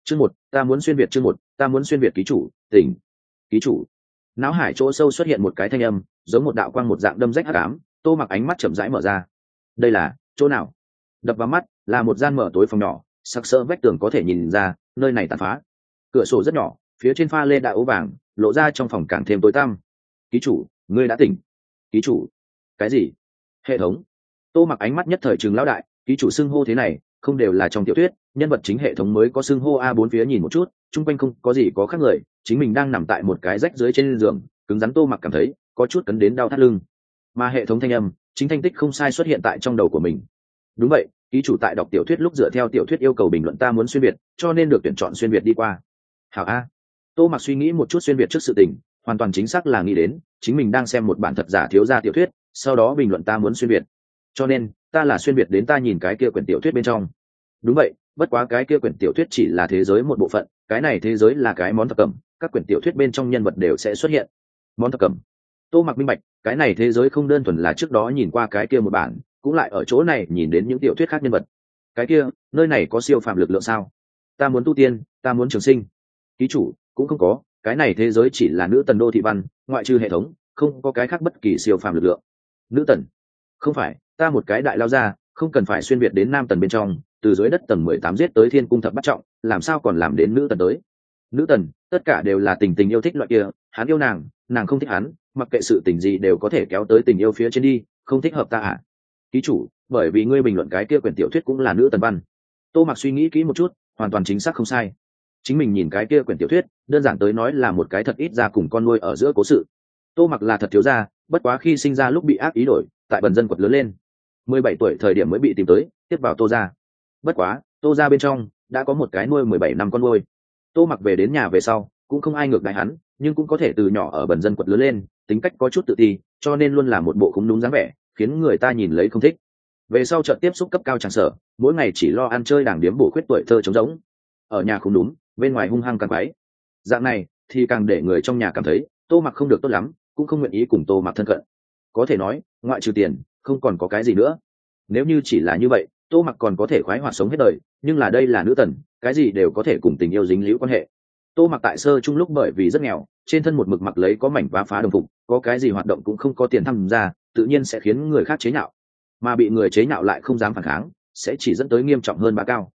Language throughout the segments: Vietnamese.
Chương một, ta muốn xuyên việt. Chương một, ta muốn xuyên việt. Ký chủ, tỉnh. Ký chủ. Não hải chỗ sâu xuất hiện một cái thanh âm, giống một đạo quang một dạng đâm rách hắc ám. Tô Mặc ánh mắt chậm rãi mở ra. Đây là chỗ nào? Đập vào mắt là một gian mở tối phòng nhỏ, sặc sỡ vách tường có thể nhìn ra, nơi này tàn phá. Cửa sổ rất nhỏ, phía trên pha lê đã ố vàng, lộ ra trong phòng càng thêm tối tăm. Ký chủ, ngươi đã tỉnh. Ký chủ. Cái gì? Hệ thống. Tô Mặc ánh mắt nhất thời trừng lão đại, ký chủ xưng hô thế này, không đều là trong tiểu thuyết, nhân vật chính hệ thống mới có xưng hô a. Bốn phía nhìn một chút, chung quanh không có gì có khác người, chính mình đang nằm tại một cái rách dưới trên giường, cứng rắn. Tô Mặc cảm thấy có chút cấn đến đau thắt lưng. Mà hệ thống thanh âm, chính thanh tích không sai xuất hiện tại trong đầu của mình. Đúng vậy, ký chủ tại đọc tiểu thuyết lúc dựa theo tiểu thuyết yêu cầu bình luận ta muốn xuyên việt, cho nên được tuyển chọn xuyên việt đi qua. Hảo a. Tô Mặc suy nghĩ một chút xuyên việt trước sự tình, hoàn toàn chính xác là nghĩ đến chính mình đang xem một bản thật giả thiếu gia tiểu thuyết, sau đó bình luận ta muốn xuyên việt, cho nên ta là xuyên việt đến ta nhìn cái kia quyển tiểu thuyết bên trong. Đúng vậy, bất quá cái kia quyển tiểu thuyết chỉ là thế giới một bộ phận, cái này thế giới là cái món thập cẩm, các quyển tiểu thuyết bên trong nhân vật đều sẽ xuất hiện. Món thập cẩm. Tô Mặc minh bạch, cái này thế giới không đơn thuần là trước đó nhìn qua cái kia một bản, cũng lại ở chỗ này nhìn đến những tiểu thuyết khác nhân vật. Cái kia, nơi này có siêu phàm lực lượng sao? Ta muốn tu tiên, ta muốn trường sinh. Ký chủ, cũng không có, cái này thế giới chỉ là nữ tần đô thị văn, ngoại trừ hệ thống, không có cái khác bất kỳ siêu phàm lực lượng. Nữ tần? Không phải, ta một cái đại lao ra, không cần phải xuyên việt đến nam tần bên trong, từ dưới đất tầng 18 giết tới thiên cung thập bát trọng, làm sao còn làm đến nữ tần tới? Nữ tần, tất cả đều là tình tình yêu thích loại kia, hắn yêu nàng, nàng không thích hắn, mặc kệ sự tình gì đều có thể kéo tới tình yêu phía trên đi, không thích hợp ta à? Ký chủ, bởi vì ngươi bình luận cái kia quyển tiểu thuyết cũng là nữ tần văn. Tô Mặc suy nghĩ kỹ một chút, hoàn toàn chính xác không sai. Chính mình nhìn cái kia quyển tiểu thuyết, đơn giản tới nói là một cái thật ít ra cùng con nuôi ở giữa cố sự. Tô Mặc là thật thiếu gia, bất quá khi sinh ra lúc bị ác ý đổi, tại bần dân quật lớn lên. 17 tuổi thời điểm mới bị tìm tới, tiếp vào Tô gia. Bất quá, Tô gia bên trong đã có một cái nuôi 17 năm con nuôi. Tô Mặc về đến nhà về sau, cũng không ai ngược đãi hắn, nhưng cũng có thể từ nhỏ ở bần dân quật lớn lên, tính cách có chút tự ti, cho nên luôn là một bộ khúm núm dáng vẻ, khiến người ta nhìn lấy không thích. Về sau chợt tiếp xúc cấp cao tràng sở, mỗi ngày chỉ lo ăn chơi đảng điếm bổ khuyết tuổi thơ trống rỗng. Ở nhà khúm núm, bên ngoài hung hăng càng quái. Dạng này thì càng để người trong nhà cảm thấy Tô Mặc không được tốt lắm, cũng không nguyện ý cùng Tô Mặc thân cận. Có thể nói, ngoại trừ tiền, không còn có cái gì nữa. Nếu như chỉ là như vậy, Tô Mặc còn có thể khoái hoạt sống hết đời, nhưng là đây là nữ tần, cái gì đều có thể cùng tình yêu dính líu quan hệ. Tô Mặc tại sơ trung lúc bởi vì rất nghèo, trên thân một mực mặc lấy có mảnh vá phá đồng phục, có cái gì hoạt động cũng không có tiền tham gia, tự nhiên sẽ khiến người khác chế nhạo, mà bị người chế nhạo lại không dám phản kháng, sẽ chỉ dẫn tới nghiêm trọng hơn bá cao.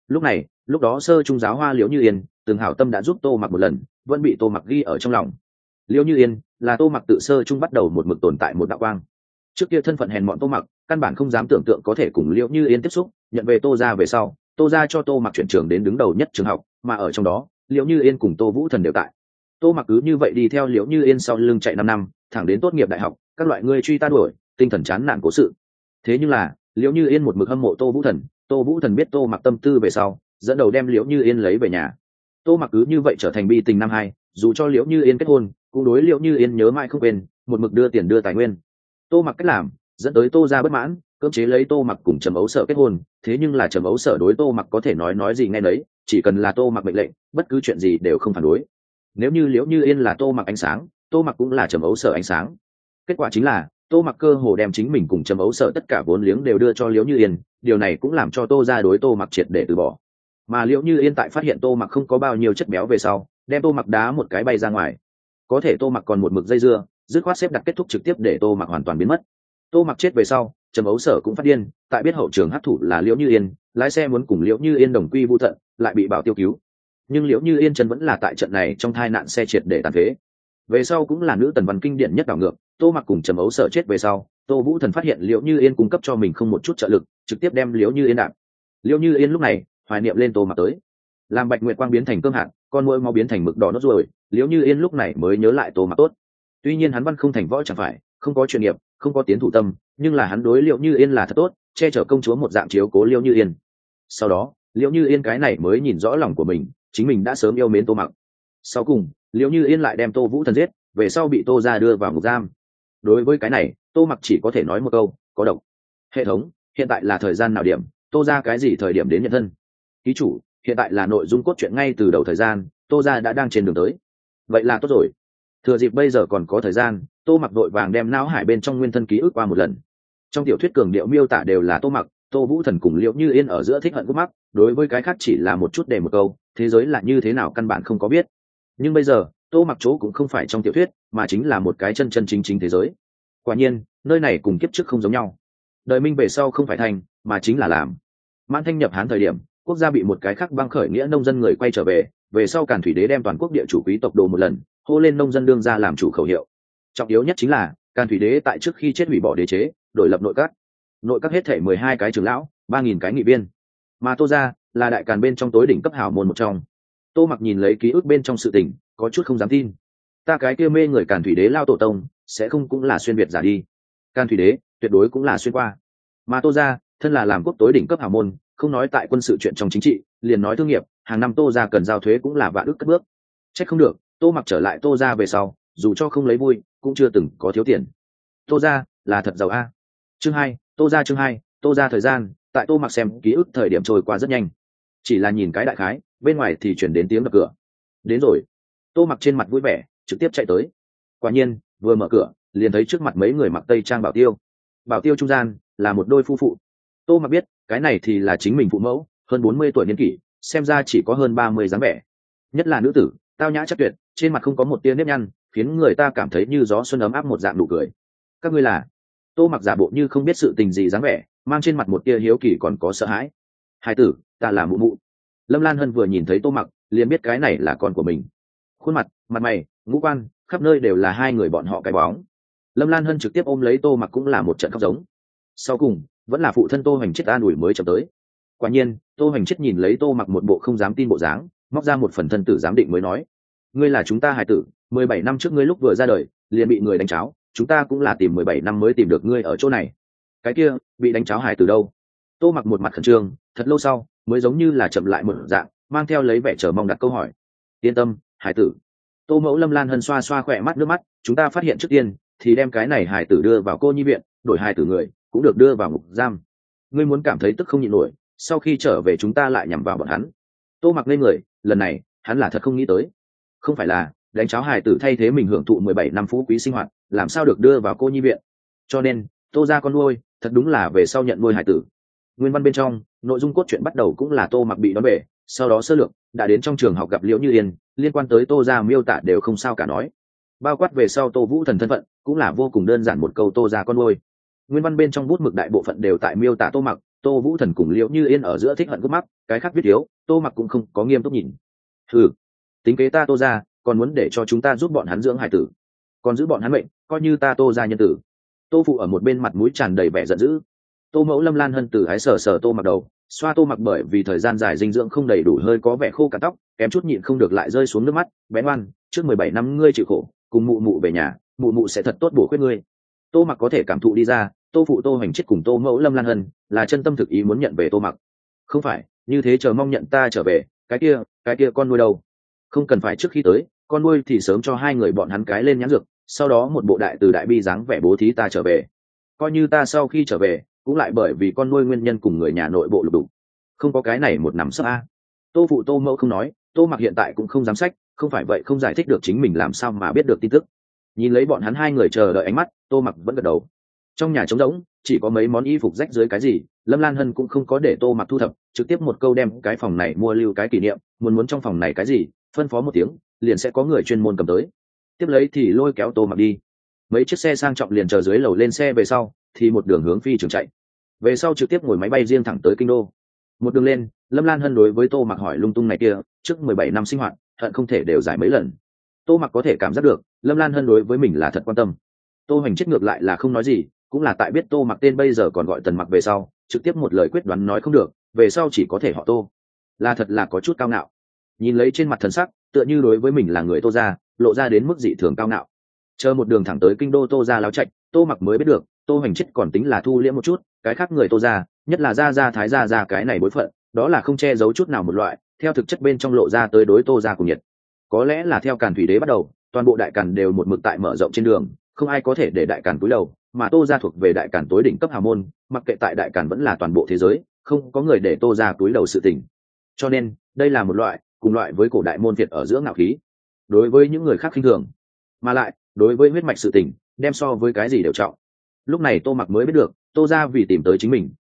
Lúc đó sơ trung giáo hoa Liễu Như Yên từng hảo tâm đã giúp Tô Mặc một lần, vẫn bị Tô Mặc ghi ở trong lòng. Liễu Như Yên là Tô Mặc tự sơ trung bắt đầu một mực tồn tại một đạo quang. Trước kia thân phận hèn mọn Tô Mặc căn bản không dám tưởng tượng có thể cùng Liễu Như Yên tiếp xúc, nhận về Tô gia về sau, Tô gia cho Tô Mặc chuyển trường đến đứng đầu nhất trường học, mà ở trong đó Liễu Như Yên cùng Tô Vũ Thần đều tại. Tô Mặc cứ như vậy đi theo Liễu Như Yên sau lưng chạy 5 năm, thẳng đến tốt nghiệp đại học, các loại người truy ta đuổi, tinh thần chán nản cố sự. Thế nhưng là Liễu Như Yên một mực hâm mộ Tô Vũ Thần, Tô Vũ Thần biết Tô Mặc tâm tư về sau, dẫn đầu đem Liễu Như Yên lấy về nhà. Tô Mặc cứ như vậy trở thành bi tình năm hai, dù cho Liễu Như Yên kết hôn, cũng đối Liễu Như Yên nhớ mãi không quên, một mực đưa tiền đưa tài nguyên. Tô Mặc cách làm dẫn tới Tô gia bất mãn, cưỡng chế lấy Tô Mặc cùng Trầm Ấu Sở kết hôn. Thế nhưng là Trầm Ấu Sở đối Tô Mặc có thể nói gì nghe nấy, chỉ cần là Tô Mặc mệnh lệnh, bất cứ chuyện gì đều không phản đối. Nếu như Liễu Như Yên là Tô Mặc ánh sáng, Tô Mặc cũng là Trầm Ấu Sở ánh sáng. Kết quả chính là Tô Mặc cơ hồ đem chính mình cùng Trầm Ấu Sở tất cả vốn liếng đều đưa cho Liễu Như Yên, điều này cũng làm cho Tô gia đối Tô Mặc triệt để từ bỏ. Mà Liễu Như Yên tại phát hiện Tô Mặc không có bao nhiêu chất béo về sau, đem Tô Mặc đá một cái bay ra ngoài. Có thể Tô Mặc còn một mực dây dưa, dứt khoát xếp đặt kết thúc trực tiếp để Tô Mặc hoàn toàn biến mất. Tô Mặc chết về sau, Trầm Ấu Sở cũng phát điên, tại biết hậu trường hắc thủ là Liễu Như Yên, lái xe muốn cùng Liễu Như Yên đồng quy vu tận, lại bị Bảo Tiêu cứu. Nhưng Liễu Như Yên chân vẫn là tại trận này trong tai nạn xe triệt để tàn phế. Về sau cũng là nữ tần văn kinh điển nhất đảo ngược, Tô Mặc cùng Trầm Ấu Sở chết về sau, Tô Vũ Thần phát hiện Liễu Như Yên cung cấp cho mình không một chút trợ lực, trực tiếp đem Liễu Như Yên đạp. Liễu Như Yên lúc này hoài niệm lên Tô Mặc tới, làm Bạch Nguyệt Quang biến thành cơm hạt, con muỗi máu biến thành mực đỏ nốt rồi, Liễu Như Yên lúc này mới nhớ lại Tô Mặc tốt. Tuy nhiên hắn văn không thành võ chẳng phải, không có chuyên nghiệp, không có tiến thủ tâm, nhưng là hắn đối Liễu Như Yên là thật tốt, che chở công chúa một dạng chiếu cố Liễu Như Yên. Sau đó Liễu Như Yên cái này mới nhìn rõ lòng của mình, chính mình đã sớm yêu mến Tô Mặc. Sau cùng Liễu Như Yên lại đem Tô Vũ Thần giết, về sau bị Tô gia đưa vào ngục giam. Đối với cái này Tô Mặc chỉ có thể nói một câu, có độc. Hệ thống, hiện tại là thời gian nào điểm, Tô gia cái gì thời điểm đến nhận thân? Ký chủ, hiện tại là nội dung cốt truyện ngay từ đầu thời gian, Tô gia đã đang trên đường tới. Vậy là tốt rồi. Thừa dịp bây giờ còn có thời gian, Tô Mặc vội vàng đem não hải bên trong nguyên thân ký ức qua một lần. Trong tiểu thuyết cường điệu miêu tả đều là Tô Tô Vũ Thần cùng Liễu Như Yên ở giữa thích hận gút mắc, đối với cái khác chỉ là một chút để một câu, thế giới là như thế nào căn bản không có biết. Nhưng bây giờ Tô Mặc chỗ cũng không phải trong tiểu thuyết, mà chính là một cái chân chân chính chính thế giới. Quả nhiên nơi này cùng kiếp trước không giống nhau. Đời Minh về sau không phải thành, mà chính là làm. Mãn Thanh nhập Hán thời điểm, quốc gia bị một cái khác băng khởi nghĩa nông dân người quay trở về sau Càn Thủy Đế đem toàn quốc địa chủ quý tộc đồ một lần, hô lên nông dân đương ra làm chủ khẩu hiệu. Trọng yếu nhất chính là Càn Thủy Đế tại trước khi chết hủy bỏ đế chế, đổi lập nội các hết thể 12 cái trưởng lão, 3.000 cái nghị viên, mà Tô gia là đại càn bên trong tối đỉnh cấp hào môn một trong. Tô Mặc nhìn lấy ký ức bên trong sự tình, có chút không dám tin. Ta cái kia mê người Càn Thủy Đế lao tổ tông, sẽ không cũng là xuyên việt giả đi. Càn Thủy Đế tuyệt đối cũng là xuyên qua. Mà Tô gia thân là làm quốc tối đỉnh cấp hào môn, không nói tại quân sự chuyện trong chính trị, liền nói thương nghiệp, hàng năm Tô gia cần giao thuế cũng là vạn ức cất bước. Trách không được, Tô Mặc trở lại Tô gia về sau, dù cho không lấy vui, cũng chưa từng có thiếu tiền. Tô gia là thật giàu a. Chương 2, Tô gia chương 2, Tô gia thời gian, tại Tô Mặc xem ký ức thời điểm trôi qua rất nhanh. Chỉ là nhìn cái đại khái, bên ngoài thì chuyển đến tiếng đập cửa. Đến rồi. Tô Mặc trên mặt vui vẻ, trực tiếp chạy tới. Quả nhiên, vừa mở cửa, liền thấy trước mặt mấy người mặc tây trang bảo tiêu. Bảo tiêu trung gian là một đôi phu phụ. Tô Mặc biết, cái này thì là chính mình phụ mẫu, hơn 40 tuổi niên kỷ, xem ra chỉ có hơn 30 dáng vẻ. Nhất là nữ tử, tao nhã chắc tuyệt, trên mặt không có một tia nếp nhăn, khiến người ta cảm thấy như gió xuân ấm áp một dạng nụ cười. Các ngươi là? Tô Mặc giả bộ như không biết sự tình gì dáng vẻ, mang trên mặt một tia hiếu kỳ còn có sợ hãi. Hai tử, ta là mụ mụ. Lâm Lan Hân vừa nhìn thấy Tô Mặc, liền biết cái này là con của mình. Khuôn mặt, mặt mày, ngũ quan, khắp nơi đều là hai người bọn họ cái bóng. Lâm Lan Hân trực tiếp ôm lấy Tô Mặc cũng là một trận khóc giống. Sau cùng, vẫn là phụ thân Tô Hoành Chết an ủi mới chậm tới. Quả nhiên, Tô Hoành Chết nhìn lấy Tô Mặc một bộ không dám tin bộ dáng, móc ra một phần thân tử giám định mới nói: ngươi là chúng ta hài tử, 17 năm trước ngươi lúc vừa ra đời, liền bị người đánh cháo, chúng ta cũng là tìm 17 năm mới tìm được ngươi ở chỗ này. Cái kia, bị đánh cháo hài tử đâu? Tô Mặc một mặt khẩn trương, thật lâu sau, mới giống như là chậm lại một dạng, mang theo lấy vẻ chờ mong đặt câu hỏi. Yên tâm, hài tử. Tô mẫu Lâm Lan Hân xoa xoa khỏe mắt nước mắt, chúng ta phát hiện trước tiên, thì đem cái này hài tử đưa vào cô nhi viện, đổi hài tử người, cũng được đưa vào ngục giam. Ngươi muốn cảm thấy tức không nhịn nổi, sau khi trở về chúng ta lại nhằm vào bọn hắn. Tô Mặc lên người, lần này, hắn là thật không nghĩ tới. Không phải là đánh cháo hài tử thay thế mình hưởng thụ 17 năm phú quý sinh hoạt, làm sao được đưa vào cô nhi viện. Cho nên, Tô gia con nuôi, thật đúng là về sau nhận nuôi hài tử. Nguyên văn bên trong, nội dung cốt truyện bắt đầu cũng là Tô Mặc bị đón về, sau đó sơ lược, đã đến trong trường học gặp Liễu Như Yên, liên quan tới Tô gia miêu tả đều không sao cả nói. Bao quát về sau Tô Vũ Thần thân phận, cũng là vô cùng đơn giản một câu Tô gia con nuôi. Nguyên văn bên trong bút mực đại bộ phận đều tại miêu tả Tô Mặc, Tô Vũ Thần cùng Liễu Như Yên ở giữa thích hận gút mắc, cái khác viết yếu, Tô Mặc cũng không có nghiêm túc nhìn. Tính kế ta Tô gia, còn muốn để cho chúng ta giúp bọn hắn dưỡng hải tử, còn giữ bọn hắn mệnh, coi như ta Tô gia nhân tử. Tô phụ ở một bên mặt mũi tràn đầy vẻ giận dữ. Tô mẫu Lâm Lan Hân từ ái sờ sờ Tô Mặc đầu, xoa Tô Mặc bởi vì thời gian dài dinh dưỡng không đầy đủ hơi có vẻ khô cả tóc, kém chút nhịn không được lại rơi xuống nước mắt. Bé ngoan, trước 17 năm ngươi chịu khổ, cùng mụ mụ về nhà, mụ mụ sẽ thật tốt bổ khuyết ngươi. Tô Mặc có thể cảm thụ đi ra, Tô phụ Tô Hoành Chết cùng Tô mẫu Lâm Lan Hân là chân tâm thực ý muốn nhận về Tô Mặc. Không phải như thế, chờ mong nhận ta trở về, cái kia con nuôi đâu? Không cần phải trước khi tới, con nuôi thì sớm cho hai người bọn hắn cái lên nhãn dược, sau đó một bộ đại từ đại bi dáng vẻ bố thí ta trở về. Coi như ta sau khi trở về, cũng lại bởi vì con nuôi nguyên nhân cùng người nhà nội bộ lục đục, không có cái này một nắm sấp a. Tô phụ Tô mẫu không nói, Tô Mặc hiện tại cũng không dám sách, không phải vậy không giải thích được chính mình làm sao mà biết được tin tức. Nhìn lấy bọn hắn hai người chờ đợi ánh mắt, Tô Mặc vẫn gật đầu. Trong nhà trống rỗng, chỉ có mấy món y phục rách dưới cái gì, Lâm Lan Hân cũng không có để Tô Mặc thu thập, trực tiếp một câu đem cái phòng này mua lưu cái kỷ niệm, muốn trong phòng này cái gì, phân phó một tiếng, liền sẽ có người chuyên môn cầm tới. Tiếp lấy thì lôi kéo Tô Mặc đi. Mấy chiếc xe sang trọng liền chờ dưới lầu lên xe về sau, thì một đường hướng phi trường chạy. Về sau trực tiếp ngồi máy bay riêng thẳng tới kinh đô. Một đường lên, Lâm Lan Hân đối với Tô Mặc hỏi lung tung này kia, trước 17 năm sinh hoạt, hận không thể đều giải mấy lần. Tô Mặc có thể cảm giác được, Lâm Lan Hân đối với mình là thật quan tâm. Tô Hoành Chết ngược lại là không nói gì, cũng là tại biết Tô Mặc tên bây giờ còn gọi Tần Mặc về sau, trực tiếp một lời quyết đoán nói không được, về sau chỉ có thể họ Tô. Là thật là có chút cao ngạo. Nhìn lấy trên mặt thần sắc, tựa như đối với mình là người Tô gia, lộ ra đến mức dị thường cao ngạo. Chờ một đường thẳng tới kinh đô Tô gia láo chạy, Tô Mặc mới biết được, Tô Hoành Chết còn tính là thu liễm một chút, cái khác người Tô gia, nhất là gia thái gia cái này bối phận, đó là không che giấu chút nào một loại, theo thực chất bên trong lộ ra tới đối Tô gia cùng nhiệt. Có lẽ là theo Càn Thủy Đế bắt đầu, toàn bộ đại càn đều một mực tại mở rộng trên đường, không ai có thể để đại càn cúi đầu, mà Tô gia thuộc về đại càn tối đỉnh cấp hào môn, mặc kệ tại đại càn vẫn là toàn bộ thế giới, không có người để Tô gia cúi đầu sự tình. Cho nên, đây là một loại cùng loại với cổ đại môn Việt ở giữa ngạo khí. Đối với những người khác khinh thường, mà lại đối với huyết mạch sự tình, đem so với cái gì đều trọng. Lúc này Tô Mặc mới biết được, Tô gia vì tìm tới chính mình,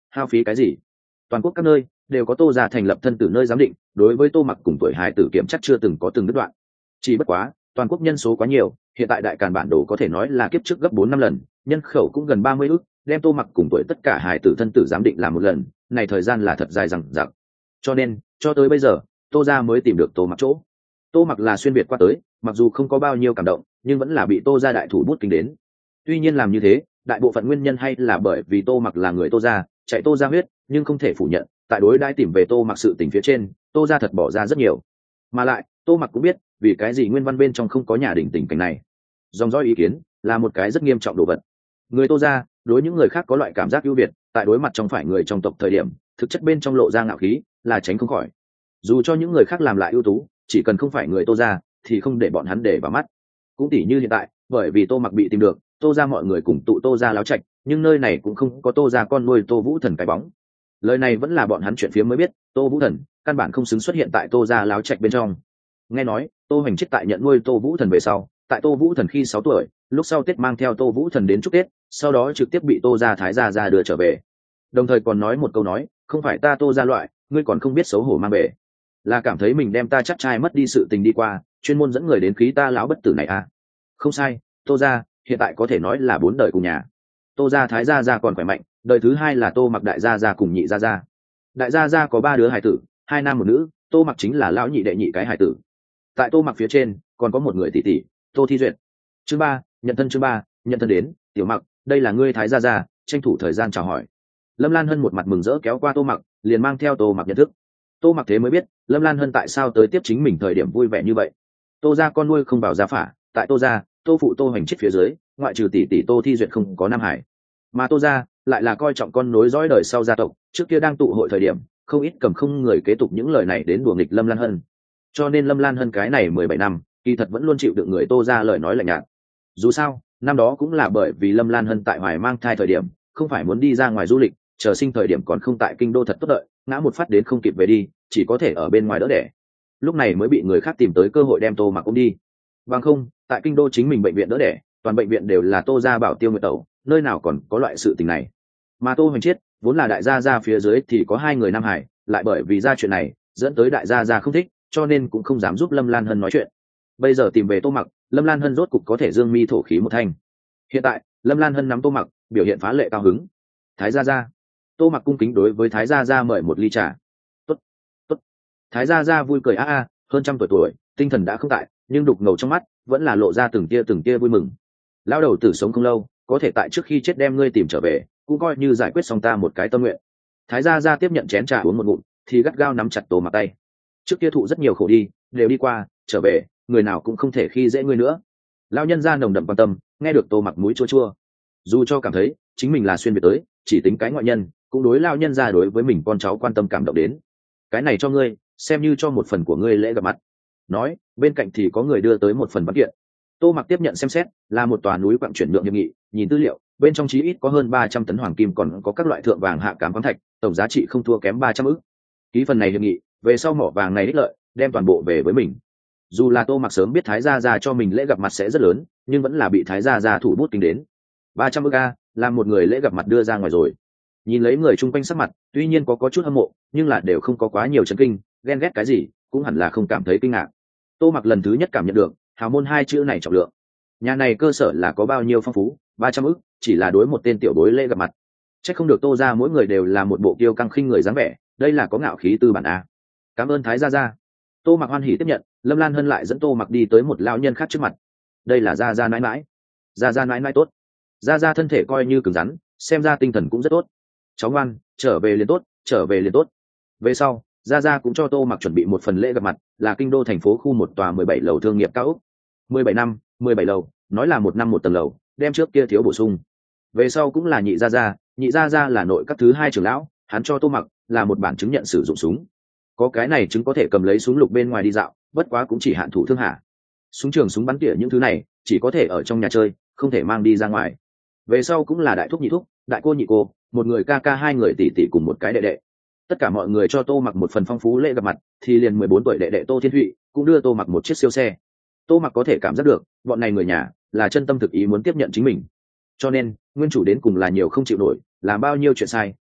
hao phí cái gì? Toàn quốc các nơi đều có Tô gia thành lập thân tử nơi giám định, đối với Tô Mặc cùng tuổi hài tử kiểm chắc chưa từng có từng đứt đoạn. Chỉ bất quá toàn quốc nhân số quá nhiều, hiện tại đại càn bản đồ có thể nói là kiếp trước gấp 4-5 lần, nhân khẩu cũng gần 30 ức, đem Tô Mặc cùng tuổi tất cả hài tử thân tử giám định làm một lần, này thời gian là thật dài dằng dặc. Cho nên cho tới bây giờ Tô gia mới tìm được Tô Mặc chỗ. Tô Mặc là xuyên việt qua tới, mặc dù không có bao nhiêu cảm động, nhưng vẫn là bị Tô gia đại thủ bút kính đến. Tuy nhiên làm như thế đại bộ phận nguyên nhân hay là bởi vì Tô Mặc là người Tô gia, chạy Tô gia huyết, nhưng không thể phủ nhận tại đối đãi tìm về Tô Mặc sự tình phía trên, Tô gia thật bỏ ra rất nhiều. Mà lại Tô Mặc cũng biết vì cái gì nguyên văn bên trong không có nhà đỉnh tình cảnh này. Dòng dõi ý kiến là một cái rất nghiêm trọng đồ vật. Người Tô gia đối những người khác có loại cảm giác ưu việt, tại đối mặt trong phải người trong tộc thời điểm, thực chất bên trong lộ ra ngạo khí là tránh không khỏi. Dù cho những người khác làm lại ưu tú, chỉ cần không phải người Tô gia thì không để bọn hắn để vào mắt. Cũng tỉ như hiện tại, bởi vì Tô Mặc bị tìm được, Tô gia mọi người cùng tụ Tô gia láo trạch, nhưng nơi này cũng không có Tô gia con nuôi Tô Vũ Thần cái bóng. Lời này vẫn là bọn hắn chuyện phía mới biết, Tô Vũ Thần căn bản không xứng xuất hiện tại Tô gia láo trạch bên trong. Nghe nói Tô Hoành chết tại nhận nuôi Tô Vũ Thần về sau, tại Tô Vũ Thần khi 6 tuổi, lúc sau Tết mang theo Tô Vũ Thần đến chúc Tết, sau đó trực tiếp bị Tô gia thái gia ra đưa trở về. Đồng thời còn nói một câu nói, không phải ta Tô gia loại, ngươi còn không biết xấu hổ mang về. Là cảm thấy mình đem ta chắc trai mất đi sự tình đi qua, chuyên môn dẫn người đến khí ta lão bất tử này à? Không sai, Tô gia hiện tại có thể nói là 4 đời cùng nhà. Tô gia thái gia gia còn khỏe mạnh, đời thứ 2 là Tô Mặc đại gia gia cùng nhị gia gia. Đại gia gia có 3 đứa hài tử, 2 nam 1 nữ, Tô Mặc chính là lão nhị đệ nhị cái hài tử. Tại Tô Mặc phía trên còn có một người tỷ tỷ, Tô Thi Duyệt. Chương 3, nhận thân đến, Tiểu Mặc, đây là ngươi thái gia gia, tranh thủ thời gian chào hỏi. Lâm Lan Hân một mặt mừng rỡ kéo qua Tô Mặc, liền mang theo Tô Mặc nhận thức. Tô Mặc thế mới biết Lâm Lan Hân tại sao tới tiếp chính mình thời điểm vui vẻ như vậy. Tô gia con nuôi không vào gia phả, tại Tô gia, Tô phụ Tô Hoành chết phía dưới, ngoại trừ tỷ tỷ Tô Thi Duyệt không có nam hải. Mà Tô gia lại là coi trọng con nối dõi đời sau gia tộc, trước kia đang tụ hội thời điểm, không ít cầm không người kế tục những lời này đến đùa nghịch Lâm Lan Hân. Cho nên Lâm Lan Hân cái này 17 năm, kỳ thật vẫn luôn chịu đựng người Tô gia lời nói lạnh nhạt. Dù sao, năm đó cũng là bởi vì Lâm Lan Hân tại Hoài mang thai thời điểm, không phải muốn đi ra ngoài du lịch, chờ sinh thời điểm còn không tại kinh đô thật tốt đợi, ngã một phát đến không kịp về đi, chỉ có thể ở bên ngoài đỡ đẻ. Lúc này mới bị người khác tìm tới cơ hội đem Tô Mặc ôm đi. Bằng không, tại kinh đô chính mình bệnh viện đỡ đẻ, toàn bệnh viện đều là Tô gia bảo tiêu nguyệt tẩu, nơi nào còn có loại sự tình này. Mà Tô Hoành chết vốn là đại gia gia phía dưới thì có 2 người nam hải, lại bởi vì ra chuyện này dẫn tới đại gia gia không thích, cho nên cũng không dám giúp Lâm Lan Hân nói chuyện. Bây giờ tìm về Tô Mặc, Lâm Lan Hân rốt cục có thể dương mi thổ khí một thanh. Hiện tại Lâm Lan Hân nắm Tô Mặc, biểu hiện phá lệ cao hứng. Thái gia gia. Tô Mặc cung kính đối với thái gia gia mời một ly trà. Tốt, tốt. Thái gia gia vui cười hơn trăm tuổi, tinh thần đã không tại, nhưng đục ngầu trong mắt vẫn là lộ ra từng tia vui mừng. Lão đầu tử sống không lâu, có thể tại trước khi chết đem ngươi tìm trở về, cũng coi như giải quyết xong ta một cái tâm nguyện. Thái gia gia tiếp nhận chén trà uống một ngụm, thì gắt gao nắm chặt Tô Mặc tay. Trước kia thụ rất nhiều khổ đi, đều đi qua, trở về, người nào cũng không thể khi dễ ngươi nữa. Lão nhân gia nồng đậm quan tâm, nghe được Tô Mặc mũi chua chua. Dù cho cảm thấy chính mình là xuyên việt tới, chỉ tính cái ngoại nhân, cũng đối lão nhân gia đối với mình con cháu quan tâm cảm động đến. Cái này cho ngươi, xem như cho một phần của ngươi lễ gặp mặt. Nói, bên cạnh thì có người đưa tới một phần văn kiện. Tô Mặc tiếp nhận xem xét, là một tòa núi quặng chuyển nhượng hiệp nghị, nhìn tư liệu, bên trong chí ít có hơn 300 tấn hoàng kim, còn có các loại thượng vàng hạ cám khoáng thạch, tổng giá trị không thua kém 300 ức. Ký phần này hiệp nghị, về sau mỏ vàng này ích lợi, đem toàn bộ về với mình. Dù là Tô Mặc sớm biết thái gia gia cho mình lễ gặp mặt sẽ rất lớn, nhưng vẫn là bị thái gia gia thủ bút tính đến. 300 ức làm một người lễ gặp mặt đưa ra ngoài rồi. Nhìn lấy người chung quanh sắc mặt, tuy nhiên có chút hâm mộ, nhưng là đều không có quá nhiều chấn kinh, ghen ghét cái gì, cũng hẳn là không cảm thấy kinh ngạc. Tô Mặc lần thứ nhất cảm nhận được hào môn 2 chữ này trọng lượng. Nhà này cơ sở là có bao nhiêu phong phú, 300 ức chỉ là đối một tên tiểu bối lễ gặp mặt. Chắc không được Tô gia mỗi người đều là một bộ kiêu căng khinh người dáng vẻ, đây là có ngạo khí tư bản a. Cảm ơn thái gia gia. Tô Mặc hoan hỉ tiếp nhận, Lâm Lan Hân lại dẫn Tô Mặc đi tới một lão nhân khác trước mặt. Đây là gia gia nãi nãi. Gia gia nãi nãi tốt. Gia gia thân thể coi như cứng rắn, xem ra tinh thần cũng rất tốt. Cháu ngoan, trở về liền tốt, trở về liền tốt. Về sau, gia gia cũng cho Tô Mặc chuẩn bị một phần lễ gặp mặt, là kinh đô thành phố khu một tòa 17 lầu thương nghiệp cao ốc. 17 năm, 17 lầu, nói là một năm một tầng lầu, đem trước kia thiếu bổ sung. Về sau cũng là nhị gia gia là nội các thứ 2 trưởng lão, hắn cho Tô Mặc là một bản chứng nhận sử dụng súng. Có cái này chứng có thể cầm lấy súng lục bên ngoài đi dạo, bất quá cũng chỉ hạn thủ thương hạ. Súng trường súng bắn tỉa những thứ này chỉ có thể ở trong nhà chơi, không thể mang đi ra ngoài. Về sau cũng là đại thúc nhị thúc, đại cô nhị cô, một người ca ca, 2 người tỷ tỷ cùng một cái đệ đệ. Tất cả mọi người cho Tô Mặc một phần phong phú lễ gặp mặt, thì liền 14 tuổi đệ đệ Tô Thiên Thụy cũng đưa Tô Mặc một chiếc siêu xe. Tô Mặc có thể cảm giác được bọn này người nhà là chân tâm thực ý muốn tiếp nhận chính mình, cho nên nguyên chủ đến cùng là nhiều không chịu nổi, làm bao nhiêu chuyện sai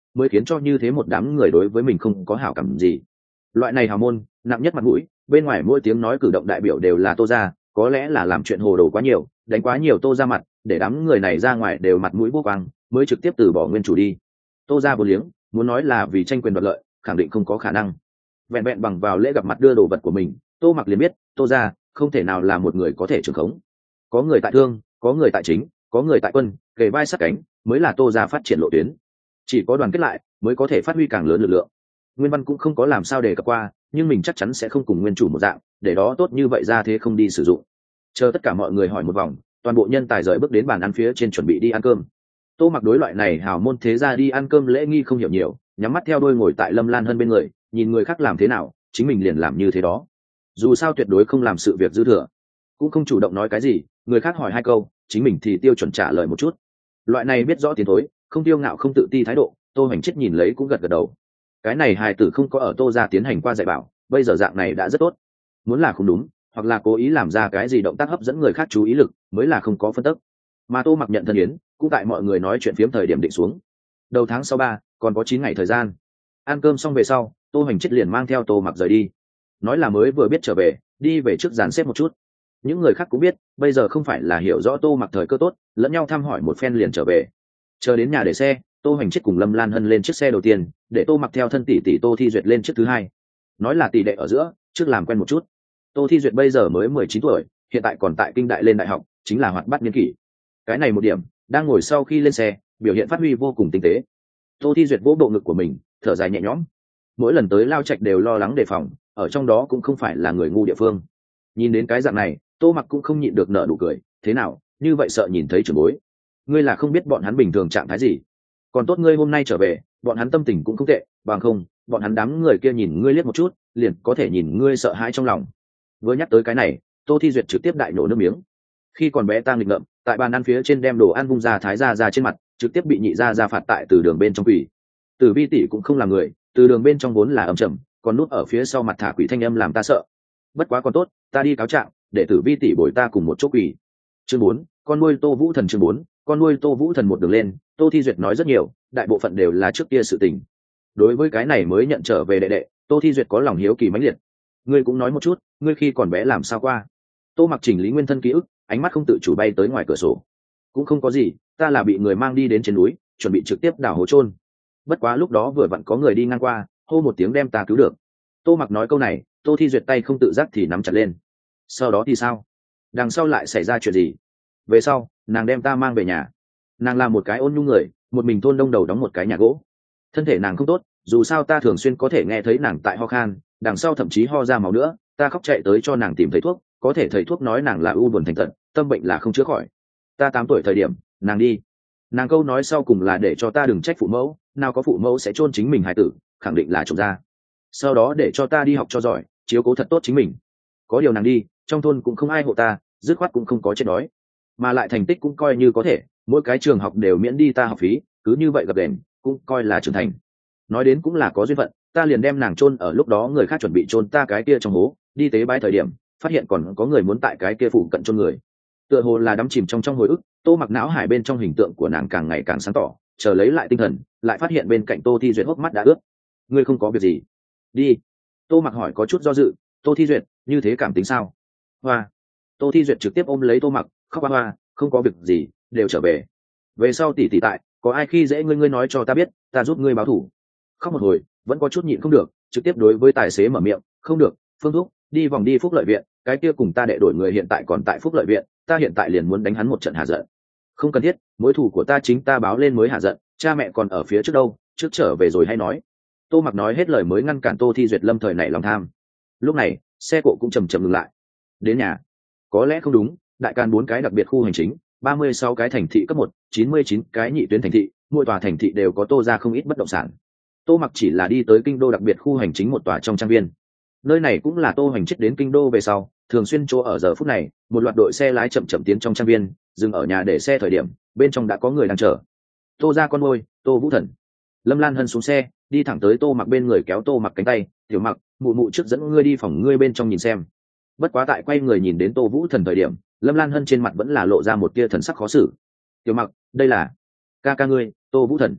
mới khiến cho như thế một đám người đối với mình không có hảo cảm gì. Loại này hào môn nặng nhất mặt mũi, bên ngoài mỗi tiếng nói cử động đại biểu đều là Tô gia, có lẽ là làm chuyện hồ đồ quá nhiều, đánh quá nhiều Tô gia mặt, để đám người này ra ngoài đều mặt mũi bốc quang, mới trực tiếp từ bỏ nguyên chủ đi. Tô gia vô liếng, muốn nói là vì tranh quyền đoạt lợi, khẳng định không có khả năng. Vẹn vẹn bằng vào lễ gặp mặt đưa đồ vật của mình, Tô Mặc liền biết Tô gia không thể nào là một người có thể trưởng khống. Có người tại thương, có người tại chính, có người tại quân, kề vai sát cánh mới là Tô gia phát triển lộ tuyến. Chỉ có đoàn kết lại mới có thể phát huy càng lớn lực lượng. Nguyên Văn cũng không có làm sao để cập qua, nhưng mình chắc chắn sẽ không cùng nguyên chủ một dạng, để đó tốt như vậy ra thế không đi sử dụng. Chờ tất cả mọi người hỏi một vòng, toàn bộ nhân tài rời bước đến bàn ăn phía trên chuẩn bị đi ăn cơm. Tô Mặc đối loại này hào môn thế gia đi ăn cơm lễ nghi không hiểu nhiều, nhắm mắt theo đôi ngồi tại Lâm Lan Hân bên người, nhìn người khác làm thế nào, chính mình liền làm như thế đó. Dù sao tuyệt đối không làm sự việc dư thừa, cũng không chủ động nói cái gì, người khác hỏi hai câu, chính mình thì tiêu chuẩn trả lời một chút. Loại này biết rõ tiến thối, không tiêu ngạo không tự ti thái độ, Tô Hoành Chết nhìn lấy cũng gật gật đầu. Cái này hài tử không có ở Tô gia tiến hành qua dạy bảo, bây giờ dạng này đã rất tốt. Muốn là không đúng, hoặc là cố ý làm ra cái gì động tác hấp dẫn người khác chú ý lực, mới là không có phân tức. Mà Tô Mặc nhận thân yến, cũng tại mọi người nói chuyện phiếm thời điểm định xuống. Đầu tháng sau 3, còn có 9 ngày thời gian. Ăn cơm xong về sau, Tô Hoành Chết liền mang theo Tô Mặc rời đi. Nói là mới vừa biết trở về, đi về trước dàn xếp một chút. Những người khác cũng biết, bây giờ không phải là hiểu rõ Tô Mặc thời cơ tốt, lẫn nhau thăm hỏi một phen liền trở về. Chờ đến nhà để xe, Tô Hoành Chết cùng Lâm Lan Hân lên chiếc xe đầu tiên, để Tô Mặc theo thân tỷ tỷ Tô Thi Duyệt lên chiếc thứ hai. Nói là tỷ đệ ở giữa, trước làm quen một chút. Tô Thi Duyệt bây giờ mới 19 tuổi, hiện tại còn tại kinh đại lên đại học, chính là hoạt bát niên kỷ. Cái này một điểm, đang ngồi sau khi lên xe, biểu hiện phát huy vô cùng tinh tế. Tô Thi Duyệt vỗ bộ ngực của mình, thở dài nhẹ nhõm. Mỗi lần tới Lao Trạch đều lo lắng đề phòng, ở trong đó cũng không phải là người ngu địa phương. Nhìn đến cái dạng này, Tô Mặc cũng không nhịn được nở nụ cười. Thế nào, như vậy sợ nhìn thấy trưởng bối? Ngươi là không biết bọn hắn bình thường trạng thái gì. Còn tốt ngươi hôm nay trở về, bọn hắn tâm tình cũng không tệ, bằng không, bọn hắn đám người kia nhìn ngươi liếc một chút, liền có thể nhìn ngươi sợ hãi trong lòng. Vừa nhắc tới cái này, Tô Thi Duyệt trực tiếp đại nổ nước miếng. Khi còn bé tang nghịch ngợm, tại bàn ăn phía trên đem đồ ăn vung ra thái ra trên mặt, trực tiếp bị nhị ra phạt tại từ đường bên trong quỷ. Từ Vi tỷ cũng không là người, từ đường bên trong vốn là ầm trầm, còn nút ở phía sau mặt thả quỷ thanh âm làm ta sợ. Bất quá còn tốt, ta đi cáo trạng, để Tử Vi tỷ bồi ta cùng một chỗ quỷ. Chương 4, con nuôi Tô Vũ Thần. Chương 4, con nuôi Tô Vũ Thần. Một đường lên, Tô Thi Duyệt nói rất nhiều, đại bộ phận đều là trước kia sự tình. Đối với cái này mới nhận trở về đệ đệ, Tô Thi Duyệt có lòng hiếu kỳ mãnh liệt. Ngươi cũng nói một chút, ngươi khi còn bé làm sao qua? Tô Mặc chỉnh lý nguyên thân ký ức, ánh mắt không tự chủ bay tới ngoài cửa sổ. Cũng không có gì, ta là bị người mang đi đến trên núi, chuẩn bị trực tiếp đào hố chôn. Bất quá lúc đó vừa vặn có người đi ngang qua, hô một tiếng đem ta cứu được. Tô Mặc nói câu này, Tô Thi Duyệt tay không tự giác thì nắm chặt lên. Sau đó thì sao? Đằng sau lại xảy ra chuyện gì? Về sau, nàng đem ta mang về nhà. Nàng là một cái ôn nhu người, một mình thôn đông đầu đóng một cái nhà gỗ. Thân thể nàng không tốt, dù sao ta thường xuyên có thể nghe thấy nàng tại ho khan, đằng sau thậm chí ho ra máu nữa, ta khóc chạy tới cho nàng tìm thầy thuốc, có thể thầy thuốc nói nàng là u buồn thành tật, tâm bệnh là không chữa khỏi. Ta 8 tuổi thời điểm, nàng đi. Nàng câu nói sau cùng là để cho ta đừng trách phụ mẫu, nào có phụ mẫu sẽ chôn chính mình hài tử, khẳng định là trộm ra. Sau đó để cho ta đi học cho giỏi, chiếu cố thật tốt chính mình. Có điều nàng đi, trong thôn cũng không ai hộ ta, dứt khoát cũng không có chết đói, mà lại thành tích cũng coi như có thể, mỗi cái trường học đều miễn đi ta học phí, cứ như vậy gặp đèn cũng coi là trưởng thành. Nói đến cũng là có duyên phận, ta liền đem nàng chôn ở lúc đó người khác chuẩn bị chôn ta cái kia trong hố, đi tế bái thời điểm phát hiện còn có người muốn tại cái kia phụ cận chôn người. Tựa hồ là đắm chìm trong hồi ức, Tô Mặc não hải bên trong hình tượng của nàng càng ngày càng sáng tỏ, chờ lấy lại tinh thần, lại phát hiện bên cạnh Tô Thi Duyệt hốc mắt đã ướt. Ngươi không có việc gì? Đi. Tô Mặc hỏi có chút do dự. Tô Thi Duyệt, như thế cảm tính sao? Hoa. Tô Thi Duyệt trực tiếp ôm lấy Tô Mặc, khóc hoa, không có việc gì, đều trở về. Về sau tỷ tỷ tại, có ai khi dễ ngươi nói cho ta biết, ta giúp ngươi báo thủ. Khóc một hồi, vẫn có chút nhịn không được, trực tiếp đối với tài xế mở miệng, không được, Phương Thúc, đi vòng đi Phúc Lợi Viện, cái kia cùng ta đệ đổi người hiện tại còn tại Phúc Lợi Viện, ta hiện tại liền muốn đánh hắn một trận hạ giận. Không cần thiết, mối thù của ta chính ta báo lên mới hạ giận, cha mẹ còn ở phía trước đâu, trước trở về rồi hay nói. Tô Mặc nói hết lời mới ngăn cản Tô Thi Duyệt lâm thời nảy lòng tham. Lúc này, xe cộ cũng chầm chậm ngừng lại. Đến nhà. Có lẽ không đúng, đại can 4 cái đặc biệt khu hành chính, 36 cái thành thị cấp 1, 99 cái nhị tuyến thành thị, mỗi tòa thành thị đều có Tô ra không ít bất động sản. Tô Mặc chỉ là đi tới kinh đô đặc biệt khu hành chính một tòa trong trang viên. Nơi này cũng là Tô Hoành Chết đến kinh đô về sau, thường xuyên chỗ ở giờ phút này, một loạt đội xe lái chậm chậm tiến trong trang viên, dừng ở nhà để xe thời điểm, bên trong đã có người đang chờ. Tô ra con ngôi, Tô Vũ Thần. Lâm Lan Hân xuống xe, đi thẳng tới Tô Mặc bên người kéo Tô Mặc cánh tay, "Tiểu Mặc, mụ mụ trước dẫn ngươi đi phòng ngươi bên trong nhìn xem." Bất quá tại quay người nhìn đến Tô Vũ Thần thời điểm, Lâm Lan Hân trên mặt vẫn là lộ ra một tia thần sắc khó xử. "Tiểu Mặc, đây là ca ca ngươi, Tô Vũ Thần."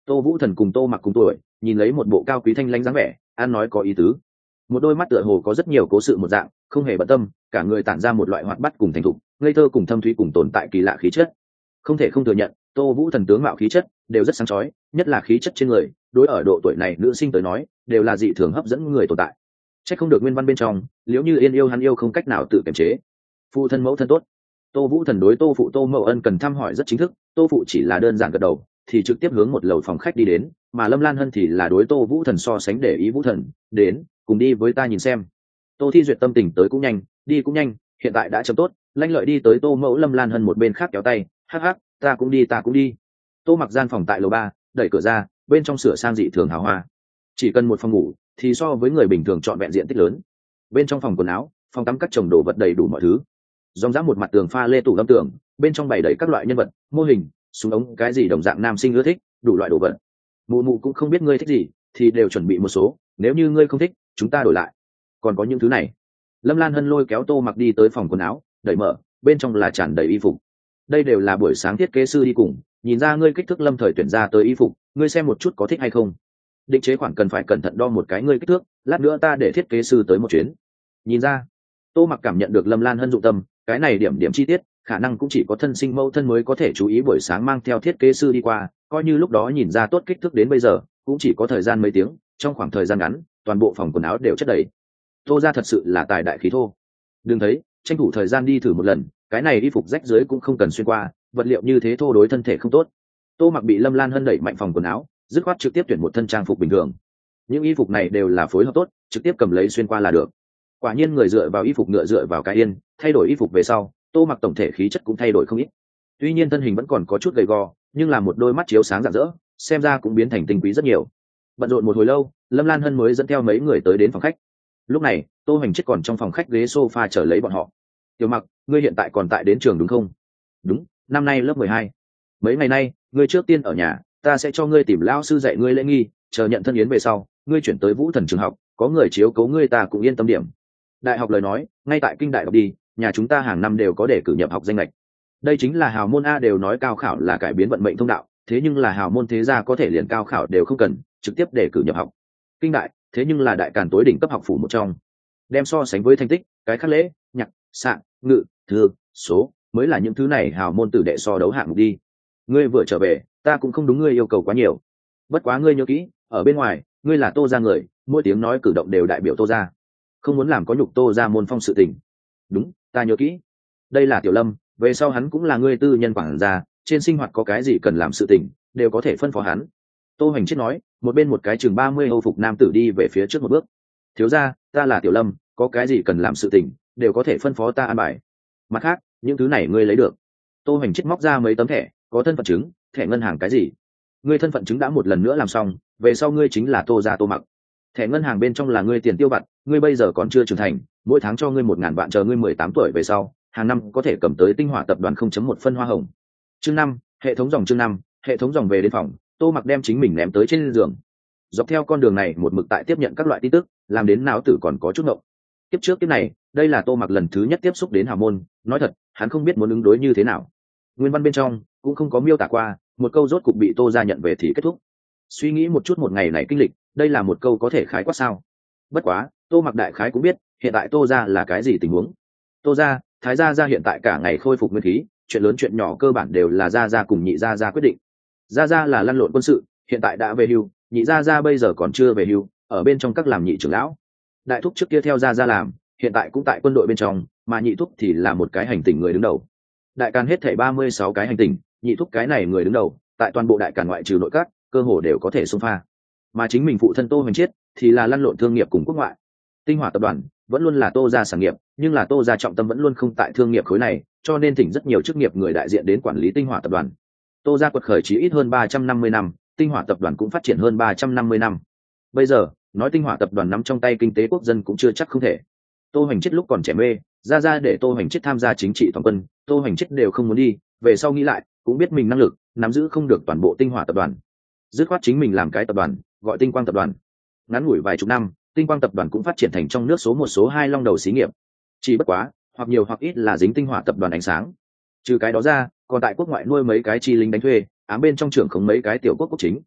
Tô Vũ Thần cùng Tô Mặc cùng tuổi, nhìn lấy một bộ cao quý thanh lãnh dáng vẻ, ăn nói có ý tứ. Một đôi mắt tựa hồ có rất nhiều cố sự một dạng, không hề bận tâm, cả người tản ra một loại hoạt bát cùng thành thục, ngây thơ cùng thâm thúy cùng tồn tại kỳ lạ khí chất. Không thể không thừa nhận, Tô Vũ Thần tướng mạo khí chất đều rất sáng chói, nhất là khí chất trên người, đối ở độ tuổi này nữ sinh tới nói, đều là dị thường hấp dẫn người tồn tại. Chắc không được nguyên văn bên trong, liếu như yên yêu hắn yêu không cách nào tự kiềm chế. Phụ thân mẫu thân tốt. Tô Vũ Thần đối Tô phụ Tô Mậu Ân cần thăm hỏi rất chính thức, Tô phụ chỉ là đơn giản gật đầu, thì trực tiếp hướng một lầu phòng khách đi đến, mà Lâm Lan Hân thì là đối Tô Vũ Thần so sánh để ý Vũ Thần, đến, cùng đi với ta nhìn xem. Tô Thi Duyệt tâm tình tới cũng nhanh, đi cũng nhanh, hiện tại đã chấm tốt, lanh lợi đi tới Tô Mẫu Lâm Lan Hân một bên khác kéo tay, hắc hắc, ta cũng đi ta cũng đi. Tô Mặc gian phòng tại lầu 3, đẩy cửa ra, bên trong sửa sang dị thường hào hoa. Chỉ cần một phòng ngủ, thì so với người bình thường chọn vẹn diện tích lớn. Bên trong phòng quần áo, phòng tắm các chồng đồ vật đầy đủ mọi thứ. Ròng rã một mặt tường pha lê tủ lâm tường, bên trong bày đầy các loại nhân vật, mô hình, súng ống cái gì đồng dạng nam sinh ưa thích, đủ loại đồ vật. Mụ mụ cũng không biết ngươi thích gì, thì đều chuẩn bị một số, nếu như ngươi không thích, chúng ta đổi lại. Còn có những thứ này. Lâm Lan Hân lôi kéo Tô Mặc đi tới phòng quần áo, đẩy mở, bên trong là tràn đầy y phục. Đây đều là buổi sáng thiết kế sư đi cùng, nhìn ra ngươi kích thước Lâm thời tuyển ra tới y phục, ngươi xem một chút có thích hay không. Định chế khoản cần phải cẩn thận đo một cái ngươi kích thước, lát nữa ta để thiết kế sư tới một chuyến. Nhìn ra, Tô Mặc cảm nhận được Lâm Lan Hân dụng tâm, cái này điểm điểm chi tiết, khả năng cũng chỉ có thân sinh mẫu thân mới có thể chú ý buổi sáng mang theo thiết kế sư đi qua, coi như lúc đó nhìn ra tốt kích thước đến bây giờ, cũng chỉ có thời gian mấy tiếng, trong khoảng thời gian ngắn, toàn bộ phòng quần áo đều chất đầy. Tô ra thật sự là tài đại khí thô. Đừng thấy, tranh thủ thời gian đi thử một lần, cái này y phục rách dưới cũng không cần xuyên qua, vật liệu như thế thô đối thân thể không tốt. Tô Mặc bị Lâm Lan Hân đẩy mạnh phòng quần áo, dứt khoát trực tiếp tuyển một thân trang phục bình thường. Những y phục này đều là phối hợp tốt, trực tiếp cầm lấy xuyên qua là được. Quả nhiên người dựa vào y phục ngựa dựa vào cái yên, thay đổi y phục về sau, Tô Mặc tổng thể khí chất cũng thay đổi không ít. Tuy nhiên thân hình vẫn còn có chút gầy gò, nhưng là một đôi mắt chiếu sáng rạng rỡ, xem ra cũng biến thành tinh quý rất nhiều. Bận rộn một hồi lâu, Lâm Lan Hân mới dẫn theo mấy người tới đến phòng khách. Lúc này, Tô Hoành Chết còn trong phòng khách ghế sofa chờ lấy bọn họ. Tiểu Mặc, ngươi hiện tại còn tại đến trường đúng không? Đúng, năm nay lớp 12. Mấy ngày nay, ngươi trước tiên ở nhà, ta sẽ cho ngươi tìm lão sư dạy ngươi lễ nghi, chờ nhận thân yến về sau, ngươi chuyển tới Vũ Thần trường học, có người chiếu cố ngươi ta cũng yên tâm điểm. Đại học lời nói, ngay tại kinh đại học đi, nhà chúng ta hàng năm đều có để cử nhập học danh lệch. Đây chính là hào môn a, đều nói cao khảo là cải biến vận mệnh thông đạo, thế nhưng là hào môn thế gia có thể liền cao khảo đều không cần, trực tiếp để cử nhập học. Kinh đại, thế nhưng là đại càn tối đỉnh cấp học phủ một trong. Đem so sánh với thành tích, cái khác lễ, nhạc, xạ, ngự, thư, số, mới là những thứ này hào môn tử đệ so đấu hạng mục đi. Ngươi vừa trở về, ta cũng không đúng ngươi yêu cầu quá nhiều. Bất quá ngươi nhớ kỹ, ở bên ngoài, ngươi là Tô gia người, mỗi tiếng nói cử động đều đại biểu Tô gia, không muốn làm có nhục Tô gia môn phong sự tình. Đúng, ta nhớ kỹ. Đây là Tiểu Lâm, về sau hắn cũng là ngươi tư nhân quản gia, trên sinh hoạt có cái gì cần làm sự tình, đều có thể phân phó hắn. Tô Hoành Chết nói, một bên một cái chừng 30 Âu phục nam tử đi về phía trước một bước. Thiếu gia, ta là Tiểu Lâm, có cái gì cần làm sự tình, đều có thể phân phó ta an bài. Mặt khác, những thứ này ngươi lấy được. Tô Hoành Chết móc ra mấy tấm thẻ, có thân phận chứng, thẻ ngân hàng cái gì. Ngươi thân phận chứng đã một lần nữa làm xong, về sau ngươi chính là Tô gia Tô Mặc. Thẻ ngân hàng bên trong là ngươi tiền tiêu vặt, ngươi bây giờ còn chưa trưởng thành, mỗi tháng cho ngươi 1.000 vạn, chờ ngươi 18 tuổi về sau, hàng năm có thể cầm tới Tinh Hỏa tập đoàn 0.1 phân hoa hồng. Chương 5, hệ thống dòng. Chương 5, hệ thống dòng. Về đến phòng, Tô Mặc đem chính mình ném tới trên giường. Dọc theo con đường này một mực tại tiếp nhận các loại tin tức, làm đến não tử còn có chút ngộng. Tiếp trước tiếp này, đây là Tô Mặc lần thứ nhất tiếp xúc đến hào môn, nói thật, hắn không biết muốn ứng đối như thế nào. Nguyên văn bên trong cũng không có miêu tả qua, một câu rốt cục bị Tô gia nhận về thì kết thúc. Suy nghĩ một chút một ngày này kinh lịch, đây là một câu có thể khái quát sao? Bất quá, Tô Mặc đại khái cũng biết, hiện tại Tô gia là cái gì tình huống. Tô gia, Thái gia hiện tại cả ngày khôi phục nguyên khí, chuyện lớn chuyện nhỏ cơ bản đều là gia cùng nhị gia quyết định. Gia là lăn lộn quân sự, hiện tại đã về hưu, nhị gia bây giờ còn chưa về hưu, ở bên trong các làm nhị trưởng lão. Đại thúc trước kia theo gia làm, hiện tại cũng tại quân đội bên trong, mà nhị thúc thì là một cái hành tỉnh người đứng đầu. Đại càn hết thảy 36 cái hành tỉnh, nhị thúc cái này người đứng đầu, tại toàn bộ đại càn ngoại trừ nội các, cơ hồ đều có thể xông pha. Mà chính mình phụ thân Tô Hoành Chiết thì là lăn lộn thương nghiệp cùng quốc ngoại. Tinh Hỏa tập đoàn vẫn luôn là Tô gia sản nghiệp, nhưng là Tô gia trọng tâm vẫn luôn không tại thương nghiệp khối này, cho nên thỉnh rất nhiều chức nghiệp người đại diện đến quản lý Tinh Hỏa tập đoàn. Tô gia quật khởi chỉ ít hơn 350 năm, Tinh Hỏa tập đoàn cũng phát triển hơn 350 năm. Bây giờ, nói Tinh Hỏa tập đoàn nắm trong tay kinh tế quốc dân cũng chưa chắc không thể. Tô Hoành Chiết lúc còn trẻ mê, ra để Tô Hoành Chiết tham gia chính trị toàn quân, Tô Hoành Chiết đều không muốn đi, về sau nghĩ lại, cũng biết mình năng lực nắm giữ không được toàn bộ Tinh Hỏa tập đoàn. Dứt khoát chính mình làm cái tập đoàn, gọi Tinh Quang tập đoàn. Ngắn ngủi vài chục năm, Tinh Quang tập đoàn cũng phát triển thành trong nước số 1 số 2 long đầu xí nghiệp. Chỉ bất quá, hoặc nhiều hoặc ít là dính Tinh Hỏa tập đoàn ánh sáng. Trừ cái đó ra, còn tại quốc ngoại nuôi mấy cái chi lính đánh thuê, ám bên trong trưởng khống mấy cái tiểu quốc quốc chính.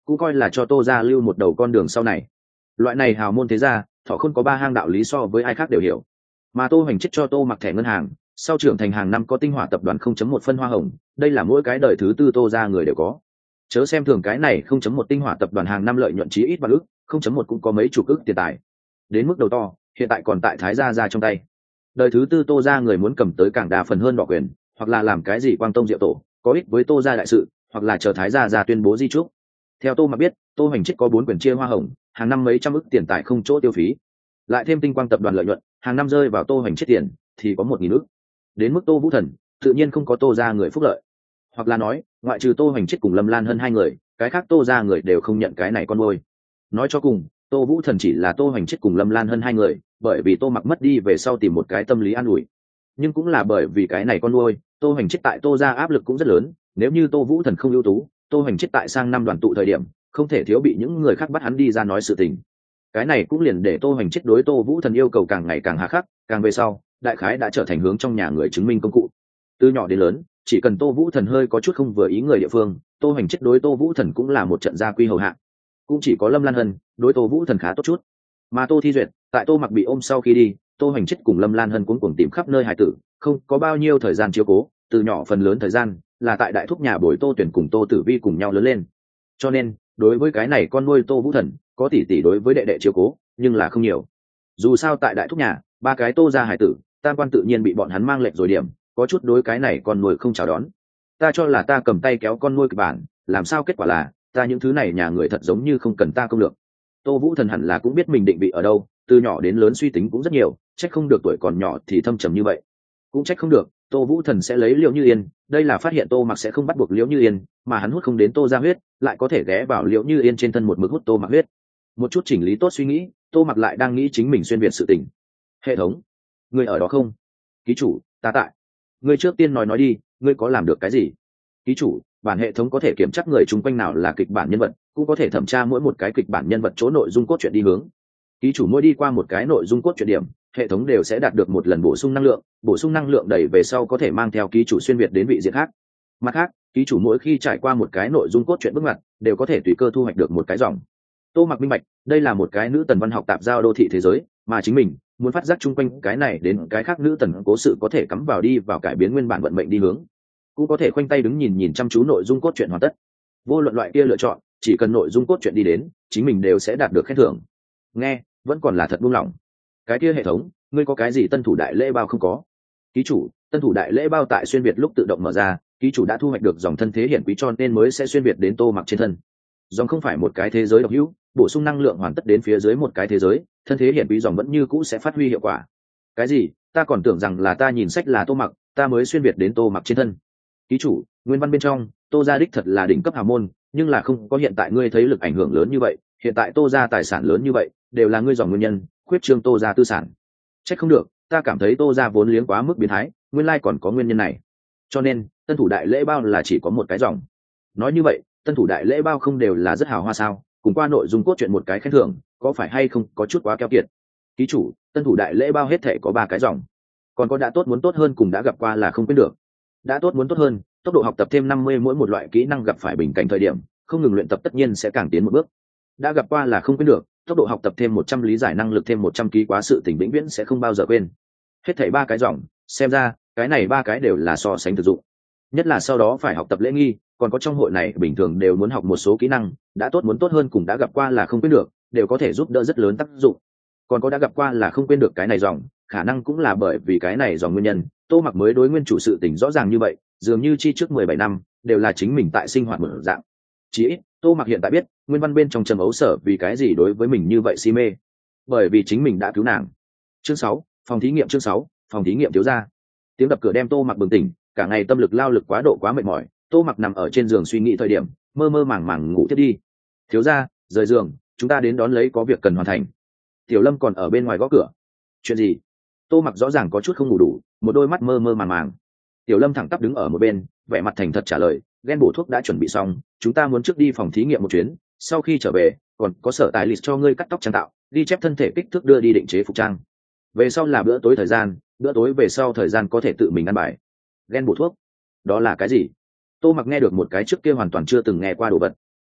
cũng coi là cho tô ra lưu một đầu con đường sau này. Loại này hào môn thế gia, thọ không có ba hang đạo lý so với ai khác đều hiểu. Mà tô hoành chết cho tô mặc thẻ ngân hàng, sau trưởng thành hàng năm có tinh hỏa tập đoàn 0.1 phân hoa hồng, đây là mỗi cái đời thứ tư tô ra người đều có. Chớ xem thường cái này 0.1 tinh hỏa tập đoàn hàng năm lợi nhuận chí ít vạn ức, 0.1 cũng có mấy chục ức tiền tài. Đến mức đầu to, hiện tại còn tại Thái gia ra trong tay. Đời thứ tư tô ra người muốn cầm tới càng đa phần hơn đỏ quyền, hoặc là làm cái gì quang tông diệu tổ, có ích với tô ra đại sự, hoặc là chờ Thái gia ra tuyên bố di chúc. Theo tô mặc biết, tô hoành chết có 4 quyền chia hoa hồng, hàng năm mấy trăm ức tiền tài không chỗ tiêu phí, lại thêm tinh quang tập đoàn lợi nhuận, hàng năm rơi vào tô hoành chết tiền thì có 1.000 ức. Đến mức tô vũ thần, tự nhiên không có tô ra người phúc lợi, hoặc là nói ngoại trừ tô hoành chết cùng Lâm Lan hơn hai người, cái khác tô ra người đều không nhận cái này con nuôi. Nói cho cùng, tô vũ thần chỉ là tô hoành chết cùng Lâm Lan hơn hai người, bởi vì tô mặc mất đi về sau tìm một cái tâm lý an ủi. Nhưng cũng là bởi vì cái này con nuôi, tô hoành chết tại tô ra áp lực cũng rất lớn. Nếu như tô vũ thần không ưu tú, tô hoành chết tại sang năm đoàn tụ thời điểm không thể thiếu bị những người khác bắt hắn đi ra nói sự tình. Cái này cũng liền để tô hoành chết đối tô vũ thần yêu cầu càng ngày càng hà khắc, càng về sau đại khái đã trở thành hướng trong nhà người chứng minh công cụ. Từ nhỏ đến lớn, chỉ cần tô vũ thần hơi có chút không vừa ý người địa phương, tô hoành chết đối tô vũ thần cũng là một trận gia quy hầu hạ. Cũng chỉ có Lâm Lan Hân đối tô vũ thần khá tốt chút. Mà tô thi duyệt tại tô mặc bị ôm sau khi đi, tô hoành chết cùng Lâm Lan Hân cuống cuồng tìm khắp nơi hài tử, không có bao nhiêu thời gian chiếu cố, từ nhỏ phần lớn thời gian là tại đại thúc nhà bồi tô tuyển cùng tô tử vi cùng nhau lớn lên. Cho nên đối với cái này con nuôi tô vũ thần, có tỷ tỷ đối với đệ đệ chiếu cố nhưng là không nhiều. Dù sao tại đại thúc nhà, ba cái tô ra hải tử, tam quan tự nhiên bị bọn hắn mang lệnh rồi điểm, có chút đối cái này con nuôi không chào đón. Ta cho là ta cầm tay kéo con nuôi kịch bản, làm sao kết quả là ta những thứ này nhà người thật giống như không cần ta công lược. Tô vũ thần hẳn là cũng biết mình định vị ở đâu, từ nhỏ đến lớn suy tính cũng rất nhiều, trách không được tuổi còn nhỏ thì thâm trầm như vậy. Cũng trách không được tô vũ thần sẽ lấy Liễu Như Yên, đây là phát hiện tô mặc sẽ không bắt buộc Liễu Như Yên, mà hắn hút không đến tô ra huyết, lại có thể ghé vào Liễu Như Yên trên thân một mực hút tô mặc huyết. Một chút chỉnh lý tốt suy nghĩ, tô mặc lại đang nghĩ chính mình xuyên việt sự tình. Hệ thống, ngươi ở đó không? Ký chủ, ta tại. Ngươi trước tiên nói đi, ngươi có làm được cái gì? Ký chủ, bản hệ thống có thể kiểm tra người chung quanh nào là kịch bản nhân vật, cũng có thể thẩm tra mỗi một cái kịch bản nhân vật chỗ nội dung cốt truyện đi hướng. Ký chủ mỗi đi qua một cái nội dung cốt truyện điểm, hệ thống đều sẽ đạt được một lần bổ sung năng lượng đầy về sau có thể mang theo ký chủ xuyên việt đến vị diện khác. Mặt khác, ký chủ mỗi khi trải qua một cái nội dung cốt truyện bước ngoặt, đều có thể tùy cơ thu hoạch được một cái dòng. Tô mặc minh bạch, đây là một cái nữ tần văn học tạp giao đô thị thế giới, mà chính mình muốn phát giác chung quanh cái này đến cái khác nữ tần cố sự có thể cắm vào đi vào cải biến nguyên bản vận mệnh đi hướng, cũng có thể khoanh tay đứng nhìn chăm chú nội dung cốt truyện hoàn tất. Vô luận loại kia lựa chọn, chỉ cần nội dung cốt truyện đi đến, chính mình đều sẽ đạt được khen thưởng. Nghe vẫn còn là thật buông lỏng. Cái kia hệ thống, ngươi có cái gì tân thủ đại lễ bao không có? Ký chủ, tân thủ đại lễ bao tại xuyên việt lúc tự động mở ra, ký chủ đã thu hoạch được dòng thân thế hiển quý cho nên mới sẽ xuyên việt đến tô mặc trên thân. Dòng không phải một cái thế giới độc hữu, bổ sung năng lượng hoàn tất đến phía dưới một cái thế giới, thân thế hiển quý dòng vẫn như cũ sẽ phát huy hiệu quả. Cái gì? Ta còn tưởng rằng là ta nhìn sách là tô mặc, ta mới xuyên việt đến tô mặc trên thân. Ký chủ, nguyên văn bên trong, tô gia đích thật là đỉnh cấp hào môn, nhưng là không có hiện tại ngươi thấy lực ảnh hưởng lớn như vậy, hiện tại tô gia tài sản lớn như vậy, đều là ngươi dòng nguyên nhân, khuyết trương tô gia tư sản. Trách không được, ta cảm thấy tô gia vốn liếng quá mức biến thái, nguyên lai còn có nguyên nhân này. Cho nên, tân thủ đại lễ bao là chỉ có một cái dòng. Nói như vậy, tân thủ đại lễ bao không đều là rất hào hoa sao? Cùng qua nội dung cốt truyện một cái khen thưởng, có phải hay không có chút quá keo kiệt? Ký chủ, tân thủ đại lễ bao hết thể có 3 cái dòng. Còn có đã tốt muốn tốt hơn cùng đã gặp qua là không quên được. Đã tốt muốn tốt hơn, tốc độ học tập thêm 50 mỗi một loại kỹ năng gặp phải bình cảnh thời điểm, không ngừng luyện tập tất nhiên sẽ càng tiến một bước. Đã gặp qua là không quên được, tốc độ học tập thêm 100 lý giải năng lực thêm 100 ký quá sự tình vĩnh viễn sẽ không bao giờ quên. Hết thảy 3 cái dòng, xem ra cái này 3 cái đều là so sánh thực dụng. Nhất là sau đó phải học tập lễ nghi, còn có trong hội này bình thường đều muốn học một số kỹ năng, đã tốt muốn tốt hơn cùng đã gặp qua là không quên được, đều có thể giúp đỡ rất lớn tác dụng. Còn có đã gặp qua là không quên được cái này dòng, khả năng cũng là bởi vì cái này dòng nguyên nhân, tô mặc mới đối nguyên chủ sự tình rõ ràng như vậy, dường như chi trước 17 năm đều là chính mình tại sinh hoạt một dạng. Chỉ ít tô mặc hiện tại biết nguyên văn bên trong trầm ấu sở vì cái gì đối với mình như vậy si mê, bởi vì chính mình đã cứu nàng. Chương 6, phòng thí nghiệm. Chương 6, phòng thí nghiệm thiếu gia. Tiếng đập cửa đem tô mặc bừng tỉnh, cả ngày tâm lực lao lực quá độ quá mệt mỏi, tô mặc nằm ở trên giường suy nghĩ thời điểm mơ mơ màng màng ngủ tiếp đi. Thiếu gia, rời giường, chúng ta đến đón lấy có việc cần hoàn thành. Tiểu Lâm còn ở bên ngoài gõ cửa. Chuyện gì? Tô mặc rõ ràng có chút không ngủ đủ, một đôi mắt mơ mơ màng màng. Tiểu Lâm thẳng tắp đứng ở một bên, vẻ mặt thành thật trả lời, ghen bổ thuốc đã chuẩn bị xong, chúng ta muốn trước đi phòng thí nghiệm một chuyến, sau khi trở về còn có sở tài lịch cho ngươi cắt tóc trang tạo, ghi chép thân thể kích thước đưa đi định chế phục trang. Về sau là bữa tối thời gian, bữa tối về sau thời gian có thể tự mình ăn bài. Ghen bổ thuốc? Đó là cái gì? Tô mặc nghe được một cái trước kia hoàn toàn chưa từng nghe qua đồ vật.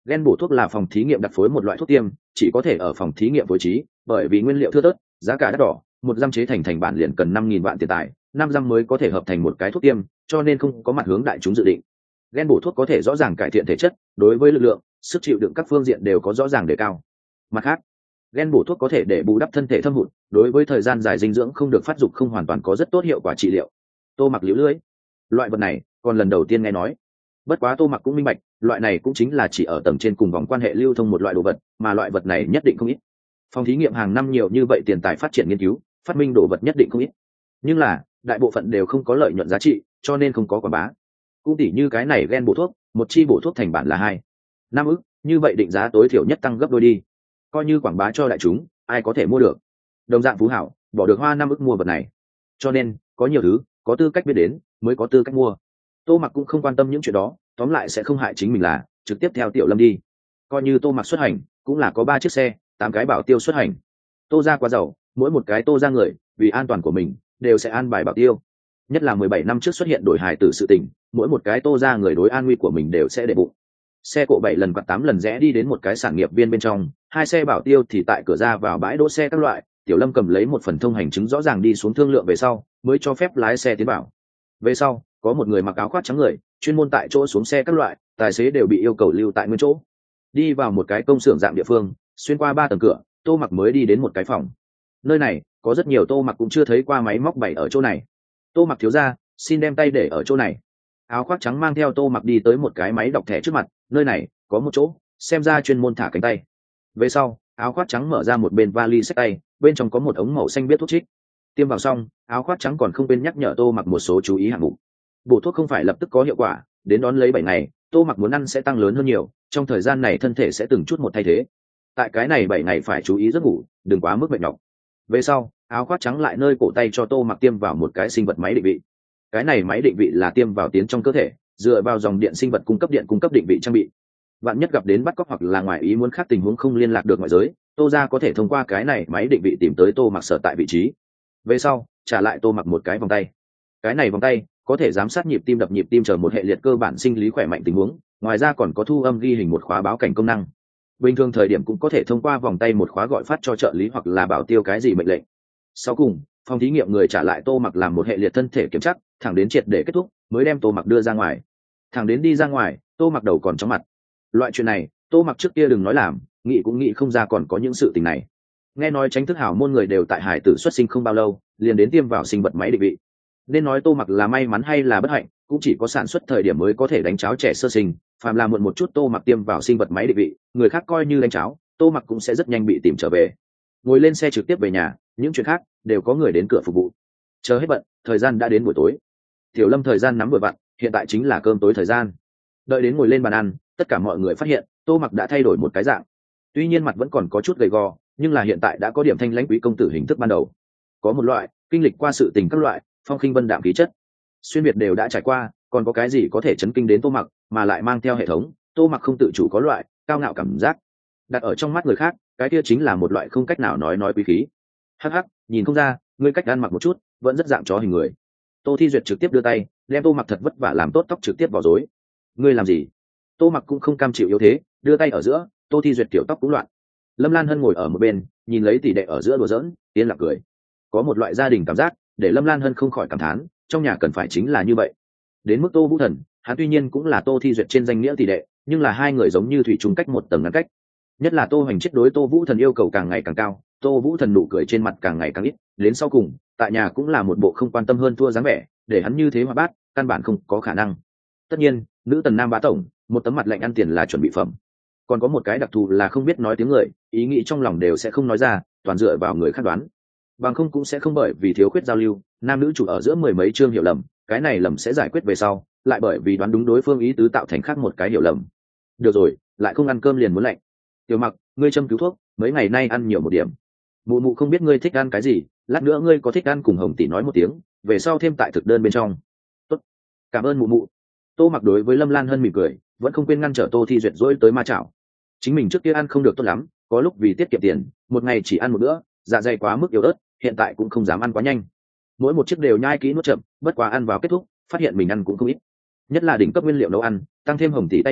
Gen bổ thuốc là phòng thí nghiệm đặt phối một loại thuốc tiêm, chỉ có thể ở phòng thí nghiệm phối trí, bởi vì nguyên liệu thưa thớt, giá cả đắt đỏ, một giam chế thành bản liền cần 5.000 vạn tiền tài, 5 giam mới có thể hợp thành một cái thuốc tiêm, cho nên không có mặt hướng đại chúng dự định. Gen bổ thuốc có thể rõ ràng cải thiện thể chất, đối với lực lượng, sức chịu đựng các phương diện đều có rõ ràng đề cao. Mặt khác, gen bổ thuốc có thể để bù đắp thân thể thâm hụt, đối với thời gian dài dinh dưỡng không được phát dục không hoàn toàn có rất tốt hiệu quả trị liệu. Tô Mặc liễu lưỡi, loại vật này còn lần đầu tiên nghe nói. Bất quá Tô Mặc cũng minh bạch, loại này cũng chính là chỉ ở tầng trên cùng vòng quan hệ lưu thông một loại đồ vật, mà loại vật này nhất định không ít. Phòng thí nghiệm hàng năm nhiều như vậy tiền tài phát triển nghiên cứu, phát minh đồ vật nhất định không ít. Nhưng là, đại bộ phận đều không có lợi nhuận giá trị, cho nên không có quảng bá. Cũng tỉ như cái này gen bổ thuốc, một chi bổ thuốc thành bản là 2.5 ức, như vậy định giá tối thiểu nhất tăng gấp đôi đi. Coi như quảng bá cho đại chúng, ai có thể mua được? Đồng dạng phú hảo, bỏ được hoa 5 ức mua vật này. Cho nên, có nhiều thứ, có tư cách biết đến, mới có tư cách mua. Tô Mặc cũng không quan tâm những chuyện đó, tóm lại sẽ không hại chính mình là trực tiếp theo Tiểu Lâm đi. Coi như Tô Mặc xuất hành, cũng là có 3 chiếc xe, 8 cái bảo tiêu xuất hành. Tô gia quá giàu, mỗi một cái Tô gia người, vì an toàn của mình, đều sẽ an bài bảo tiêu. Nhất là 17 năm trước xuất hiện đổi hài tử sự tình, mỗi một cái Tô gia người đối an nguy của mình đều sẽ để bụng. Xe cộ 7 lần quạt 8 lần rẽ đi đến một cái sản nghiệp viên bên trong, 2 xe bảo tiêu thì tại cửa ra vào bãi đỗ xe các loại. Tiểu Lâm cầm lấy một phần thông hành chứng rõ ràng đi xuống thương lượng về sau, mới cho phép lái xe tiến vào. Về sau, có một người mặc áo khoác trắng người, chuyên môn tại chỗ xuống xe các loại, tài xế đều bị yêu cầu lưu tại nguyên chỗ. Đi vào một cái công xưởng dạng địa phương, xuyên qua 3 tầng cửa, Tô Mặc mới đi đến một cái phòng. Nơi này có rất nhiều Tô Mặc cũng chưa thấy qua máy móc bày ở chỗ này. Tô Mặc thiếu gia, xin đem tay để ở chỗ này. Áo khoác trắng mang theo Tô Mặc đi tới một cái máy đọc thẻ trước mặt, nơi này có một chỗ, xem ra chuyên môn thả cánh tay. Về sau, áo khoác trắng mở ra một bên vali xách tay, bên trong có một ống màu xanh biết thuốc trích. Tiêm vào xong, áo khoác trắng còn không quên nhắc nhở Tô Mặc một số chú ý hạng mục. Bổ thuốc không phải lập tức có hiệu quả, đến đón lấy 7 ngày, Tô Mặc muốn ăn sẽ tăng lớn hơn nhiều, trong thời gian này thân thể sẽ từng chút một thay thế. Tại cái này 7 ngày phải chú ý giấc ngủ, đừng quá mức mệt nhọc. Về sau, áo khoác trắng lại nơi cổ tay cho Tô Mặc tiêm vào một cái sinh vật máy định vị. Cái này máy định vị là tiêm vào tiến trong cơ thể, dựa vào dòng điện sinh vật cung cấp định vị trang bị. Vạn nhất gặp đến bắt cóc hoặc là ngoài ý muốn khác tình huống không liên lạc được ngoại giới, Tô gia có thể thông qua cái này máy định vị tìm tới Tô Mặc sở tại vị trí. Về sau, trả lại Tô Mặc một cái vòng tay. Cái này vòng tay có thể giám sát nhịp tim chờ một hệ liệt cơ bản sinh lý khỏe mạnh tình huống, ngoài ra còn có thu âm ghi hình một khóa báo cảnh công năng. Bình thường thời điểm cũng có thể thông qua vòng tay một khóa gọi phát cho trợ lý hoặc là bảo tiêu cái gì mệnh lệnh. Sau cùng, phòng thí nghiệm người trả lại Tô Mặc làm một hệ liệt thân thể kiểm tra, thẳng đến triệt để kết thúc mới đem Tô Mặc đưa ra ngoài. Thẳng đến đi ra ngoài, Tô Mặc đầu còn chóng mặt. Loại chuyện này, Tô Mặc trước kia đừng nói làm, nghĩ cũng nghĩ không ra còn có những sự tình này. Nghe nói Tránh thức hảo môn người đều tại hải tử xuất sinh không bao lâu, liền đến tiêm vào sinh vật máy định vị. Nên nói Tô Mặc là may mắn hay là bất hạnh, cũng chỉ có sản xuất thời điểm mới có thể đánh cháo trẻ sơ sinh, phàm là muộn một chút Tô Mặc tiêm vào sinh vật máy định vị, người khác coi như đánh cháo, Tô Mặc cũng sẽ rất nhanh bị tìm trở về. Ngồi lên xe trực tiếp về nhà, những chuyện khác đều có người đến cửa phục vụ. Chờ hết bận, thời gian đã đến buổi tối. Tiểu Lâm thời gian nắm vừa vặn, hiện tại chính là cơm tối thời gian. Đợi đến ngồi lên bàn ăn, tất cả mọi người phát hiện Tô Mặc đã thay đổi một cái dạng. Tuy nhiên mặt vẫn còn có chút gầy gò, nhưng là hiện tại đã có điểm thanh lãnh quý công tử hình thức ban đầu. Có một loại kinh lịch qua sự tình các loại phong khinh vân đạm khí chất, xuyên việt đều đã trải qua, còn có cái gì có thể chấn kinh đến Tô Mặc, mà lại mang theo hệ thống, Tô Mặc không tự chủ có loại cao ngạo cảm giác. Đặt ở trong mắt người khác, cái kia chính là một loại không cách nào nói quý khí. Hắc hắc, nhìn không ra, ngươi cách ăn mặc một chút, vẫn rất dạng chó hình người. Tô Thi Duyệt trực tiếp đưa tay, đem Tô Mặc thật vất vả làm tốt tóc trực tiếp vào rối. Ngươi làm gì? Tô Mặc cũng không cam chịu yếu thế, đưa tay ở giữa, Tô Thi Duyệt kiểu tóc cũng loạn. Lâm Lan Hân ngồi ở một bên, nhìn lấy tỷ đệ ở giữa đùa giỡn, yên lặng cười. Có một loại gia đình cảm giác, để Lâm Lan Hân không khỏi cảm thán, trong nhà cần phải chính là như vậy. Đến mức Tô Vũ Thần, hắn tuy nhiên cũng là Tô Thi Duyệt trên danh nghĩa tỷ đệ, nhưng là hai người giống như thủy chung cách một tầng ngăn cách. Nhất là Tô Hoành chết đối Tô Vũ Thần yêu cầu càng ngày càng cao, Tô Vũ Thần nụ cười trên mặt càng ngày càng ít, đến sau cùng, tại nhà cũng là một bộ không quan tâm hơn thua dáng vẻ, để hắn như thế mà bát, căn bản không có khả năng. Tất nhiên, nữ tần nam bá tổng, một tấm mặt lạnh ăn tiền là chuẩn bị phẩm. Còn có một cái đặc thù là không biết nói tiếng người, ý nghĩ trong lòng đều sẽ không nói ra, toàn dựa vào người khác đoán. Bằng không cũng sẽ không bởi vì thiếu khuyết giao lưu, nam nữ chủ ở giữa mười mấy chương hiểu lầm, cái này lầm sẽ giải quyết về sau, lại bởi vì đoán đúng đối phương ý tứ tạo thành khác một cái hiểu lầm. Được rồi, lại không ăn cơm liền muốn lạnh. Tiểu Mặc, ngươi châm cứu thuốc, mấy ngày nay ăn nhiều một điểm. Mụ mụ không biết ngươi thích ăn cái gì, lát nữa ngươi có thích ăn cùng Hồng tỷ nói một tiếng, về sau thêm tại thực đơn bên trong. Tốt, cảm ơn mụ mụ. Tô Mặc đối với Lâm Lan Hân mỉm cười, vẫn không quên ngăn trở Tô Thi Duyệt dỗi tới ma chảo. Chính mình trước kia ăn không được tốt lắm, có lúc vì tiết kiệm tiền, một ngày chỉ ăn một bữa, dạ dày quá mức yếu ớt, hiện tại cũng không dám ăn quá nhanh. Mỗi một chiếc đều nhai kỹ nuốt chậm, bất quá ăn vào kết thúc, phát hiện mình ăn cũng không ít. Nhất là đỉnh cấp nguyên liệu nấu ăn, tăng thêm Hồng tỷ tay nghề,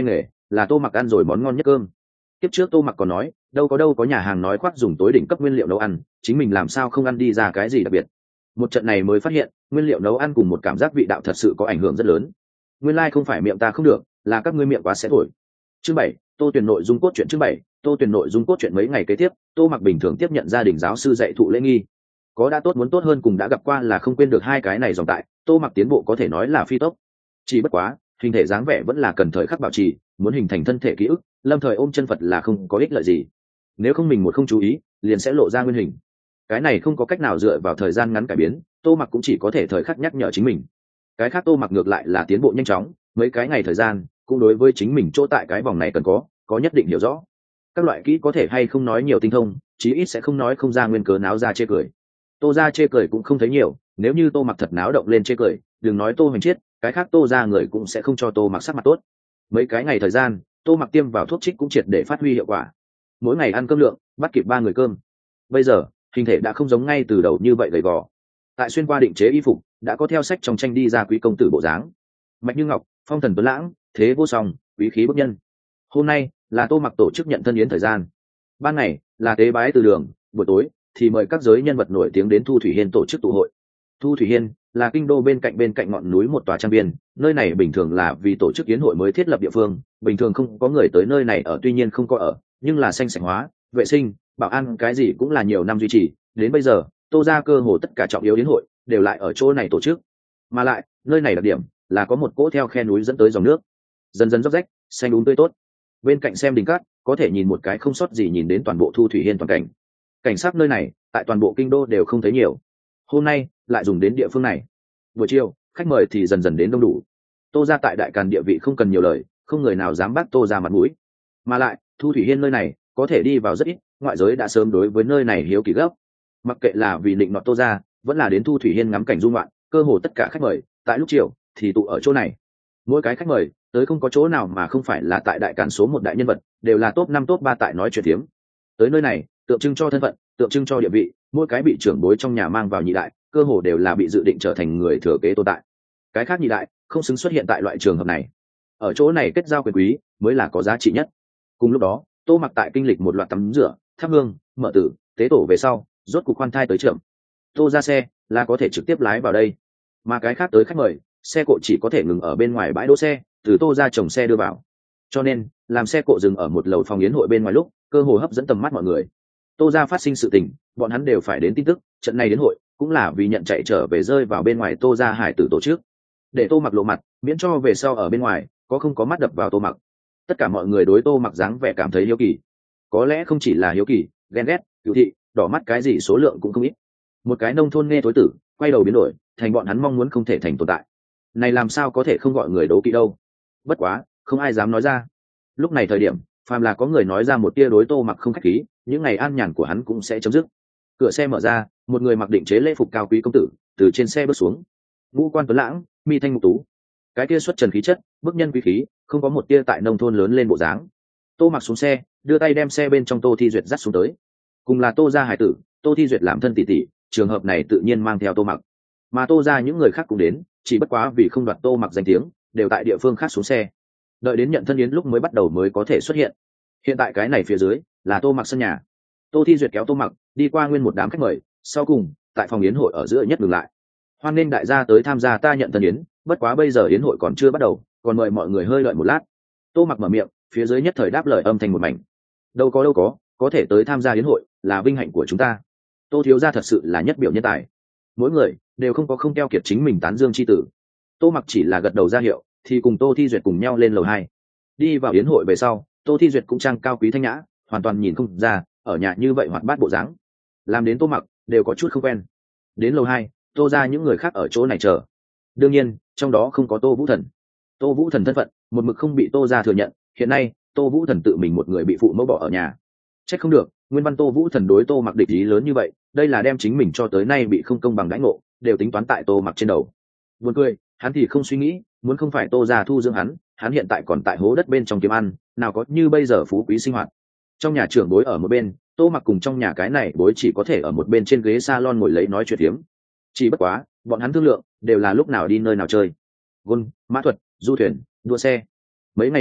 là tô mặc ăn rồi món ngon nhất cơm. Tiếp trước tô mặc còn nói đâu có nhà hàng nói khoác dùng tối đỉnh cấp nguyên liệu nấu ăn, chính mình làm sao không ăn đi ra cái gì đặc biệt. Một trận này mới phát hiện nguyên liệu nấu ăn cùng một cảm giác vị đạo thật sự có ảnh hưởng rất lớn. Nguyên lai không phải miệng ta không được, là các ngươi miệng quá sẽ thổi. Chương 7, tô tuyển nội dung cốt truyện. Chương 7, tô tuyển nội dung cốt truyện. Mấy ngày kế tiếp, tô mặc bình thường tiếp nhận gia đình giáo sư dạy thụ lễ nghi. Có đã tốt muốn tốt hơn, cùng đã gặp qua là không quên được hai cái này dòng tại tô mặc tiến bộ có thể nói là phi tốc. Chỉ bất quá hình thể dáng vẻ vẫn là cần thời khắc bảo trì, muốn hình thành thân thể ký ức lâm thời ôm chân Phật là không có ích lợi gì. Nếu không mình một không chú ý liền sẽ lộ ra nguyên hình. Cái này không có cách nào dựa vào thời gian ngắn cải biến, tô mặc cũng chỉ có thể thời khắc nhắc nhở chính mình. Cái khác tô mặc ngược lại là tiến bộ nhanh chóng, mấy cái ngày thời gian cũng đối với chính mình chỗ tại cái vòng này cần có nhất định hiểu rõ. Các loại kỹ có thể hay không nói nhiều tinh thông, chí ít sẽ không nói không ra nguyên cớ náo ra chê cười. Tô ra chê cười cũng không thấy nhiều, nếu như tô mặc thật náo động lên chê cười, đừng nói tô hoành chiết, cái khác tô ra người cũng sẽ không cho tô mặc sắc mặt tốt. Mấy cái ngày thời gian tô mặc tiêm vào thuốc trích cũng triệt để phát huy hiệu quả, mỗi ngày ăn cơm lượng bắt kịp 3 người cơm. Bây giờ hình thể đã không giống ngay từ đầu như vậy gầy gò, tại xuyên qua định chế y phục đã có theo sách trong tranh đi ra quý công tử bộ dáng, mạch như ngọc, phong thần tuấn lãng, thế vô song, quý khí bức nhân. Hôm nay là tô mặc tổ chức nhận thân yến thời gian, ban ngày là tế bái từ đường, buổi tối thì mời các giới nhân vật nổi tiếng đến Thu Thủy Hiên tổ chức tụ hội. Thu Thủy Hiên là kinh đô bên cạnh ngọn núi một tòa trang viên, nơi này bình thường là vì tổ chức yến hội mới thiết lập địa phương, bình thường không có người tới nơi này ở, tuy nhiên không có ở, nhưng là xanh sạch hóa, vệ sinh, bảo an cái gì cũng là nhiều năm duy trì, đến bây giờ tô ra cơ hồ tất cả trọng yếu yến hội đều lại ở chỗ này tổ chức. Mà lại nơi này đặc điểm là có một cỗ theo khe núi dẫn tới dòng nước dần dần róc rách, xanh đúng tươi tốt. Bên cạnh xem đỉnh cát có thể nhìn một cái không sót gì nhìn đến toàn bộ Thu Thủy Hiên toàn cảnh. Cảnh sát nơi này tại toàn bộ kinh đô đều không thấy nhiều, hôm nay lại dùng đến địa phương này. Buổi chiều khách mời thì dần dần đến đông đủ. Tô ra tại đại càn địa vị không cần nhiều lời, không người nào dám bắt tô ra mặt mũi. Mà lại Thu Thủy Hiên nơi này có thể đi vào rất ít, ngoại giới đã sớm đối với nơi này hiếu kỳ gấp. Mặc kệ là vì định nọ tô ra, vẫn là đến Thu Thủy Hiên ngắm cảnh dung loạn, cơ hồ tất cả khách mời tại lúc chiều thì tụ ở chỗ này. Mỗi cái khách mời tới không có chỗ nào mà không phải là tại đại càn số một đại nhân vật, đều là top 5 top 3 tại nói chuyện tiếm. Tới nơi này tượng trưng cho thân phận, tượng trưng cho địa vị, mỗi cái bị trưởng bối trong nhà mang vào nhị đại cơ hồ đều là bị dự định trở thành người thừa kế tồn tại. Cái khác nhị đại không xứng xuất hiện tại loại trường hợp này, ở chỗ này kết giao quyền quý mới là có giá trị nhất. Cùng lúc đó tô mặc tại kinh lịch một loạt tắm rửa, thắp hương, mở tử, tế tổ về sau, rốt cục khoan thai tới trưởng. Tô ra xe là có thể trực tiếp lái vào đây, mà cái khác tới khách mời xe cộ chỉ có thể ngừng ở bên ngoài bãi đỗ xe, từ tô ra chồng xe đưa vào, cho nên làm xe cộ dừng ở một lầu phòng yến hội bên ngoài lúc cơ hồ hấp dẫn tầm mắt mọi người. Tô ra phát sinh sự tình bọn hắn đều phải đến tin tức, trận này đến hội cũng là vì nhận chạy trở về rơi vào bên ngoài tô ra hải tử tổ chức, để tô mặc lộ mặt, miễn cho về sau ở bên ngoài có mắt đập vào tô mặc. Tất cả mọi người đối tô mặc dáng vẻ cảm thấy hiếu kỳ, có lẽ không chỉ là hiếu kỳ, ghen ghét, cựu thị, đỏ mắt cái gì số lượng cũng không ít. Một cái nông thôn nghe thối tử quay đầu biến đổi thành bọn hắn mong muốn không thể thành tồn tại, này làm sao có thể không gọi người đố kỵ đâu. Bất quá không ai dám nói ra. Lúc này thời điểm phàm là có người nói ra một tia đối tô mặc không khách khí, những ngày an nhàn của hắn cũng sẽ chấm dứt. Cửa xe mở ra, một người mặc định chế lễ phục cao quý công tử từ trên xe bước xuống, ngũ quan tuấn lãng, mi thanh mục tú, cái tia xuất trần khí chất, bức nhân quý khí, không có một tia tại nông thôn lớn lên bộ dáng. Tô mặc xuống xe, đưa tay đem xe bên trong Tô Thi Duyệt dắt xuống tới, cùng là tô ra hải tử, Tô Thi Duyệt làm thân tỷ tỷ, trường hợp này tự nhiên mang theo tô mặc. Mà tô ra những người khác cũng đến, chỉ bất quá vì không đoạt tô mặc danh tiếng, đều tại địa phương khác xuống xe, đợi đến nhận thân yến lúc mới bắt đầu mới có thể xuất hiện. Hiện tại cái này phía dưới là tô mặc sân nhà. Tô Thi Duyệt kéo tô mặc đi qua nguyên một đám khách mời, sau cùng tại phòng yến hội ở giữa nhất dừng lại. Hoan nghênh đại gia tới tham gia ta nhận thân yến, bất quá bây giờ yến hội còn chưa bắt đầu, còn mời mọi người hơi đợi một lát. Tô mặc mở miệng, phía dưới nhất thời đáp lời âm thanh một mảnh. Đâu có thể tới tham gia yến hội là vinh hạnh của chúng ta. Tô thiếu gia thật sự là nhất biểu nhân tài, mỗi người đều không keo kiệt chính mình tán dương chi tử. Tô mặc chỉ là gật đầu ra hiệu, thì cùng Tô Thi Duyệt cùng nhau lên lầu 2. Đi vào yến hội về sau, Tô Thi Duyệt cũng trang cao quý thanh nhã, hoàn toàn nhìn không ra ở nhà như vậy hoạt bát bộ dáng, làm đến tô mặc đều có chút không quen. Đến lầu 2, tô ra những người khác ở chỗ này chờ, đương nhiên trong đó không có Tô Vũ Thần. Tô Vũ Thần thân phận một mực không bị tô ra thừa nhận, hiện nay Tô Vũ Thần tự mình một người bị phụ mẫu bỏ ở nhà. Trách không được nguyên văn Tô Vũ Thần đối tô mặc địch ý lớn như vậy, đây là đem chính mình cho tới nay bị không công bằng đãi ngộ đều tính toán tại tô mặc trên đầu. Buồn cười, hắn thì không suy nghĩ, muốn không phải tô ra thu dưỡng hắn hiện tại còn tại hố đất bên trong kiếm ăn, nào có như bây giờ phú quý sinh hoạt. Trong nhà trưởng bối ở một bên, tô mặc cùng trong nhà cái này bối chỉ có thể ở một bên trên ghế salon ngồi lấy nói chuyện hiếm. Chỉ bất quá bọn hắn thương lượng đều là lúc nào đi nơi nào chơi, gôn, mã thuật, du thuyền, đua xe. Mấy ngày nay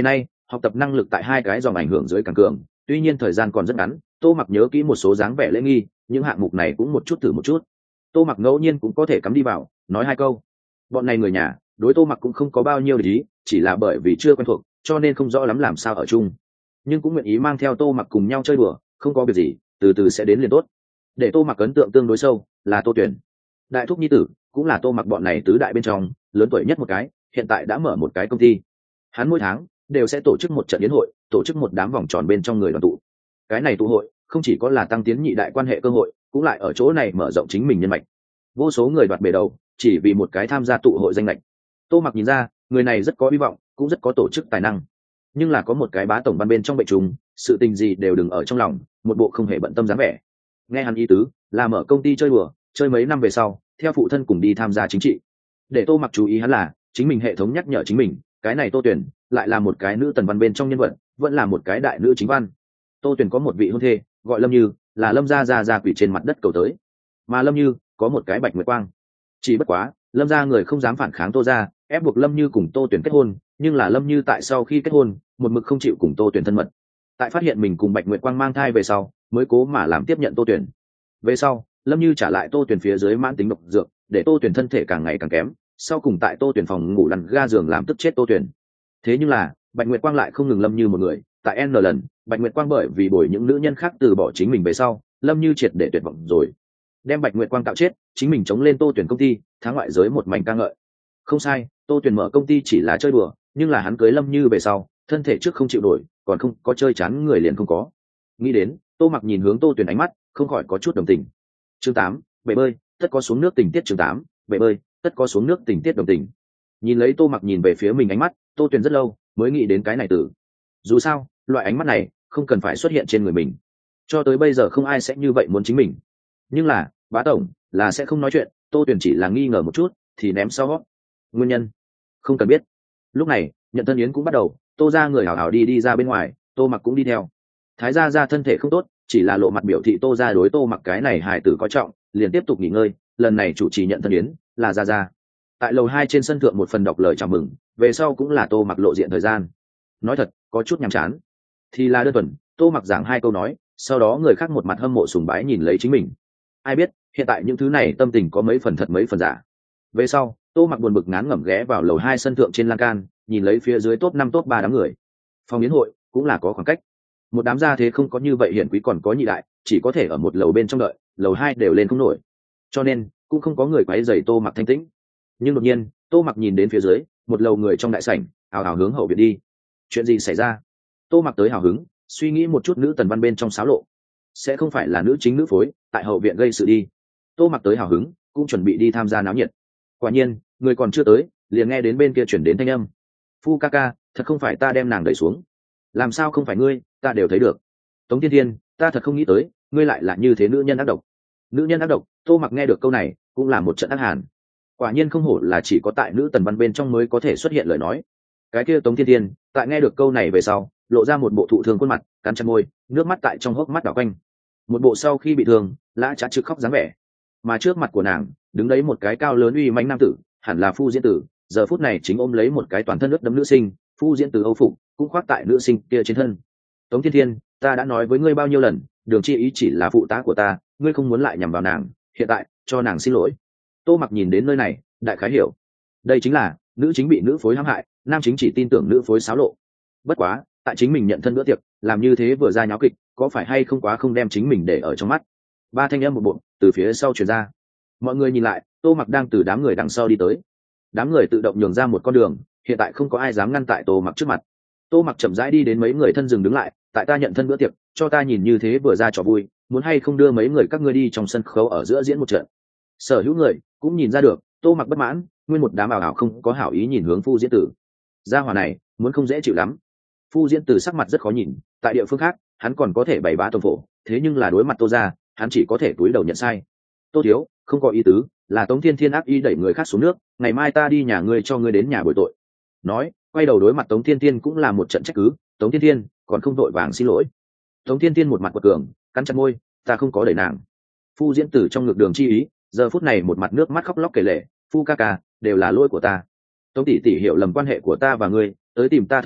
học tập năng lực tại hai cái dòng ảnh hưởng dưới càng cường. Tuy nhiên thời gian còn rất ngắn, Tô Mặc nhớ kỹ một số dáng vẻ lễ nghi, những hạng mục này cũng một chút thử một chút. Tô Mặc ngẫu nhiên cũng có thể cắm đi vào, nói hai câu. Bọn này người nhà đối Tô Mặc cũng không có bao nhiêu để ý, chỉ là bởi vì chưa quen thuộc, cho nên không rõ lắm làm sao ở chung, nhưng cũng nguyện ý mang theo Tô Mặc cùng nhau chơi đùa, không có việc gì, từ từ sẽ đến liền tốt. Để Tô Mặc ấn tượng tương đối sâu là Tô Tuyển, đại thúc nhi tử, cũng là Tô Mặc bọn này tứ đại bên trong lớn tuổi nhất một cái, hiện tại đã mở một cái công ty. Hắn mỗi tháng đều sẽ tổ chức một trận yến hội, tổ chức một đám vòng tròn bên trong người đoàn tụ. Cái này tụ hội không chỉ có là tăng tiến nhị đại quan hệ cơ hội, cũng lại ở chỗ này mở rộng chính mình nhân mạch. Vô số người đoạt bể đầu chỉ vì một cái tham gia tụ hội danh lệch. Tô Mặc nhìn ra người này rất có hy vọng, cũng rất có tổ chức tài năng, nhưng là có một cái bá tổng ban bên trong bệnh trùng, sự tình gì đều đừng ở trong lòng, một bộ không hề bận tâm dáng vẻ. Nghe hắn ý tứ là mở công ty chơi đùa, chơi mấy năm về sau theo phụ thân cùng đi tham gia chính trị. Để Tô Mặc chú ý hắn là chính mình hệ thống nhắc nhở chính mình, cái này Tô Tuyển lại là một cái nữ tần văn bên trong nhân vật, vẫn là một cái đại nữ chính văn. Tô Tuyển có một vị hôn thê gọi Lâm Như, là Lâm gia quỷ trên mặt đất cầu tới, mà Lâm Như có một cái Bạch Nguyệt Quang. Chỉ bất quá Lâm gia người không dám phản kháng Tô gia, ép buộc Lâm Như cùng Tô Tuyển kết hôn, nhưng là Lâm Như tại sau khi kết hôn một mực không chịu cùng Tô Tuyển thân mật. Tại phát hiện mình cùng Bạch Nguyệt Quang mang thai về sau, mới cố mà làm tiếp nhận Tô Tuyển. Về sau Lâm Như trả lại Tô Tuyển phía dưới mãn tính độc dược, để Tô Tuyển thân thể càng ngày càng kém, sau cùng tại Tô Tuyển phòng ngủ lăn ga giường làm tức chết Tô Tuyển. Thế nhưng là Bạch Nguyệt Quang lại không ngừng Lâm Như một người, tại N lần Bạch Nguyệt Quang bởi vì bồi những nữ nhân khác từ bỏ chính mình về sau, Lâm Như triệt để tuyệt vọng rồi, đem Bạch Nguyệt Quang tạo chết, chính mình chống lên Tô Tuyển công ty, tháng ngoại giới một mảnh ca ngợi. Không sai, Tô Tuyển mở công ty chỉ là chơi đùa, nhưng là hắn cưới Lâm Như về sau, thân thể trước không chịu nổi, còn không có chơi chán người liền không có. Nghĩ đến, Tô Mặc nhìn hướng Tô Tuyển ánh mắt không khỏi có chút đồng tình. Chương 8, bể bơi, tất có xuống nước tình tiết. Chương 8, bể bơi, tất có xuống nước tình tiết đồng tình. Nhìn lấy Tô Mặc nhìn về phía mình ánh mắt, Tô Tuyển rất lâu mới nghĩ đến cái này từ. Dù sao, loại ánh mắt này không cần phải xuất hiện trên người mình. Cho tới bây giờ không ai sẽ như vậy muốn chính mình. Nhưng là, bá tổng là sẽ không nói chuyện, Tô Tuyển chỉ là nghi ngờ một chút thì ném sau. Nguyên nhân không cần biết. Lúc này nhận thân yến cũng bắt đầu, Tô ra người hào hào đi ra bên ngoài, Tô Mặc cũng đi theo. Thái gia thân thể không tốt, chỉ là lộ mặt biểu thị Tô ra đối Tô Mặc cái này hài tử coi trọng, liền tiếp tục nghỉ ngơi. Lần này chủ trì nhận thân yến là gia. Tại lầu 2 trên sân thượng một phần đọc lời chào mừng, về sau cũng là Tô Mặc lộ diện thời gian. Nói thật có chút nhàm chán, thì là đơn thuần Tô Mặc giảng hai câu nói, sau đó người khác một mặt hâm mộ sùng bái nhìn lấy chính mình. Ai biết hiện tại những thứ này tâm tình có mấy phần thật mấy phần giả. Về sau Tô Mặc buồn bực ngán ngẩm ghé vào lầu 2 sân thượng trên lan can, nhìn lấy phía dưới top 5 top 3 đám người. Phòng yến hội cũng là có khoảng cách, một đám gia thế không có như vậy hiển quý còn có nhị đại, chỉ có thể ở một lầu bên trong đợi, lầu 2 đều lên không nổi, cho nên cũng không có người quấy rầy Tô Mặc thanh tĩnh. Nhưng đột nhiên Tô Mặc nhìn đến phía dưới một lầu người trong đại sảnh hào hào hướng hậu viện đi. Chuyện gì xảy ra? Tô Mặc tới hào hứng suy nghĩ một chút, nữ tần văn bên trong xáo lộ, sẽ không phải là nữ chính nữ phối tại hậu viện gây sự đi. Tô Mặc tới hào hứng cũng chuẩn bị đi tham gia náo nhiệt. Quả nhiên người còn chưa tới liền nghe đến bên kia chuyển đến thanh âm: Phu ca ca, thật không phải ta đem nàng đẩy xuống. Làm sao không phải ngươi, ta đều thấy được. Tống Thiên Thiên, ta thật không nghĩ tới ngươi lại là như thế nữ nhân ác độc. Nữ nhân ác độc? Tô Mặc nghe được câu này cũng là một trận ác hàn. Quả nhiên không hổ là chỉ có tại nữ tần văn bên trong mới có thể xuất hiện lời nói. Cái kia Tống Thiên Thiên tại nghe được câu này về sau lộ ra một bộ thụ thương khuôn mặt, cắn chặt môi, nước mắt tại trong hốc mắt đảo quanh, một bộ sau khi bị thương lã chả trực khóc dáng vẻ. Mà trước mặt của nàng đứng đấy một cái cao lớn uy mãnh nam tử, hẳn là Phu Diễn Tử, giờ phút này chính ôm lấy một cái toàn thân ướt đẫm nữ sinh. Phu Diễn Tử âu phục cũng khoác tại nữ sinh kia trên thân. Tống Thiên Thiên, ta đã nói với ngươi bao nhiêu lần, Đường Chi Ý chỉ là phụ tá của ta, ngươi không muốn lại nhằm vào nàng, hiện tại cho nàng xin lỗi. Tô Mặc nhìn đến nơi này đại khái hiểu, đây chính là nữ chính bị nữ phối hãm hại, nam chính chỉ tin tưởng nữ phối xáo lộ. Bất quá tại chính mình nhận thân bữa tiệc làm như thế vừa ra nháo kịch, có phải hay không quá không đem chính mình để ở trong mắt. Ba thanh âm một bộ từ phía sau truyền ra. Mọi người nhìn lại, Tô Mặc đang từ đám người đằng sau đi tới. Đám người tự động nhường ra một con đường, hiện tại không có ai dám ngăn tại Tô Mặc trước mặt. Tô Mặc chậm rãi đi đến mấy người thân dừng đứng lại, tại ta nhận thân bữa tiệc, cho ta nhìn như thế vừa ra trò vui, muốn hay không đưa mấy người các ngươi đi trong sân khấu ở giữa diễn một trận. Sở hữu người cũng nhìn ra được Tô Mặc bất mãn, nguyên một đám ảo ảo không có hảo ý nhìn hướng Phu Diễn Tử. Gia hỏa này muốn không dễ chịu lắm. Phu Diễn Tử sắc mặt rất khó nhìn, tại địa phương khác hắn còn có thể bày bá tổng phổ, thế nhưng là đối mặt Tô gia, hắn chỉ có thể cúi đầu nhận sai. Tô thiếu, không có ý tứ, là Tống Thiên Thiên ác ý đẩy người khác xuống nước, ngày mai ta đi nhà ngươi cho ngươi đến nhà bồi tội. Nói quay đầu đối mặt Tống Thiên Thiên cũng là một trận trách cứ. Tống Thiên Thiên còn không đội vàng xin lỗi. Tống Thiên Thiên một mặt quật cường, cắn chặt môi, ta không có đẩy nàng. Phu Diễn Tử trong ngực Đường Chi Ý giờ phút này một mặt nước mắt khóc lóc kể lể, Phu ca ca, đều là lỗi của ta. Tống tỷ tỷ hiểu lầm quan hệ của ta và ngươi, tới tìm ta thời điểm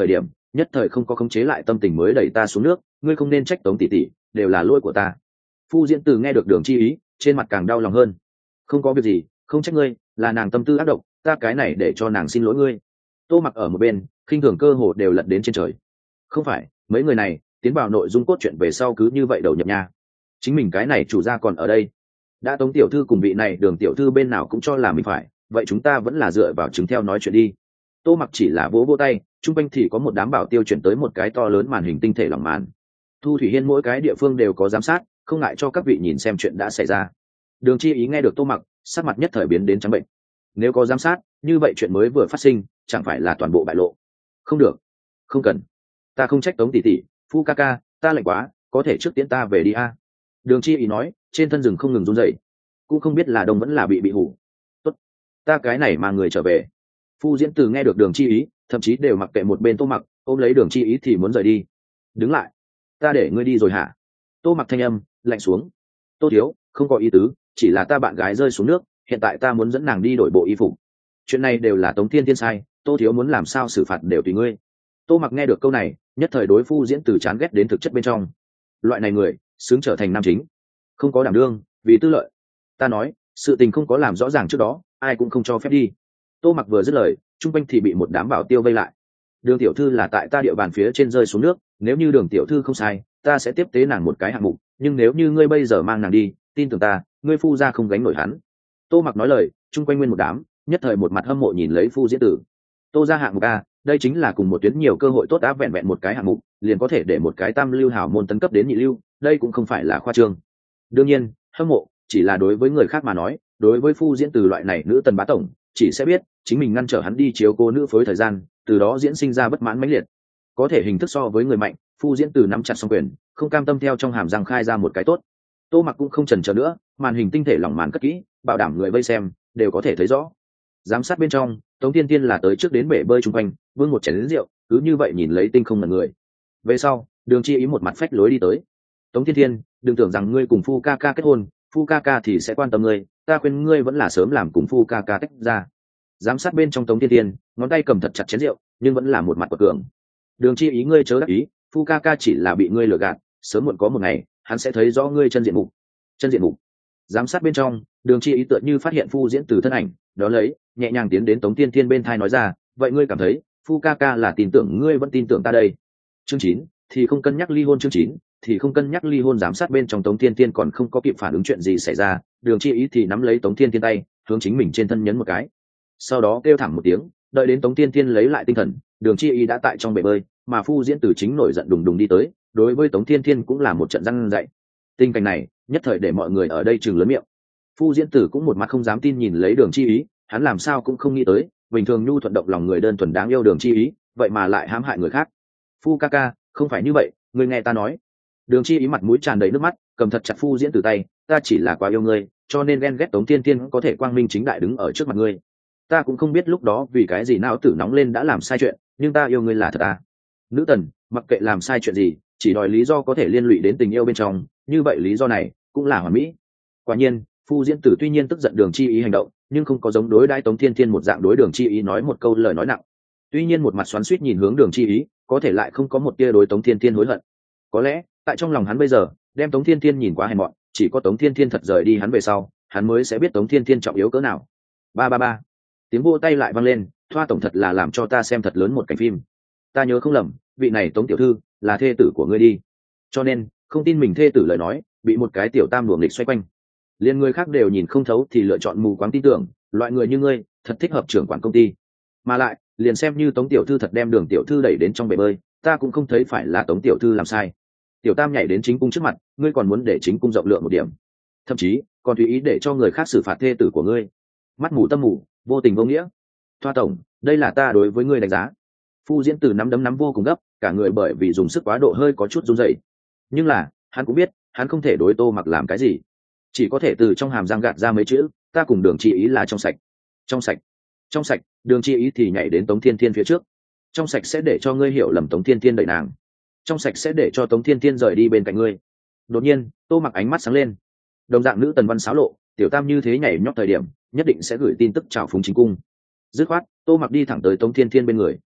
nhất thời không có khống chế lại tâm tình mới đẩy ta xuống nước, ngươi không nên trách Tống tỷ tỷ, đều là lỗi của ta. Phu Diễn Từ nghe được Đường Chi Ý, trên mặt càng đau lòng hơn. Không có việc gì, không trách ngươi, là nàng tâm tư ác độc, ta cái này để cho nàng xin lỗi ngươi. Tô Mặc ở một bên, khinh thường cơ hồ đều lật đến trên trời. Không phải, mấy người này tiến vào nội dung cốt truyện về sau cứ như vậy đầu nhập nha. Chính mình cái này chủ gia còn ở đây. Đã Tống tiểu thư cùng vị này Đường tiểu thư bên nào cũng cho là mình phải, vậy chúng ta vẫn là dựa vào chứng theo nói chuyện đi. Tô Mặc chỉ là vỗ vỗ tay, trung quanh thì có một đám bảo tiêu chuyển tới một cái to lớn màn hình tinh thể lỏng màn. Thu Thủy Hiên mỗi cái địa phương đều có giám sát, không ngại cho các vị nhìn xem chuyện đã xảy ra. Đường Chi Ý nghe được Tô Mặc, sắc mặt nhất thời biến đến trắng bệnh. Nếu có giám sát, như vậy chuyện mới vừa phát sinh, chẳng phải là toàn bộ bại lộ. Không được, không cần. Ta không trách Tống tỷ tỷ, Phu ca ca, ta lạnh quá, có thể trước tiễn ta về đi a. Đường Chi Ý nói, trên thân rừng không ngừng run rẩy, cũng không biết là đông vẫn là bị hủ. Tốt, ta cái này mà người trở về. Phu Diễn Từ nghe được Đường Chi Ý, thậm chí đều mặc kệ một bên Tô Mặc, ôm lấy Đường Chi Ý thì muốn rời đi. Đứng lại, ta để ngươi đi rồi hả? Tô Mặc thanh âm lạnh xuống. Tô thiếu, không có ý tứ, chỉ là ta bạn gái rơi xuống nước, hiện tại ta muốn dẫn nàng đi đổi bộ y phục. Chuyện này đều là Tống Thiên Thiên sai, Tô thiếu muốn làm sao xử phạt đều tùy ngươi. Tô Mặc nghe được câu này, nhất thời đối Phu Diễn Từ chán ghét đến thực chất bên trong. Loại này người xứng trở thành nam chính, không có đảm đương, vì tư lợi. Ta nói, sự tình không có làm rõ ràng trước đó, ai cũng không cho phép đi. Tô Mặc vừa dứt lời, trung quanh thì bị một đám bảo tiêu vây lại. Đường tiểu thư là tại ta địa bàn phía trên rơi xuống nước, nếu như Đường tiểu thư không sai, ta sẽ tiếp tế nàng một cái hạng mục, nhưng nếu như ngươi bây giờ mang nàng đi, tin tưởng ta, ngươi Phu gia không gánh nổi hắn. Tô Mặc nói lời, trung quanh nguyên một đám, nhất thời một mặt hâm mộ nhìn lấy Phu Diễn Tử. Tô gia hạng mục a, đây chính là cùng một tuyến nhiều cơ hội tốt đã vẹn vẹn một cái hạng mục, liền có thể để một cái tam lưu hảo môn tấn cấp đến nhị lưu, đây cũng không phải là khoa trương. Đương nhiên, hâm mộ chỉ là đối với người khác mà nói, đối với Phu Diễn Từ loại này nữ tần bá tổng, chỉ sẽ biết chính mình ngăn trở hắn đi chiếu cô nữ phối thời gian, từ đó diễn sinh ra bất mãn mãnh liệt. Có thể hình thức so với người mạnh, Phu Diễn Từ nắm chặt song quyền, không cam tâm theo trong hàm răng khai ra một cái tốt. Tô Mặc cũng không chần chờ nữa, màn hình tinh thể lỏng màn cất kỹ, bảo đảm người vây xem đều có thể thấy rõ. Giám sát bên trong, Tống Thiên Thiên là tới trước đến bể bơi chung quanh, vương một chén lớn rượu, cứ như vậy nhìn lấy tinh không ngần người. Về sau, Đường Chi Ý một mặt phách lối đi tới. Tống Thiên Thiên, đừng tưởng rằng ngươi cùng Phu ca ca kết hôn, Phu ca ca thì sẽ quan tâm ngươi, ta khuyên ngươi vẫn là sớm làm cùng Phu ca ca tách ra. Giám sát bên trong Tống Thiên Thiên, ngón tay cầm thật chặt chén rượu, nhưng vẫn là một mặt quật cường. Đường Chi Ý ngươi chớ đắc ý, Phu ca ca chỉ là bị ngươi lừa gạt, sớm muộn có một ngày, hắn sẽ thấy rõ ngươi chân diện mục. Chân diện mục. Giám sát bên trong, Đường Chi Ý tựa như phát hiện Phu Diễn Từ thân ảnh, đó lấy, nhẹ nhàng tiến đến Tống Thiên Thiên bên thai nói ra, vậy ngươi cảm thấy, Phu ca ca là tin tưởng ngươi vẫn tin tưởng ta đây. Chương 9, thì không cân nhắc ly hôn. Chương 9, thì không cân nhắc ly hôn. Giám sát bên trong Tống Thiên Thiên còn không có kịp phản ứng chuyện gì xảy ra, Đường Chi Ý thì nắm lấy Tống Thiên Thiên tay, hướng chính mình trên thân nhấn một cái. Sau đó kêu thẳng một tiếng, đợi đến Tống Thiên Thiên lấy lại tinh thần, Đường Chi Ý đã tại trong bể bơi, mà Phu Diễn Từ chính nổi giận đùng đùng đi tới, đối với Tống Thiên Thiên cũng là một trận răn dạy. Tình cảnh này, nhất thời để mọi người ở đây trừng lớn miệng. Phu Diễn Tử cũng một mặt không dám tin nhìn lấy Đường Chi Ý, hắn làm sao cũng không nghĩ tới, bình thường nhu thuận động lòng người đơn thuần đáng yêu Đường Chi Ý, vậy mà lại hãm hại người khác. Phu ca ca, không phải như vậy, ngươi nghe ta nói. Đường Chi Ý mặt mũi tràn đầy nước mắt, cầm thật chặt Phu Diễn Tử tay, ta chỉ là quá yêu ngươi, cho nên ghen ghét Tống Thiên Thiên có thể quang minh chính đại đứng ở trước mặt ngươi. Ta cũng không biết lúc đó vì cái gì não tử nóng lên đã làm sai chuyện, nhưng ta yêu ngươi là thật à. Nữ tần, mặc kệ làm sai chuyện gì, chỉ đòi lý do có thể liên lụy đến tình yêu bên trong, như vậy lý do này cũng là hoàn mỹ. Quả nhiên, Phu Diễn Tử tuy nhiên tức giận Đường Chi Ý hành động, nhưng không có giống đối đãi Tống Thiên Thiên một dạng đối Đường Chi Ý nói một câu lời nói nặng. Tuy nhiên một mặt xoắn xuýt nhìn hướng Đường Chi Ý, có thể lại không có một tia đối Tống Thiên Thiên hối hận. Có lẽ, tại trong lòng hắn bây giờ, đem Tống Thiên Thiên nhìn quá hèn mọn, chỉ có Tống Thiên Thiên thật rời đi hắn về sau, hắn mới sẽ biết Tống Thiên Thiên trọng yếu cỡ nào. Ba ba ba. Tiếng vỗ tay lại vang lên, Thoa tổng thật là làm cho ta xem thật lớn một cảnh phim. Ta nhớ không lầm, vị này Tống tiểu thư là thê tử của ngươi đi. Cho nên, không tin mình thê tử lời nói, bị một cái tiểu tam luồng lịch xoay quanh. Liên người khác đều nhìn không thấu thì lựa chọn mù quáng tin tưởng, loại người như ngươi, thật thích hợp trưởng quản công ty. Mà lại, liền xem như Tống tiểu thư thật đem Đường tiểu thư đẩy đến trong bể bơi, ta cũng không thấy phải là Tống tiểu thư làm sai. Tiểu tam nhảy đến chính cung trước mặt, ngươi còn muốn để chính cung rộng lượng một điểm, thậm chí còn tùy ý để cho người khác xử phạt thê tử của ngươi. Mắt mù tâm mù, vô tình vô nghĩa. Thoa tổng, đây là ta đối với ngươi đánh giá. Phu Diễn Từ nắm đấm nắm vô cùng gấp, cả người bởi vì dùng sức quá độ hơi có chút run rẩy. Nhưng là, hắn cũng biết, hắn không thể đối Tô Mặc làm cái gì, chỉ có thể từ trong hàm răng gạt ra mấy chữ, ta cùng Đường Chi Ý là trong sạch. Trong sạch. Trong sạch. Đường Chi Ý thì nhảy đến Tống Thiên Thiên phía trước. Trong sạch sẽ để cho ngươi hiểu lầm Tống Thiên Thiên đẩy nàng. Trong sạch sẽ để cho Tống Thiên Thiên rời đi bên cạnh ngươi. Đột nhiên, Tô Mặc ánh mắt sáng lên. Đồng dạng nữ tần văn xáo lộ, tiểu tam như thế nhảy nhót thời điểm, nhất định sẽ gửi tin tức chào phúng chính cung. Dứt khoát, Tô Mặc đi thẳng tới Tống Thiên Thiên bên người.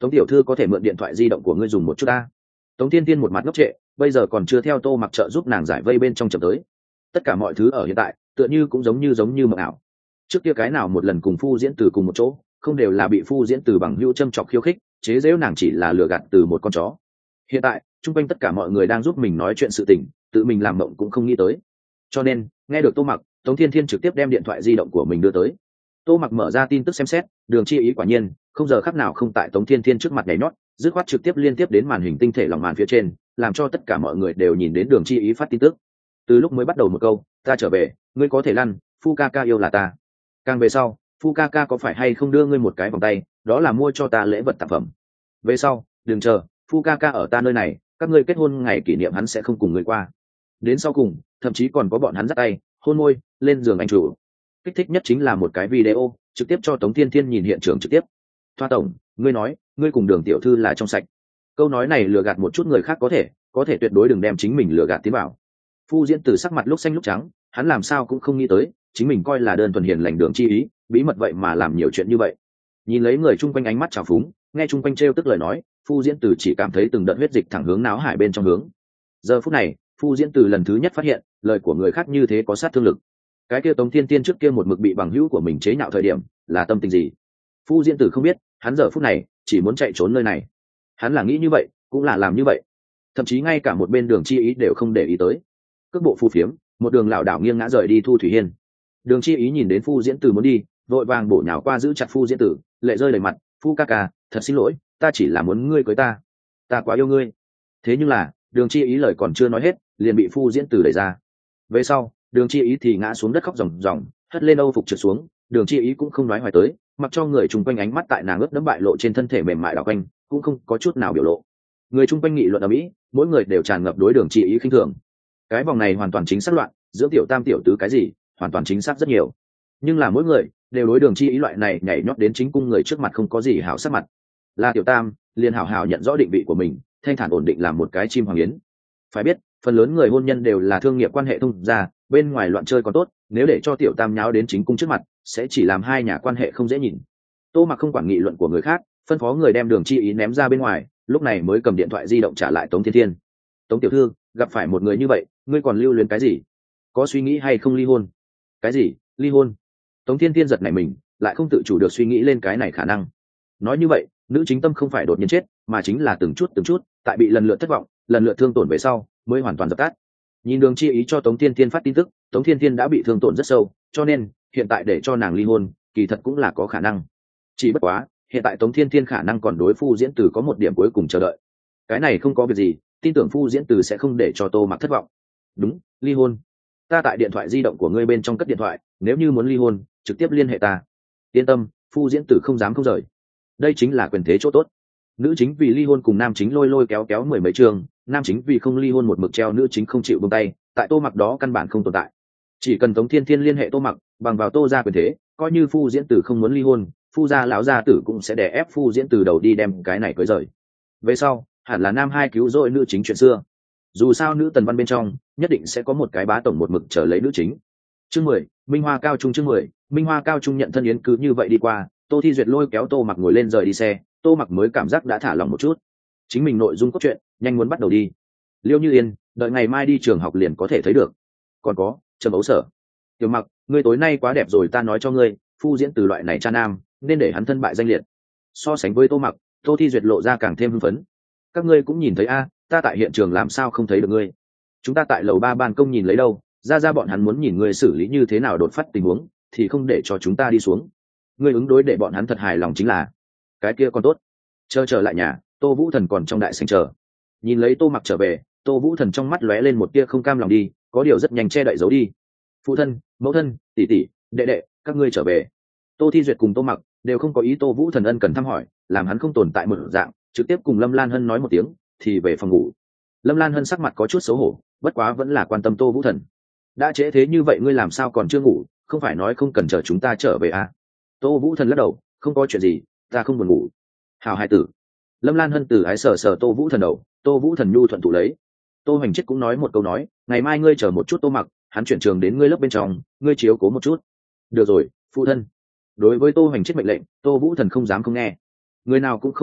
Tống tiểu thư có thể mượn điện thoại di động của ngươi dùng một chút ta. Tống thiên thiên một mặt ngốc trệ, bây giờ còn chưa theo Tô Mặc trợ giúp nàng giải vây bên trong chậm tới. Tất cả mọi thứ ở hiện tại tựa như cũng giống như mộng ảo. Trước kia cái nào một lần cùng Phu Diễn Từ cùng một chỗ, không đều là bị Phu Diễn Từ bằng hữu châm chọc khiêu khích, chế giễu nàng chỉ là lừa gạt từ một con chó. Hiện tại chung quanh tất cả mọi người đang giúp mình nói chuyện sự tình, tự mình làm mộng cũng không nghĩ tới. Cho nên nghe được Tô Mặc, Tống thiên thiên trực tiếp đem điện thoại di động của mình đưa tới. Tô Mặc mở ra tin tức xem xét, Đường Chi Ý quả nhiên không giờ khắc nào không tại Tống thiên thiên trước mặt nhảy nhót, dứt khoát trực tiếp liên tiếp đến màn hình tinh thể lòng màn phía trên, làm cho tất cả mọi người đều nhìn đến Đường Chi Ý phát tin tức. Từ lúc mới bắt đầu một câu ta trở về, ngươi có thể lăn, Phu ca ca yêu là ta. Càng về sau, Phu ca ca có phải hay không đưa ngươi một cái vòng tay, đó là mua cho ta lễ vật tặng phẩm. Về sau đừng chờ, Phu ca ca ở ta nơi này, các ngươi kết hôn ngày kỷ niệm hắn sẽ không cùng ngươi qua. Đến sau cùng thậm chí còn có bọn hắn dắt tay hôn môi lên giường anh chủ. Kích thích nhất chính là một cái video trực tiếp cho Tống thiên thiên nhìn hiện trường trực tiếp. Thoa tổng, ngươi nói ngươi cùng Đường tiểu thư là trong sạch. Câu nói này lừa gạt một chút người khác có thể tuyệt đối đừng đem chính mình lừa gạt tiến vào. Phu Diễn Từ sắc mặt lúc xanh lúc trắng, hắn làm sao cũng không nghĩ tới chính mình coi là đơn thuần hiền lành Đường Chi Ý, bí mật vậy mà làm nhiều chuyện như vậy. Nhìn lấy người chung quanh ánh mắt trào phúng, nghe chung quanh trêu tức lời nói, Phu Diễn Từ chỉ cảm thấy từng đợt huyết dịch thẳng hướng náo hải bên trong hướng. Giờ phút này Phu Diễn Từ lần thứ nhất phát hiện lời của người khác như thế có sát thương lực. Cái kia Tống thiên thiên trước kia một mực bị bằng hữu của mình chế nhạo thời điểm là tâm tình gì? Phu Diễn Từ không biết, hắn giờ phút này chỉ muốn chạy trốn nơi này. Hắn là nghĩ như vậy cũng là làm như vậy, thậm chí ngay cả một bên Đường Chi Ý đều không để ý tới. Cước bộ phù phiếm, một đường lảo đảo nghiêng ngã rời đi Thu Thủy Hiên. Đường Chi Ý nhìn đến Phu Diễn Từ muốn đi, vội vàng bổ nhào qua giữ chặt Phu Diễn Từ, lệ rơi đầy mặt. Phu ca ca, thật xin lỗi, ta chỉ là muốn ngươi cưới ta quá yêu ngươi. Thế nhưng là Đường Chi Ý lời còn chưa nói hết liền bị Phu Diễn Từ đẩy ra. Về sau Đường Chi Ý thì ngã xuống đất khóc ròng ròng, hất lên âu phục trượt xuống. Đường Chi Ý cũng không nói hoài tới, mặc cho người chung quanh ánh mắt tại nàng ướt đẫm bại lộ trên thân thể mềm mại đảo quanh, cũng không có chút nào biểu lộ. Người chung quanh nghị luận ở mỹ, mỗi người đều tràn ngập đối Đường Chi Ý khinh thường. Cái vòng này hoàn toàn chính xác loạn, giữa tiểu tam tiểu tứ cái gì hoàn toàn chính xác rất nhiều, nhưng là mỗi người đều đối Đường Chi Ý loại này nhảy nhót đến chính cung người trước mặt không có gì hảo sắc mặt. Là tiểu tam liền hảo hảo nhận rõ định vị của mình, thanh thản ổn định làm một cái chim hoàng yến. Phải biết phần lớn người hôn nhân đều là thương nghiệp quan hệ thông gia, bên ngoài loạn chơi còn tốt, nếu để cho tiểu tam nháo đến chính cung trước mặt sẽ chỉ làm hai nhà quan hệ không dễ nhìn. Tô Mặc không quản nghị luận của người khác, phân phó người đem Đường Chi Ý ném ra bên ngoài, lúc này mới cầm điện thoại di động trả lại Tống thiên thiên. Tống tiểu thư, gặp phải một người như vậy ngươi còn lưu luyến cái gì? Có suy nghĩ hay không ly hôn? Cái gì ly hôn? Tống thiên thiên giật nảy mình, lại không tự chủ được suy nghĩ lên cái này khả năng. Nói như vậy nữ chính tâm không phải đột nhiên chết, mà chính là từng chút tại bị lần lượt thất vọng, lần lượt thương tổn về sau mới hoàn toàn dập tắt. Nhìn Đường Chi Ý cho Tống thiên thiên phát tin tức, Tống thiên thiên đã bị thương tổn rất sâu, cho nên hiện tại để cho nàng ly hôn kỳ thật cũng là có khả năng. Chỉ bất quá hiện tại Tống thiên thiên khả năng còn đối Phu Diễn Từ có một điểm cuối cùng chờ đợi. Cái này không có việc gì, tin tưởng Phu Diễn Từ sẽ không để cho Tô Mặc thất vọng. Đúng, ly hôn. Ta tại điện thoại di động của ngươi bên trong cất điện thoại, nếu như muốn ly hôn trực tiếp liên hệ ta. Yên tâm, Phu Diễn Từ không dám không rời. Đây chính là quyền thế chỗ tốt. Nữ chính vì ly hôn cùng nam chính lôi kéo mười mấy trường, nam chính vì không ly hôn một mực treo nữ chính không chịu buông tay, tại Tô Mặc đó căn bản không tồn tại. Chỉ cần Tống thiên thiên liên hệ Tô Mặc, bằng vào Tô gia quyền thế, coi như Phu Diễn Từ không muốn ly hôn, Phu gia lão gia tử cũng sẽ đè ép Phu Diễn Từ đầu đi đem cái này cưới rời. Về sau hẳn là nam hai cứu rỗi nữ chính chuyện xưa. Dù sao nữ tần văn bên trong nhất định sẽ có một cái bá tổng một mực trở lấy nữ chính. Chương 10, Minh Hoa cao trung. Chương 10, Minh Hoa cao trung nhận thân yến cứ như vậy đi qua. Tô Thi Duyệt lôi kéo Tô Mặc ngồi lên rời đi xe, Tô Mặc mới cảm giác đã thả lòng một chút. Chính mình nội dung cốt truyện nhanh muốn bắt đầu đi. Liêu Như Yên đợi ngày mai đi trường học liền có thể thấy được. Còn có Trầm Ấu Sở, Tiểu Mặc, ngươi tối nay quá đẹp rồi, ta nói cho ngươi, Phu Diễn Từ loại này cha nam nên để hắn thân bại danh liệt. So sánh với Tô Mặc, Tô Thi Duyệt lộ ra càng thêm hưng phấn. Các ngươi cũng nhìn thấy a, ta tại hiện trường làm sao không thấy được ngươi? Chúng ta tại lầu 3 ban công nhìn lấy đâu, ra bọn hắn muốn nhìn ngươi xử lý như thế nào đột phát tình huống, thì không để cho chúng ta đi xuống. Ngươi ứng đối để bọn hắn thật hài lòng chính là. Cái kia còn tốt. Trở lại nhà, Tô Vũ Thần còn trong đại sảnh chờ. Nhìn lấy Tô Mặc trở về, Tô Vũ Thần trong mắt lóe lên một tia không cam lòng đi, có điều rất nhanh che đậy giấu đi. Phụ thân, mẫu thân, tỷ tỷ, đệ đệ, các ngươi trở về. Tô Thi Duyệt cùng Tô Mặc đều không có ý Tô Vũ Thần ân cần thăm hỏi, làm hắn không tồn tại một dạng, trực tiếp cùng Lâm Lan Hân nói một tiếng thì về phòng ngủ. Lâm Lan Hân sắc mặt có chút xấu hổ, bất quá vẫn là quan tâm Tô Vũ Thần. Đã trễ thế như vậy ngươi làm sao còn chưa ngủ, không phải nói không cần chờ chúng ta trở về à? Tô Vũ Thần lắc đầu, không có chuyện gì, ta không buồn ngủ. Hào hai tử. Lâm Lan Hân từ ái sờ Tô Vũ Thần đầu, Tô Vũ Thần nhu thuận thụ lấy. Tô Hoành Chết cũng nói một câu nói, ngày mai ngươi chờ một chút Tô Mặc, hắn chuyển trường đến ngươi lớp bên trong, ngươi chiếu cố một chút. Được rồi, phụ thân. Đối với Tô Hoành Chết mệnh lệnh, Tô Vũ Thần không dám không nghe. Người nào cũng không phát hiện,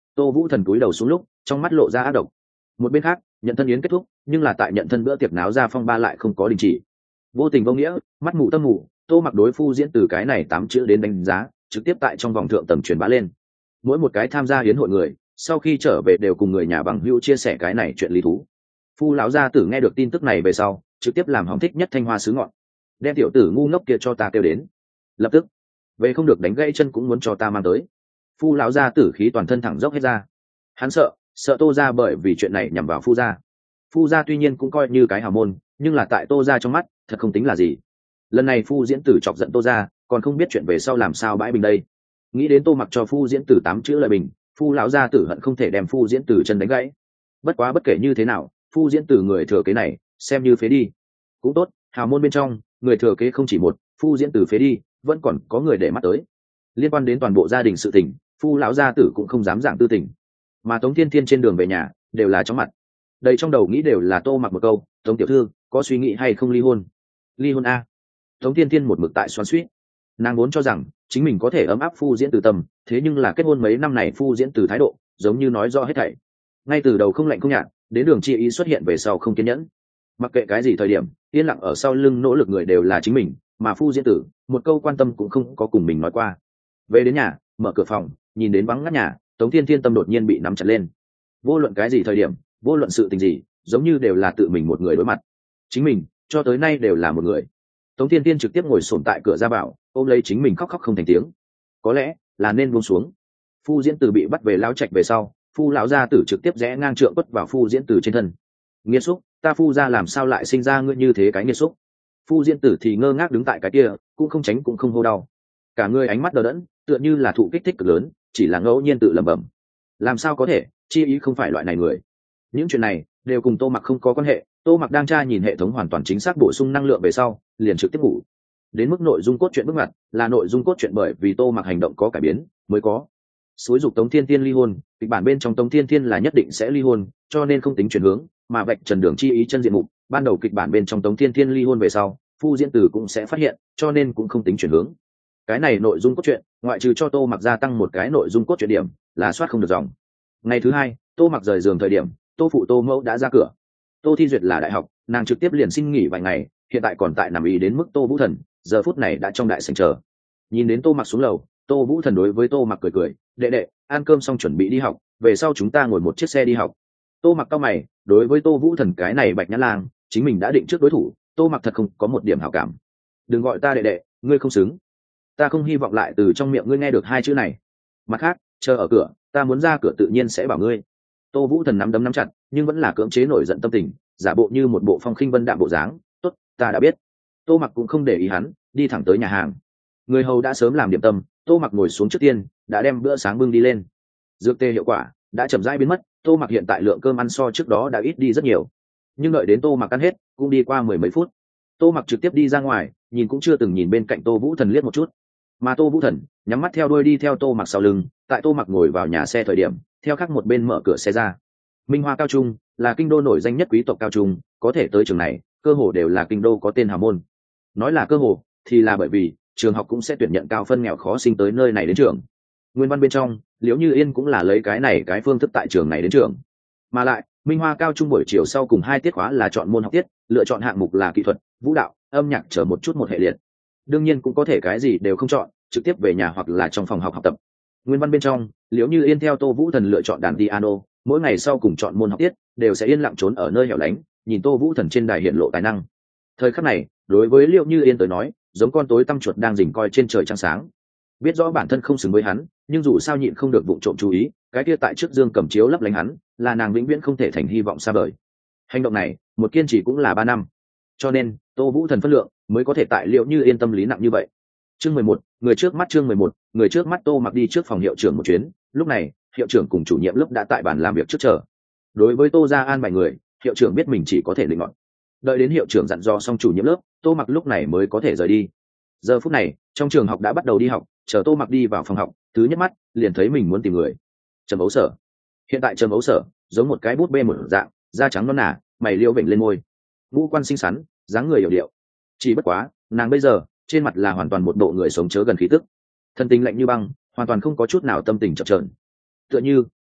Tô Vũ Thần cúi đầu xuống lúc trong mắt lộ ra ác độc. Một bên khác, nhận thân yến kết thúc, nhưng là tại nhận thân bữa tiệc náo ra phong ba lại không có đình chỉ. Vô tình vô nghĩa, mắt mù tâm mù, Tô Mặc đối Phu Diễn từ cái này 8 chữ đến đánh giá, trực tiếp tại trong vòng thượng tầng truyền bá lên. Mỗi một cái tham gia hiến hội người, sau khi trở về đều cùng người nhà bằng hữu chia sẻ cái này chuyện lý thú. Phu lão gia tử nghe được tin tức này về sau, trực tiếp làm hỏng thích nhất Thanh Hoa sứ ngọn. Đem tiểu tử ngu ngốc kia cho ta kêu đến. Lập tức, về không được đánh gãy chân cũng muốn cho ta mang tới. Phu lão gia tử khí toàn thân thẳng dốc hết ra. Hắn sợ Tô gia bởi vì chuyện này nhằm vào Phu gia. Phu gia tuy nhiên cũng coi như cái hào môn, nhưng là tại Tô gia trong mắt, thật không tính là gì. Lần này Phu Diễn Tử chọc giận Tô gia, còn không biết chuyện về sau làm sao bãi bình đây. Nghĩ đến Tô Mặc cho Phu Diễn Tử 8 chữ lời bình, Phu lão gia tử hận không thể đem Phu Diễn Tử chân đánh gãy. Bất quá bất kể như thế nào, Phu Diễn Tử người thừa kế này, xem như phế đi. Cũng tốt, hào môn bên trong, người thừa kế không chỉ một, Phu Diễn Tử phế đi, vẫn còn có người để mắt tới. Liên quan đến toàn bộ gia đình sự tình, Phu lão gia tử cũng không dám giảng tư tình. Mà Tống Thiên Thiên trên đường về nhà, đều là chóng mặt. Đầy trong đầu nghĩ đều là Tô Mặc một câu, "Tống tiểu thư, có suy nghĩ hay không ly hôn?" Ly hôn a? Tống Thiên Thiên một mực tại xoắn xuýt. Nàng vốn cho rằng chính mình có thể ấm áp Phu Diễn Từ tâm, thế nhưng là kết hôn mấy năm này Phu Diễn Từ thái độ, giống như nói rõ hết thảy. Ngay từ đầu không lạnh không nhạt, đến đường chi ý xuất hiện về sau không kiên nhẫn. Mặc kệ cái gì thời điểm, yên lặng ở sau lưng nỗ lực người đều là chính mình, mà Phu Diễn Tử, một câu quan tâm cũng không có cùng mình nói qua. Về đến nhà, mở cửa phòng, nhìn đến vắng ngắt nhà, Tống Thiên Thiên tâm đột nhiên bị nắm chặt lên. Vô luận cái gì thời điểm, vô luận sự tình gì, giống như đều là tự mình một người đối mặt. Chính mình, cho tới nay đều là một người. Tống Thiên Thiên trực tiếp ngồi xổm tại cửa ra vào, ôm lấy chính mình khóc khóc không thành tiếng. Có lẽ là nên buông xuống. Phu Diễn Tử bị bắt về lão trạch về sau, Phu lão gia tử trực tiếp rẽ ngang trượng quất vào Phu Diễn Tử trên thân. Nghiệt xúc, ta Phu gia làm sao lại sinh ra ngươi như thế cái nghiệt xúc? Phu Diễn Tử thì ngơ ngác đứng tại cái kia, cũng không tránh cũng không hô đau. Cả người ánh mắt đờ đẫn, tựa như là thụ kích thích cực lớn, chỉ là ngẫu nhiên tự lẩm bẩm. Làm sao có thể, chi ý không phải loại này người. Những chuyện này đều cùng Tô Mặc không có quan hệ. Tô Mặc đang tra nhìn hệ thống hoàn toàn chính xác bổ sung năng lượng về sau, liền trực tiếp ngủ. Đến mức nội dung cốt truyện bước ngoặt là nội dung cốt truyện bởi vì Tô Mặc hành động có cải biến mới có. Xúi dục Tống Thiên Thiên ly hôn, kịch bản bên trong Tống Thiên Thiên là nhất định sẽ ly hôn, cho nên không tính chuyển hướng, mà vạch trần đường chi ý chân diện mục, ban đầu kịch bản bên trong Tống Thiên Thiên ly hôn về sau, Phu Diễn Tử cũng sẽ phát hiện, cho nên cũng không tính chuyển hướng. Cái này nội dung cốt truyện, ngoại trừ cho Tô Mặc gia tăng một cái nội dung cốt truyện điểm, là soát không được dòng. Ngày thứ hai, Tô Mặc rời giường thời điểm, Tô phụ Tô mẫu đã ra cửa. Tô Thi Duyệt là đại học, nàng trực tiếp liền xin nghỉ vài ngày, hiện tại còn tại nằm ý đến mức Tô Vũ Thần, giờ phút này đã trong đại sảnh chờ. Nhìn đến Tô Mặc xuống lầu, Tô Vũ Thần đối với Tô Mặc cười cười, "Đệ đệ, ăn cơm xong chuẩn bị đi học, về sau chúng ta ngồi một chiếc xe đi học." Tô Mặc cau mày, đối với Tô Vũ Thần cái này bạch nhãn lang, chính mình đã định trước đối thủ, Tô Mặc thật không có một điểm hảo cảm. "Đừng gọi ta đệ đệ, ngươi không xứng. Ta không hy vọng lại từ trong miệng ngươi nghe được hai chữ này. Mặt khác, chờ ở cửa, ta muốn ra cửa tự nhiên sẽ bảo ngươi." Tô Vũ Thần nắm đấm nắm chặt, nhưng vẫn là cưỡng chế nổi giận tâm tình, giả bộ như một bộ phong khinh vân đạm bộ dáng, "Tốt, ta đã biết." Tô Mặc cũng không để ý hắn, đi thẳng tới nhà hàng. Người hầu đã sớm làm điểm tâm, Tô Mặc ngồi xuống trước tiên, đã đem bữa sáng bưng đi lên. Dược tê hiệu quả đã chậm rãi biến mất, Tô Mặc hiện tại lượng cơm ăn so trước đó đã ít đi rất nhiều. Nhưng đợi đến Tô Mặc ăn hết, cũng đi qua 10 mấy phút. Tô Mặc trực tiếp đi ra ngoài, nhìn cũng chưa từng nhìn bên cạnh Tô Vũ Thần liếc một chút. Mà Tô Vũ Thần nhắm mắt theo đuôi đi theo Tô Mặc sau lưng, tại Tô Mặc ngồi vào nhà xe thời điểm, theo khác một bên mở cửa xe ra. Minh Hoa Cao Trung là kinh đô nổi danh nhất quý tộc cao trung, có thể tới trường này, cơ hồ đều là kinh đô có tên hào môn. Nói là cơ hồ, thì là bởi vì trường học cũng sẽ tuyển nhận cao phân nghèo khó sinh tới nơi này đến trường. Nguyên văn bên trong, Liễu Như Yên cũng là lấy cái phương thức tại trường này đến trường. Mà lại, Minh Hoa Cao Trung buổi chiều sau cùng 2 tiết khóa là chọn môn học tiết, lựa chọn hạng mục là kỹ thuật, vũ đạo, âm nhạc trở một chút một hệ liệt. Đương nhiên cũng có thể cái gì đều không chọn, trực tiếp về nhà hoặc là trong phòng học học tập. Nguyên văn bên trong, Liễu Như Yên theo Tô Vũ Thần lựa chọn đàn piano, mỗi ngày sau cùng chọn môn học tiết, đều sẽ yên lặng trốn ở nơi hẻo lánh, nhìn Tô Vũ Thần trên đài hiện lộ tài năng. Thời khắc này, đối với Liễu Như Yên tới nói, giống con tối tăm chuột đang rình coi trên trời trăng sáng. Biết rõ bản thân không xứng với hắn, nhưng dù sao nhịn không được vụng trộm chú ý, cái kia tại trước dương cầm chiếu lấp lánh hắn, là nàng vĩnh viễn không thể thành hy vọng xa vời. Hành động này, một kiên trì cũng là 3 năm. Cho nên, Tô Vũ Thần phân lượng mới có thể tại Liễu Như Yên tâm lý nặng như vậy. Chương 11, người trước mắt. Chương 11, người trước mắt. Tô Mặc đi trước phòng hiệu trưởng một chuyến, lúc này, hiệu trưởng cùng chủ nhiệm lớp đã tại bàn làm việc trước chờ. Đối với Tô gia an bài người, hiệu trưởng biết mình chỉ có thể định ngọn. Đợi đến hiệu trưởng dặn dò xong chủ nhiệm lớp, Tô Mặc lúc này mới có thể rời đi. Giờ phút này, trong trường học đã bắt đầu đi học, chờ Tô Mặc đi vào phòng học, thứ nhất mắt liền thấy mình muốn tìm người. Trầm Ấu Sở. Hiện tại Trầm Ấu Sở giống một cái bút bê một dạng, da trắng non nả, mày liễu vểnh lên môi, ngũ quan xinh xắn, dáng người hiểu điệu. Chỉ bất quá, nàng bây giờ trên mặt là hoàn toàn một bộ người sống chớ gần khí tức, thân tình lạnh như băng, hoàn toàn không có chút nào tâm tình chập chờn. Tựa như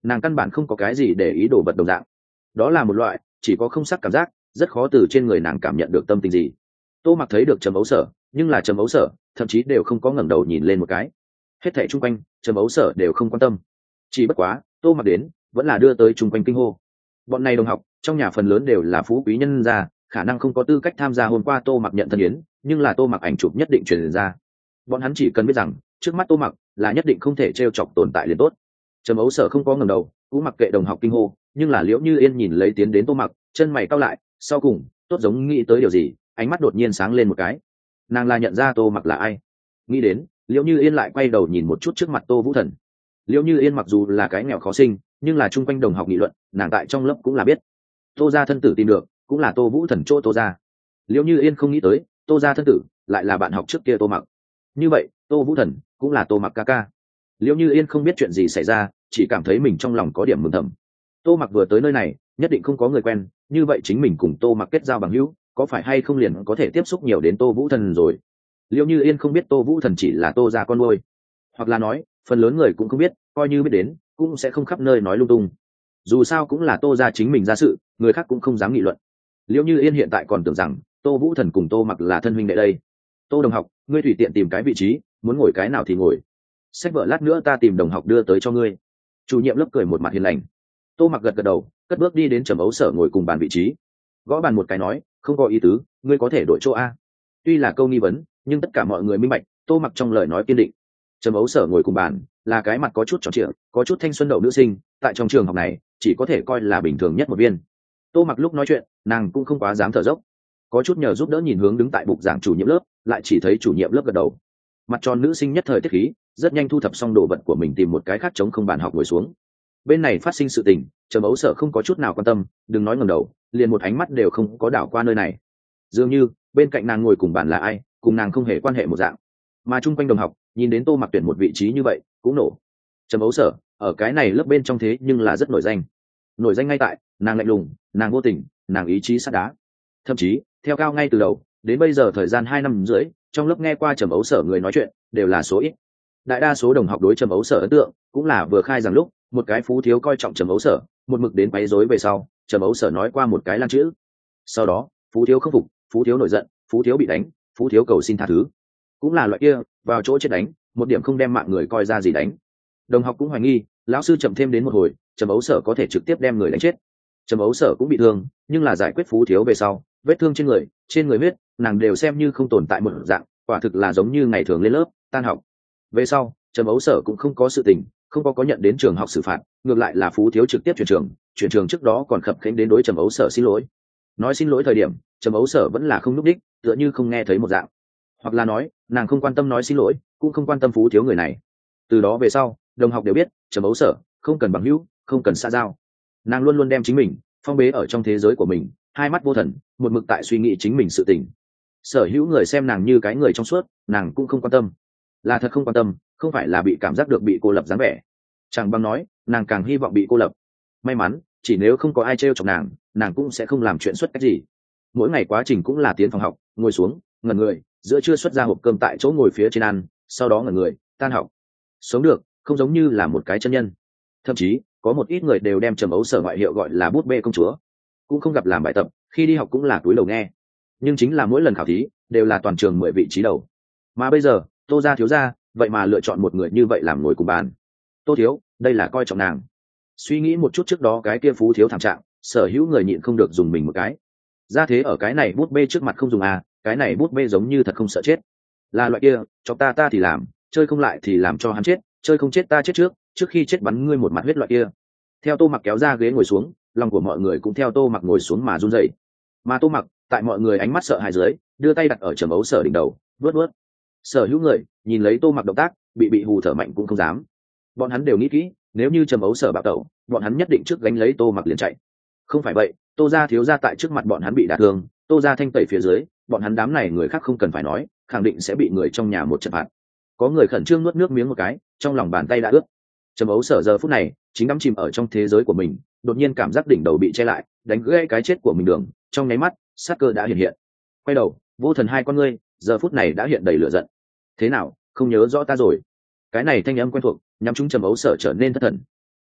nàng căn bản không có cái gì để ý đồ vật đồng dạng. Đó là một loại chỉ có không sắc cảm giác, rất khó từ trên người nàng cảm nhận được tâm tình gì. Tô Mặc thấy được Trầm Ấu Sở, nhưng là Trầm Ấu Sở thậm chí đều không có ngẩng đầu nhìn lên một cái. Hết thảy chung quanh Trầm Ấu Sở đều không quan tâm. Chỉ bất quá Tô Mặc đến vẫn là đưa tới chung quanh kinh hô. Bọn này đồng học trong nhà phần lớn đều là phú quý nhân gia, khả năng không có tư cách tham gia hôm qua Tô Mặc nhận thân yến, nhưng là Tô Mặc ảnh chụp nhất định truyền ra. Bọn hắn chỉ cần biết rằng trước mắt Tô Mặc là nhất định không thể trêu chọc tồn tại liền tốt. Trầm Ấu Sở không có ngẩng đầu, cũng mặc kệ đồng học kinh hô, nhưng là Liễu Như Yên nhìn lấy tiến đến Tô Mặc, chân mày cau lại, sau cùng tốt giống nghĩ tới điều gì, ánh mắt đột nhiên sáng lên một cái. Nàng là nhận ra Tô Mặc là ai. Nghĩ đến, Liễu Như Yên lại quay đầu nhìn một chút trước mặt Tô Vũ Thần. Liễu Như Yên mặc dù là cái nghèo khó sinh, nhưng là chung quanh đồng học nghị luận, nàng tại trong lớp cũng là biết. Tô gia thân tử tìm được, cũng là Tô Vũ Thần chỗ Tô gia. Liễu Như Yên không nghĩ tới, Tô gia thân tử lại là bạn học trước kia Tô Mặc. Như vậy, Tô Vũ Thần cũng là Tô Mặc ca ca. Liễu Như Yên không biết chuyện gì xảy ra, chỉ cảm thấy mình trong lòng có điểm mừng thầm. Tô Mặc vừa tới nơi này, nhất định không có người quen, như vậy chính mình cùng Tô Mặc kết giao bằng hữu, có phải hay không liền có thể tiếp xúc nhiều đến Tô Vũ Thần rồi. Liễu Như Yên không biết Tô Vũ Thần chỉ là Tô gia con nuôi, hoặc là nói phần lớn người cũng không biết, coi như biết đến cũng sẽ không khắp nơi nói lung tung. Dù sao cũng là Tô gia chính mình ra sự, người khác cũng không dám nghị luận. Liễu Như Yên hiện tại còn tưởng rằng Tô Vũ Thần cùng Tô Mặc là thân huynh đệ đây. Tô đồng học, ngươi tùy tiện tìm cái vị trí, muốn ngồi cái nào thì ngồi. Sách vở lát nữa ta tìm đồng học đưa tới cho ngươi. Chủ nhiệm lớp cười một mặt hiền lành. Tô Mặc gật gật đầu, cất bước đi đến Trầm Ấu Sở ngồi cùng bàn vị trí. Gõ bàn một cái nói, không có ý tứ, ngươi có thể đổi chỗ a. Tuy là câu nghi vấn, nhưng tất cả mọi người minh bạch, Tô Mặc trong lời nói kiên định. Trầm Ấu Sở ngồi cùng bàn, là cái mặt có chút tròn trịa, có chút thanh xuân đậu nữ sinh, tại trong trường học này chỉ có thể coi là bình thường nhất một viên. Tô Mặc lúc nói chuyện, nàng cũng không quá dám thở dốc, có chút nhờ giúp đỡ nhìn hướng đứng tại bục giảng chủ nhiệm lớp, lại chỉ thấy chủ nhiệm lớp gật đầu. Mặt tròn nữ sinh nhất thời tiết khí, rất nhanh thu thập xong đồ vật của mình tìm một cái khác trống không bàn học ngồi xuống. Bên này phát sinh sự tình, Trầm Ấu Sở không có chút nào quan tâm, đừng nói ngẩng đầu, liền một ánh mắt đều không có đảo qua nơi này. Dường như bên cạnh nàng ngồi cùng bàn là ai, cùng nàng không hề quan hệ một dạng. Mà chung quanh đồng học nhìn đến Tô Mặc tuyển một vị trí như vậy, cũng nổ. Trầm Ấu Sở ở cái này lớp bên trong thế nhưng là rất nổi danh. Nổi danh ngay tại nàng lạnh lùng, nàng vô tình, nàng ý chí sắt đá. Thậm chí theo cao ngay từ đầu đến bây giờ thời gian 2 năm rưỡi, trong lớp nghe qua Trầm Ấu Sở người nói chuyện đều là số ít. Đại đa số đồng học đối Trầm Ấu Sở ấn tượng cũng là vừa khai giảng lúc một cái phú thiếu coi trọng Trầm Ấu Sở, một mực đến quấy rối về sau, Trầm Ấu Sở nói qua một cái lan chữ. Sau đó phú thiếu không phục, phú thiếu nổi giận, phú thiếu bị đánh, phú thiếu cầu xin tha thứ. Cũng là loại kia vào chỗ chết đánh, một điểm không đem mạng người coi ra gì đánh. Đồng học cũng hoài nghi lão sư chậm thêm đến một hồi, Trầm Ấu Sở có thể trực tiếp đem người đánh chết. Trầm Ấu Sở cũng bị thương, nhưng là giải quyết phú thiếu về sau, vết thương trên người huyết nàng đều xem như không tồn tại một dạng, quả thực là giống như ngày thường lên lớp tan học. Về sau Trầm Ấu Sở cũng không có sự tình, không có nhận đến trường học xử phạt, ngược lại là phú thiếu trực tiếp chuyển trường trước đó còn khập khiễng đến đối Trầm Ấu Sở xin lỗi. Nói xin lỗi thời điểm Trầm Ấu Sở vẫn là không núp đích, tựa như không nghe thấy một dạng, hoặc là nói nàng không quan tâm nói xin lỗi, cũng không quan tâm phú thiếu người này. Từ đó về sau đồng học đều biết Trầm Ấu Sở không cần bằng hữu, không cần xã giao, nàng luôn luôn đem chính mình phong bế ở trong thế giới của mình, hai mắt vô thần, một mực tại suy nghĩ chính mình sự tình. Sở hữu người xem nàng như cái người trong suốt, nàng cũng không quan tâm, là thật không quan tâm, không phải là bị cảm giác được bị cô lập dáng vẻ. Chẳng bằng nói nàng càng hy vọng bị cô lập. May mắn chỉ nếu không có ai trêu chọc nàng, nàng cũng sẽ không làm chuyện xuất cách gì. Mỗi ngày quá trình cũng là tiến phòng học, ngồi xuống ngẩn người, giữa trưa xuất ra hộp cơm tại chỗ ngồi phía trên ăn, sau đó ngẩn người tan học. Sống được không giống như là một cái chân nhân. Thậm chí có một ít người đều đem Trầm Ấu Sở ngoại hiệu gọi là bút bê công chúa, cũng không gặp làm bài tập, khi đi học cũng là túi đầu nghe, nhưng chính là mỗi lần khảo thí đều là toàn trường 10 vị trí đầu. Mà bây giờ Tô gia thiếu gia vậy mà lựa chọn một người như vậy làm ngồi cùng bàn. Tô thiếu đây là coi trọng nàng. Suy nghĩ một chút trước đó cái kia phú thiếu thảm trạng, sở hữu người nhịn không được dùng mình một cái. Ra thế ở cái này bút bê trước mặt không dùng à, cái này bút bê giống như thật không sợ chết, là loại kia cho ta thì làm, chơi không lại thì làm cho hắn chết, chơi không chết ta chết trước khi chết bắn ngươi một mặt huyết loại kia. Theo Tô Mặc kéo ra ghế ngồi xuống, lòng của mọi người cũng theo Tô Mặc ngồi xuống mà run rẩy. Mà Tô Mặc tại mọi người ánh mắt sợ hãi dưới, đưa tay đặt ở Trầm Ấu Sở đỉnh đầu, vuốt vuốt. Sở hữu người nhìn lấy Tô Mặc động tác, bị hù thở mạnh cũng không dám. Bọn hắn đều nghĩ kỹ, nếu như Trầm Ấu Sở bạo tẩu, bọn hắn nhất định trước gánh lấy Tô Mặc liền chạy. Không phải vậy, Tô gia thiếu gia tại trước mặt bọn hắn bị đả thương, Tô gia thanh tẩy phía dưới, bọn hắn đám này người khác không cần phải nói, khẳng định sẽ bị người trong nhà một trận phạt. Có người khẩn trương nuốt nước miếng một cái, trong lòng bàn tay đã ướt. Trầm Ấu Sở giờ phút này chính đắm chìm ở trong thế giới của mình, đột nhiên cảm giác đỉnh đầu bị che lại, đánh gãy cái chết của mình đường, trong nháy mắt sát cơ đã hiện hiện. Quay đầu, vô thần hai con ngươi giờ phút này đã hiện đầy lửa giận. Thế nào, không nhớ rõ ta rồi? Cái này thanh âm quen thuộc, nhắm chúng Trầm Ấu Sở trở nên thất thần.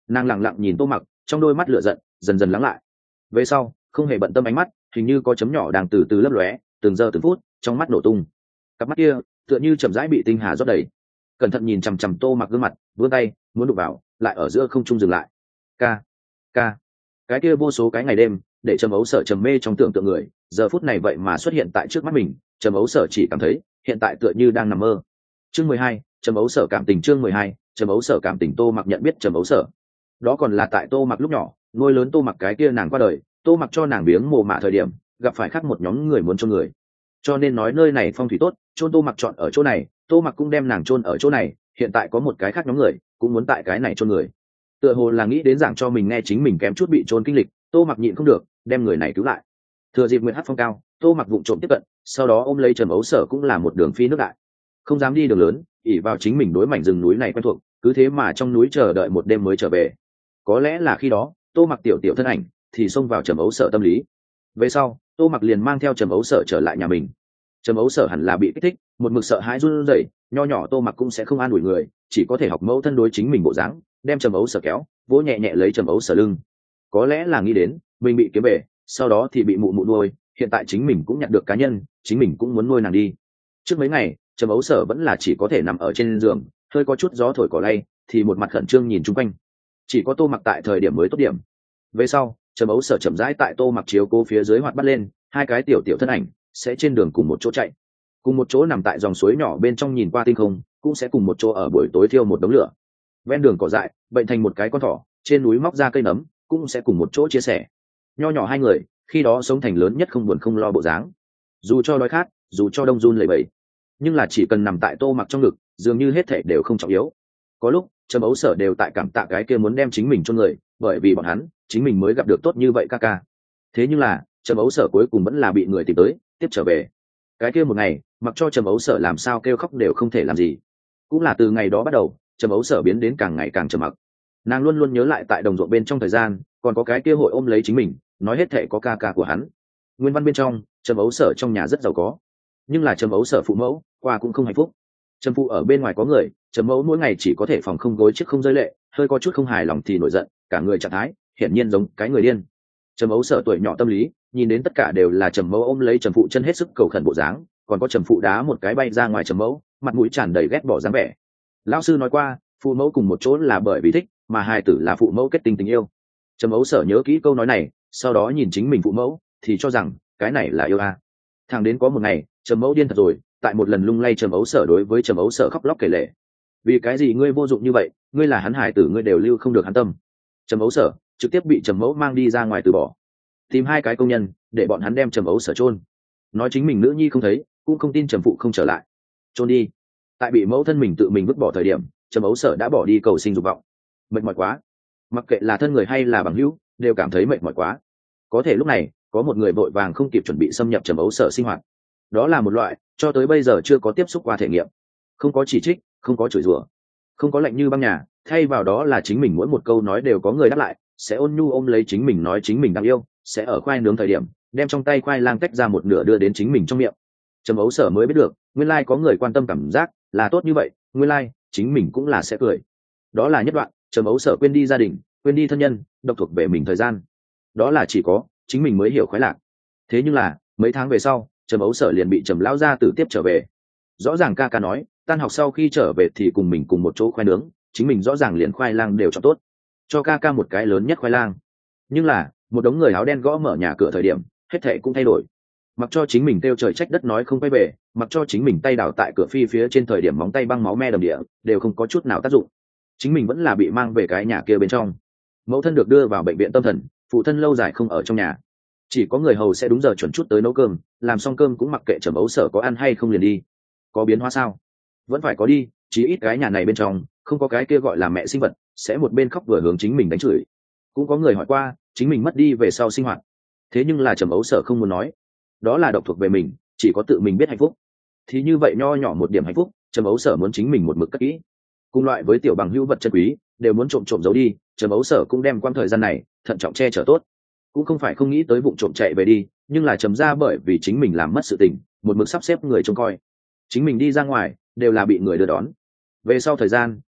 Nàng lặng lặng nhìn Tô Mặc, trong đôi mắt lửa giận dần dần lắng lại. Về sau không hề bận tâm ánh mắt hình như có chấm nhỏ đang từ từ lấp lóe, từng giờ từng phút trong mắt nổ tung. Cặp mắt kia tựa như chậm rãi bị tinh hà rót đầy. Cẩn thận nhìn chằm chằm Tô Mặc gương mặt, vươn tay muốn đụng vào, lại ở giữa không trung dừng lại. Ca, ca, cái kia vô số cái ngày đêm để Trầm Ấu Sở trầm mê trong tưởng tượng người, giờ phút này vậy mà xuất hiện tại trước mắt mình. Trầm Ấu Sở chỉ cảm thấy hiện tại tựa như đang nằm mơ. Chương 12, Trầm Ấu Sở cảm tình. Chương 12, Trầm Ấu Sở cảm tình. Tô Mặc nhận biết Trầm Ấu Sở, đó còn là tại Tô Mặc lúc nhỏ nuôi lớn Tô Mặc cái kia nàng qua đời, Tô Mặc cho nàng biếng mồ mả thời điểm gặp phải khác một nhóm người muốn chôn người, cho nên nói nơi này phong thủy tốt, chôn Tô Mặc chọn ở chỗ này, Tô Mặc cũng đem nàng chôn ở chỗ này. Hiện tại có một cái khác nhóm người cũng muốn tại cái này chôn người, tựa hồ là nghĩ đến giảng cho mình nghe chính mình kém chút bị chôn kinh lịch. Tô Mặc nhịn không được đem người này cứu lại. Thừa dịp nguyệt hắc phong cao, Tô Mặc vụng trộm tiếp cận, sau đó ôm lấy Trầm Ấu Sở cũng là một đường phi nước đại, không dám đi đường lớn, ỉ vào chính mình đối mảnh rừng núi này quen thuộc, cứ thế mà trong núi chờ đợi một đêm mới trở về. Có lẽ là khi đó Tô Mặc tiểu tiểu thân ảnh thì xông vào Trầm Ấu Sở tâm lý. Về sau Tô Mặc liền mang theo Trầm Ấu Sở trở lại nhà mình. Trầm Ấu Sở hẳn là bị kích thích, một mực sợ hãi run rẩy, nho nhỏ Tô Mặc cũng sẽ không an ủi người, chỉ có thể học mẫu thân đối chính mình bộ dáng, đem Trầm Ấu Sở kéo, vỗ nhẹ nhẹ lấy Trầm Ấu Sở lưng. Có lẽ là nghĩ đến mình bị kiếm về, sau đó thì bị mụ mụ nuôi, hiện tại chính mình cũng nhận được cá nhân, chính mình cũng muốn nuôi nàng đi. Trước mấy ngày Trầm Ấu Sở vẫn là chỉ có thể nằm ở trên giường, hơi có chút gió thổi cỏ lay thì một mặt khẩn trương nhìn chung quanh. Chỉ có Tô Mặc tại thời điểm mới tốt điểm. Về sau Trầm Ấu Sở chậm rãi tại Tô Mặc chiếu cố phía dưới hoạt bắt lên, hai cái tiểu tiểu thân ảnh sẽ trên đường cùng một chỗ chạy, cùng một chỗ nằm tại dòng suối nhỏ bên trong nhìn qua tinh không, cũng sẽ cùng một chỗ ở buổi tối thiêu một đống lửa. Ven đường cỏ dại bệnh thành một cái con thỏ, trên núi móc ra cây nấm, cũng sẽ cùng một chỗ chia sẻ. Nho nhỏ hai người khi đó sống thành lớn nhất không buồn không lo bộ dáng, dù cho đói khát, dù cho đông run lẩy bẩy, nhưng là chỉ cần nằm tại Tô Mặc trong ngực, dường như hết thảy đều không trọng yếu. Có lúc Trầm Ấu Sở đều tại cảm tạ cái kia muốn đem chính mình cho người, bởi vì bọn hắn chính mình mới gặp được tốt như vậy ca ca. Thế nhưng là Trầm Ấu Sở cuối cùng vẫn là bị người tìm tới tiếp trở về. Cái kia một ngày mặc cho Trầm Ấu Sở làm sao kêu khóc đều không thể làm gì. Cũng là từ ngày đó bắt đầu Trầm Ấu Sở biến đến càng ngày càng trầm mặc. Nàng luôn luôn nhớ lại tại đồng ruộng bên trong thời gian, còn có cái kia hội ôm lấy chính mình nói hết thảy có ca ca của hắn. Nguyên văn bên trong Trầm Ấu Sở trong nhà rất giàu có, nhưng là Trầm Ấu Sở phụ mẫu qua cũng không hạnh phúc. Trầm phụ ở bên ngoài có người, Trầm mẫu mỗi ngày chỉ có thể phòng không gối chiếc không rơi lệ, hơi có chút không hài lòng thì nổi giận, cả người trạng thái hiển nhiên giống cái người điên. Trầm Ấu Sở tuổi nhỏ tâm lý nhìn đến tất cả đều là Trầm mẫu ôm lấy Trầm phụ chân hết sức cầu khẩn bộ dáng, còn có Trầm phụ đá một cái bay ra ngoài Trầm mẫu, mặt mũi tràn đầy ghét bỏ dáng vẻ. Lão sư nói qua phụ mẫu cùng một chỗ là bởi vì thích, mà hài tử là phụ mẫu kết tình tình yêu. Trầm Ấu Sở nhớ kỹ câu nói này, sau đó nhìn chính mình phụ mẫu thì cho rằng cái này là yêu a. Thằng đến có một ngày Trầm mẫu điên thật rồi, tại một lần lung lay Trầm Ấu Sở đối với Trầm Ấu Sở khóc lóc kể lể. Vì cái gì ngươi vô dụng như vậy, ngươi là hắn hải tử ngươi đều lưu không được hắn tâm. Trầm Ấu Sở trực tiếp bị Trầm mẫu mang đi ra ngoài từ bỏ, tìm hai cái công nhân để bọn hắn đem Trầm Ấu Sở chôn, nói chính mình nữ nhi không thấy, cũng không tin Trầm phụ không trở lại, chôn đi. Tại bị mẫu thân mình tự mình vứt bỏ thời điểm, Trầm Ấu Sở đã bỏ đi cầu sinh dục vọng. Mệt mỏi quá, mặc kệ là thân người hay là bằng hữu đều cảm thấy mệt mỏi quá. Có thể lúc này có một người vội vàng không kịp chuẩn bị xâm nhập Trầm Ấu Sở sinh hoạt. Đó là một loại cho tới bây giờ chưa có tiếp xúc qua thể nghiệm, không có chỉ trích, không có chửi rủa, không có lạnh như băng nhà, thay vào đó là chính mình mỗi một câu nói đều có người đáp lại, sẽ ôn nhu ôm lấy chính mình nói chính mình đang yêu, sẽ ở khoai nướng thời điểm đem trong tay khoai lang tách ra một nửa đưa đến chính mình trong miệng. Trầm Ấu Sở mới biết được nguyên lai có người quan tâm cảm giác là tốt như vậy, nguyên lai chính mình cũng là sẽ cười. Đó là nhất đoạn Trầm Ấu Sở quên đi gia đình, quên đi thân nhân, độc thuộc về mình thời gian. Đó là chỉ có chính mình mới hiểu khoái lạc. Thế nhưng là mấy tháng về sau Trầm Ấu Sở liền bị Trầm lão gia tử tiếp trở về. Rõ ràng ca ca nói tan học sau khi trở về thì cùng mình cùng một chỗ khoai nướng, chính mình rõ ràng liền khoai lang đều cho tốt, cho ca ca một cái lớn nhất khoai lang. Nhưng là một đống người áo đen gõ mở nhà cửa thời điểm hết thệ cũng thay đổi. Mặc cho chính mình kêu trời trách đất nói không quay về, mặc cho chính mình tay đào tại cửa phi phía trên thời điểm móng tay băng máu me đầm địa đều không có chút nào tác dụng, chính mình vẫn là bị mang về cái nhà kia bên trong. Mẫu thân được đưa vào bệnh viện tâm thần, phụ thân lâu dài không ở trong nhà, chỉ có người hầu sẽ đúng giờ chuẩn chút tới nấu cơm, làm xong cơm cũng mặc kệ Trầm Ấu Sở có ăn hay không liền đi. Có biến hóa sao? Vẫn phải có đi, chí ít cái nhà này bên trong không có cái kia gọi là mẹ sinh vật sẽ một bên khóc vừa hướng chính mình đánh chửi. Cũng có người hỏi qua chính mình mất đi về sau sinh hoạt, thế nhưng là Trầm Ấu Sở không muốn nói, đó là độc thuộc về mình, chỉ có tự mình biết hạnh phúc. Thì như vậy nho nhỏ một điểm hạnh phúc Trầm Ấu Sở muốn chính mình một mực cất kỹ, cùng loại với tiểu bằng hữu vật chân quý đều muốn trộm trộm giấu đi. Trầm Ấu Sở cũng đem quãng thời gian này thận trọng che chở tốt, cũng không phải không nghĩ tới vụ trộm chạy về đi, nhưng là Trầm ra bởi vì chính mình làm mất sự tình, một mực sắp xếp người trông coi, chính mình đi ra ngoài đều là bị người đưa đón. Về sau thời gian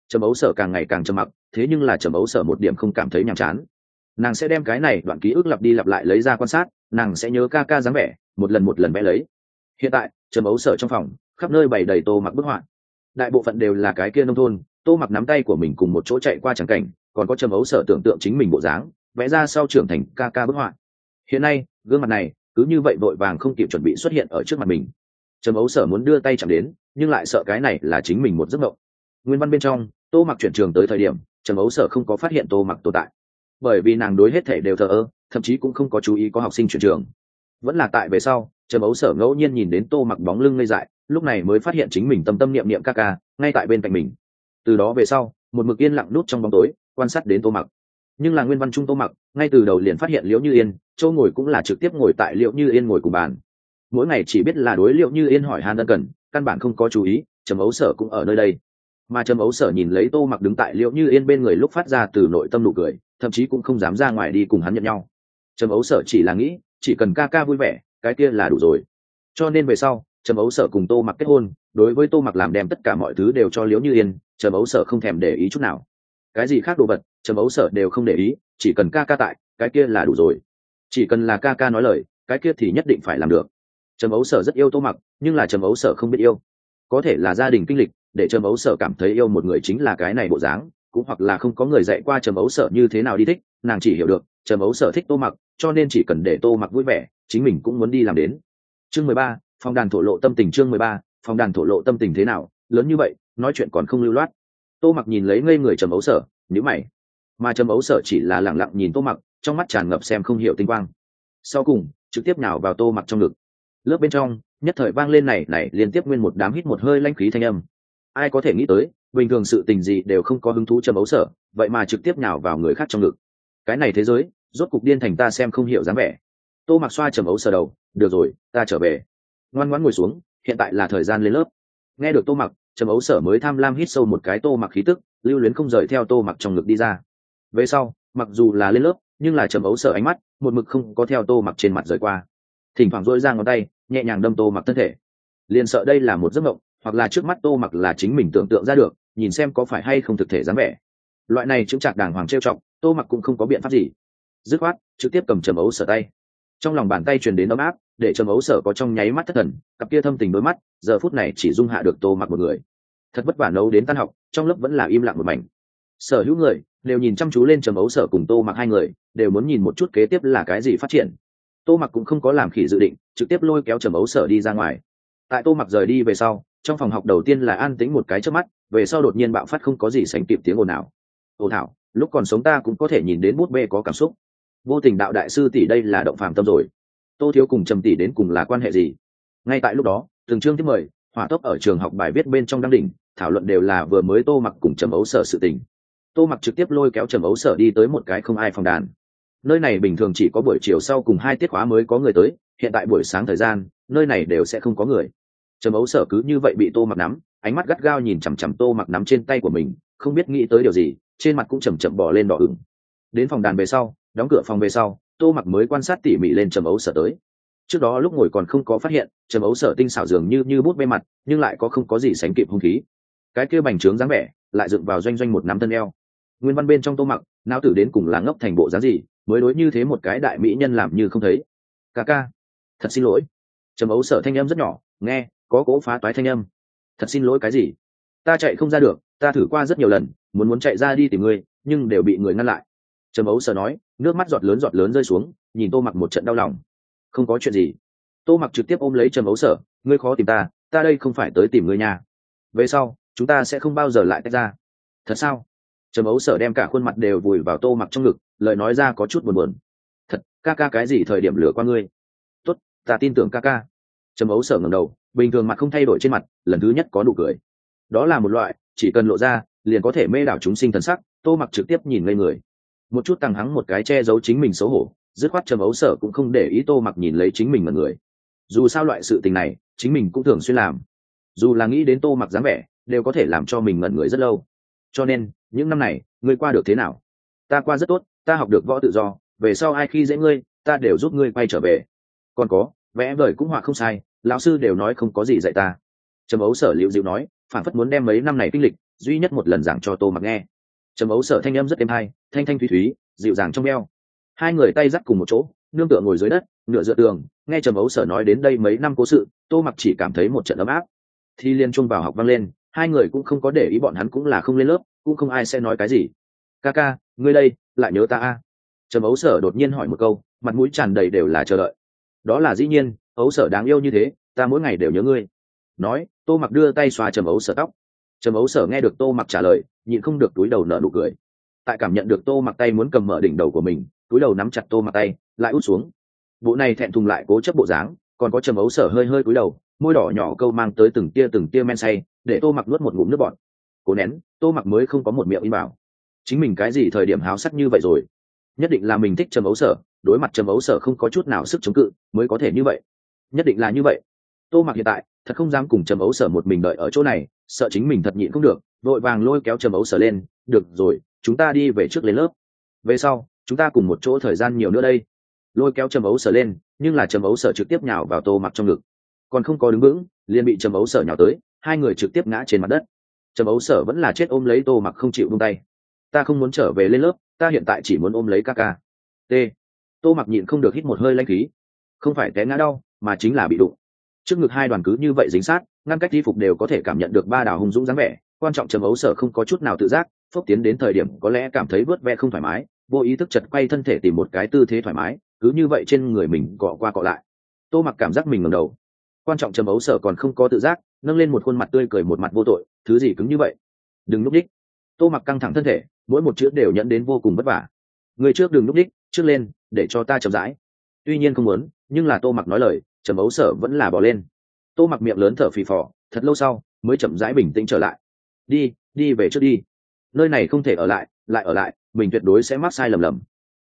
trầm ấu sở càng ngày càng trầm mặc, thế nhưng là trầm ấu sở một điểm không cảm thấy nhàm chán. Nàng sẽ đem cái này đoạn ký ức lặp đi lặp lại lấy ra quan sát, nàng sẽ nhớ ca dáng vẻ, một lần vẽ lấy. Hiện tại trầm ấu sở trong phòng khắp nơi bày đầy Tô Mặc bức họa, đại bộ phận đều là cái kia nông thôn, Tô Mặc nắm tay của mình cùng một chỗ chạy qua tràng cảnh, còn có trầm ấu sở tưởng tượng chính mình bộ dáng vẽ ra sau trưởng thành ca bức họa. Hiện nay gương mặt này cứ như vậy vội vàng không kịp chuẩn bị xuất hiện ở trước mặt mình. Trầm ấu sở muốn đưa tay chạm đến, nhưng lại sợ cái này là chính mình một giấc mộng. Nguyên văn bên trong, Tô Mặc chuyển trường tới thời điểm, trầm ấu sở không có phát hiện Tô Mặc tồn tại, bởi vì nàng đối hết thể đều thờ ơ, thậm chí cũng không có chú ý có học sinh chuyển trường. Vẫn là tại về sau, trầm ấu sở ngẫu nhiên nhìn đến Tô Mặc bóng lưng ngây dại, lúc này mới phát hiện chính mình tâm tâm niệm niệm ca ngay tại bên cạnh mình. Từ đó về sau, một mực yên lặng nút trong bóng tối quan sát đến Tô Mặc. Nhưng là nguyên văn trung Tô Mặc ngay từ đầu liền phát hiện Liễu Như Yên, châu ngồi cũng là trực tiếp ngồi tại Liễu Như Yên ngồi cùng bàn, mỗi ngày chỉ biết là đối Liễu Như Yên hỏi han ân cần, căn bản không có chú ý trầm ấu sở cũng ở nơi đây. Mà trầm ấu sở nhìn lấy Tô Mặc đứng tại Liễu Như Yên bên người lúc phát ra từ nội tâm nụ cười, thậm chí cũng không dám ra ngoài đi cùng hắn nhận nhau. Trầm ấu sở chỉ là nghĩ chỉ cần ca vui vẻ cái kia là đủ rồi. Cho nên về sau trầm ấu sở cùng Tô Mặc kết hôn, đối với Tô Mặc làm đem tất cả mọi thứ đều cho Liễu Như Yên, trầm ấu sở không thèm để ý chút nào. Cái gì khác đồ vật trầm ấu sở đều không để ý, chỉ cần ca tại cái kia là đủ rồi. Chỉ cần là ca nói lời cái kia thì nhất định phải làm được. Trầm ấu sở rất yêu Tô Mặc, nhưng là trầm ấu sở không biết yêu. Có thể là gia đình kinh lịch để trầm ấu sở cảm thấy yêu một người chính là cái này bộ dáng, cũng hoặc là không có người dạy qua trầm ấu sở như thế nào đi thích, nàng chỉ hiểu được trầm ấu sở thích Tô Mặc, cho nên chỉ cần để Tô Mặc vui vẻ chính mình cũng muốn đi làm đến. Chương 13, phòng đàn thổ lộ tâm tình. Chương 13, phòng đàn thổ lộ tâm tình. Thế nào lớn như vậy nói chuyện còn không lưu loát. Tô Mặc nhìn lấy ngây người trầm ấu sở nhíu mày, mà trầm ấu sở chỉ là lẳng lặng nhìn Tô Mặc, trong mắt tràn ngập xem không hiểu tinh quang, sau cùng trực tiếp nhào vào Tô Mặc trong ngực. Lớp bên trong nhất thời vang lên này liên tiếp nguyên một đám hít một hơi lanh khí thanh âm. Ai có thể nghĩ tới bình thường sự tình gì đều không có hứng thú trầm ấu sở, vậy mà trực tiếp nhào vào người khác trong ngực. Cái này thế giới rốt cục điên thành ta xem không hiểu dáng vẻ. Tô Mặc xoa trầm ấu sở đầu, được rồi ta trở về, ngoan ngoãn ngồi xuống, hiện tại là thời gian lên lớp. Nghe được Tô Mặc, trầm ấu sở mới tham lam hít sâu một cái Tô Mặc khí tức, lưu luyến không rời theo Tô Mặc trong ngực đi ra. Về sau mặc dù là lên lớp, nhưng là trầm ấu sở ánh mắt một mực không có theo Tô Mặc trên mặt rời qua, thỉnh thoảng dỗi ra ngón tay nhẹ nhàng đâm Tô Mặc thân thể, liền sợ đây là một giấc mộng, hoặc là trước mắt Tô Mặc là chính mình tưởng tượng ra được, nhìn xem có phải hay không thực thể dáng vẻ. Loại này chững chạc đàng hoàng trêu chọc, Tô Mặc cũng không có biện pháp gì, dứt khoát trực tiếp cầm trầm ấu sở tay. Trong lòng bàn tay truyền đến ấm áp, để trầm ấu sở có trong nháy mắt thất thần, cặp kia thâm tình đôi mắt giờ phút này chỉ dung hạ được Tô Mặc một người. Thật vất vả nấu đến tan học, trong lớp vẫn là im lặng một mảnh. Sở hữu người đều nhìn chăm chú lên trầm ấu sở cùng Tô Mặc hai người, đều muốn nhìn một chút kế tiếp là cái gì phát triển. Tô Mặc cũng không có làm khỉ dự định, trực tiếp lôi kéo trầm ấu sở đi ra ngoài. Tại Tô Mặc rời đi về sau, trong phòng học đầu tiên là an tĩnh một cái chớp mắt, về sau đột nhiên bạo phát không có gì sánh kịp tiếng ồn ào. Ồ thảo, lúc còn sống ta cũng có thể nhìn đến bút bê có cảm xúc. Vô tình đạo đại sư tỷ đây là động phàm tâm rồi. Tô thiếu cùng trầm tỷ đến cùng là quan hệ gì? Ngay tại lúc đó, từng chương tiếp mời hỏa tốc ở trường học bài viết bên trong đăng đỉnh, thảo luận đều là vừa mới Tô Mặc cùng trầm ấu sở sự tình. Tô Mặc trực tiếp lôi kéo trầm ấu sở đi tới một cái không ai phòng đàn. Nơi này bình thường chỉ có buổi chiều sau cùng 2 tiết khóa mới có người tới, hiện tại buổi sáng thời gian nơi này đều sẽ không có người. Trầm ấu sở cứ như vậy bị Tô Mặc nắm, ánh mắt gắt gao nhìn chằm chằm Tô Mặc nắm trên tay của mình, không biết nghĩ tới điều gì, trên mặt cũng chậm chậm bò lên đỏ ửng. Đến phòng đàn về sau, đóng cửa phòng về sau, Tô Mặc mới quan sát tỉ mỉ lên trầm ấu sở tới. Trước đó lúc ngồi còn không có phát hiện trầm ấu sở tinh xảo dường như bút bê mặt, nhưng lại không có gì sánh kịp hung khí. Cái kia bành trướng dáng vẻ lại dựng vào doanh một nắm thân eo. Nguyên văn bên trong Tô Mặc não tử đến cùng là ngốc thành bộ dáng gì mới đối như thế một cái đại mỹ nhân làm như không thấy. Ca thật xin lỗi. Trầm ấu sở thanh âm rất nhỏ, nghe có cỗ phá toái thanh âm. Thật xin lỗi cái gì? Ta chạy không ra được, ta thử qua rất nhiều lần, muốn chạy ra đi tìm ngươi, nhưng đều bị người ngăn lại. Trầm ấu sở nói, nước mắt giọt lớn rơi xuống, nhìn Tô Mặc một trận đau lòng. Không có chuyện gì. Tô Mặc trực tiếp ôm lấy trầm ấu sở, ngươi khó tìm ta đây không phải tới tìm ngươi nhà. Về sau chúng ta sẽ không bao giờ lại tách ra. Thật sao? Trầm ấu sở đem cả khuôn mặt đều vùi vào Tô Mặc trong ngực, lời nói ra có chút buồn. Thật, ca cái gì thời điểm lừa qua ngươi? Tốt, ta tin tưởng ca. Trầm ấu sở ngẩng đầu, bình thường mặt không thay đổi trên mặt, lần thứ nhất có nụ cười. Đó là một loại chỉ cần lộ ra liền có thể mê đảo chúng sinh thần sắc. Tô Mặc trực tiếp nhìn ngây người, một chút tăng hắng một cái che giấu chính mình xấu hổ, dứt khoát trầm ấu sở cũng không để ý Tô Mặc nhìn lấy chính mình mà người. Dù sao loại sự tình này chính mình cũng thường xuyên làm, dù là nghĩ đến Tô Mặc dáng vẻ đều có thể làm cho mình ngẩn người rất lâu. Cho nên những năm này ngươi qua được thế nào? Ta qua rất tốt, ta học được võ tự do, về sau ai khi dễ ngươi ta đều giúp ngươi quay trở về. Còn có vẽ vời cũng họa không sai, lão sư đều nói không có gì dạy ta. Trầm ấu sở liễu dịu nói, phản phất muốn đem mấy năm này kinh lịch duy nhất một lần giảng cho Tô Mặc nghe. Trầm Ấu Sở thanh âm rất êm hay, thanh thanh thúy thúy, dịu dàng trong veo. Hai người tay dắt cùng một chỗ, nương tựa ngồi dưới đất, nửa dựa tường, nghe Trầm Ấu Sở nói đến đây mấy năm cố sự, Tô Mặc chỉ cảm thấy một trận ấm áp. Thi liên chuông vào học vang lên, hai người cũng không có để ý, bọn hắn cũng là không lên lớp, cũng không ai sẽ nói cái gì. Ca ca, ngươi đây lại nhớ ta à? Trầm Ấu Sở đột nhiên hỏi một câu, mặt mũi tràn đầy đều là chờ đợi. Đó là dĩ nhiên, Ấu Sở đáng yêu như thế, ta mỗi ngày đều nhớ ngươi. Nói, Tô Mặc đưa tay xoa Trầm Ấu Sở tóc. Trầm Ấu Sở nghe được Tô Mặc trả lời, nhịn không được túi đầu nở nụ cười. Tại cảm nhận được Tô Mặc tay muốn cầm mở đỉnh đầu của mình, túi đầu nắm chặt Tô Mặc tay, lại út xuống. Bộ này thẹn thùng lại cố chấp bộ dáng, còn có Trầm Ấu Sở hơi hơi cúi đầu, môi đỏ nhỏ câu mang tới từng tia men say, để Tô Mặc nuốt một ngụm nước bọt. Cố nén, Tô Mặc mới không có một miệng im bảo. Chính mình cái gì thời điểm háo sắc như vậy rồi? Nhất định là mình thích Trầm Ấu Sở, đối mặt Trầm Ấu Sở không có chút nào sức chống cự, mới có thể như vậy. Nhất định là như vậy. Tô Mặc hiện tại thật không dám cùng Trầm Ấu Sở một mình đợi ở chỗ này, sợ chính mình thật nhịn không được, vội vàng lôi kéo Trầm Ấu Sở lên. Được rồi, chúng ta đi về trước lên lớp. Về sau, chúng ta cùng một chỗ thời gian nhiều nữa đây. Lôi kéo Trầm Ấu Sở lên, nhưng là Trầm Ấu Sở trực tiếp nhào vào Tô Mặc trong ngực, còn không có đứng vững, liền bị Trầm Ấu Sở nhào tới, hai người trực tiếp ngã trên mặt đất. Trầm Ấu Sở vẫn là chết ôm lấy Tô Mặc không chịu buông tay. Ta không muốn trở về lên lớp, ta hiện tại chỉ muốn ôm lấy ca ca. T. Tô Mặc nhịn không được hít một hơi lãnh khí, không phải té ngã đau, mà chính là bị đụng. Trước ngực hai đoàn cứ như vậy dính sát, ngăn cách y phục đều có thể cảm nhận được ba đảo hung dũng dáng vẻ. Quan trọng Trầm Ấu Sở không có chút nào tự giác, phốc tiến đến thời điểm có lẽ cảm thấy vớt ve không thoải mái, vô ý thức chật quay thân thể tìm một cái tư thế thoải mái, cứ như vậy trên người mình cọ qua cọ lại. Tô Mặc cảm giác mình ngẩng đầu. Quan trọng Trầm Ấu Sở còn không có tự giác, nâng lên một khuôn mặt tươi cười, một mặt vô tội. Thứ gì cứng như vậy? Đừng núp đích. Tô Mặc căng thẳng thân thể, mỗi một chữ đều nhận đến vô cùng vất vả. Người trước đừng núp đích, trước lên, để cho ta chậm rãi. Tuy nhiên không muốn, nhưng là Tô Mặc nói lời, Trầm Ấu Sở vẫn là bỏ lên. Tô Mặc miệng lớn thở phì phò, thật lâu sau mới chậm rãi bình tĩnh trở lại. Đi về trước đi. Nơi này không thể ở lại, lại ở lại, mình tuyệt đối sẽ mắc sai lầm.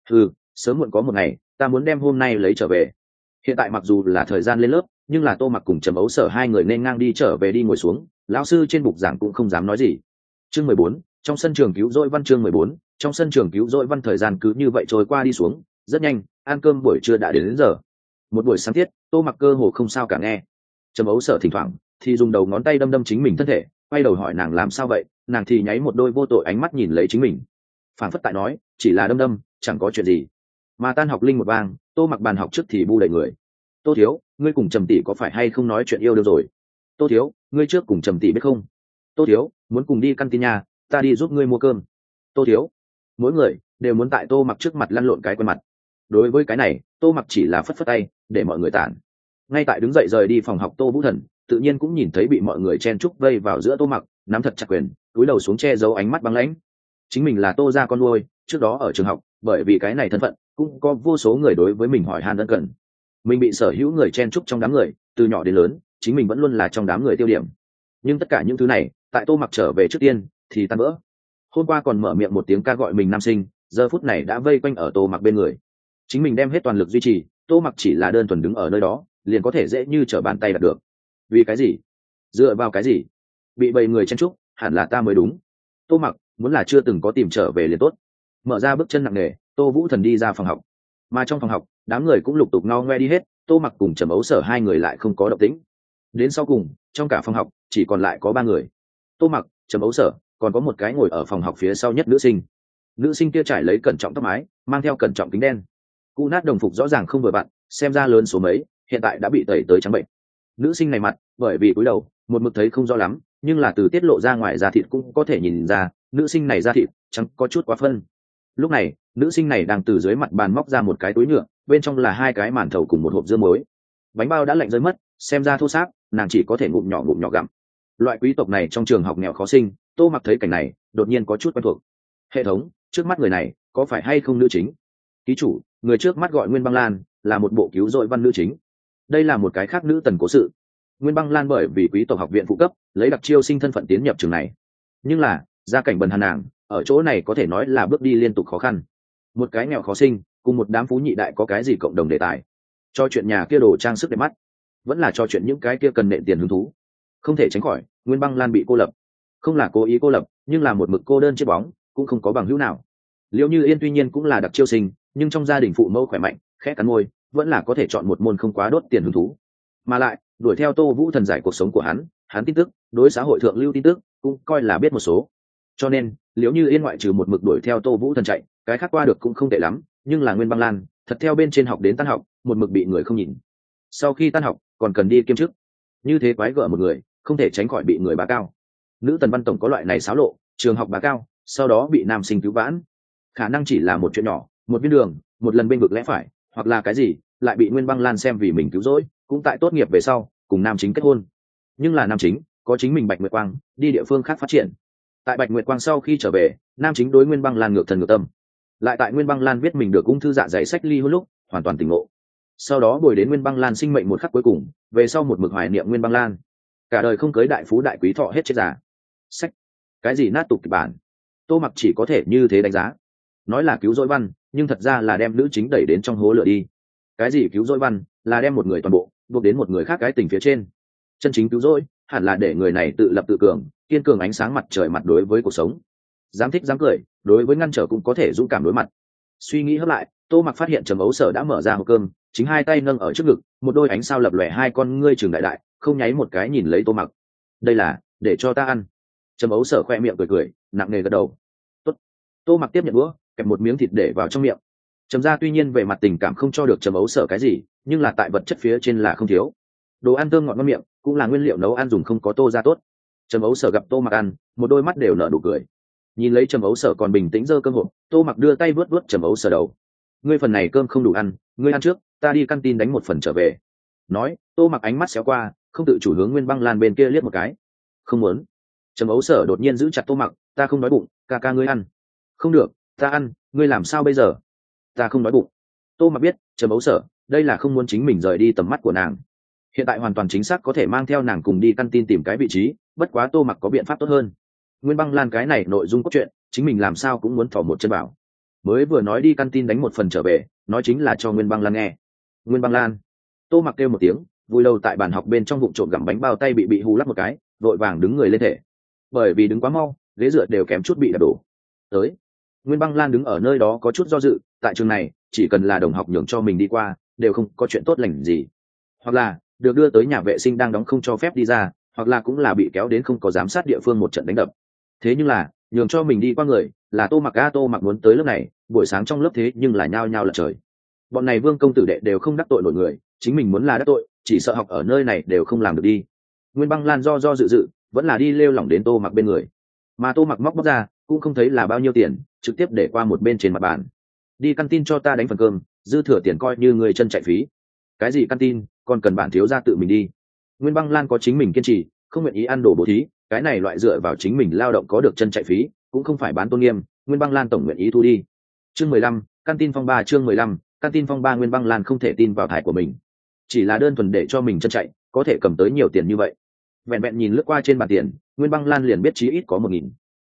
Sớm muộn có một ngày, ta muốn đem hôm nay lấy trở về. Hiện tại mặc dù là thời gian lên lớp, nhưng là Tô Mặc cùng Trầm Ấu Sở hai người nên ngang đi trở về đi ngồi xuống, lão sư trên bục giảng cũng không dám nói gì. Chương 14, trong sân trường cứu rỗi văn. Chương 14, trong sân trường cứu rỗi văn. Thời gian cứ như vậy trôi qua đi xuống, rất nhanh, ăn cơm buổi trưa đã đến giờ. Một buổi sáng tiết, Tô Mặc cơ hồ không sao cả nghe. Trầm Ấu Sở thỉnh thoảng thì dùng đầu ngón tay đâm chính mình thân thể, quay đầu hỏi nàng làm sao vậy, nàng thì nháy một đôi vô tội ánh mắt nhìn lấy chính mình, phảng phất tại nói chỉ là đâm, chẳng có chuyện gì. Mà tan học linh một vang, Tô Mặc bàn học trước thì bu đầy người. Tô thiếu, ngươi cùng Trầm tỷ có phải hay không nói chuyện yêu đương rồi? Tô thiếu, ngươi trước cùng Trầm tỷ biết không? Tô thiếu, muốn cùng đi căn tin nhà, ta đi giúp ngươi mua cơm. Tô thiếu, mỗi người đều muốn tại Tô Mặc trước mặt lăn lộn cái quen mặt. Đối với cái này, Tô Mặc chỉ là phất phất tay để mọi người tản. Ngay tại đứng dậy rời đi phòng học, Tô Vũ Thần tự nhiên cũng nhìn thấy bị mọi người chen trúc vây vào giữa Tô Mặc, nắm thật chặt quyền, cúi đầu xuống che giấu ánh mắt băng lãnh. Chính mình là Tô gia con nuôi, trước đó ở trường học, bởi vì cái này thân phận, cũng có vô số người đối với mình hỏi han ân cần. Mình bị sở hữu người chen trúc trong đám người, từ nhỏ đến lớn, chính mình vẫn luôn là trong đám người tiêu điểm. Nhưng tất cả những thứ này, tại Tô Mặc trở về trước tiên thì tan vỡ. Hôm qua còn mở miệng một tiếng ca gọi mình nam sinh, giờ phút này đã vây quanh ở Tô Mặc bên người. Chính mình đem hết toàn lực duy trì, Tô Mặc chỉ là đơn thuần đứng ở nơi đó, liền có thể dễ như trở bàn tay đạt được. Vì cái gì? Dựa vào cái gì? Bị bầy người chen trúc, hẳn là ta mới đúng. Tô Mặc muốn là chưa từng có tìm trở về liền tốt. Mở ra bước chân nặng nề, Tô Vũ Thần đi ra phòng học. Mà trong phòng học, đám người cũng lục tục ngao ngoe đi hết, Tô Mặc cùng Trầm Ấu Sở hai người lại không có động tĩnh. Đến sau cùng, trong cả phòng học chỉ còn lại có ba người. Tô Mặc, Trầm Ấu Sở, còn có một cái ngồi ở phòng học phía sau nhất nữ sinh. Nữ sinh kia trải lấy cẩn trọng tóc mái, mang theo cẩn trọng kính đen. Cũ nát đồng phục rõ ràng không vừa vặn, xem ra lớn số mấy, hiện tại đã bị tẩy tới trắng bệnh. Nữ sinh này mặt, bởi vì cúi đầu, một mực thấy không rõ lắm, nhưng là từ tiết lộ ra ngoài da thịt cũng có thể nhìn ra, nữ sinh này da thịt trắng có chút quá phân. Lúc này, nữ sinh này đang từ dưới mặt bàn móc ra một cái túi nhựa, bên trong là hai cái màn thầu cùng một hộp dưa muối. Bánh bao đã lạnh rơi mất, xem ra thô ráp, nàng chỉ có thể ngụm nhỏ gặm. Loại quý tộc này trong trường học nghèo khó sinh, Tô Mặc thấy cảnh này, đột nhiên có chút quen thuộc. Hệ thống, trước mắt người này, có phải hay không nữ chính? Ký chủ, người trước mắt gọi Nguyên Băng Lan, là một bộ cứu rỗi văn nữ chính. Đây là một cái khác nữ tần cố sự. Nguyên Băng Lan bởi vì quý tộc học viện phụ cấp, lấy đặc chiêu sinh thân phận tiến nhập trường này. Nhưng là, gia cảnh bần hàn nàng, ở chỗ này có thể nói là bước đi liên tục khó khăn. Một cái nghèo khó sinh, cùng một đám phú nhị đại có cái gì cộng đồng đề tài? Cho chuyện nhà kia đồ trang sức đẹp mắt, vẫn là cho chuyện những cái kia cần nện tiền hứng thú. Không thể tránh khỏi, Nguyên Băng Lan bị cô lập. Không là cố ý cô lập, nhưng là một mực cô đơn chiếc bóng, cũng không có bằng hữu nào. Liễu Như Yên tuy nhiên cũng là đặc chiêu sinh, nhưng trong gia đình phụ mẫu khỏe mạnh, khẽ cắn môi, vẫn là có thể chọn một môn không quá đốt tiền hứng thú. Mà lại, đuổi theo Tô Vũ Thần giải cuộc sống của hắn tin tức đối xã hội thượng lưu tin tức cũng coi là biết một số. Cho nên liễu như yên ngoại trừ một mực đuổi theo Tô Vũ Thần chạy, cái khác qua được cũng không tệ lắm, nhưng là Nguyên Băng Lan thật theo bên trên học đến tan học, một mực bị người không nhìn. Sau khi tan học còn cần đi kiêm chức, như thế quái gở một người, không thể tránh khỏi bị người bá cao. Nữ tần văn tổng có loại này xáo lộ, trường học bá cao, sau đó bị nam sinh cứu vãn, khả năng chỉ là một chuyện nhỏ, một viên đường, một lần bên vực lẽ phải, hoặc là cái gì, lại bị Nguyên Băng Lan xem vì mình cứu rỗi, cũng tại tốt nghiệp về sau cùng nam chính kết hôn. Nhưng là nam chính có chính mình Bạch Nguyệt Quang, đi địa phương khác phát triển. Tại Bạch Nguyệt Quang sau khi trở về, nam chính đối Nguyên Băng Lan ngược thần ngược tâm. Lại tại Nguyên Băng Lan viết mình được ung thư dạ dày sách ly hôn lúc hoàn toàn tỉnh ngộ, sau đó bồi đến Nguyên Băng Lan sinh mệnh một khắc cuối cùng, về sau một mực hoài niệm Nguyên Băng Lan, cả đời không cưới đại phú đại quý thọ hết chết già. Sách cái gì nát tục kịch bản. Tô Mặc chỉ có thể như thế đánh giá, nói là cứu rỗi văn, nhưng thật ra là đem nữ chính đẩy đến trong hố lửa đi. Cái gì cứu rỗi văn, là đem một người toàn bộ buộc đến một người khác cái tình phía trên. Chân chính cứu rỗi hẳn là để người này tự lập tự cường, kiên cường ánh sáng mặt trời mặt đối với cuộc sống, dám thích dám cười, đối với ngăn trở cũng có thể dũng cảm đối mặt. Suy nghĩ hấp lại, Tô Mặc phát hiện Trầm Ấu Sở đã mở ra hộp cơm, chính hai tay nâng ở trước ngực, một đôi ánh sao lập lòe, hai con ngươi trường đại đại, không nháy một cái nhìn lấy Tô Mặc. Đây là để cho ta ăn. Trầm Ấu Sở khoe miệng cười cười, nặng nề gật đầu. Tốt. Tô Mặc tiếp nhận đũa, kẹp một miếng thịt để vào trong miệng. Trầm gia tuy nhiên về mặt tình cảm không cho được Trầm Ấu Sở cái gì, nhưng là tại vật chất phía trên là không thiếu. Đồ ăn thơm ngọt ngon miệng, cũng là nguyên liệu nấu ăn dùng không có Tô gia tốt. Trầm Ấu Sở gặp Tô Mặc ăn, một đôi mắt đều nở nụ cười. Nhìn lấy Trầm Ấu Sở còn bình tĩnh giơ cơm hộp, Tô Mặc đưa tay vuốt vuốt Trầm Ấu Sở đầu. Ngươi phần này cơm không đủ ăn, ngươi ăn trước, ta đi căn tin đánh một phần trở về. Nói, Tô Mặc ánh mắt xéo qua, không tự chủ hướng Nguyên Băng Lan bên kia liếc một cái. Không muốn. Trầm Ấu Sở đột nhiên giữ chặt Tô Mặc, ta không đói bụng, ca ca ngươi ăn. Không được, ta ăn, ngươi làm sao bây giờ? Ta không đói bụng. Tô Mặc biết, Trầm Ấu Sở, đây là không muốn chính mình rời đi tầm mắt của nàng. Hiện tại hoàn toàn chính xác có thể mang theo nàng cùng đi căn tin tìm cái vị trí, bất quá Tô Mặc có biện pháp tốt hơn. Nguyên Băng Lan cái này nội dung cốt truyện, chính mình làm sao cũng muốn thỏ một chân vào. Mới vừa nói đi căn tin đánh một phần trở về, nói chính là cho Nguyên Băng Lan nghe. Nguyên Băng Lan. Tô Mặc kêu một tiếng, vui lâu tại bàn học bên trong vụng trộm gặm bánh bao tay bị hù lắp một cái, vội vàng đứng người lên thể. Bởi vì đứng quá mau, ghế dựa đều kém chút bị đập đổ. Tới. Nguyên Băng Lan đứng ở nơi đó có chút do dự, tại trường này, chỉ cần là đồng học nhường cho mình đi qua, đều không có chuyện tốt lành gì. Hoặc là được đưa tới nhà vệ sinh đang đóng không cho phép đi ra, hoặc là cũng là bị kéo đến không có giám sát địa phương một trận đánh đập. Thế nhưng là nhường cho mình đi qua người là Tô Mặc. Tô Mặc muốn tới lớp này, buổi sáng trong lớp thế nhưng là nhao nhao lật trời. Bọn này Vương công tử đệ đều không đắc tội nổi người, chính mình muốn là đắc tội, chỉ sợ học ở nơi này đều không làm được đi. Nguyên Băng Lan do dự dự, vẫn là đi lêu lỏng đến Tô Mặc bên người, mà Tô Mặc móc ra cũng không thấy là bao nhiêu tiền, trực tiếp để qua một bên trên mặt bàn. Đi căn tin cho ta đánh phần cơm, dư thừa tiền coi như người chân chạy phí. Cái gì căn tin, còn cần bản thiếu gia tự mình đi. Nguyên Băng Lan có chính mình kiên trì, không nguyện ý ăn đồ bố thí, cái này loại dựa vào chính mình lao động có được chân chạy phí, cũng không phải bán tôn nghiêm. Nguyên Băng Lan tổng nguyện ý thu đi. Chương 15, căn tin phong ba. Chương 15, căn tin phong ba. Nguyên Băng Lan không thể tin vào thải của mình, chỉ là đơn thuần để cho mình chân chạy có thể cầm tới nhiều tiền như vậy. Vẹn vẹn nhìn lướt qua trên bàn tiền, Nguyên Băng Lan liền biết chí ít có 1.000.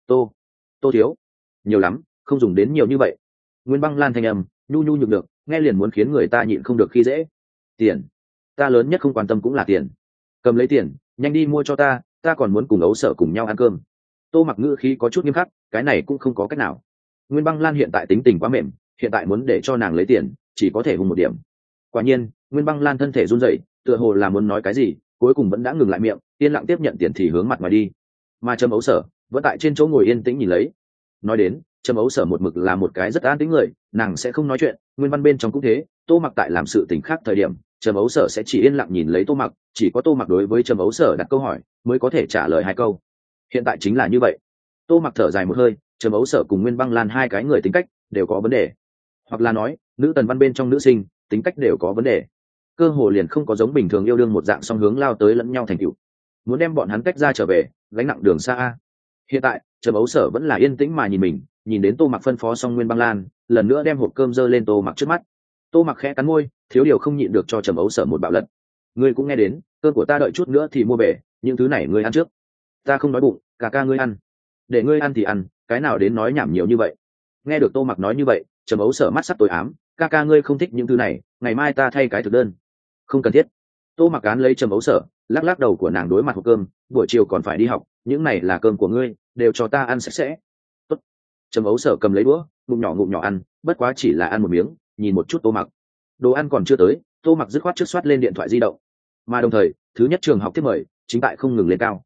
Tô thiếu, nhiều lắm, không dùng đến nhiều như vậy. Nguyên Băng Lan thanh âm nhu nhu nhược được, nghe liền muốn khiến người ta nhịn không được khi dễ. Tiền, ta lớn nhất không quan tâm cũng là tiền. Cầm lấy tiền, nhanh đi mua cho ta, ta còn muốn cùng Ấu Sở cùng nhau ăn cơm. Tô Mặc ngữ khí có chút nghiêm khắc, cái này cũng không có cách nào. Nguyên Băng Lan hiện tại tính tình quá mềm, hiện tại muốn để cho nàng lấy tiền, chỉ có thể hung một điểm. Quả nhiên, Nguyên Băng Lan thân thể run rẩy, tựa hồ là muốn nói cái gì, cuối cùng vẫn đã ngừng lại miệng, yên lặng tiếp nhận tiền thì hướng mặt ngoài đi. Mà Trầm Ấu Sở vẫn tại trên chỗ ngồi yên tĩnh nhìn lấy. Nói đến, Trầm Ấu Sở một mực là một cái rất an tĩnh người, nàng sẽ không nói chuyện, Nguyên Văn bên trong cũng thế. Tô Mặc tại làm sự tình khác thời điểm, Trầm Ấu Sở sẽ chỉ yên lặng nhìn lấy Tô Mặc, chỉ có Tô Mặc đối với Trầm Ấu Sở đặt câu hỏi mới có thể trả lời hai câu. Hiện tại chính là như vậy. Tô Mặc thở dài một hơi, Trầm Ấu Sở cùng Nguyên Băng Lan hai cái người tính cách đều có vấn đề, hoặc là nói nữ tần văn bên trong nữ sinh tính cách đều có vấn đề, cơ hồ liền không có giống bình thường yêu đương một dạng song hướng lao tới lẫn nhau thành tựu, muốn đem bọn hắn tách ra trở về gánh nặng đường xa. Hiện tại Trầm Ấu Sở vẫn là yên tĩnh mà nhìn mình, nhìn đến Tô Mặc phân phó xong Nguyên Băng Lan, lần nữa đem hộp cơm dơ lên Tô Mặc trước mắt. Tô Mặc khẽ cắn môi, thiếu điều không nhịn được cho Trầm Ấu Sở một bạo lật. Ngươi cũng nghe đến, cơm của ta đợi chút nữa thì mua về, những thứ này ngươi ăn trước. Ta không đói bụng, cả ca ngươi ăn. Để ngươi ăn thì ăn, cái nào đến nói nhảm nhiều như vậy. Nghe được Tô Mặc nói như vậy, Trầm Ấu Sở mắt sắc tối ám, ca ca ngươi không thích những thứ này, ngày mai ta thay cái thực đơn. Không cần thiết. Tô Mặc án lấy Trầm Ấu Sở, lắc lắc đầu của nàng đối mặt hộp cơm, buổi chiều còn phải đi học, những này là cơm của ngươi, đều cho ta ăn sạch sẽ. Tốt. Trầm Ấu Sở cầm lấy đũa, ngụm nhỏ ăn, bất quá chỉ là ăn một miếng, nhìn một chút Tô Mặc. Đồ ăn còn chưa tới, Tô Mặc dứt khoát trước soát lên điện thoại di động. Mà đồng thời, thứ nhất trường học tiếp mời chính tại không ngừng lên cao.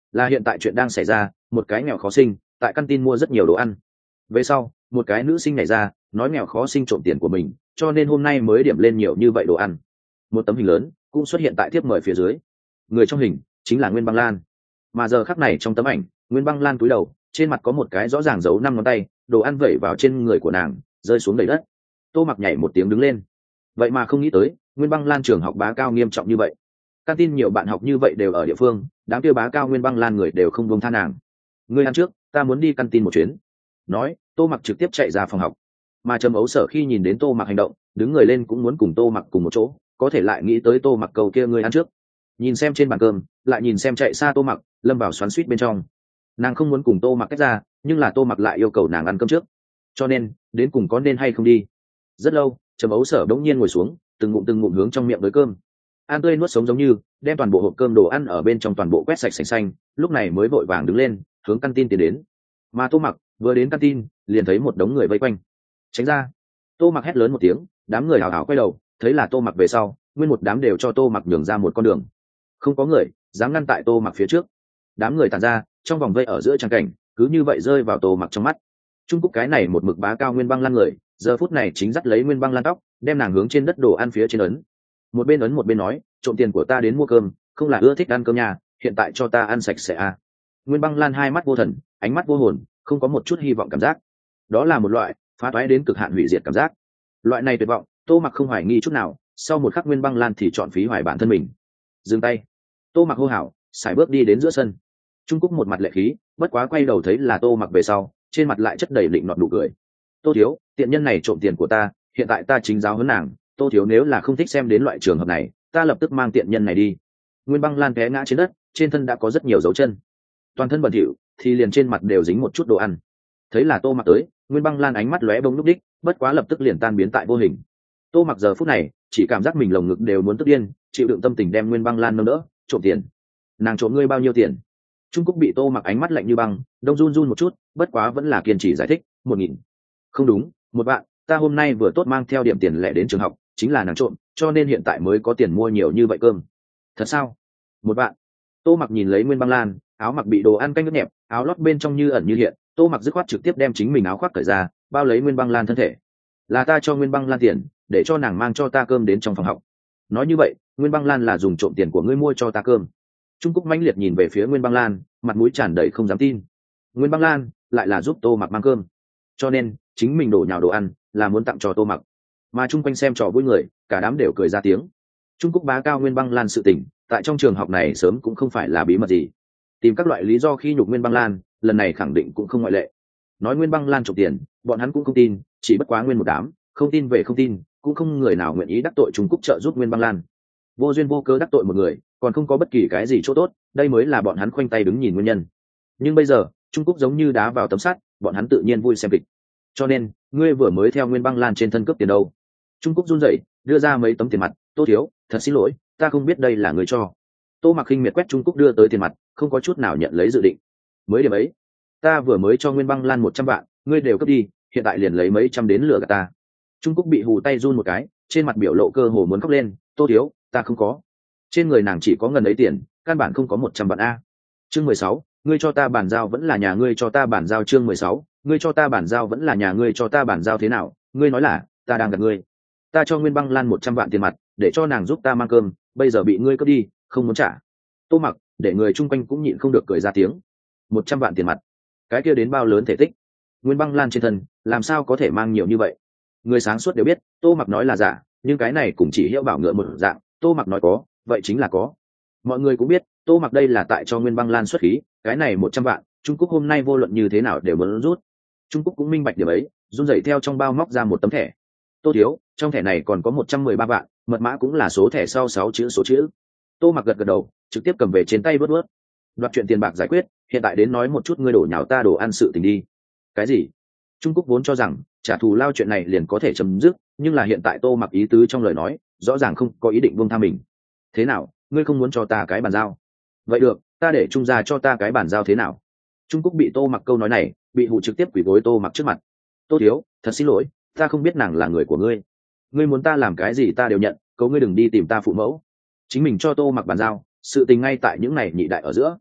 là hiện tại chuyện đang xảy ra, một cái nghèo khó sinh tại căn tin mua rất nhiều đồ ăn. Về sau một cái nữ sinh nhảy ra nói nghèo khó sinh trộm tiền của mình, cho nên hôm nay mới điểm lên nhiều như vậy đồ ăn. Một tấm hình lớn cũng xuất hiện tại thiếp mời phía dưới, người trong hình chính là Nguyên Băng Lan. Mà giờ khắc này trong tấm ảnh, Nguyên Băng Lan cúi đầu, trên mặt có một cái rõ ràng giấu 5 ngón tay, đồ ăn vẩy vào trên người của nàng rơi xuống đầy đất. Tô Mặc nhảy một tiếng đứng lên, vậy mà không nghĩ tới Nguyên Băng Lan trường học bá cao nghiêm trọng như vậy, căn tin nhiều bạn học như vậy đều ở địa phương, đám kia bá cao Nguyên Băng Lan người đều không buông tha nàng. Ngươi ăn trước, ta muốn đi căn tin một chuyến. Nói Tô Mặc trực tiếp chạy ra phòng học. Mà Trầm Ấu Sở khi nhìn đến Tô Mặc hành động, đứng người lên cũng muốn cùng Tô Mặc cùng một chỗ, có thể lại nghĩ tới Tô Mặc câu kia ngươi ăn trước. Nhìn xem trên bàn cơm, lại nhìn xem chạy xa Tô Mặc, lâm vào xoắn xuýt bên trong. Nàng không muốn cùng Tô Mặc cách ra, nhưng là Tô Mặc lại yêu cầu nàng ăn cơm trước, cho nên đến cùng có nên hay không đi. Rất lâu, Trầm Ấu Sở đống nhiên ngồi xuống, từng ngụm hướng trong miệng tới cơm, ăn tươi nuốt sống giống như đem toàn bộ hộp cơm đồ ăn ở bên trong toàn bộ quét sạch sành xanh, lúc này mới vội vàng đứng lên hướng căn tin tiến đến. Mà Tô Mặc vừa đến căn tin liền thấy một đống người vây quanh, tránh ra. Tô Mặc hét lớn một tiếng, đám người hào hào quay đầu, thấy là Tô Mặc về sau, nguyên một đám đều cho Tô Mặc nhường ra một con đường, không có người dám ngăn tại Tô Mặc phía trước. Đám người tản ra, trong vòng vây ở giữa trang cảnh cứ như vậy rơi vào Tô Mặc trong mắt. Trung Cúc cái này một mực bá cao Nguyên Băng Lan người, giờ phút này chính dắt lấy Nguyên Băng Lan tóc, đem nàng hướng trên đất đồ ăn phía trên ấn. Một bên ấn một bên nói, trộm tiền của ta đến mua cơm, không là ưa thích ăn cơm nhà, hiện tại cho ta ăn sạch sẽ à. Nguyên Băng Lan hai mắt vô thần, ánh mắt vô hồn, không có một chút hy vọng cảm giác. Đó là một loại phá toái đến cực hạn hủy diệt cảm giác. Loại này tuyệt vọng, Tô Mặc không hoài nghi chút nào, sau một khắc Nguyên Băng Lan thì chọn phí hoài bản thân mình. Dừng tay. Tô Mặc hô hào, sải bước đi đến giữa sân. Trung Cúc một mặt lệ khí, bất quá quay đầu thấy là Tô Mặc về sau, trên mặt lại chất đầy định nọt nụ cười. Tô thiếu, tiện nhân này trộm tiền của ta, hiện tại ta chính giáo huấn nàng. Tô thiếu nếu là không thích xem đến loại trường hợp này, ta lập tức mang tiện nhân này đi. Nguyên Băng Lan té ngã trên đất, trên thân đã có rất nhiều dấu chân, toàn thân bẩn thỉu, thì liền trên mặt đều dính một chút đồ ăn. Thấy là Tô Mặc tới, Nguyên Băng Lan ánh mắt lóe bông lúc đích, bất quá lập tức liền tan biến tại vô hình. Tô Mặc giờ phút này chỉ cảm giác mình lồng ngực đều muốn tức điên, chịu đựng tâm tình đem Nguyên Băng Lan nâng đỡ. Trộm tiền? Nàng trộm ngươi bao nhiêu tiền? Trung Cúc bị Tô Mặc ánh mắt lạnh như băng, đông run run một chút, bất quá vẫn là kiên trì giải thích. 1.000. Không đúng, 1 vạn, ta hôm nay vừa tốt mang theo điểm tiền lẻ đến trường học, chính là nàng trộm, cho nên hiện tại mới có tiền mua nhiều như vậy cơm. Thật sao? 1 vạn. Tô Mặc nhìn lấy Nguyên Băng Lan, áo mặc bị đồ ăn canh ướt nhẹp, áo lót bên trong như ẩn như hiện. Tô Mặc dứt khoát trực tiếp đem chính mình áo khoác cởi ra, bao lấy Nguyên Băng Lan thân thể. Là ta cho Nguyên Băng Lan tiền, để cho nàng mang cho ta cơm đến trong phòng học. Nói như vậy, Nguyên Băng Lan là dùng trộm tiền của ngươi mua cho ta cơm. Trung Cúc mãnh liệt nhìn về phía Nguyên Băng Lan, mặt mũi tràn đầy không dám tin. Nguyên Băng Lan lại là giúp Tô Mặc mang cơm, cho nên chính mình đổ nhào đồ ăn là muốn tặng cho Tô Mặc. Mà chung quanh xem trò vui người, cả đám đều cười ra tiếng. Trung Cúc bá cao Nguyên Băng Lan sự tình, tại trong trường học này sớm cũng không phải là bí mật gì. Tìm các loại lý do khi nhục Nguyên Băng Lan, lần này khẳng định cũng không ngoại lệ. Nói Nguyên Băng Lan trộm tiền, bọn hắn cũng không tin, chỉ bất quá nguyên một đám, không tin về không tin, cũng không người nào nguyện ý đắc tội Trung Cúc trợ giúp Nguyên Băng Lan. Vô duyên vô cớ đắc tội một người, còn không có bất kỳ cái gì chỗ tốt, đây mới là bọn hắn khoanh tay đứng nhìn nguyên nhân. Nhưng bây giờ, Trung Cúc giống như đá vào tấm sắt, bọn hắn tự nhiên vui xem kịch. Cho nên, ngươi vừa mới theo Nguyên Băng Lan trên thân cướp tiền đâu? Trung Cúc run rẩy, đưa ra mấy tấm tiền mặt. Tô thiếu, thật xin lỗi, ta không biết đây là người cho. Tô Mặc khinh miệt quét Trung Cúc đưa tới tiền mặt, không có chút nào nhận lấy dự định. Mới điểm ấy, ta vừa mới cho Nguyên Băng Lan 100 vạn, ngươi đều cướp đi, hiện tại liền lấy mấy trăm đến lừa gạt ta. Trung Cúc bị hù tay run một cái, trên mặt biểu lộ cơ hồ muốn khóc lên. Tô thiếu, ta không có, trên người nàng chỉ có ngần ấy tiền, căn bản không có 100 vạn a. Chương 16, ngươi cho ta bản giao vẫn là nhà ngươi cho ta bản giao. Chương 16, ngươi cho ta bản giao vẫn là nhà ngươi cho ta bản giao. Thế nào, ngươi nói là ta đang gạt ngươi? Ta cho Nguyên Băng Lan 100 vạn tiền mặt để cho nàng giúp ta mang cơm, bây giờ bị ngươi cướp đi, không muốn trả. Tô Mặc để người chung quanh cũng nhịn không được cười ra tiếng. 100 vạn tiền mặt, cái kia đến bao lớn thể tích? Nguyên Băng Lan trên thân làm sao có thể mang nhiều như vậy? Người sáng suốt đều biết Tô Mặc nói là giả, nhưng cái này cũng chỉ hiệu bảo ngựa một dạng. Tô Mặc nói có, vậy chính là có. Mọi người cũng biết Tô Mặc đây là tại cho Nguyên Băng Lan xuất khí, cái này 100 vạn Trung Cúc hôm nay vô luận như thế nào đều muốn rút. Trung Cúc cũng minh bạch điểm ấy, run rẩy theo trong bao móc ra một tấm thẻ. Tô thiếu, trong thẻ này còn có 113 vạn, mật mã cũng là số thẻ sau 6 chữ số chữ. Tô Mặc gật gật đầu, trực tiếp cầm về trên tay bớt. Đoạt chuyện tiền bạc giải quyết, hiện tại đến nói một chút ngươi đổ nhào ta đổ ăn sự tình đi. Cái gì? Trung Cúc vốn cho rằng trả thù lao chuyện này liền có thể chấm dứt, nhưng là hiện tại Tô Mặc ý tứ trong lời nói rõ ràng không có ý định buông tha mình. Thế nào, ngươi không muốn cho ta cái bàn giao? Vậy được, ta để Trung gia cho ta cái bàn giao thế nào? Trung Cúc bị Tô Mặc câu nói này bị hụ trực tiếp quỳ gối Tô Mặc trước mặt. Tô thiếu, thật xin lỗi, ta không biết nàng là người của ngươi, ngươi muốn ta làm cái gì ta đều nhận, cầu ngươi đừng đi tìm ta phụ mẫu. Chính mình cho Tô Mặc bàn giao, sự tình ngay tại những này nhị đại ở giữa.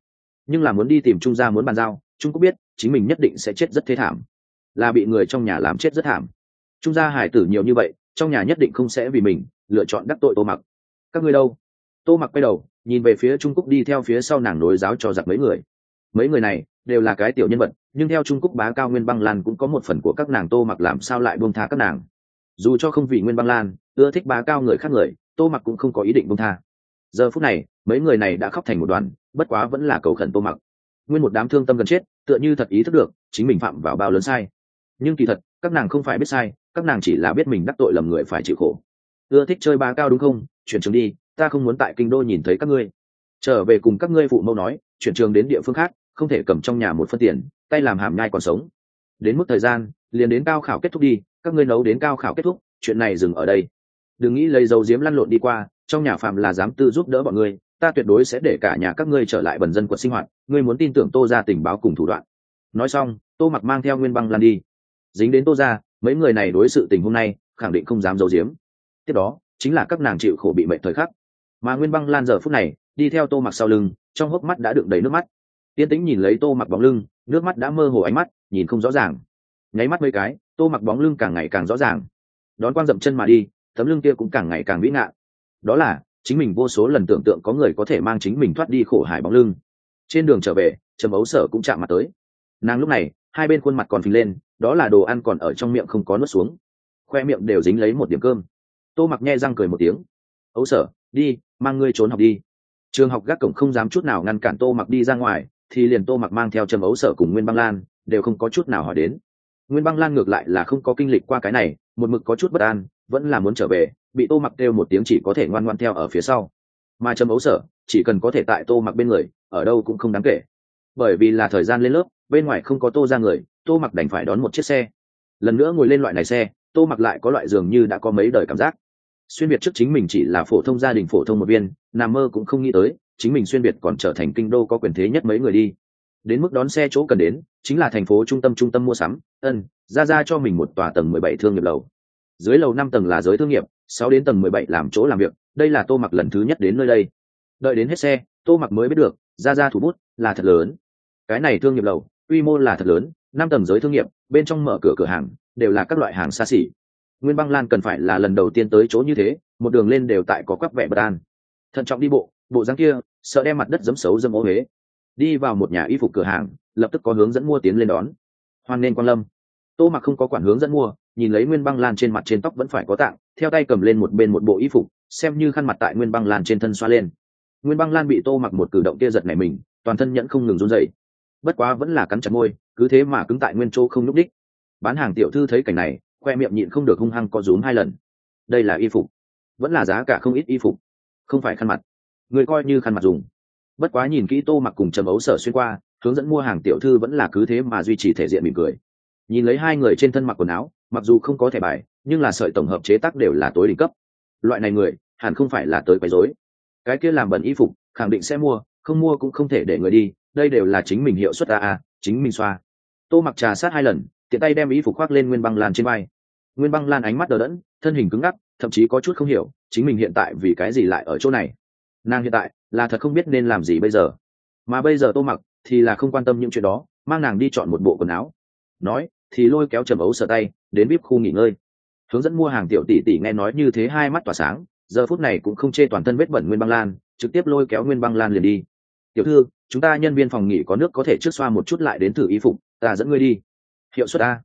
nhưng là muốn đi tìm Trung gia muốn bàn giao, Trung Cúc biết chính mình nhất định sẽ chết rất thê thảm, là bị người trong nhà làm chết rất thảm. Trung gia hải tử nhiều như vậy, trong nhà nhất định không sẽ vì mình lựa chọn đắc tội Tô Mặc. Các ngươi đâu? Tô Mặc quay đầu nhìn về phía Trung Cúc đi theo phía sau nàng nối giáo cho giặc mấy người này đều là cái tiểu nhân vật, nhưng theo Trung Cúc bá cao Nguyên Băng Lan cũng có một phần của các nàng. Tô Mặc làm sao lại buông tha các nàng? Dù cho không vì Nguyên Băng Lan ưa thích bá cao người khác người, Tô Mặc cũng không có ý định buông tha. Giờ phút này mấy người này đã khóc thành một đoàn, bất quá vẫn là cầu khẩn Tô Mặc. Nguyên một đám thương tâm gần chết, tựa như thật ý thức được chính mình phạm vào bao lớn sai. Nhưng kỳ thật các nàng không phải biết sai, các nàng chỉ là biết mình đắc tội lầm người phải chịu khổ. Ưa thích chơi bá cao đúng không? Chuyển trường đi, ta không muốn tại kinh đô nhìn thấy các ngươi. Trở về cùng các ngươi phụ mẫu nói, chuyển trường đến địa phương khác, không thể cầm trong nhà một phân tiền, tay làm hàm nhai còn sống. Đến mức thời gian liền đến cao khảo kết thúc đi, các ngươi nấu đến cao khảo kết thúc, chuyện này dừng ở đây. Đừng nghĩ lấy dấu diếm lăn lộn đi qua, trong nhà phạm là dám tư giúp đỡ bọn ngươi, ta tuyệt đối sẽ để cả nhà các ngươi trở lại bần dân quật sinh hoạt. Ngươi muốn tin tưởng Tô gia tình báo cùng thủ đoạn. Nói xong, Tô Mặc mang theo Nguyên Băng Lan đi. Dính đến Tô gia, mấy người này đối sự tình hôm nay khẳng định không dám giấu giếm. Tiếp đó chính là các nàng chịu khổ bị mệnh thời khắc, mà Nguyên Băng Lan giờ phút này đi theo Tô Mặc sau lưng, trong hốc mắt đã đựng đầy nước mắt. Yên tĩnh nhìn lấy Tô Mặc bóng lưng, nước mắt đã mơ hồ ánh mắt nhìn không rõ ràng. Nháy mắt mấy cái, Tô Mặc bóng lưng càng ngày càng rõ ràng. Đón quang dậm chân mà đi, tấm lưng kia cũng càng ngày càng vĩ ngạn. Đó là chính mình vô số lần tưởng tượng có người có thể mang chính mình thoát đi khổ hải bóng lưng. Trên đường trở về, Trầm Ấu Sở cũng chạm mặt tới. Nàng lúc này hai bên khuôn mặt còn phình lên, đó là đồ ăn còn ở trong miệng không có nuốt xuống, khoe miệng đều dính lấy một điểm cơm. Tô Mặc nhe răng cười một tiếng. Ấu Sở, đi, mang ngươi trốn học đi. Trường học gác cổng không dám chút nào ngăn cản Tô Mặc đi ra ngoài, thì liền Tô Mặc mang theo Trầm Ấu Sở cùng Nguyên Băng Lan đều không có chút nào hỏi đến. Nguyên Băng Lan ngược lại là không có kinh lịch qua cái này, một mực có chút bất an, vẫn là muốn trở về, bị Tô Mặc kêu một tiếng chỉ có thể ngoan ngoãn theo ở phía sau. Mà Trầm Ấu Sở chỉ cần có thể tại Tô Mặc bên người, ở đâu cũng không đáng kể. Bởi vì là thời gian lên lớp, bên ngoài không có Tô ra người, Tô Mặc đành phải đón một chiếc xe. Lần nữa ngồi lên loại này xe, Tô Mặc lại có loại dường như đã có mấy đời cảm giác. Xuyên Việt trước chính mình chỉ là phổ thông gia đình phổ thông một viên, nằm mơ cũng không nghĩ tới chính mình xuyên Việt còn trở thành kinh đô có quyền thế nhất mấy người đi. Đến mức đón xe chỗ cần đến chính là thành phố trung tâm mua sắm. Ra cho mình một tòa tầng 17 thương nghiệp lầu. Dưới lầu 5 tầng là giới thương nghiệp, 6 đến tầng 17 làm chỗ làm việc. Đây là Tô Mặc lần thứ nhất đến nơi đây. Đợi đến hết xe, Tô Mặc mới biết được ra thủ bút là thật lớn. Cái này thương nghiệp lầu quy mô là thật lớn, 5 tầng giới thương nghiệp, bên trong mở cửa hàng đều là các loại hàng xa xỉ. Nguyên Băng Lan cần phải là lần đầu tiên tới chỗ như thế, một đường lên đều tại có quắc vẻ bất an. Thận trọng đi bộ dáng kia sợ đem mặt đất dẫm xấu dâm ô huế. Đi vào một nhà y phục cửa hàng, lập tức có hướng dẫn mua tiến lên đón. Hoan nên quan lâm. Tô Mặc không có quản hướng dẫn mua, nhìn lấy Nguyên Băng Lan trên mặt trên tóc vẫn phải có tạng, theo tay cầm lên một bên một bộ y phục, xem như khăn mặt tại Nguyên Băng Lan trên thân xoa lên. Nguyên Băng Lan bị Tô Mặc một cử động kia giật nảy mình, toàn thân nhẫn không ngừng run rẩy. Bất quá vẫn là cắn chặt môi, cứ thế mà cứng tại nguyên chỗ không nhúc đích. Bán hàng tiểu thư thấy cảnh này, khoe miệng nhịn không được hung hăng co rúm 2 lần. Đây là y phục, vẫn là giá cả không ít y phục, không phải khăn mặt, người coi như khăn mặt dùng. Bất quá nhìn kỹ Tô Mặc cùng Trầm Ấu Sở xuyên qua, hướng dẫn mua hàng tiểu thư vẫn là cứ thế mà duy trì thể diện mỉm cười. Nhìn lấy hai người trên thân mặc quần áo, mặc dù không có thẻ bài, nhưng là sợi tổng hợp chế tác đều là tối đỉnh cấp. Loại này người hẳn không phải là tới quấy rối. Cái kia làm bẩn y phục khẳng định sẽ mua, không mua cũng không thể để người đi, đây đều là chính mình hiệu suất chính mình xoa. Tô Mặc trà sát 2 lần, tiện tay đem y phục khoác lên Nguyên Băng Lan trên vai. Nguyên Băng Lan ánh mắt đờ đẫn, thân hình cứng ngắc, thậm chí có chút không hiểu chính mình hiện tại vì cái gì lại ở chỗ này. Nàng hiện tại là thật không biết nên làm gì bây giờ, mà bây giờ Tô Mặc thì là không quan tâm những chuyện đó, mang nàng đi chọn một bộ quần áo. Nói thì lôi kéo Trầm Ấu Sở tay đến VIP khu nghỉ ngơi. Hướng dẫn mua hàng tiểu tỷ tỷ nghe nói như thế hai mắt tỏa sáng, giờ phút này cũng không chê toàn thân vết bẩn Nguyên Băng Lan, trực tiếp lôi kéo Nguyên Băng Lan liền đi. Tiểu thư, chúng ta nhân viên phòng nghỉ có nước có thể trước xoa một chút lại đến thử y phục, ta dẫn ngươi đi. Hiệu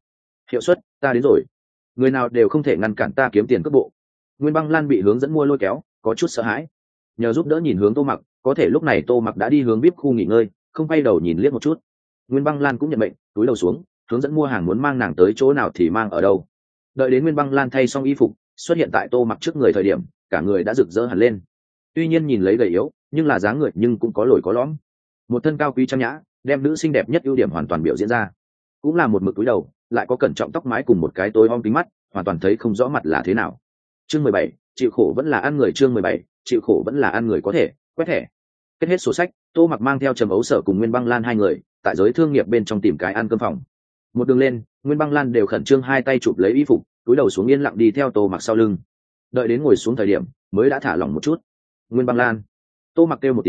suất ta đến rồi, người nào đều không thể ngăn cản ta kiếm tiền cước bộ. Nguyên Băng Lan bị hướng dẫn mua lôi kéo, có chút sợ hãi, nhờ giúp đỡ nhìn hướng Tô Mặc, có thể lúc này Tô Mặc đã đi hướng VIP khu nghỉ ngơi, không quay đầu nhìn liếc một chút. Nguyên Băng Lan cũng nhận mệnh, túi đầu xuống, hướng dẫn mua hàng muốn mang nàng tới chỗ nào thì mang ở đâu. Đợi đến Nguyên Băng Lan thay xong y phục xuất hiện tại Tô Mặc trước người thời điểm, cả người đã rực rỡ hẳn lên. Tuy nhiên nhìn lấy gầy yếu, nhưng là dáng người nhưng cũng có lồi có lõm. Một thân cao quý trang nhã, đem nữ xinh đẹp nhất ưu điểm hoàn toàn biểu diễn ra. Cũng là một mực túi đầu, lại có cẩn trọng tóc mái cùng một cái tối om kính mắt, hoàn toàn thấy không rõ mặt là thế nào. Chương 17, chịu khổ vẫn là ăn người. Chương 17, chịu khổ vẫn là ăn người. Có thể quét thẻ. Kết hết sổ sách, Tô Mặc mang theo Trầm Ấu Sở cùng Nguyên Băng Lan hai người tại giới thương nghiệp bên trong tìm cái ăn cơm phòng. Một đường lên, Nguyên Băng Lan đều khẩn trương hai tay chụp lấy y phục, cúi đầu xuống yên lặng đi theo Tô Mặc sau lưng. Đợi đến ngồi xuống thời điểm mới đã thả lỏng một chút. Nguyên Băng Lan. Tô Mặc kêu một tiếng,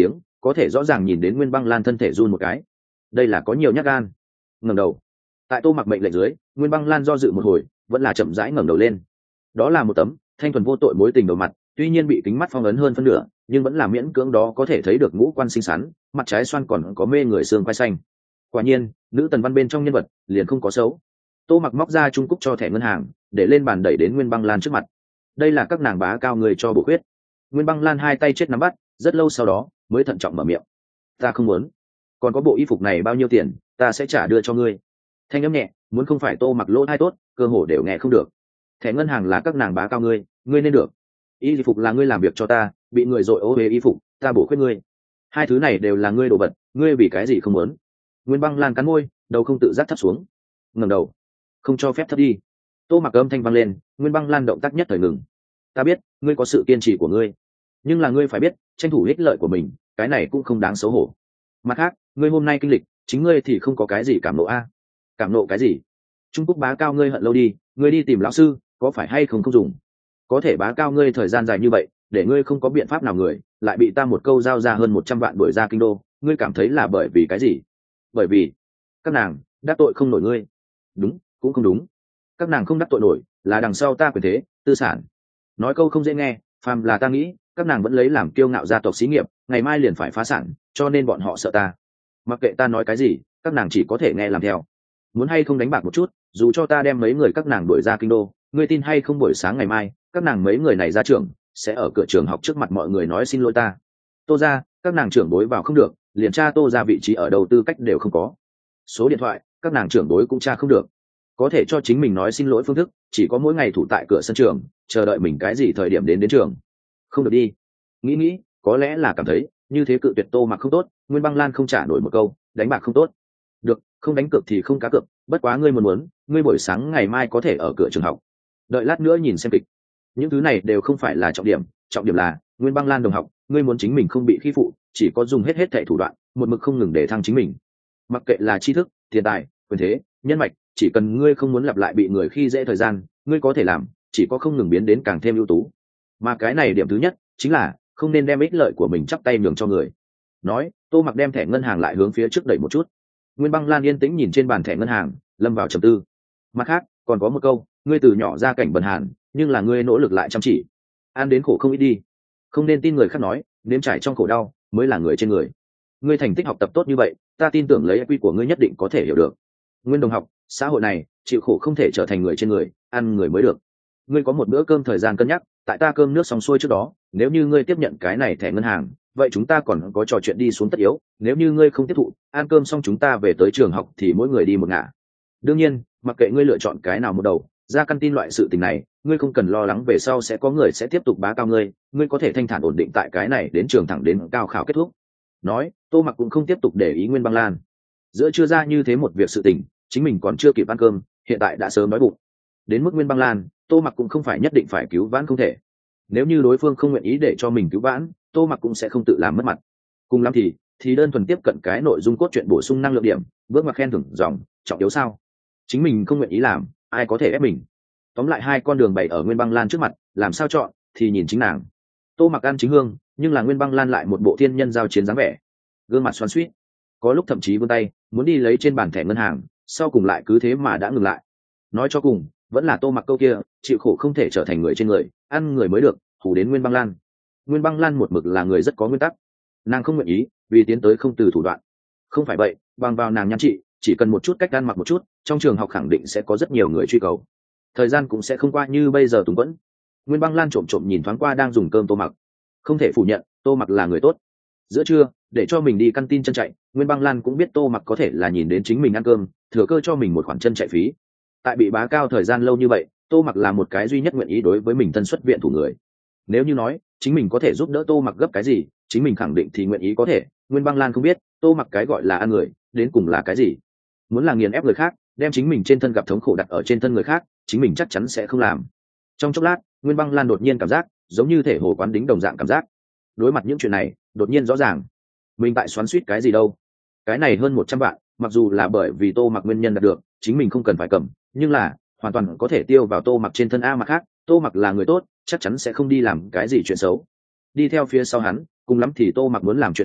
có thể rõ ràng nhìn đến Nguyên Băng Lan thân thể run một cái. Đây là có nhiều nhát gan. Ngẩng đầu, tại Tô Mặc mệnh lệnh dưới, Nguyên Băng Lan do dự một hồi, vẫn là chậm rãi ngẩng đầu lên. Đó là một tấm thanh thuần vô tội mối tình đầu mặt, tuy nhiên bị kính mắt phong ấn hơn phân nửa, nhưng vẫn là miễn cưỡng đó có thể thấy được ngũ quan xinh xắn, mặt trái xoan còn có mê người xương quai xanh. Quả nhiên, nữ tần văn bên trong nhân vật liền không có xấu. Tô Mặc móc ra trung cúc cho thẻ ngân hàng, để lên bàn đẩy đến Nguyên Băng Lan trước mặt. Đây là các nàng bá cao người cho bổ khuyết. Nguyên Băng Lan hai tay chết nắm bắt, rất lâu sau đó mới thận trọng mở miệng. Ta không muốn. Còn có bộ y phục này bao nhiêu tiền, ta sẽ trả đưa cho ngươi. Thanh âm nhẹ, muốn không phải Tô Mặc lỗ tai tốt, cơ hồ đều nghe không được. Thẻ ngân hàng là các nàng bá cao ngươi nên được. Y phục là ngươi làm việc cho ta, bị người dội ô về y phục, ta bổ khuyết ngươi. Hai thứ này đều là ngươi đồ vật, ngươi vì cái gì không muốn? Nguyên Băng Lan cắn môi, đầu không tự giác thấp xuống. Ngẩng đầu, không cho phép thấp đi. Tô Mặc âm thanh vang lên, Nguyên Băng Lan động tác nhất thời ngừng. Ta biết ngươi có sự kiên trì của ngươi, nhưng là ngươi phải biết tranh thủ ích lợi của mình, cái này cũng không đáng xấu hổ. Mặt khác, ngươi hôm nay kinh lịch, chính ngươi thì không có cái gì cảm nộ a. Cảm nộ cái gì? Trung Quốc bá cao ngươi hận lâu đi, ngươi đi tìm lão sư, có phải hay không dùng? Có thể bá cao ngươi thời gian dài như vậy, để ngươi không có biện pháp nào người, lại bị ta một câu giao ra hơn 100 vạn đuổi ra kinh đô, ngươi cảm thấy là bởi vì cái gì? Bởi vì các nàng đắc tội không nổi ngươi. Đúng, cũng không đúng. Các nàng không đắc tội nổi, là đằng sau ta quyền thế, tư sản. Nói câu không dễ nghe, phàm là ta nghĩ, các nàng vẫn lấy làm kiêu ngạo gia tộc xí nghiệp, ngày mai liền phải phá sản, cho nên bọn họ sợ ta. Mặc kệ ta nói cái gì, các nàng chỉ có thể nghe làm theo. Muốn hay không đánh bạc một chút, dù cho ta đem mấy người các nàng đuổi ra kinh đô, ngươi tin hay không buổi sáng ngày mai, các nàng mấy người này ra trường, sẽ ở cửa trường học trước mặt mọi người nói xin lỗi ta. Tô ra, các nàng trưởng bối vào không được, liền tra Tô ra vị trí ở đầu tư cách đều không có. Số điện thoại, các nàng trưởng bối cũng tra không được. Có thể cho chính mình nói xin lỗi phương thức, chỉ có mỗi ngày thủ tại cửa sân trường, chờ đợi mình cái gì thời điểm đến trường. Không được đi. Nghĩ, có lẽ là cảm thấy như thế cự tuyệt Tô Mặc không tốt, Nguyên Băng Lan không trả nổi một câu, đánh bạc không tốt. Được, không đánh cược thì không cá cược, bất quá ngươi muốn, ngươi buổi sáng ngày mai có thể ở cửa trường học. Đợi lát nữa nhìn xem kịch. Những thứ này đều không phải là trọng điểm là Nguyên Băng Lan đồng học, ngươi muốn chính mình không bị khi phụ, chỉ có dùng hết thảy thủ đoạn, một mực không ngừng để thăng chính mình. Mặc kệ là tri thức, tiền tài, quyền thế, nhân mạch, chỉ cần ngươi không muốn lặp lại bị người khi dễ thời gian, ngươi có thể làm, chỉ có không ngừng biến đến càng thêm ưu tú. Mà cái này điểm thứ nhất chính là không nên đem ích lợi của mình chắp tay nhường cho người. Nói, Tô Mặc đem thẻ ngân hàng lại hướng phía trước đẩy một chút. Nguyên Băng Lan yên tĩnh nhìn trên bàn thẻ ngân hàng, lâm vào trầm tư. Mặt khác, còn có một câu, ngươi từ nhỏ ra cảnh bần hàn, nhưng là ngươi nỗ lực lại chăm chỉ, ăn đến khổ không ít đi. Không nên tin người khác nói, nếm trải trong khổ đau mới là người trên người. Ngươi thành tích học tập tốt như vậy, ta tin tưởng lấy IQ của ngươi nhất định có thể hiểu được. Nguyên đồng học, xã hội này chịu khổ không thể trở thành người trên người, ăn người mới được. Ngươi có một bữa cơm thời gian cân nhắc, tại ta cơm nước xong xuôi trước đó, nếu như ngươi tiếp nhận cái này thẻ ngân hàng, vậy chúng ta còn có trò chuyện đi xuống tất yếu. Nếu như ngươi không tiếp thụ, ăn cơm xong chúng ta về tới trường học thì mỗi người đi một ngả. Đương nhiên, mặc kệ ngươi lựa chọn cái nào một đầu, ra căn tin loại sự tình này, ngươi không cần lo lắng về sau sẽ có người sẽ tiếp tục bá cao ngươi, ngươi có thể thanh thản ổn định tại cái này đến trường thẳng đến cao khảo kết thúc. Nói, Tô Mặc cũng không tiếp tục để ý Nguyên Băng Lan. Giữa chưa ra như thế một việc sự tình, chính mình còn chưa kịp ăn cơm, hiện tại đã sớm đói bụng. Đến mức Nguyên Băng Lan, Tô Mặc cũng không phải nhất định phải cứu vãn không thể. Nếu như đối phương không nguyện ý để cho mình cứu vãn, Tô Mặc cũng sẽ không tự làm mất mặt. Cùng lắm thì đơn thuần tiếp cận cái nội dung cốt truyện bổ sung năng lượng điểm, bước ngoặt khen thưởng dòng, trọng yếu sao? Chính mình không nguyện ý làm, ai có thể ép mình? Tóm lại hai con đường bày ở Nguyên Băng Lan trước mặt, làm sao chọn thì nhìn chính nàng. Tô Mặc ăn chính hương, nhưng là Nguyên Băng Lan lại một bộ thiên nhân giao chiến dáng vẻ, gương mặt xoắn xuýt, có lúc thậm chí vươn tay muốn đi lấy trên bàn thẻ ngân hàng, sau cùng lại cứ thế mà đã ngừng lại. Nói cho cùng, vẫn là Tô Mặc câu kia, chịu khổ không thể trở thành người trên người, ăn người mới được, hù đến Nguyên Băng Lan. Nguyên Băng Lan một mực là người rất có nguyên tắc, nàng không nguyện ý vì tiến tới không từ thủ đoạn. Không phải vậy, bằng vào nàng nhan trị, chỉ cần một chút cách ăn mặc một chút, trong trường học khẳng định sẽ có rất nhiều người truy cầu, thời gian cũng sẽ không qua như bây giờ tùng quẫn. Nguyên Băng Lan trộm nhìn thoáng qua đang dùng cơm Tô Mặc, không thể phủ nhận Tô Mặc là người tốt. Giữa trưa, để cho mình đi căn tin chân chạy, Nguyên Băng Lan cũng biết Tô Mặc có thể là nhìn đến chính mình ăn cơm, thừa cơ cho mình một khoản chân chạy phí. Tại bị bá cao thời gian lâu như vậy, Tô Mặc là một cái duy nhất nguyện ý đối với mình thân xuất viện thủ người. Nếu như nói chính mình có thể giúp đỡ Tô Mặc gấp cái gì, chính mình khẳng định thì nguyện ý có thể. Nguyên Băng Lan không biết Tô Mặc cái gọi là ăn người đến cùng là cái gì. Muốn là nghiền ép người khác, đem chính mình trên thân gặp thống khổ đặt ở trên thân người khác, chính mình chắc chắn sẽ không làm. Trong chốc lát, Nguyên Băng Lan đột nhiên cảm giác giống như thể hồ quán đính đồng dạng cảm giác. Đối mặt những chuyện này, đột nhiên rõ ràng mình tại xoắn suýt cái gì đâu. Cái này hơn 100 vạn, mặc dù là bởi vì Tô Mặc nguyên nhân đạt được, chính mình không cần phải cầm, nhưng là hoàn toàn có thể tiêu vào Tô Mặc trên thân. A mặt khác, Tô Mặc là người tốt, chắc chắn sẽ không đi làm cái gì chuyện xấu. Đi theo phía sau hắn, cùng lắm thì Tô Mặc muốn làm chuyện xấu,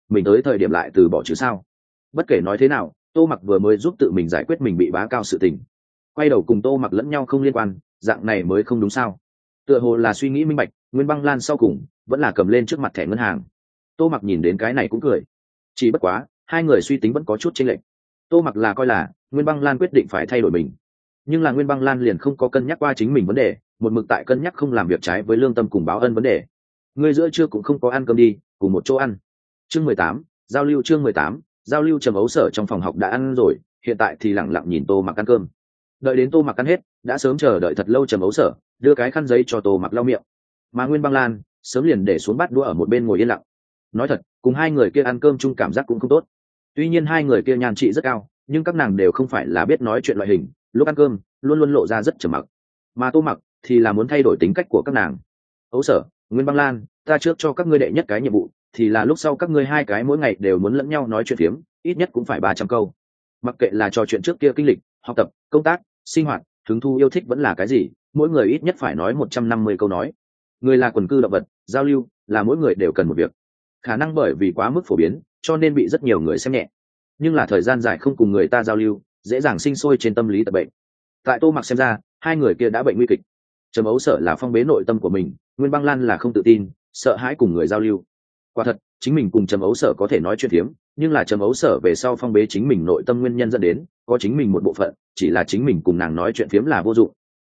mình tới thời điểm lại từ bỏ chứ sao. Bất kể nói thế nào, Tô Mặc vừa mới giúp tự mình giải quyết mình bị bá cao sự tình, quay đầu cùng Tô Mặc lẫn nhau không liên quan, dạng này mới không đúng sao. Tựa hồ là suy nghĩ minh bạch, Nguyên Băng Lan sau cùng vẫn là cầm lên trước mặt thẻ ngân hàng. Tô Mặc nhìn đến cái này cũng cười, chỉ bất quá hai người suy tính vẫn có chút chênh lệch. Tô Mặc là coi là Nguyên Băng Lan quyết định phải thay đổi mình, nhưng là Nguyên Băng Lan liền không có cân nhắc qua chính mình vấn đề, một mực tại cân nhắc không làm việc trái với lương tâm cùng báo ân vấn đề. Ngươi giữa trưa cũng không có ăn cơm đi, cùng một chỗ ăn. Chương 18, giao lưu. Chương 18, giao lưu. Trầm Ấu Sở trong phòng học đã ăn rồi, hiện tại thì lẳng lặng nhìn Tô Mặc ăn cơm. Đợi đến Tô Mặc ăn hết, đã sớm chờ đợi thật lâu Trầm Ấu Sở đưa cái khăn giấy cho Tô Mặc lau miệng, mà Nguyên Băng Lan sớm liền để xuống bát đũa ở một bên ngồi yên lặng. Nói thật, cùng hai người kia ăn cơm chung cảm giác cũng không tốt. Tuy nhiên hai người kia nhan trị rất cao, nhưng các nàng đều không phải là biết nói chuyện loại hình, lúc ăn cơm luôn luôn lộ ra rất trầm mặc. Mà Tô Mặc thì là muốn thay đổi tính cách của các nàng. Ấu Sở, Nguyên Băng Lan, ta trước cho các ngươi đệ nhất cái nhiệm vụ, thì là lúc sau các ngươi hai cái mỗi ngày đều muốn lẫn nhau nói chuyện phiếm, ít nhất cũng phải 300 câu. Mặc kệ là trò chuyện trước kia kinh lịch, học tập, công tác, sinh hoạt, hứng thú yêu thích vẫn là cái gì, mỗi người ít nhất phải nói 150 câu nói. Người là quần cư động vật, giao lưu là mỗi người đều cần một việc. Khả năng bởi vì quá mức phổ biến, cho nên bị rất nhiều người xem nhẹ. Nhưng là thời gian dài không cùng người ta giao lưu, dễ dàng sinh sôi trên tâm lý tật bệnh. Tại Tô Mặc xem ra, hai người kia đã bệnh nguy kịch. Trầm Ấu Sở là phong bế nội tâm của mình, Nguyên Băng Lan là không tự tin, sợ hãi cùng người giao lưu. Quả thật, chính mình cùng Trầm Ấu Sở có thể nói chuyện phiếm, nhưng là Trầm Ấu Sở về sau phong bế chính mình nội tâm nguyên nhân dẫn đến có chính mình một bộ phận, chỉ là chính mình cùng nàng nói chuyện phiếm là vô dụng.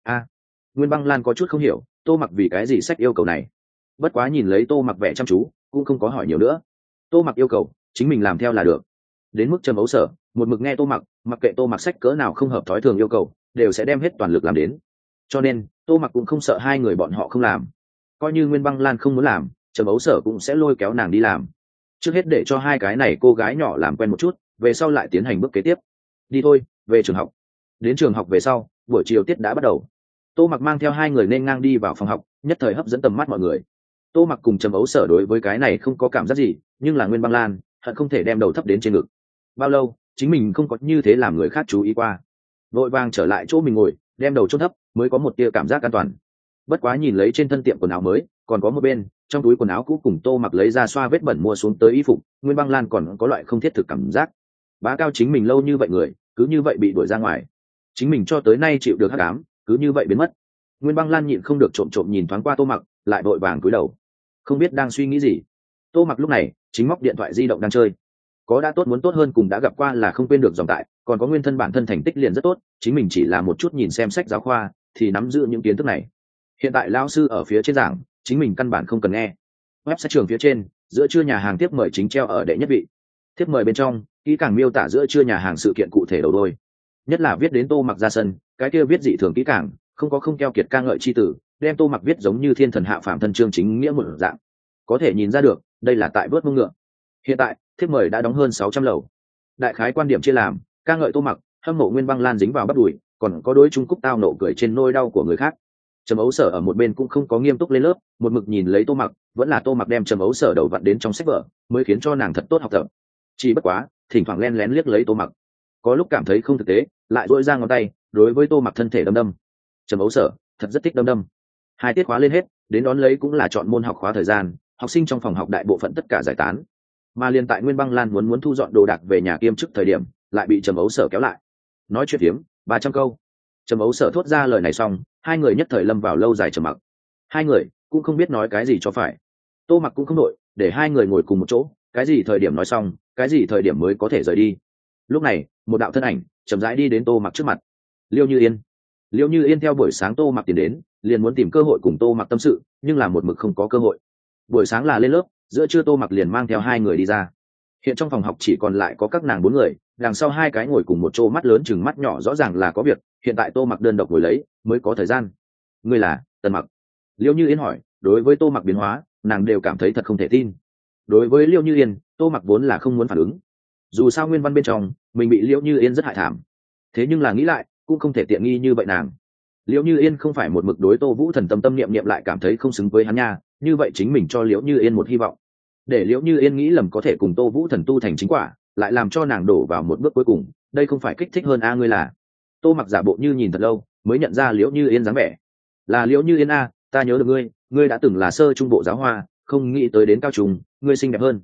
Nguyên Băng Lan có chút không hiểu, Tô Mặc vì cái gì sách yêu cầu này. Bất quá nhìn lấy Tô Mặc vẻ chăm chú, cũng không có hỏi nhiều nữa. Tô Mặc yêu cầu, chính mình làm theo là được. Đến mức Trầm Ấu Sở một mực nghe Tô Mặc, mặc kệ Tô Mặc sách cỡ nào không hợp thói thường yêu cầu, đều sẽ đem hết toàn lực làm đến. Cho nên Tô Mặc cũng không sợ hai người bọn họ không làm. Coi như Nguyên Băng Lan không muốn làm, Trầm Ấu Sở cũng sẽ lôi kéo nàng đi làm. Trước hết để cho hai cái này cô gái nhỏ làm quen một chút, về sau lại tiến hành bước kế tiếp. Đi thôi, về trường học. Đến trường học về sau, buổi chiều tiết đã bắt đầu. Tô Mặc mang theo hai người nên ngang đi vào phòng học, nhất thời hấp dẫn tầm mắt mọi người. Tô Mặc cùng Trầm Ấu Sở đối với cái này không có cảm giác gì, nhưng là Nguyên Băng Lan hận không thể đem đầu thấp đến trên ngực. Bao lâu chính mình không có như thế làm người khác chú ý qua. Vội vàng trở lại chỗ mình ngồi, đem đầu chôn thấp, mới có một tia cảm giác an toàn. Bất quá nhìn lấy trên thân tiệm quần áo mới, còn có một bên trong túi quần áo cũ cùng Tô Mặc lấy ra xoa vết bẩn mua xuống tới y phục, Nguyên Băng Lan còn có loại không thiết thực cảm giác. Bá cao chính mình lâu như vậy người, cứ như vậy bị đuổi ra ngoài. Chính mình cho tới nay chịu được hắc ám, cứ như vậy biến mất. Nguyên Băng Lan nhịn không được trộm trộm nhìn thoáng qua Tô Mặc, lại vội vàng cúi đầu, không biết đang suy nghĩ gì. Tô Mặc lúc này chính móc điện thoại di động đang chơi. Có đã tốt muốn tốt hơn cùng đã gặp qua là không quên được dòng tại, còn có nguyên thân bản thân thành tích liền rất tốt, chính mình chỉ là một chút nhìn xem sách giáo khoa thì nắm giữ những kiến thức này. Hiện tại lão sư ở phía trên giảng, chính mình căn bản không cần nghe. Website trường phía trên, giữa trưa nhà hàng tiếp mời chính treo ở đệ nhất vị. Tiếp mời bên trong kỹ càng miêu tả giữa trưa nhà hàng sự kiện cụ thể đầu đôi, nhất là viết đến Tô Mặc ra sân, cái kia viết dị thường kỹ càng, không có không keo kiệt ca ngợi chi tử, đem Tô Mặc viết giống như thiên thần hạ phàm thân chương chính nghĩa một dạng. Có thể nhìn ra được, đây là tại vớt mông ngựa. Hiện tại thiếp mời đã đóng hơn 600 lầu. Đại khái quan điểm chia làm, ca ngợi Tô Mặc, hâm mộ Nguyên Băng Lan dính vào bắt đùi, còn có đối Trung Cúc tao nộ cười trên nỗi đau của người khác. Trầm Ấu Sở ở một bên cũng không có nghiêm túc lên lớp, một mực nhìn lấy Tô Mặc, vẫn là Tô Mặc đem Trầm Ấu Sở đầu vặn đến trong sách vở, mới khiến cho nàng thật tốt học tập. Chỉ bất quá thỉnh thoảng lén lén liếc lấy Tô Mặc, có lúc cảm thấy không thực tế, lại duỗi ra ngón tay đối với Tô Mặc thân thể đâm đâm. Trầm Ấu Sở thật rất thích đâm đâm. Hai tiết khóa lên hết, đến đón lấy cũng là chọn môn học khóa thời gian, học sinh trong phòng học đại bộ phận tất cả giải tán. Mà liên tại Nguyên Băng Lan muốn thu dọn đồ đạc về nhà kiêm chức thời điểm, lại bị Trầm Ấu Sở kéo lại. Nói chuyện phiếm 300 câu. Trầm Ấu Sở thốt ra lời này xong, hai người nhất thời lâm vào lâu dài trầm mặc. Hai người cũng không biết nói cái gì cho phải. Tô Mặc cũng không đội, để hai người ngồi cùng một chỗ, cái gì thời điểm nói xong, cái gì thời điểm mới có thể rời đi. Lúc này một đạo thân ảnh chậm rãi đi đến Tô Mặc trước mặt. Liêu Như Yên. Liêu Như Yên theo buổi sáng Tô Mặc tiến đến, liền muốn tìm cơ hội cùng Tô Mặc tâm sự, nhưng là một mực không có cơ hội. Buổi sáng là lên lớp, giữa trưa Tô Mặc liền mang theo hai người đi ra. Hiện trong phòng học chỉ còn lại có các nàng bốn người, đằng sau hai cái ngồi cùng một chỗ, mắt lớn chừng mắt nhỏ, rõ ràng là có việc. Hiện tại Tô Mặc đơn độc ngồi lấy, mới có thời gian. Ngươi là Tần Mặc? Liêu Như Yên hỏi. Đối với Tô Mặc biến hóa, nàng đều cảm thấy thật không thể tin. Đối với Liêu Như Yên, Tô Mặc vốn là không muốn phản ứng. Dù sao nguyên văn bên trong mình bị Liêu Như Yên rất hại thảm, thế nhưng là nghĩ lại cũng không thể tiện nghi như vậy nàng. Liêu Như Yên không phải một mực đối Tô Vũ Thần tâm tâm niệm niệm, lại cảm thấy không xứng với hắn nha. Như vậy chính mình cho Liễu Như Yên một hy vọng, để Liễu Như Yên nghĩ lầm có thể cùng Tô Vũ Thần tu thành chính quả, lại làm cho nàng đổ vào một bước cuối cùng, đây không phải kích thích hơn a? Ngươi là? Tô Mặc giả bộ như nhìn thật lâu mới nhận ra Liễu Như Yên dáng vẻ. Là Liễu Như Yên a, ta nhớ được ngươi, ngươi đã từng là sơ trung bộ giáo hoa, không nghĩ tới đến cao trung ngươi xinh đẹp hơn.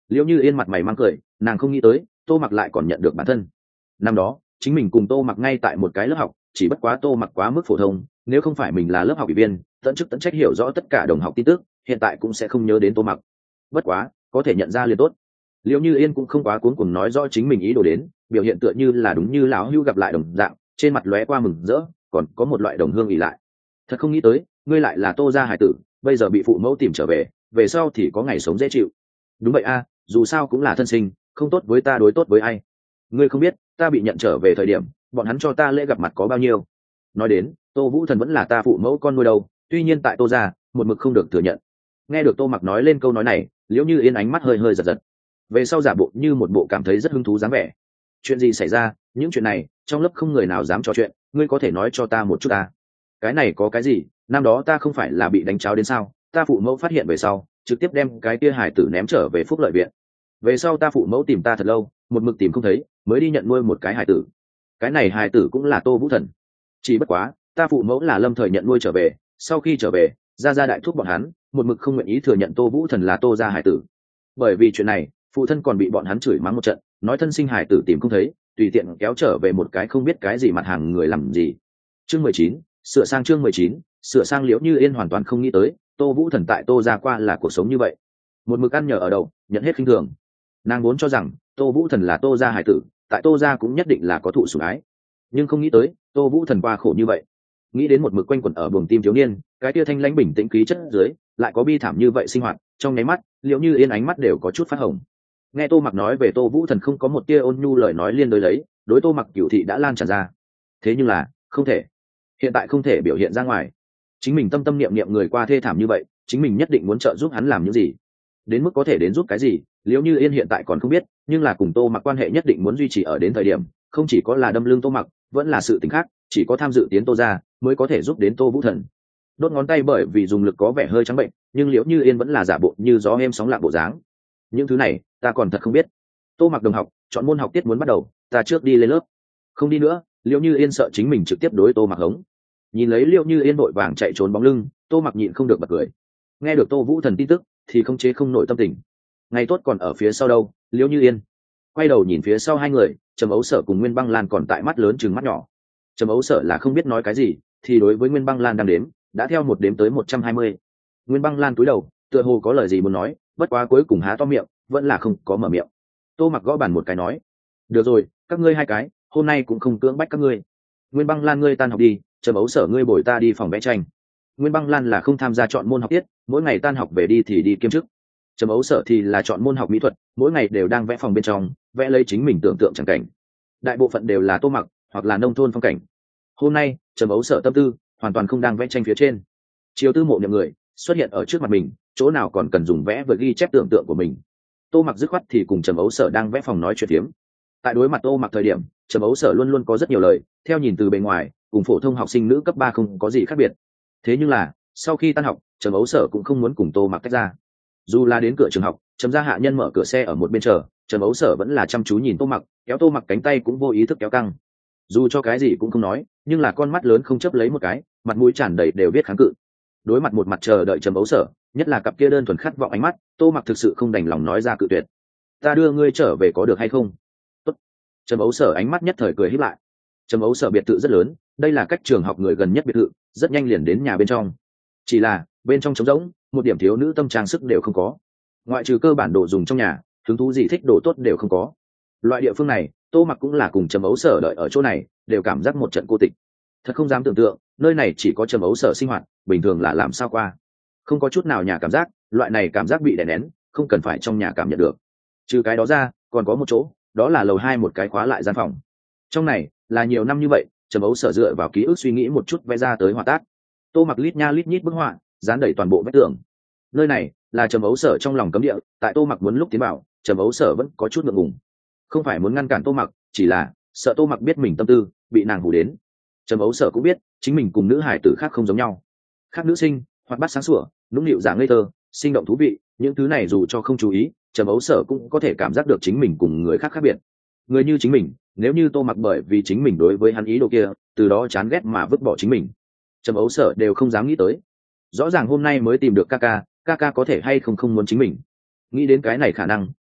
Liễu Như Yên mặt mày mang cười, nàng không nghĩ tới Tô Mặc lại còn nhận được bản thân. Năm đó chính mình cùng Tô Mặc ngay tại một cái lớp học, chỉ bất quá Tô Mặc quá mức phổ thông, nếu không phải mình là lớp học ủy viên tận chức tận trách hiểu rõ tất cả đồng học tin tức, hiện tại cũng sẽ không nhớ đến Tô Mặc. Bất quá có thể nhận ra liền tốt. Liễu Như Yên cũng không quá cuống cuồng nói rõ chính mình ý đồ đến, biểu hiện tựa như là đúng như lão hưu gặp lại đồng dạng, trên mặt lóe qua mừng rỡ, còn có một loại đồng hương ỉ lại. Thật không nghĩ tới ngươi lại là Tô gia hải tử, bây giờ bị phụ mẫu tìm trở về, về sau thì có ngày sống dễ chịu. Đúng vậy a, dù sao cũng là thân sinh, không tốt với ta đối tốt với ai. Ngươi không biết ta bị nhận trở về thời điểm bọn hắn cho ta lễ gặp mặt có bao nhiêu. Nói đến Tô Vũ Thần vẫn là ta phụ mẫu con nuôi đâu, tuy nhiên tại Tô gia một mực không được thừa nhận. Nghe được Tô Mặc nói lên câu nói này, Liễu Như Yên ánh mắt hơi hơi giật giật, về sau giả bộ như một bộ cảm thấy rất hứng thú dáng vẻ. Chuyện gì xảy ra? Những chuyện này trong lớp không người nào dám trò chuyện, ngươi có thể nói cho ta một chút ta. Cái này có cái gì, năm đó ta không phải là bị đánh cháo đến sao, ta phụ mẫu phát hiện về sau trực tiếp đem cái kia hải tử ném trở về Phúc Lợi viện. Về sau ta phụ mẫu tìm ta thật lâu, một mực tìm không thấy, mới đi nhận nuôi một cái hải tử. Cái này hải tử cũng là Tô Vũ Thần. Chỉ bất quá ta phụ mẫu là lâm thời nhận nuôi trở về, sau khi trở về gia đại thúc bọn hắn một mực không nguyện ý thừa nhận Tô Vũ Thần là Tô gia hải tử. Bởi vì chuyện này phụ thân còn bị bọn hắn chửi mắng một trận, nói thân sinh hải tử tìm không thấy, tùy tiện kéo trở về một cái không biết cái gì mặt hàng người làm gì. Chương 19, sửa sang chương 19, sửa sang. Liễu Như Yên hoàn toàn không nghĩ tới Tô Vũ Thần tại Tô gia qua là cuộc sống như vậy, một mực ăn nhờ ở đậu, nhận hết khinh thường. Nàng vốn cho rằng Tô Vũ Thần là Tô gia hải tử, tại Tô gia cũng nhất định là có thụ sủng ái, nhưng không nghĩ tới Tô Vũ Thần qua khổ như vậy. Nghĩ đến một mực quanh quẩn ở buồng tim thiếu niên, cái tia thanh lãnh bình tĩnh khí chất dưới lại có bi thảm như vậy sinh hoạt, trong nháy mắt Liễu Như Yên ánh mắt đều có chút phát hồng. Nghe Tô Mặc nói về Tô Vũ Thần không có một tia ôn nhu lời nói liên đối lấy, đối Tô Mặc cửu thị đã lan tràn ra. Thế nhưng là không thể, hiện tại không thể biểu hiện ra ngoài. Chính mình tâm tâm niệm niệm người qua thê thảm như vậy, chính mình nhất định muốn trợ giúp hắn làm những gì. Đến mức có thể đến giúp cái gì, Liễu Như Yên hiện tại còn không biết, nhưng là cùng Tô Mặc quan hệ nhất định muốn duy trì ở đến thời điểm, không chỉ có là đâm lưng Tô Mặc, vẫn là sự tình khác, chỉ có tham dự tiến Tô gia mới có thể giúp đến Tô Vũ Thần. Đốt ngón tay bởi vì dùng lực có vẻ hơi trắng bệnh, nhưng Liễu Như Yên vẫn là giả bộ như gió êm sóng lặng bộ dáng. Những thứ này ta còn thật không biết. Tô Mặc đồng học, chọn môn học tiết muốn bắt đầu, ta trước đi lên lớp. Không đi nữa, Liễu Như Yên sợ chính mình trực tiếp đối Tô Mặc hống. Nhìn lấy Liễu Như Yên vội vàng chạy trốn bóng lưng, Tô Mặc nhịn không được bật cười. Nghe được Tô Vũ Thần tin tức thì không chế không nổi tâm tình. Ngày tốt còn ở phía sau đâu. Liễu Như Yên quay đầu nhìn phía sau hai người, Trầm Ấu Sở cùng Nguyên Băng Lan còn tại mắt lớn chừng mắt nhỏ. Trầm Ấu Sở là không biết nói cái gì, thì đối với Nguyên Băng Lan đang đếm, đã theo một đếm tới 120. Nguyên Băng Lan cúi đầu, tựa hồ có lời gì muốn nói, bất quá cuối cùng há to miệng, vẫn là không có mở miệng. Tô Mặc gõ bàn một cái nói: được rồi, các ngươi hai cái, hôm nay cũng không cưỡng bách các ngươi. Nguyên Băng Lan ngươi tan học đi, Trầm Ấu Sở ngươi bồi ta đi phòng vẽ tranh. Nguyên Băng Lan là không tham gia chọn môn học tiết, mỗi ngày tan học về đi thì đi kiêm chức. Trầm Ấu Sở thì là chọn môn học mỹ thuật, mỗi ngày đều đang vẽ phòng bên trong, vẽ lấy chính mình tưởng tượng chẳng cảnh. Đại bộ phận đều là Tô Mặc hoặc là nông thôn phong cảnh. Hôm nay Trầm Ấu Sở tâm tư hoàn toàn không đang vẽ tranh phía trên. Chiều tư mộ nhậm người xuất hiện ở trước mặt mình, chỗ nào còn cần dùng vẽ với ghi chép tưởng tượng của mình. Tô Mặc dứt khoát thì cùng Trầm Ấu Sở đang vẽ phòng nói chuyện phiếm. Tại đối mặt Tô Mặc thời điểm, Trầm Ấu Sở luôn luôn có rất nhiều lời, theo nhìn từ bề ngoài cùng phổ thông học sinh nữ cấp 3 không có gì khác biệt. Thế nhưng là sau khi tan học, Trầm Ấu Sở cũng không muốn cùng Tô Mặc tách ra. Dù là đến cửa trường học, Trầm gia hạ nhân mở cửa xe ở một bên chờ, Trầm Ấu Sở vẫn là chăm chú nhìn Tô Mặc, kéo Tô Mặc cánh tay cũng vô ý thức kéo căng. Dù cho cái gì cũng không nói, nhưng là con mắt lớn không chấp lấy một cái, mặt mũi tràn đầy đều biết kháng cự. Đối mặt một mặt chờ đợi Trầm Ấu Sở, nhất là cặp kia đơn thuần khát vọng ánh mắt, Tô Mặc thực sự không đành lòng nói ra cự tuyệt. Ta đưa ngươi trở về có được hay không? Tốt. Trầm Ấu Sở ánh mắt nhất thời cười híp lại. Trầm Ấu Sở biệt thự rất lớn, đây là cách trường học người gần nhất biệt thự, rất nhanh liền đến nhà bên trong. Chỉ là bên trong trống rỗng, một điểm thiếu nữ tâm trang sức đều không có, ngoại trừ cơ bản đồ dùng trong nhà, hứng thú gì thích đồ tốt đều không có. Loại địa phương này Tô Mặc cũng là cùng Trầm Ấu Sở đợi ở chỗ này, đều cảm giác một trận cô tịch. Thật không dám tưởng tượng nơi này chỉ có Trầm Ấu Sở sinh hoạt, bình thường là làm sao qua. Không có chút nào nhà cảm giác, loại này cảm giác bị đè nén, không cần phải trong nhà cảm nhận được. Trừ cái đó ra còn có một chỗ, đó là lầu 2 một cái khóa lại gian phòng. Trong này là nhiều năm như vậy Trầm Ấu Sở dựa vào ký ức suy nghĩ một chút vẽ ra tới họa tác. Tô Mặc lít nha lít nhít bức họa dán đầy toàn bộ vách tường. Nơi này là Trầm Ấu Sở trong lòng cấm địa, tại Tô Mặc muốn lúc tiến vào, Trầm Ấu Sở vẫn có chút ngượng ngùng. Không phải muốn ngăn cản Tô Mặc, chỉ là sợ Tô Mặc biết mình tâm tư, bị nàng hù đến. Trầm Ấu Sở cũng biết chính mình cùng nữ hải tử khác không giống nhau. Khác nữ sinh hoạt bát sáng sủa, nũng nịu dạng ngây thơ, sinh động thú vị, những thứ này dù cho không chú ý, Trầm Ấu Sở cũng có thể cảm giác được chính mình cùng người khác khác biệt. Người như chính mình, nếu như Tô Mặc bởi vì chính mình đối với hắn ý đồ kia, từ đó chán ghét mà vứt bỏ chính mình, Trầm Ấu Sở đều không dám nghĩ tới. Rõ ràng hôm nay mới tìm được ca ca có thể hay không muốn chính mình. Nghĩ đến cái này khả năng,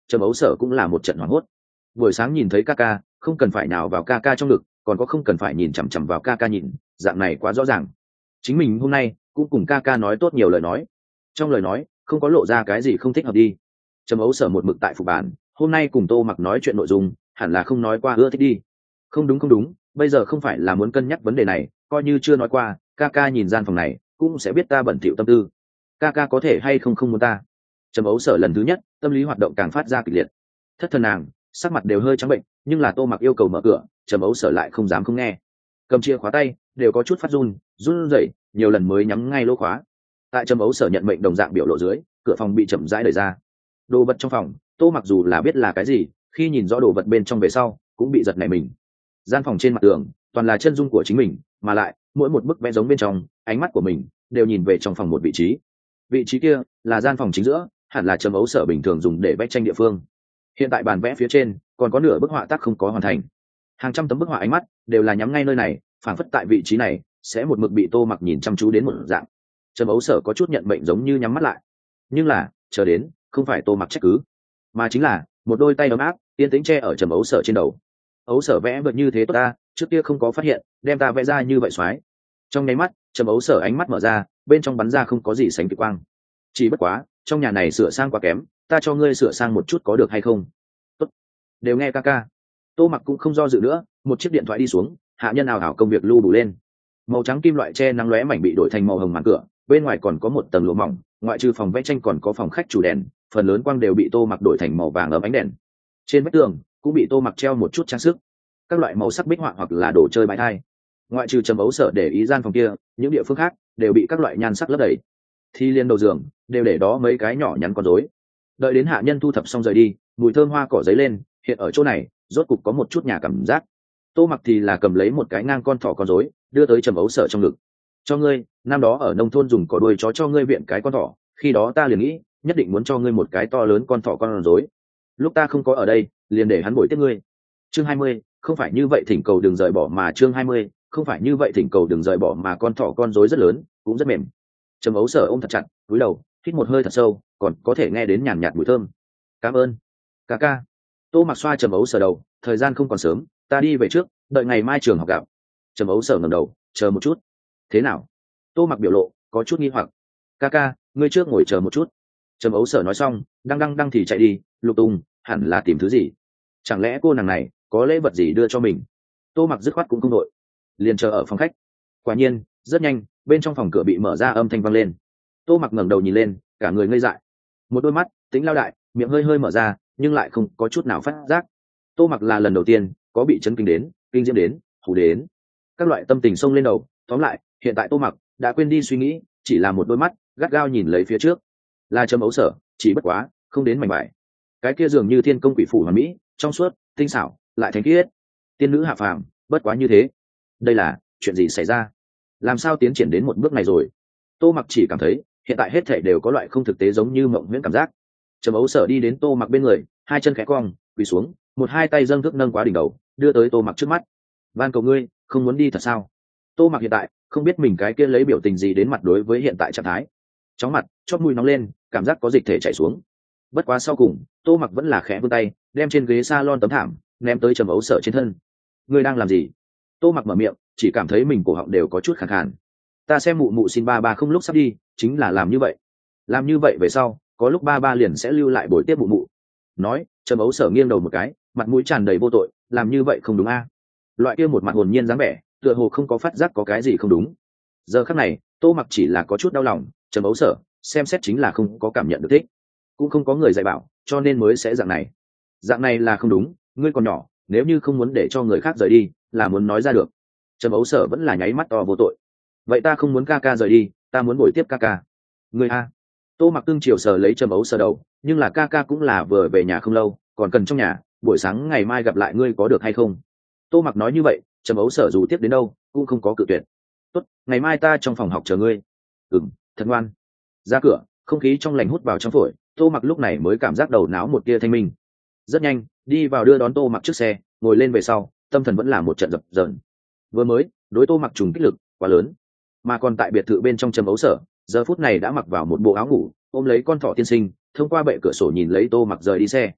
Trầm Ấu Sở cũng là một trận hoảng hốt. Buổi sáng nhìn thấy ca ca, không cần phải nào vào ca ca trong ngực, còn có không cần phải nhìn chằm chằm vào ca ca nhìn, dạng này quá rõ ràng. Chính mình hôm nay cũng cùng ca ca nói tốt nhiều lời nói, trong lời nói không có lộ ra cái gì không thích hợp đi. Trầm Ấu Sở một mực tại phục bản, hôm nay cùng Tô Mặc nói chuyện nội dung hẳn là không nói qua ưa thích đi. Không đúng, bây giờ không phải là muốn cân nhắc vấn đề này, coi như chưa nói qua, ca ca nhìn gian phòng này cũng sẽ biết ta bẩn thỉu tâm tư. Ca ca có thể hay không muốn ta. Trầm Ấu Sở lần thứ nhất tâm lý hoạt động càng phát ra kịch liệt. Thất thần nàng sắc mặt đều hơi trắng bệnh, nhưng là Tô Mặc yêu cầu mở cửa, Trầm Ấu Sở lại không dám không nghe. Cầm chìa khóa tay đều có chút phát run rẩy, nhiều lần mới nhắm ngay lỗ khóa. Tại Trầm Ấu Sở nhận mệnh đồng dạng biểu lộ dưới, cửa phòng bị chậm rãi đẩy ra. Đồ vật trong phòng, Tô Mặc dù là biết là cái gì, khi nhìn rõ đồ vật bên trong về sau cũng bị giật nảy mình. Gian phòng trên mặt tường toàn là chân dung của chính mình, mà lại mỗi một bức vẽ giống bên trong, ánh mắt của mình đều nhìn về trong phòng một vị trí. Vị trí kia là gian phòng chính giữa, hẳn là Trầm Ấu Sở bình thường dùng để vẽ tranh địa phương. Hiện tại bàn vẽ phía trên còn có nửa bức họa tác không có hoàn thành, hàng trăm tấm bức họa ánh mắt đều là nhắm ngay nơi này, phảng phất tại vị trí này sẽ một mực bị Tô Mặc nhìn chăm chú đến một dạng. Trầm Ấu Sở có chút nhận mệnh giống như nhắm mắt lại, nhưng là chờ đến không phải Tô Mặc trách cứ, mà chính là một đôi tay ấm áp yên tĩnh che ở Trầm Ấu Sở trên đầu. Ấu Sở vẽ vật như thế tốt ta, trước kia không có phát hiện, đem ta vẽ ra như vậy xoái. Trong nháy mắt Trầm Ấu Sở ánh mắt mở ra, bên trong bắn ra không có gì sánh kịp quang. Chỉ bất quá trong nhà này sửa sang quá kém, ta cho ngươi sửa sang một chút có được hay không? Tốt, đều nghe ca ca. Tô Mặc cũng không do dự nữa, một chiếc điện thoại đi xuống, hạ nhân ảo ảo công việc lưu đủ lên. Màu trắng kim loại che nắng lóe mảnh bị đổi thành màu hồng màn cửa, bên ngoài còn có một tầng lụa mỏng, ngoại trừ phòng vẽ tranh còn có phòng khách chủ đèn, phần lớn quang đều bị Tô Mặc đổi thành màu vàng ấm ánh đèn. Trên vách tường cũng bị Tô Mặc treo một chút trang sức, các loại màu sắc bích họa hoặc là đồ chơi bãi thai. Ngoại trừ Trầm Ấu Sở để ý gian phòng kia, những địa phương khác đều bị các loại nhan sắc lấp đầy. Thì liên đầu giường đều để đó mấy cái nhỏ nhắn con rối. Đợi đến hạ nhân thu thập xong rời đi, mùi thơm hoa cỏ giấy lên, hiện ở chỗ này rốt cục có một chút nhà cảm giác. Tô Mặc thì là cầm lấy một cái ngang con thỏ con rối đưa tới Trầm Ấu Sở trong ngực. Cho ngươi, năm đó ở nông thôn dùng cỏ đuôi chó cho ngươi viện cái con thỏ, khi đó ta liền nghĩ nhất định muốn cho ngươi một cái to lớn con thỏ con rối, lúc ta không có ở đây liền để hắn bồi tiếp ngươi. Chương 20, không phải như vậy thỉnh cầu đừng rời bỏ mà. Chương 20, không phải như vậy thỉnh cầu đừng rời bỏ mà. Con thỏ con rối rất lớn, cũng rất mềm. Trầm Ấu Sở ôm thật chặt, cúi đầu hít một hơi thật sâu, còn có thể nghe đến nhàn nhạt mùi thơm. Cảm ơn ca ca. Tô Mặc xoa Trầm Ấu Sở đầu, thời gian không còn sớm, ta đi về trước, đợi ngày mai trường học gặp. Trầm Ấu Sở ngẩng đầu, chờ một chút. Thế nào? Tô Mặc biểu lộ có chút nghi hoặc. Ca ca, ngươi trước ngồi chờ một chút. Trầm Ấu Sở nói xong đang thì chạy đi, lục tung hẳn là tìm thứ gì. Chẳng lẽ cô nàng này có lễ vật gì đưa cho mình? Tô Mặc dứt khoát cũng không đội, liền chờ ở phòng khách. Quả nhiên rất nhanh bên trong phòng cửa bị mở ra, âm thanh vang lên. Tô Mặc ngẩng đầu nhìn lên, cả người ngây dại. Một đôi mắt tính lao đại, miệng hơi hơi mở ra, nhưng lại không có chút nào phát giác. Tô Mặc là lần đầu tiên có bị chấn kinh đến, kinh diễm đến, hù đến, các loại tâm tình xông lên đầu. Tóm lại hiện tại Tô Mặc đã quên đi suy nghĩ, chỉ là một đôi mắt gắt gao nhìn lấy phía trước. Là Trầm Ấu Sở, chỉ bất quá không đến mảnh vải. Cái kia dường như thiên công quỷ phủ hoàn mỹ, trong suốt, tinh xảo, lại thánh khiết. Tiên nữ hạ phàm, bất quá như thế. Đây là chuyện gì xảy ra? Làm sao tiến triển đến một bước này rồi? Tô Mặc chỉ cảm thấy hiện tại hết thảy đều có loại không thực tế, giống như mộng huyễn cảm giác. Trầm Ấu Sở đi đến Tô Mặc bên người, hai chân khẽ cong, quỳ xuống, một hai tay dâng thước nâng quá đỉnh đầu, đưa tới Tô Mặc trước mắt. Van cầu ngươi, không muốn đi thật sao? Tô Mặc hiện tại không biết mình cái kia lấy biểu tình gì đến mặt đối với hiện tại trạng thái. Chóng mặt, chót mũi nóng lên, cảm giác có dịch thể chảy xuống. Bất quá sau cùng Tô Mặc vẫn là khẽ vươn tay, đem trên ghế salon tấm thảm ném tới Trầm Ấu Sở trên thân. Ngươi đang làm gì? Tô Mặc mở miệng, chỉ cảm thấy mình cổ họng đều có chút khàn khàn. Ta xem mụ mụ xin ba ba không lúc sắp đi, chính là làm như vậy. Làm như vậy về sau, có lúc ba ba liền sẽ lưu lại bồi tiếp mụ mụ. Nói, Trầm Ấu Sở nghiêng đầu một cái, mặt mũi tràn đầy vô tội, làm như vậy không đúng a. Loại kia một mặt hồn nhiên dáng vẻ, tựa hồ không có phát giác có cái gì không đúng. Giờ khắc này Tô Mặc chỉ là có chút đau lòng. Trầm Ấu Sở xem xét chính là không có cảm nhận được thích, cũng không có người dạy bảo, cho nên mới sẽ dạng này là không đúng. Ngươi còn nhỏ, nếu như không muốn để cho người khác rời đi, là muốn nói ra được. Trầm Ấu Sở vẫn là nháy mắt to vô tội. Vậy ta không muốn ca ca rời đi, ta muốn bồi tiếp ca ca. Ngươi a. Tô Mặc cưng chiều sờ lấy Trầm Ấu Sở đầu, nhưng là ca ca cũng là vừa về nhà không lâu, còn cần trong nhà, buổi sáng ngày mai gặp lại ngươi có được hay không? Tô Mặc nói như vậy, Trầm Ấu Sở dù tiếp đến đâu cũng không có cự tuyệt. Tốt, ngày mai ta trong phòng học chờ ngươi. Thật ngoan. Ra cửa, không khí trong lành hút vào trong phổi, Tô Mặc lúc này mới cảm giác đầu não một tia thanh minh. Rất nhanh đi vào đưa đón Tô Mặc trước xe, ngồi lên về sau, tâm thần vẫn là một trận dập dờn. Vừa mới đối Tô Mặc trùng kích lực quá lớn, mà còn tại biệt thự bên trong Trầm Ấu Sở giờ phút này đã mặc vào một bộ áo ngủ, ôm lấy con thỏ tiên sinh, thông qua bệ cửa sổ nhìn lấy Tô Mặc rời đi xe.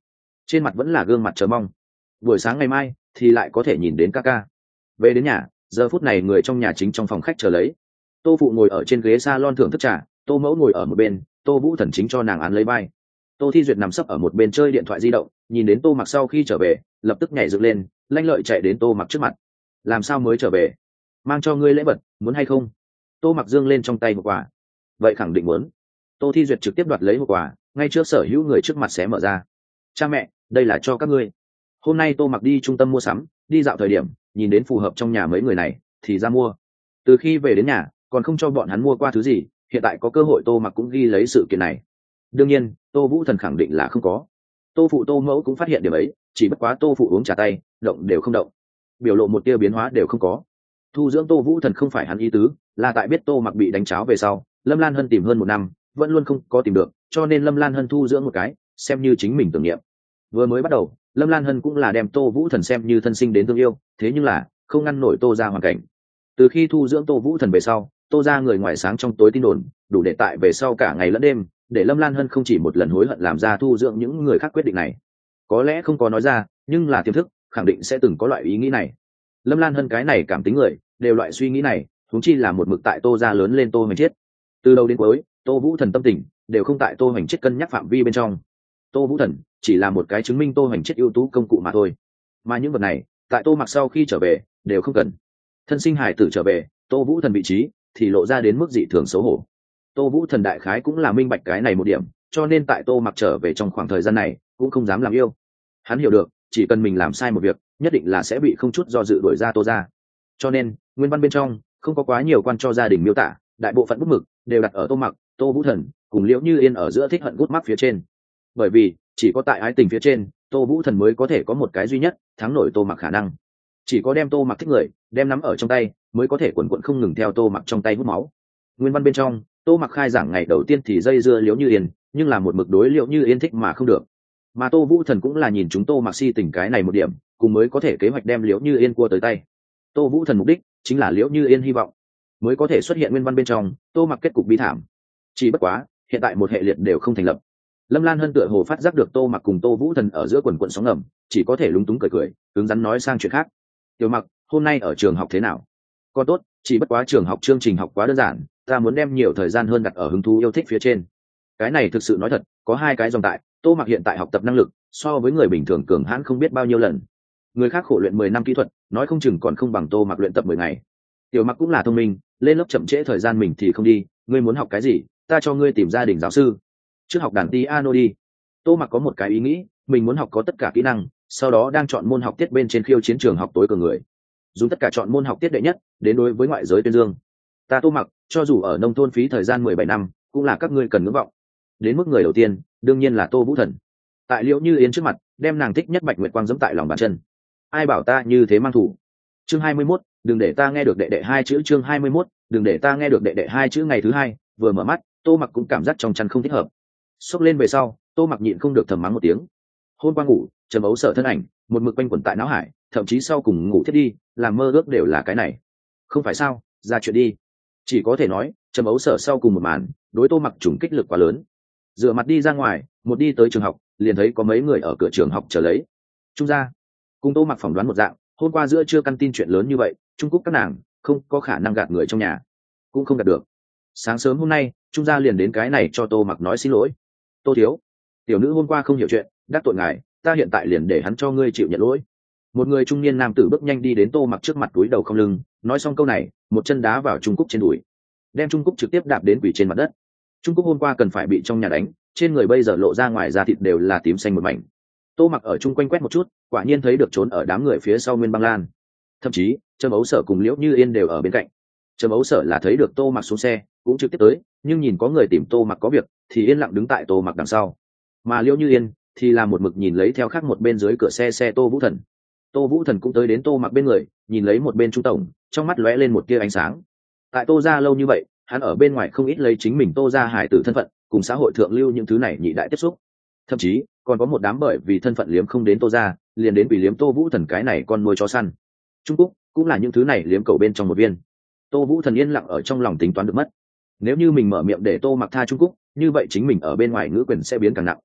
trên mặt vẫn là gương mặt chờ mong. Buổi sáng ngày mai thì lại có thể nhìn đến ca ca. Về đến nhà, giờ phút này người trong nhà chính trong phòng khách chờ lấy. Tô phụ ngồi ở trên ghế salon thưởng thức trà, Tô mẫu ngồi ở một bên, Tô vũ thần chính cho nàng án lấy vai. Tô thi duyệt nằm sấp ở một bên chơi điện thoại di động, nhìn đến Tô mặc sau khi trở về lập tức nhảy dựng lên, lanh lợi chạy đến Tô mặc trước mặt. Làm sao mới trở về? Mang cho ngươi lễ vật, muốn hay không? Tô mặc dương lên trong tay một quả. Vậy khẳng định muốn. Tô thi duyệt trực tiếp đoạt lấy một quả, ngay trước sở hữu người trước mặt xé mở ra. Cha mẹ, đây là cho các ngươi. Hôm nay Tô mặc đi trung tâm mua sắm, đi dạo thời điểm nhìn đến phù hợp trong nhà mấy người này thì ra mua. Từ khi về đến nhà còn không cho bọn hắn mua qua thứ gì, hiện tại có cơ hội Tô mặc cũng ghi lấy sự kiện này. Đương nhiên Tô vũ thần khẳng định là không có. Tô phụ Tô mẫu cũng phát hiện điểm ấy, chỉ bất quá Tô phụ uống trà tay động đều không động, biểu lộ một tia biến hóa đều không có. Thu dưỡng Tô vũ thần không phải hắn ý tứ, là tại biết Tô mặc bị đánh cháo về sau Lâm Lan Hân tìm hơn một năm vẫn luôn không có tìm được, cho nên Lâm Lan Hân thu dưỡng một cái xem như chính mình tưởng niệm. Vừa mới bắt đầu Lâm Lan Hân cũng là đem Tô vũ thần xem như thân sinh đến thương yêu, thế nhưng là không ngăn nổi Tô ra hoàn cảnh. Từ khi thu dưỡng Tô vũ thần về sau, Tô ra người ngoài sáng trong tối tin đồn đủ để tại về sau cả ngày lẫn đêm, để Lâm Lan Hân không chỉ một lần hối hận làm ra thu dưỡng những người khác quyết định này. Có lẽ không có nói ra, nhưng là tiềm thức khẳng định sẽ từng có loại ý nghĩ này. Lâm Lan Hân cái này cảm tính người đều loại suy nghĩ này, huống chi là một mực tại Tô ra lớn lên Tô Hoành Chiết. Từ đầu đến cuối Tô vũ thần tâm tình đều không tại Tô Hoành Chiết cân nhắc phạm vi bên trong. Tô vũ thần chỉ là một cái chứng minh Tô Hoành Chiết ưu tú công cụ mà thôi, mà những vật này tại Tô mặc sau khi trở về đều không cần. Thân sinh hải tử trở về, Tô vũ thần vị trí thì lộ ra đến mức dị thường xấu hổ. Tô vũ thần đại khái cũng là minh bạch cái này một điểm, cho nên tại Tô mặc trở về trong khoảng thời gian này cũng không dám làm yêu. Hắn hiểu được chỉ cần mình làm sai một việc nhất định là sẽ bị không chút do dự đuổi ra Tô ra, cho nên nguyên văn bên trong không có quá nhiều quan cho gia đình miêu tả, đại bộ phận bút mực đều đặt ở Tô mặc, Tô vũ thần cùng Liễu Như Yên ở giữa thích hận gút mắc phía trên. Bởi vì chỉ có tại ái tình phía trên Tô vũ thần mới có thể có một cái duy nhất thắng nổi Tô mặc khả năng. Chỉ có đem Tô mặc thích người đem nắm ở trong tay mới có thể quần quận không ngừng theo Tô mặc trong tay hút máu. Nguyên văn bên trong Tô mặc khai giảng ngày đầu tiên thì dây dưa Liễu Như Yên, nhưng là một mực đối Liễu Như Yên thích mà không được. Mà Tô vũ thần cũng là nhìn chúng Tô mặc si tình cái này một điểm, cùng mới có thể kế hoạch đem Liễu Như Yên cua tới tay. Tô vũ thần mục đích chính là Liễu Như Yên hy vọng mới có thể xuất hiện nguyên văn bên trong Tô mặc kết cục bi thảm. Chỉ bất quá hiện tại một hệ liệt đều không thành lập. Lâm Lan Hân tựa hồ phát giác được Tô mặc cùng Tô vũ thần ở giữa quần quận sóng ngầm, chỉ có thể lúng túng cười cười cứng rắn nói sang chuyện khác. Tiểu mặc, hôm nay ở trường học thế nào? Còn tốt, chỉ bất quá trường học chương trình học quá đơn giản, ta muốn đem nhiều thời gian hơn đặt ở hứng thú yêu thích phía trên. Cái này thực sự nói thật, có hai cái dòng tại Tô mặc hiện tại học tập năng lực so với người bình thường cường hãn không biết bao nhiêu lần. Người khác khổ luyện 10 năm kỹ thuật nói không chừng còn không bằng Tô mặc luyện tập 10 ngày. Tiểu mặc cũng là thông minh, lên lớp chậm trễ thời gian mình thì không đi, ngươi muốn học cái gì ta cho ngươi tìm gia đình giáo sư. Trước học đàn piano đi. Tô mặc có một cái ý nghĩ, mình muốn học có tất cả kỹ năng, sau đó đang chọn môn học tiết bên trên khiêu chiến trường học tối cường người, dùng tất cả chọn môn học tiết đệ nhất đến đối với ngoại giới tuyên dương. Ta Tô mặc cho dù ở nông thôn phí thời gian 17 năm cũng là các ngươi cần ngưỡng vọng. Đến mức người đầu tiên đương nhiên là Tô vũ thần. Tại Liễu Như Yên trước mặt đem nàng thích nhất Bạch Nguyệt Quang giẫm tại lòng bàn chân. Ai bảo ta như thế mang thủ. Chương 21, đừng để ta nghe được đệ đệ hai chữ. Chương 21, đừng để ta nghe được đệ đệ hai chữ. Ngày thứ hai vừa mở mắt Tô mặc cũng cảm giác trong chăn không thích hợp. Xốc lên về sau Tô mặc nhịn không được thầm mắng một tiếng. Hôm qua ngủ Trầm Ấu Sở thân ảnh một mực quanh quẩn tại não hải, thậm chí sau cùng ngủ thiết đi làm mơ ước đều là cái này. Không phải sao, ra chuyện đi. Chỉ có thể nói Trầm Ấu Sở sau cùng một màn đối Tô mặc trùng kích lực quá lớn. Dựa mặt đi ra ngoài, một đi tới trường học liền thấy có mấy người ở cửa trường học chờ lấy. Trung gia cùng Tô mặc phỏng đoán một dạng, hôm qua giữa trưa căn tin chuyện lớn như vậy, Trung Cúc các nàng không có khả năng gạt người trong nhà, cũng không gạt được. Sáng sớm hôm nay Trung gia liền đến cái này cho Tô mặc nói xin lỗi. Tô thiếu, tiểu nữ hôm qua không hiểu chuyện, đắc tội ngài, ta hiện tại liền để hắn cho ngươi chịu nhận lỗi. Một người trung niên nam tử bước nhanh đi đến Tô mặc trước mặt túi đầu không lưng, nói xong câu này một chân đá vào Trung Cúc trên đùi, đem Trung Cúc trực tiếp đạp đến quỷ trên mặt đất. Trung Cúc hôm qua cần phải bị trong nhà đánh, trên người bây giờ lộ ra ngoài da thịt đều là tím xanh một mảnh. Tô mặc ở chung quanh quét một chút, quả nhiên thấy được trốn ở đám người phía sau Nguyên Băng Lan, thậm chí Trầm Ấu Sở cùng Liễu Như Yên đều ở bên cạnh. Trầm Ấu Sở là thấy được Tô mặc xuống xe cũng trực tiếp tới, nhưng nhìn có người tìm Tô mặc có việc thì yên lặng đứng tại Tô mặc đằng sau. Mà Liễu Như Yên thì là một mực nhìn lấy theo khác một bên dưới cửa xe Tô vũ thần. Tô vũ thần cũng tới đến Tô mặc bên người, nhìn lấy một bên Trung tổng, trong mắt lóe lên một tia ánh sáng. Tại Tô gia lâu như vậy, hắn ở bên ngoài không ít lấy chính mình Tô gia hải tử thân phận cùng xã hội thượng lưu những thứ này nhị đại tiếp xúc, thậm chí còn có một đám bởi vì thân phận liếm không đến Tô gia liền đến bị liếm Tô vũ thần cái này con nuôi chó săn. Trung Cúc cũng là những thứ này liếm cầu bên trong một viên. Tô vũ thần yên lặng ở trong lòng tính toán được mất. Nếu như mình mở miệng để Tô mặc tha Trung Cúc, như vậy chính mình ở bên ngoài ngữ quyền sẽ biến càng nặng.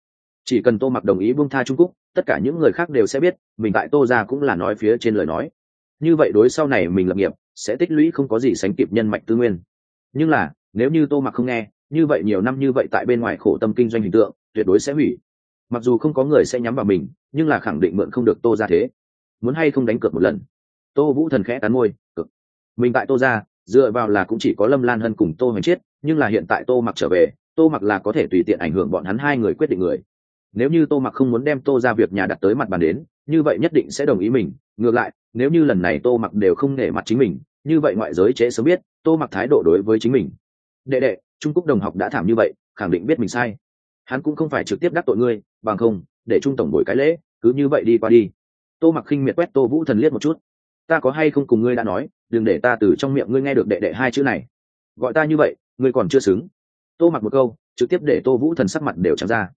Chỉ cần Tô Mặc đồng ý buông tha Trung Cúc, tất cả những người khác đều sẽ biết mình tại Tô gia cũng là nói phía trên lời nói. Như vậy đối sau này mình lập nghiệp sẽ tích lũy không có gì sánh kịp nhân mạch tư nguyên. Nhưng là nếu như Tô Mặc không nghe, như vậy nhiều năm như vậy tại bên ngoài khổ tâm kinh doanh hình tượng tuyệt đối sẽ hủy. Mặc dù không có người sẽ nhắm vào mình, nhưng là khẳng định mượn không được Tô gia thế. Muốn hay không đánh cược một lần? Tô Vũ Thần khẽ cắn môi, cực. Mình tại Tô gia dựa vào là cũng chỉ có Lâm Lan Hân cùng Tô Hoành Chiết, nhưng là hiện tại Tô Mặc trở về, Tô Mặc là có thể tùy tiện ảnh hưởng bọn hắn hai người quyết định người. Nếu như Tô Mặc không muốn đem Tô gia việc nhà đặt tới mặt bàn đến, như vậy nhất định sẽ đồng ý mình. Ngược lại, nếu như lần này Tô Mặc đều không nể mặt chính mình, như vậy ngoại giới trễ sớm biết Tô Mặc thái độ đối với chính mình. Đệ đệ, Trung Cúc đồng học đã thảm như vậy, khẳng định biết mình sai. Hắn cũng không phải trực tiếp đắc tội ngươi, bằng không để Trung tổng buổi cái lễ, cứ như vậy đi qua đi. Tô Mặc khinh miệt quét Tô Vũ Thần liếc một chút. Ta có hay không cùng ngươi đã nói, đừng để ta từ trong miệng ngươi nghe được đệ đệ hai chữ này. Gọi ta như vậy, ngươi còn chưa xứng. Tô Mặc một câu trực tiếp để Tô Vũ Thần sắc mặt đều trắng ra.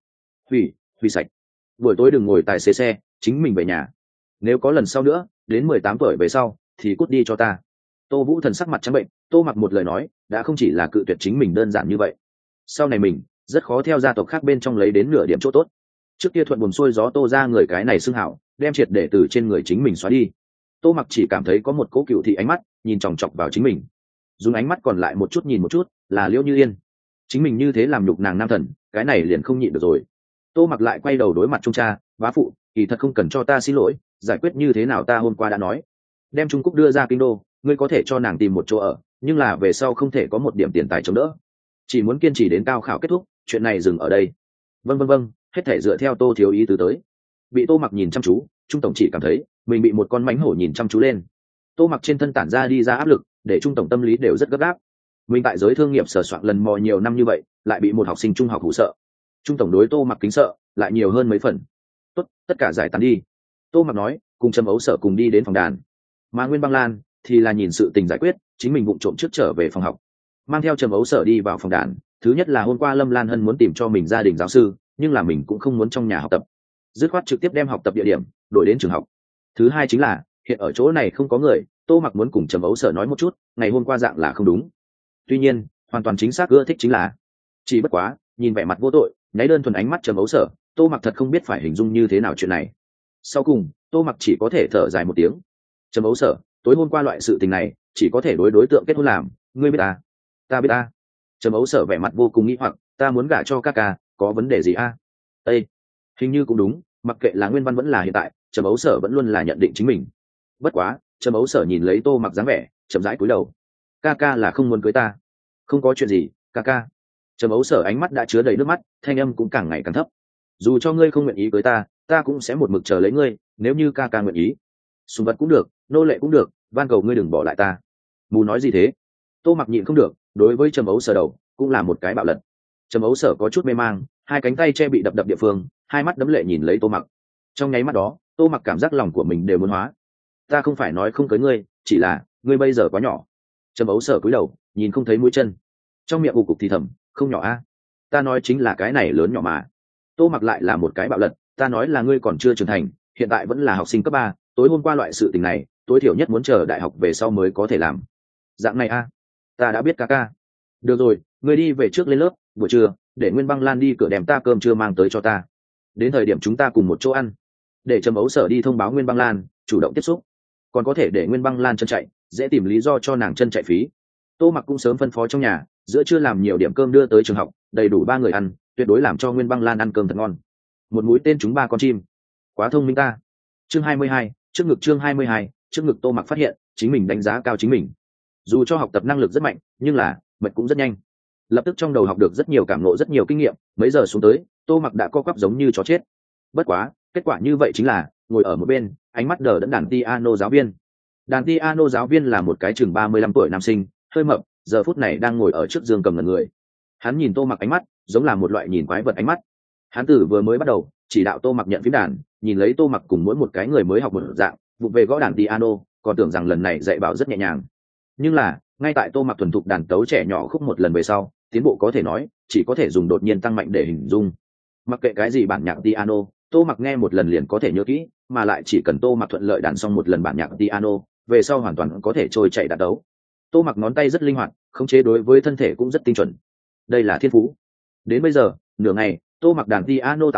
Hủy sạch. Buổi tối đừng ngồi tài xế xe, chính mình về nhà. Nếu có lần sau nữa, đến 18 tuổi về sau thì cút đi cho ta. Tô Vũ Thần sắc mặt trắng bệnh. Tô Mặc một lời nói đã không chỉ là cự tuyệt chính mình đơn giản như vậy, sau này mình rất khó theo gia tộc khác bên trong lấy đến nửa điểm chỗ tốt. Trước kia thuận buồm xuôi gió Tô ra người cái này xưng hảo đem triệt để từ trên người chính mình xóa đi. Tô Mặc chỉ cảm thấy có một cỗ cựu thị ánh mắt nhìn chòng chọc vào chính mình, dùng ánh mắt còn lại một chút nhìn một chút là Liễu Như Yên. Chính mình như thế làm nhục nàng nam thần, cái này liền không nhịn được rồi. Tô Mặc lại quay đầu đối mặt Trung cha, bá phụ, kỳ thật không cần cho ta xin lỗi, giải quyết như thế nào ta hôm qua đã nói. Đem Trung Cúc đưa ra kinh đô, ngươi có thể cho nàng tìm một chỗ ở, nhưng là về sau không thể có một điểm tiền tài chống đỡ. Chỉ muốn kiên trì đến cao khảo kết thúc, chuyện này dừng ở đây. Vâng, hết thể dựa theo Tô thiếu ý tứ tới. Bị Tô Mặc nhìn chăm chú, Trung tổng chỉ cảm thấy mình bị một con mãnh hổ nhìn chăm chú lên. Tô Mặc trên thân tản ra đi ra áp lực, để Trung tổng tâm lý đều rất gấp gáp. Mình tại giới thương nghiệp sờ soạn lần mò nhiều năm như vậy, lại bị một học sinh trung học hù sợ. Trung tổng đối Tô Mặc kính sợ lại nhiều hơn mấy phần. Tốt, tất cả giải tán đi. Tô Mặc nói, cùng Trầm Ấu Sở cùng đi đến phòng đàn. Mà Nguyên Băng Lan thì là nhìn sự tình giải quyết, chính mình vụng trộm trước trở về phòng học, mang theo Trầm Ấu Sở đi vào phòng đàn. Thứ nhất là hôm qua Lâm Lan Hân muốn tìm cho mình gia đình giáo sư, nhưng là mình cũng không muốn trong nhà học tập, dứt khoát trực tiếp đem học tập địa điểm đổi đến trường học. Thứ hai chính là hiện ở chỗ này không có người, Tô Mặc muốn cùng Trầm Ấu Sở nói một chút ngày hôm qua dạng là không đúng. Tuy nhiên hoàn toàn chính xác ưa thích chính là, chỉ bất quá nhìn vẻ mặt vô tội nháy đơn thuần ánh mắt Trầm Ấu Sở, Tô Mặc thật không biết phải hình dung như thế nào chuyện này. Sau cùng Tô Mặc chỉ có thể thở dài một tiếng. Trầm Ấu Sở, tối hôm qua loại sự tình này chỉ có thể đối tượng kết hôn làm, ngươi biết ta biết ta. Trầm Ấu Sở vẻ mặt vô cùng nghĩ hoặc, ta muốn gả cho ca ca, có vấn đề gì a? Ê, hình như cũng đúng, mặc kệ là nguyên văn vẫn là hiện tại, Trầm Ấu Sở vẫn luôn là nhận định chính mình. Bất quá Trầm Ấu Sở nhìn lấy Tô Mặc dáng vẻ chậm rãi cúi đầu. Ca ca là không muốn cưới ta? Không có chuyện gì, ca ca. Trầm Ấu Sở ánh mắt đã chứa đầy nước mắt, thanh âm cũng càng ngày càng thấp. Dù cho ngươi không nguyện ý cưới ta, ta cũng sẽ một mực chờ lấy ngươi, nếu như ca ca nguyện ý. Sùng vật cũng được, nô lệ cũng được, van cầu ngươi đừng bỏ lại ta. Mù nói gì thế? Tô Mặc nhịn không được, đối với Trầm Ấu Sở đầu cũng là một cái bạo lật. Trầm Ấu Sở có chút mê mang, hai cánh tay che bị đập địa phương, hai mắt đẫm lệ nhìn lấy Tô Mặc. Trong nháy mắt đó Tô Mặc cảm giác lòng của mình đều muốn hóa. Ta không phải nói không cưới ngươi, chỉ là ngươi bây giờ quá nhỏ. Trầm Ấu Sở cúi đầu nhìn không thấy mũi chân, trong miệng ù cục thì thầm, không nhỏ a. Ta nói chính là cái này lớn nhỏ mà. Tô Mặc lại là một cái bạo lật, ta nói là ngươi còn chưa trưởng thành, hiện tại vẫn là học sinh cấp 3, tối hôm qua loại sự tình này tối thiểu nhất muốn chờ đại học về sau mới có thể làm. Dạng này a. Ta đã biết ca ca. Được rồi, ngươi đi về trước lên lớp, buổi trưa để Nguyên Băng Lan đi cửa đem ta cơm trưa mang tới cho ta, đến thời điểm chúng ta cùng một chỗ ăn. Để Trầm Ấu Sở đi thông báo Nguyên Băng Lan chủ động tiếp xúc, còn có thể để Nguyên Băng Lan chân chạy, dễ tìm lý do cho nàng chân chạy phí. Tô Mặc cũng sớm phân phó trong nhà giữa trưa làm nhiều điểm cơm đưa tới trường học, đầy đủ 3 người ăn, tuyệt đối làm cho Nguyên Băng Lan ăn cơm thật ngon. Một mũi tên trúng 3 con chim, quá thông minh ta. Chương 22, trước ngực. Chương 22, trước ngực. Tô Mặc phát hiện chính mình đánh giá cao chính mình. Dù cho học tập năng lực rất mạnh, nhưng là mệt cũng rất nhanh. Lập tức trong đầu học được rất nhiều cảm ngộ, rất nhiều kinh nghiệm, mấy giờ xuống tới Tô Mặc đã co quắp giống như chó chết. Bất quá kết quả như vậy chính là ngồi ở một bên ánh mắt đờ đẫn đàn piano giáo viên. Đàn piano giáo viên là một cái chừng 35 tuổi nam sinh, hơi mập, giờ phút này đang ngồi ở trước giường cầm ngẩn người. Hắn nhìn Tô Mặc ánh mắt giống là một loại nhìn quái vật ánh mắt. Hắn từ vừa mới bắt đầu chỉ đạo Tô Mặc nhận phím đàn, nhìn lấy Tô Mặc cùng mỗi một cái người mới học một dạng vụng về gõ đàn piano, còn tưởng rằng lần này dạy bảo rất nhẹ nhàng. Nhưng là ngay tại Tô Mặc thuần thục đàn tấu trẻ nhỏ khúc một lần về sau, tiến bộ có thể nói chỉ có thể dùng đột nhiên tăng mạnh để hình dung. Mặc kệ cái gì bản nhạc piano, Tô Mặc nghe một lần liền có thể nhớ kỹ, mà lại chỉ cần Tô Mặc thuận lợi đàn xong một lần bản nhạc piano, về sau hoàn toàn có thể trôi chạy đàn tấu. Tô Mặc ngón tay rất linh hoạt, khống chế đối với thân thể cũng rất tinh chuẩn. Đây là thiên phú. Đến bây giờ nửa ngày Tô Mặc đàn piano tạo nghệ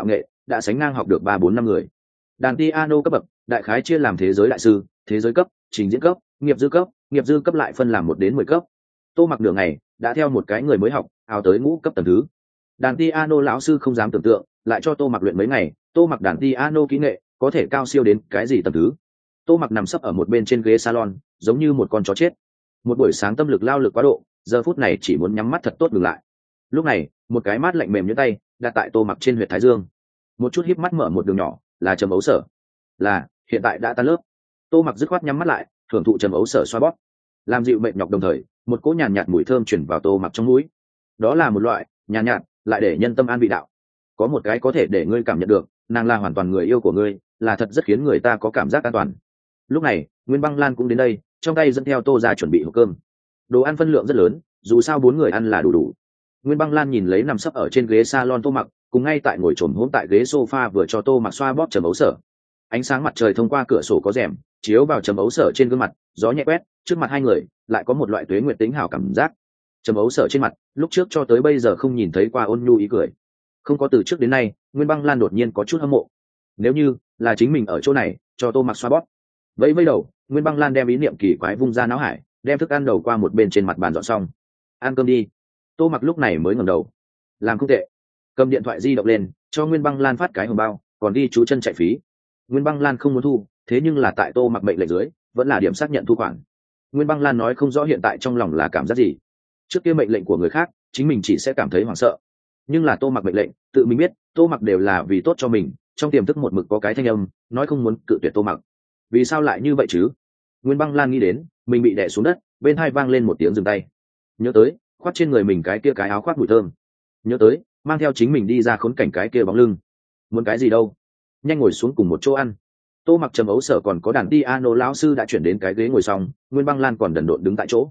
đã sánh ngang học được 3-4 năm người. Đàn piano cấp bậc đại khái chia làm thế giới đại sư, thế giới cấp, trình diễn cấp, nghiệp dư cấp lại phân làm 1 đến 10 cấp. Tô Mặc đường này đã theo một cái người mới học ào tới ngũ cấp tầng thứ. Đàn piano lão sư không dám tưởng tượng, lại cho Tô Mặc luyện mấy ngày, Tô Mặc đàn piano kỹ nghệ có thể cao siêu đến cái gì tầng thứ. Tô Mặc nằm sấp ở một bên trên ghế salon, giống như một con chó chết. Một buổi sáng tâm lực lao lực quá độ, giờ phút này chỉ muốn nhắm mắt thật tốt ngừng lại. Lúc này, một cái mát lạnh mềm nhuyễn tay đặt tại Tô Mặc trên huyệt thái dương. Một chút híp mắt mở một đường nhỏ, là trầm ấu sở. Là, hiện tại đã tan lớp. Tô Mặc dứt khoát nhắm mắt lại, thưởng thụ trầm ấu sở xoa bóp. Làm dịu mệt nhọc đồng thời, một cỗ nhàn nhạt mùi thơm chuyển vào Tô Mặc trong mũi. Đó là một loại nhàn nhạt, lại để nhân tâm an vị đạo. Có một cái có thể để ngươi cảm nhận được, nàng là hoàn toàn người yêu của ngươi, là thật rất khiến người ta có cảm giác an toàn. Lúc này, Nguyên Băng Lan cũng đến đây, trong tay dẫn theo Tô ra chuẩn bị hộp cơm. Đồ ăn phân lượng rất lớn, dù sao 4 người ăn là đủ. Nguyên Băng Lan nhìn lấy nằm sấp ở trên ghế salon Tô Mặc, cùng ngay tại ngồi trồm hổm tại ghế sofa vừa cho Tô Mặc xoa bóp trầm ấu sở. Ánh sáng mặt trời thông qua cửa sổ có rèm, chiếu vào trầm ấu sở trên gương mặt, gió nhẹ quét, trước mặt hai người lại có một loại tuế nguyệt tính hảo cảm giác. Trầm ấu sở trên mặt, lúc trước cho tới bây giờ không nhìn thấy qua ôn nhu ý cười. Không có từ trước đến nay, Nguyên Băng Lan đột nhiên có chút hâm mộ. Nếu như là chính mình ở chỗ này, cho Tô Mặc xoa bóp. Vẫy đầu, Nguyên Băng Lan đem ý niệm kỳ quái vung ra não hải, đem thức ăn đầu qua một bên trên mặt bàn dọn xong. Ăn cơm đi. Tô Mặc lúc này mới ngẩng đầu. Làm không tệ. Cầm điện thoại di động lên, cho Nguyên Băng Lan phát cái hồng bao, còn đi chú chân chạy phí. Nguyên Băng Lan không muốn thu, thế nhưng là tại Tô Mặc mệnh lệnh dưới, vẫn là điểm xác nhận thu khoản. Nguyên Băng Lan nói không rõ hiện tại trong lòng là cảm giác gì. Trước kia mệnh lệnh của người khác, chính mình chỉ sẽ cảm thấy hoảng sợ. Nhưng là Tô Mặc mệnh lệnh, tự mình biết, Tô Mặc đều là vì tốt cho mình, trong tiềm thức một mực có cái thanh âm, nói không muốn cự tuyệt Tô Mặc. Vì sao lại như vậy chứ? Nguyên Băng Lan nghĩ đến, mình bị đè xuống đất, bên tai vang lên một tiếng dừng tay. Nhớ tới, khoác trên người mình cái kia cái áo khoác mùi thơm. Nhớ tới, mang theo chính mình đi ra khốn cảnh cái kia bóng lưng. Muốn cái gì đâu? Nhanh ngồi xuống cùng một chỗ ăn. Tô Mặc trầm ấu sở còn có đàn piano lão sư đã chuyển đến cái ghế ngồi xong, Nguyên Băng Lan còn đần độn đứng tại chỗ.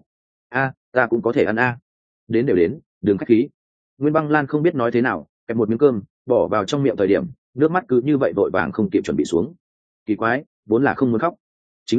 Ta cũng có thể ăn a. Đến đều đến, đừng khách khí. Nguyên Băng Lan không biết nói thế nào, kẹp một miếng cơm bỏ vào trong miệng thời điểm, nước mắt cứ như vậy vội vàng không kịp chuẩn bị xuống. Kỳ quái, vốn là không muốn khóc. Chính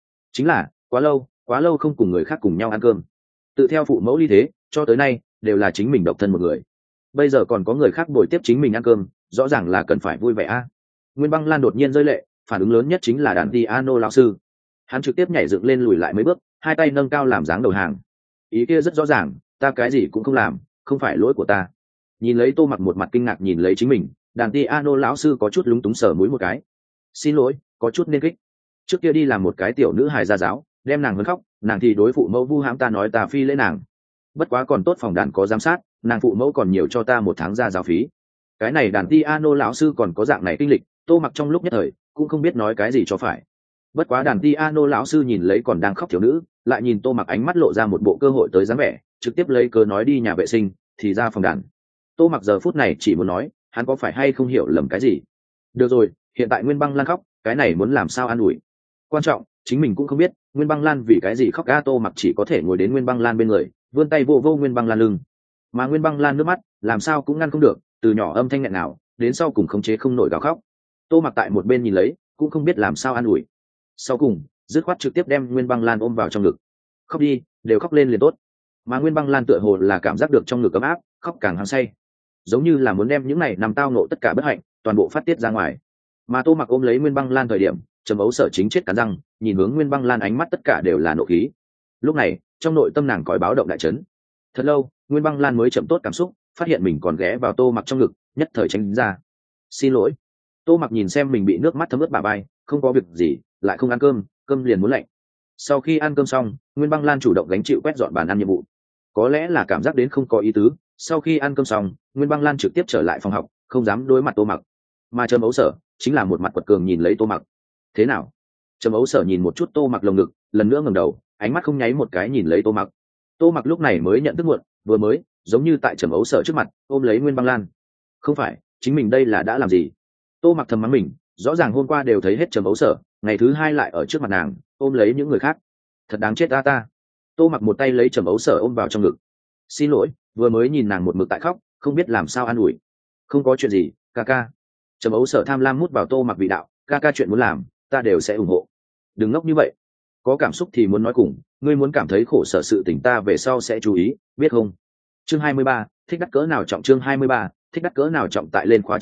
là quá lâu không cùng người khác cùng nhau ăn cơm. Tự theo phụ mẫu ly thế, cho tới nay đều là chính mình độc thân một người. Bây giờ còn có người khác bồi tiếp chính mình ăn cơm, rõ ràng là cần phải vui vẻ a. Nguyên Băng Lan đột nhiên rơi lệ, phản ứng lớn nhất chính là đàn piano lão sư. Hắn trực tiếp nhảy dựng lên lùi lại mấy bước, hai tay nâng cao làm dáng đầu hàng. Ý kia rất rõ ràng, ta cái gì cũng không làm, không phải lỗi của ta. Nhìn lấy Tô Mặc một mặt kinh ngạc nhìn lấy chính mình, đàn piano lão sư có chút lúng túng sờ mũi một cái. Xin lỗi, có chút nên kích. Trước kia đi làm một cái tiểu nữ hài gia giáo, đem nàng hơn khóc, nàng thì đối phụ mẫu vu hãm ta nói ta phi lễ nàng. Bất quá còn tốt phòng đàn có giám sát, nàng phụ mẫu còn nhiều cho ta 1 tháng ra giáo phí. Cái này đàn piano lão sư còn có dạng này kinh lịch, Tô Mặc trong lúc nhất thời cũng không biết nói cái gì cho phải. Bất quá đàn piano lão sư nhìn lấy còn đang khóc thiếu nữ, lại nhìn Tô Mặc ánh mắt lộ ra một bộ cơ hội tới dáng vẻ, trực tiếp lấy cớ nói đi nhà vệ sinh, thì ra phòng đàn. Tô Mặc giờ phút này chỉ muốn nói, hắn có phải hay không hiểu lầm cái gì. Được rồi, hiện tại Nguyên Băng Lan khóc, cái này muốn làm sao an ủi. Quan trọng, chính mình cũng không biết, Nguyên Băng Lan vì cái gì khóc. Tô Mặc chỉ có thể ngồi đến Nguyên Băng Lan bên người, vươn tay vô vô Nguyên Băng Lan lưng. Mà Nguyên Băng Lan nước mắt, làm sao cũng ngăn không được, từ nhỏ âm thanh nghẹn nào, đến sau cùng khống chế không nổi gào khóc. Tô Mặc tại một bên nhìn lấy, cũng không biết làm sao an ủi. Sau cùng, dứt khoát trực tiếp đem Nguyên Băng Lan ôm vào trong ngực. Khóc đi, đều khóc lên liền tốt. Mà Nguyên Băng Lan tựa hồ là cảm giác được trong ngực ấm áp, khóc càng hăng say, giống như là muốn đem những này nằm tao nộ tất cả bất hạnh toàn bộ phát tiết ra ngoài. Mà Tô Mặc ôm lấy Nguyên Băng Lan thời điểm, trầm ấu sở chính chết cắn răng, nhìn hướng Nguyên Băng Lan ánh mắt tất cả đều là nộ khí. Lúc này, trong nội tâm nàng còi báo động đại chấn. Thật lâu, Nguyên Băng Lan mới chậm tốt cảm xúc, phát hiện mình còn ghé vào Tô Mặc trong ngực, nhất thời tránh ra. Xin lỗi. Tô Mặc nhìn xem mình bị nước mắt thấm ướt bả vai, không có việc gì, lại không ăn cơm, cơm liền muốn lạnh. Sau khi ăn cơm xong, Nguyên Băng Lan chủ động gánh chịu quét dọn bàn ăn nhiệm vụ. Có lẽ là cảm giác đến không có ý tứ, sau khi ăn cơm xong, Nguyên Băng Lan trực tiếp trở lại phòng học, không dám đối mặt Tô Mặc. Mà Trầm ấu sở chính là một mặt quật cường nhìn lấy Tô Mặc. Thế nào? Trầm ấu sở nhìn một chút Tô Mặc lồng ngực, lần nữa ngẩng đầu, ánh mắt không nháy một cái nhìn lấy Tô Mặc. Tô Mặc lúc này mới nhận thức muộn, vừa mới giống như tại Trầm ấu sở trước mặt ôm lấy Nguyên Băng Lan. Không phải, chính mình đây là đã làm gì? Tô Mặc thầm mắng mình, rõ ràng hôm qua đều thấy hết Trầm ấu sở, ngày thứ hai lại ở trước mặt nàng ôm lấy những người khác, thật đáng chết ta. Tô Mặc một tay lấy Trầm ấu sở ôm vào trong ngực. Xin lỗi, vừa mới nhìn nàng một mực tại khóc, không biết làm sao an ủi. Không có chuyện gì, ca ca. Trầm ấu sở tham lam mút vào Tô Mặc vị đạo, ca ca chuyện muốn làm, ta đều sẽ ủng hộ. Đừng ngốc như vậy, có cảm xúc thì muốn nói cùng, ngươi muốn cảm thấy khổ sở sự tình ta về sau sẽ chú ý, biết không? Chương 23, thích đắt cỡ nào trọng. Chương 23, thích đắt cỡ nào trọng. Tại lên khóa trước đó,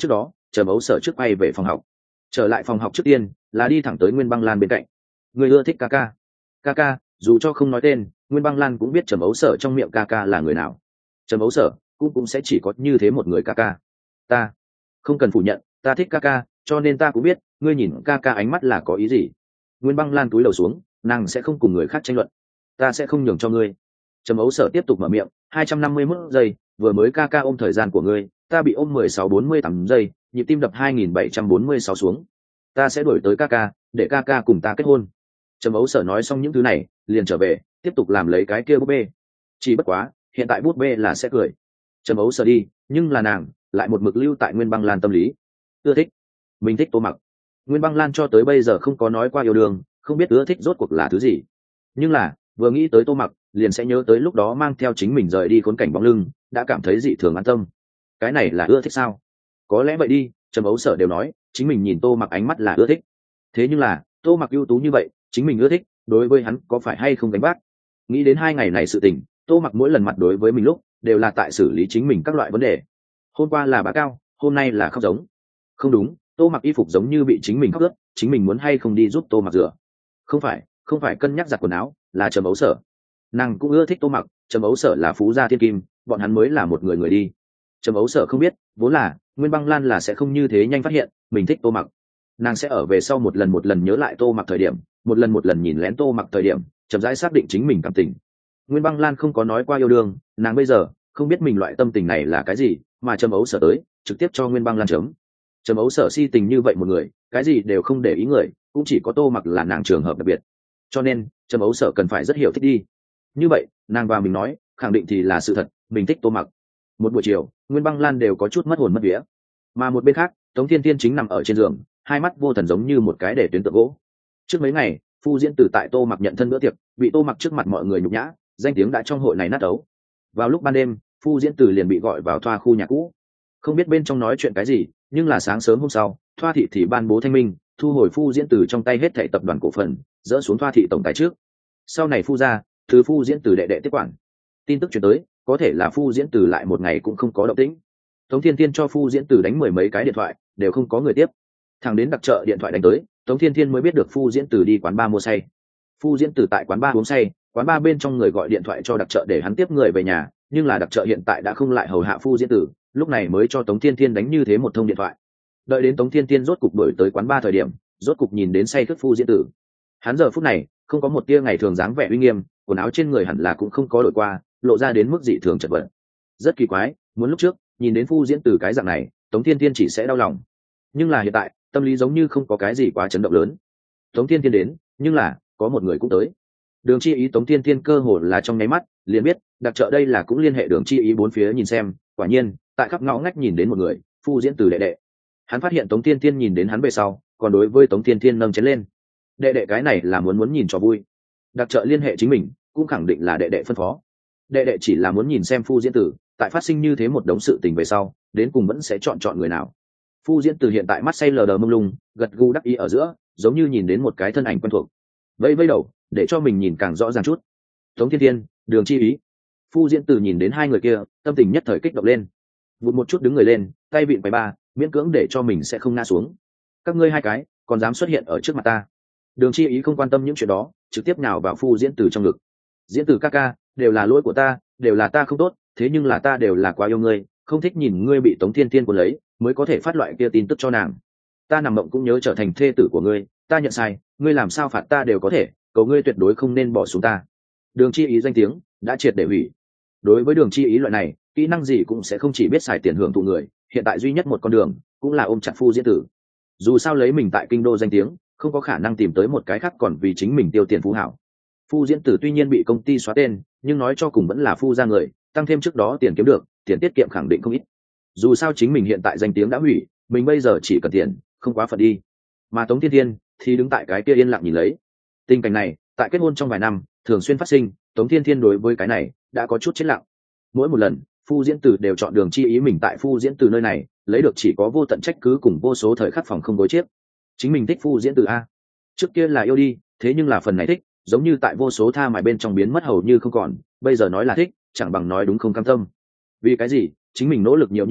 Trầm Ấu Sở trước quay về phòng học. Trở lại phòng học trước tiên là đi thẳng tới Nguyên Băng Lan bên cạnh. Người ưa thích ca ca. Ca ca, dù cho không nói tên, Nguyên Băng Lan cũng biết Trầm Ấu Sở trong miệng ca ca là người nào. Trầm Ấu Sở cũng sẽ chỉ có như thế một người ca ca. Ta không cần phủ nhận, ta thích ca ca, cho nên ta cũng biết ngươi nhìn ca ca ánh mắt là có ý gì. Nguyên Băng Lan túi đầu xuống, nàng sẽ không cùng người khác tranh luận. Ta sẽ không nhường cho ngươi. Trầm Ấu Sở tiếp tục mở miệng. 251 giây, vừa mới ca ca ôm thời gian của ngươi, ta bị ôm 16:48 giây, nhịp tim đập 2746 xuống. Ta sẽ đuổi tới ca ca, để ca ca cùng ta kết hôn. Trầm Ấu Sở nói xong những thứ này, liền trở về, tiếp tục làm lấy cái kia búp bê. Chỉ bất quá, hiện tại búp bê là sẽ cười. Trầm Ấu Sở đi, nhưng là nàng lại một mực lưu tại Nguyên Băng Lan tâm lý. Ưa thích, mình thích Tô Mặc. Nguyên Băng Lan cho tới bây giờ không có nói qua yêu đương, không biết ưa thích rốt cuộc là thứ gì. Nhưng là vừa nghĩ tới Tô Mặc, liền sẽ nhớ tới lúc đó mang theo chính mình rời đi khốn cảnh bóng lưng, đã cảm thấy dị thường an tâm. Cái này là ưa thích sao? Có lẽ vậy đi. Trầm Ấu Sở đều nói chính mình nhìn Tô Mặc ánh mắt là ưa thích. Thế nhưng là Tô Mặc ưu tú như vậy, chính mình ưa thích, đối với hắn có phải hay không gánh vác? Nghĩ đến 2 ngày này sự tình, Tô Mặc mỗi lần mặt đối với mình lúc đều là tại xử lý chính mình các loại vấn đề. Hôm qua là bá cao, hôm nay là khóc giống. Không đúng, Tô Mặc y phục giống như bị chính mình khóc ướt, chính mình muốn hay không đi giúp Tô Mặc rửa. Không phải cân nhắc giặt quần áo, là Trầm Ấu Sở. Nàng cũng ưa thích Tô Mặc, Trầm Ấu Sở là phú gia thiên kim, bọn hắn mới là một người đi. Trầm Ấu Sở không biết, vốn là Nguyên Băng Lan là sẽ không như thế nhanh phát hiện mình thích Tô Mặc. Nàng sẽ ở về sau một lần nhớ lại Tô Mặc thời điểm, một lần nhìn lén Tô Mặc thời điểm, chậm rãi xác định chính mình cảm tình. Nguyên Băng Lan không có nói qua yêu đương, nàng bây giờ không biết mình loại tâm tình này là cái gì, mà Trầm Ấu Sở tới trực tiếp cho Nguyên Băng Lan chấm. Trầm Ấu Sở si tình như vậy một người, cái gì đều không để ý người, cũng chỉ có Tô Mặc là nàng trường hợp đặc biệt. Cho nên Trầm Ấu Sở cần phải rất hiểu thích đi. Như vậy nàng và mình nói khẳng định thì là sự thật, mình thích Tô Mặc. Một buổi chiều Nguyên Băng Lan đều có chút mất hồn mất vía, mà một bên khác Tống Thiên Thiên chính nằm ở trên giường, hai mắt vô thần giống như một cái để tuyến tượng gỗ. Trước mấy ngày Phu Diễn Tử tại Tô Mặc nhận thân bữa tiệc, bị Tô Mặc trước mặt mọi người nhục nhã, danh tiếng đã trong hội này nát ấu. Vào lúc ban đêm Phu Diễn Tử liền bị gọi vào thoa khu nhà cũ, không biết bên trong nói chuyện cái gì, nhưng là sáng sớm hôm sau thoa thị thì ban bố thanh minh, thu hồi Phu Diễn Tử trong tay hết thảy tập đoàn cổ phần, dỡ xuống thoa thị tổng tài trước. Sau này Phu gia thứ Phu Diễn Tử đệ đệ tiếp quản. Tin tức chuyển tới, có thể là Phu Diễn Tử lại một ngày cũng không có động tĩnh. Tống Thiên Thiên cho Phu Diễn Tử đánh 10 mấy cái điện thoại, đều không có người tiếp. Thằng đến đặc trợ điện thoại đánh tới, Tống Thiên Thiên mới biết được Phu Diễn Tử đi quán bar mua say. Phu Diễn Tử tại quán bar uống say, quán bar bên trong người gọi điện thoại cho đặc trợ để hắn tiếp người về nhà, nhưng là đặc trợ hiện tại đã không lại hầu hạ Phu Diễn Tử, lúc này mới cho Tống Thiên Thiên đánh như thế một thông điện thoại. Đợi đến Tống Thiên Thiên rốt cục đuổi tới quán bar thời điểm, rốt cục nhìn đến say khướt Phu Diễn Tử. Hắn giờ phút này không có một tia ngày thường dáng vẻ uy nghiêm, quần áo trên người hẳn là cũng không có đổi qua, lộ ra đến mức dị thường chật vật. Rất kỳ quái, muốn lúc trước nhìn đến Phu Diễn Tử cái dạng này, Tống Thiên Thiên chỉ sẽ đau lòng, nhưng là hiện tại tâm lý giống như không có cái gì quá chấn động lớn. Tống Thiên Thiên đến, nhưng là có một người cũng tới. Đường Chi Ý Tống Thiên Thiên cơ hồ là trong nháy mắt liền biết đặc trợ đây là cũng liên hệ Đường Chi Ý bốn phía nhìn xem, quả nhiên tại khắp ngõ ngách nhìn đến một người, Phu Diễn Tử đệ đệ. Hắn phát hiện Tống Thiên Thiên nhìn đến hắn về sau, còn đối với Tống Thiên Thiên nâng chén lên. Đệ đệ cái này là muốn nhìn cho vui. Đặc trợ liên hệ chính mình, cũng khẳng định là đệ đệ phân phó. Đệ đệ chỉ là muốn nhìn xem Phu Diễn Tử tại phát sinh như thế một đống sự tình về sau, đến cùng vẫn sẽ chọn người nào. Phu Diễn Tử hiện tại mắt say lờ đờ mông lung, gật gù đắc ý ở giữa, giống như nhìn đến một cái thân ảnh quen thuộc. Vẫy đầu để cho mình nhìn càng rõ ràng chút. Tống Thiên Thiên, Đường Chi Ý. Phu Diễn Tử nhìn đến hai người kia, tâm tình nhất thời kích động lên, vụt một chút đứng người lên, tay vịn quầy ba, miễn cưỡng để cho mình sẽ không ngã xuống. Các ngươi hai cái còn dám xuất hiện ở trước mặt ta? Đường Chi Ý không quan tâm những chuyện đó, trực tiếp nhào vào Phu Diễn Tử trong ngực. Diễn Tử ca ca, đều là lỗi của ta, đều là ta không tốt, thế nhưng là ta đều là quá yêu ngươi, không thích nhìn ngươi bị Tống Thiên Thiên cuốn lấy, mới có thể phát loại kia tin tức cho nàng. Ta nằm mộng cũng nhớ trở thành thê tử của ngươi, ta nhận sai, ngươi làm sao phạt ta đều có thể, cầu ngươi tuyệt đối không nên bỏ xuống ta. Đường Chi Ý danh tiếng đã triệt để hủy. Đối với Đường Chi Ý loại này kỹ năng gì cũng sẽ không chỉ biết xài tiền hưởng thụ người, hiện tại duy nhất một con đường cũng là ôm chặt Phu Diễn Tử. Dù sao lấy mình tại kinh đô danh tiếng, không có khả năng tìm tới một cái khác còn vì chính mình tiêu tiền phú hảo. Phu Diễn Tử tuy nhiên bị công ty xóa tên, nhưng nói cho cùng vẫn là Phu gia người, tăng thêm trước đó tiền kiếm được, tiền tiết kiệm khẳng định không ít. Dù sao chính mình hiện tại danh tiếng đã hủy, mình bây giờ chỉ cần tiền, không quá phận đi. Mà Tống Thiên Thiên thì đứng tại cái kia yên lặng nhìn lấy. Tình cảnh này tại kết hôn trong vài năm thường xuyên phát sinh, Tống Thiên Thiên đối với cái này đã có chút chết lặng. Mỗi một lần Phu Diễn Tử đều chọn Đường Chi Ý mình tại Phu Diễn Tử nơi này lấy được chỉ có vô tận trách cứ cùng vô số thời khắc phòng không gối chiếc. Chính mình thích Phu Diễn Tử a, trước kia là yêu đi, thế nhưng là phần này thích giống như tại vô số tha mài bên trong biến mất hầu như không còn, bây giờ nói là thích chẳng bằng nói đúng không cam tâm. Vì cái gì chính mình nỗ lực nhiều như vậy,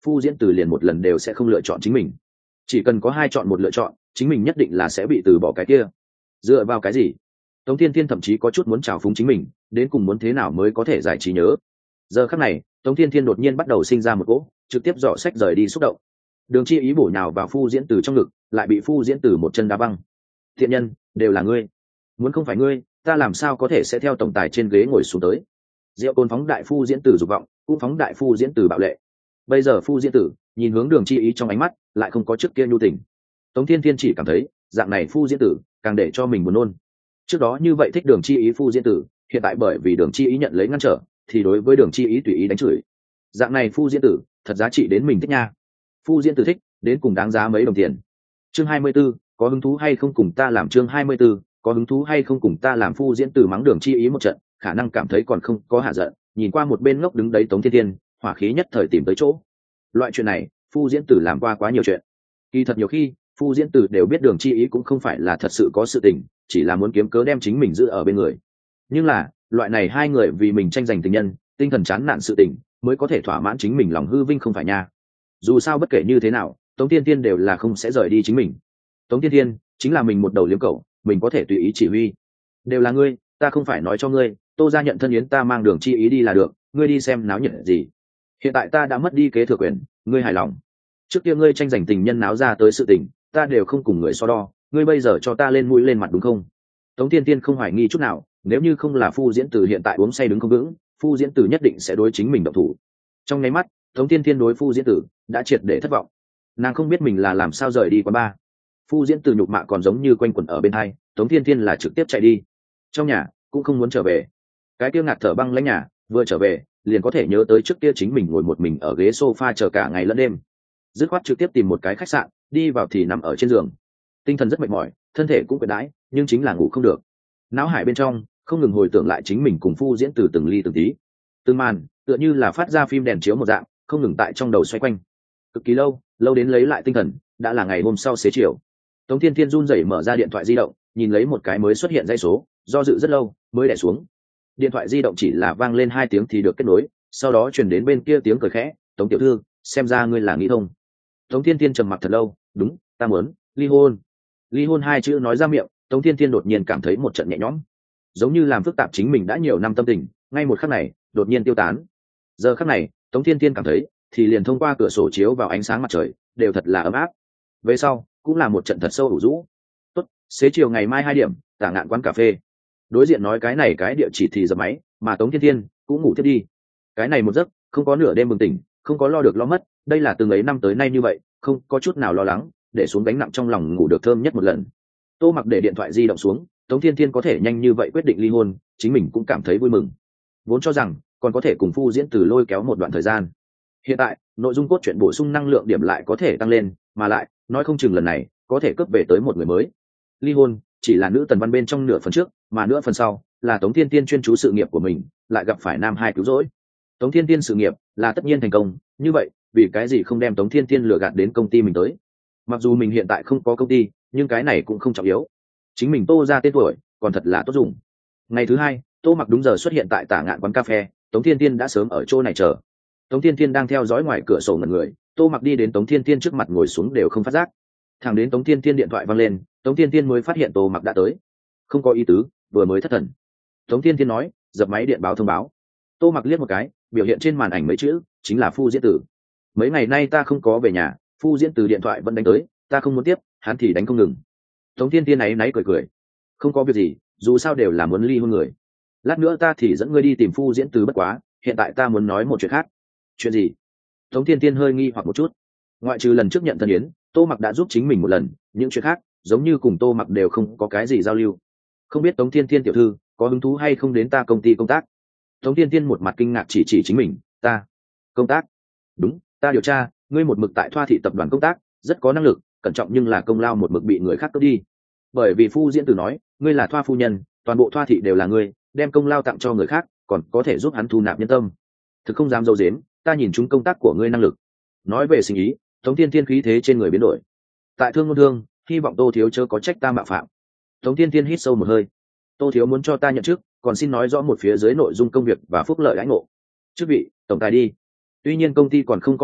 Phu diễn từ liền một lần đều sẽ không lựa chọn chính mình. Chỉ cần có hai chọn một lựa chọn, chính mình nhất định là sẽ bị từ bỏ cái kia. Dựa vào cái gì? Tống Thiên Thiên thậm chí có chút muốn trào phúng chính mình, đến cùng muốn thế nào mới có thể giải trí nhớ. Giờ khắc này, Tống Thiên Thiên đột nhiên bắt đầu sinh ra một cỗ trực tiếp dọ sách rời đi xúc động. Đường Chi Ý bổ nhào vào Phu diễn từ trong ngực, lại bị Phu diễn từ một chân đá văng. Thiện nhân, đều là ngươi. Muốn không phải ngươi, ta làm sao có thể sẽ theo tổng tài trên ghế ngồi xuống tới. Diệu Côn phóng đại Phu diễn từ dục vọng, cũng phóng đại Phu diễn từ bạo lệ. Bây giờ Phu diễn tử nhìn hướng Đường Chi Ý trong ánh mắt, lại không có trước kia nhu tình. Tống Thiên Thiên chỉ cảm thấy, dạng này Phu diễn tử càng để cho mình buồn nôn. Trước đó như vậy thích Đường Chi Ý Phu diễn tử, hiện tại bởi vì Đường Chi Ý nhận lấy ngăn trở, thì đối với Đường Chi Ý tùy ý đánh chửi. Dạng này Phu diễn tử thật giá trị đến mình thích nha. Phu diễn tử thích, đến cùng đáng giá mấy đồng tiền. Chương 24, có hứng thú hay không cùng ta làm? Chương 24, có hứng thú hay không cùng ta làm? Phu diễn tử mắng Đường Chi Ý một trận, khả năng cảm thấy còn không có hạ giận, nhìn qua một bên ngốc đứng đấy Tống Thiên Thiên, hỏa khí nhất thời tìm tới chỗ. Loại chuyện này, Phu diễn tử làm qua quá nhiều chuyện. Kỳ thật nhiều khi, Phu diễn tử đều biết Đường Chi Ý cũng không phải là thật sự có sự tình, chỉ là muốn kiếm cớ đem chính mình giữ ở bên người. Nhưng là, loại này hai người vì mình tranh giành tình nhân, tinh thần chán nản sự tình, mới có thể thỏa mãn chính mình lòng hư vinh không phải nha. Dù sao bất kể như thế nào, Tống Thiên Thiên đều là không sẽ rời đi chính mình. Tống Thiên Thiên chính là mình một đầu liếm cầu, mình có thể tùy ý chỉ huy. Đều là ngươi, ta không phải nói cho ngươi, Tô gia nhận thân yến ta mang Đường Chi Ý đi là được, ngươi đi xem náo nhiệt gì. Hiện tại ta đã mất đi kế thừa quyền, ngươi hài lòng. Trước kia ngươi tranh giành tình nhân náo ra tới sự tình, ta đều không cùng người so đo, ngươi bây giờ cho ta lên mũi lên mặt đúng không? Tống Thiên Thiên không hoài nghi chút nào, nếu như không là Phu diễn từ hiện tại uống say đứng không vững, Phu diễn từ nhất định sẽ đối chính mình động thủ. Trong nháy mắt, Tống Thiên Thiên đối Phu diễn tử đã triệt để thất vọng. Nàng không biết mình là làm sao rời đi quán bar. Phu diễn từ nhục mạ còn giống như quanh quẩn ở bên hai, Tống Thiên Thiên là trực tiếp chạy đi. Trong nhà cũng không muốn trở về. Cái kia ngạt thở băng lãnh nhà, vừa trở về, liền có thể nhớ tới trước kia chính mình ngồi một mình ở ghế sofa chờ cả ngày lẫn đêm. Dứt khoát trực tiếp tìm một cái khách sạn, đi vào thì nằm ở trên giường. Tinh thần rất mệt mỏi, thân thể cũng quệt đãi, nhưng chính là ngủ không được. Não hải bên trong không ngừng hồi tưởng lại chính mình cùng Phu diễn từ từng ly từng tí, từng màn, tựa như là phát ra phim đèn chiếu một dạng, không ngừng tại trong đầu xoay quanh. Cực kỳ lâu, lâu đến lấy lại tinh thần, đã là ngày hôm sau xế chiều. Tống Thiên Thiên run rẩy mở ra điện thoại di động, nhìn lấy một cái mới xuất hiện dãy số, do dự rất lâu mới đè xuống. Điện thoại di động chỉ là vang lên 2 tiếng thì được kết nối, sau đó truyền đến bên kia tiếng cười khẽ, "Tống tiểu thư, xem ra ngươi là nghĩ thông." Tống Thiên Thiên trầm mặc thật lâu, "Đúng, ta muốn ly hôn." Ly hôn hai chữ nói ra miệng, Tống Thiên Thiên đột nhiên cảm thấy một trận nhẹ nhõm, giống như làm phức tạp chính mình đã nhiều năm tâm tình, ngay một khắc này đột nhiên tiêu tán. Giờ khắc này, Tống Thiên Thiên cảm thấy, thì liền thông qua cửa sổ chiếu vào ánh sáng mặt trời, đều thật là ấm áp. Về sau, cũng là một trận thật sâu ủ rũ. "Tốt, xế chiều ngày mai 2 điểm, Tả Ngạn quán cà phê." Đối diện nói cái này cái địa chỉ thì dập máy, mà Tống Thiên Thiên cũng ngủ tiếp đi. Cái này một giấc, không có nửa đêm bừng tỉnh, không có lo được lo mất, đây là từng ấy năm tới nay như vậy, không có chút nào lo lắng, để xuống gánh nặng trong lòng, ngủ được thơm nhất một lần. Tô Mặc để điện thoại di động xuống, Tống Thiên Thiên có thể nhanh như vậy quyết định ly hôn, chính mình cũng cảm thấy vui mừng. Vốn cho rằng còn có thể cùng Phu diễn từ lôi kéo một đoạn thời gian, hiện tại nội dung cốt truyện bổ sung năng lượng điểm lại có thể tăng lên, mà lại nói không chừng lần này có thể cướp về tới một người mới. Ly hôn chỉ là nữ tần văn bên trong nửa phần trước, mà nửa phần sau là Tống Thiên Thiên chuyên chú sự nghiệp của mình, lại gặp phải nam hai cứu rỗi. Tống Thiên Thiên sự nghiệp là tất nhiên thành công, như vậy vì cái gì không đem Tống Thiên Thiên lừa gạt đến công ty mình tới? Mặc dù mình hiện tại không có công ty, nhưng cái này cũng không trọng yếu. Chính mình Tô ra tên tuổi còn thật là tốt dùng. Ngày thứ hai, Tô Mặc đúng giờ xuất hiện tại Tả Ngạn quán cà phê, Tống Thiên Thiên đã sớm ở chỗ này chờ. Tống Thiên Thiên đang theo dõi ngoài cửa sổ ngẩn người, Tô Mặc đi đến Tống Thiên Thiên trước mặt ngồi xuống đều không phát giác. Thẳng đến Tống Thiên Thiên điện thoại vang lên, Tống Thiên Thiên mới phát hiện Tô Mặc đã tới. Không có ý tứ, vừa mới thất thần. Tống Thiên Thiên nói, dập máy điện báo thông báo. Tô Mặc liếc một cái, biểu hiện trên màn ảnh mấy chữ, chính là Phu diễn tử. Mấy ngày nay ta không có về nhà, Phu diễn tử điện thoại vẫn đánh tới, ta không muốn tiếp, hắn thì đánh không ngừng. Tống Thiên Thiên náy cười cười, không có việc gì, dù sao đều là muốn ly hôn người. Lát nữa ta thì dẫn ngươi đi tìm Phu diễn tử, bất quá hiện tại ta muốn nói một chuyện khác. Chuyện gì? Tống Thiên Thiên hơi nghi hoặc một chút. Ngoại trừ lần trước nhận thân yến, Tô Mặc đã giúp chính mình một lần, những chuyện khác giống như cùng Tô Mặc đều không có cái gì giao lưu. Không biết Tống Thiên Thiên tiểu thư có hứng thú hay không đến ta công ty công tác? Tống Thiên Thiên một mặt kinh ngạc chỉ chính mình, ta công tác? Đúng, ta điều tra, ngươi một mực tại Thoa thị tập đoàn công tác, rất có năng lực, cẩn trọng nhưng là công lao một mực bị người khác cướp đi. Bởi vì Phu diễn tử nói, ngươi là Thoa phu nhân, toàn bộ Thoa thị đều là ngươi, đem công lao tặng cho người khác, còn có thể giúp hắn thu nạp nhân tâm. Thực không dám dâu dếm, ta nhìn chúng công tác của ngươi năng lực. Nói về sinh ý, Tống Thiên Thiên khí thế trên người biến đổi. Tại Thương Ngôn Thương, hy vọng Tô thiếu chớ có trách ta mạo phạm. Tống Thiên Thiên hít sâu một hơi. Tô thiếu muốn cho ta nhận chức, còn xin nói rõ một phía dưới nội dung công việc và phúc lợi đãi ngộ. Chức vị tổng tài đi. Tuy nhiên công ty còn không có mở,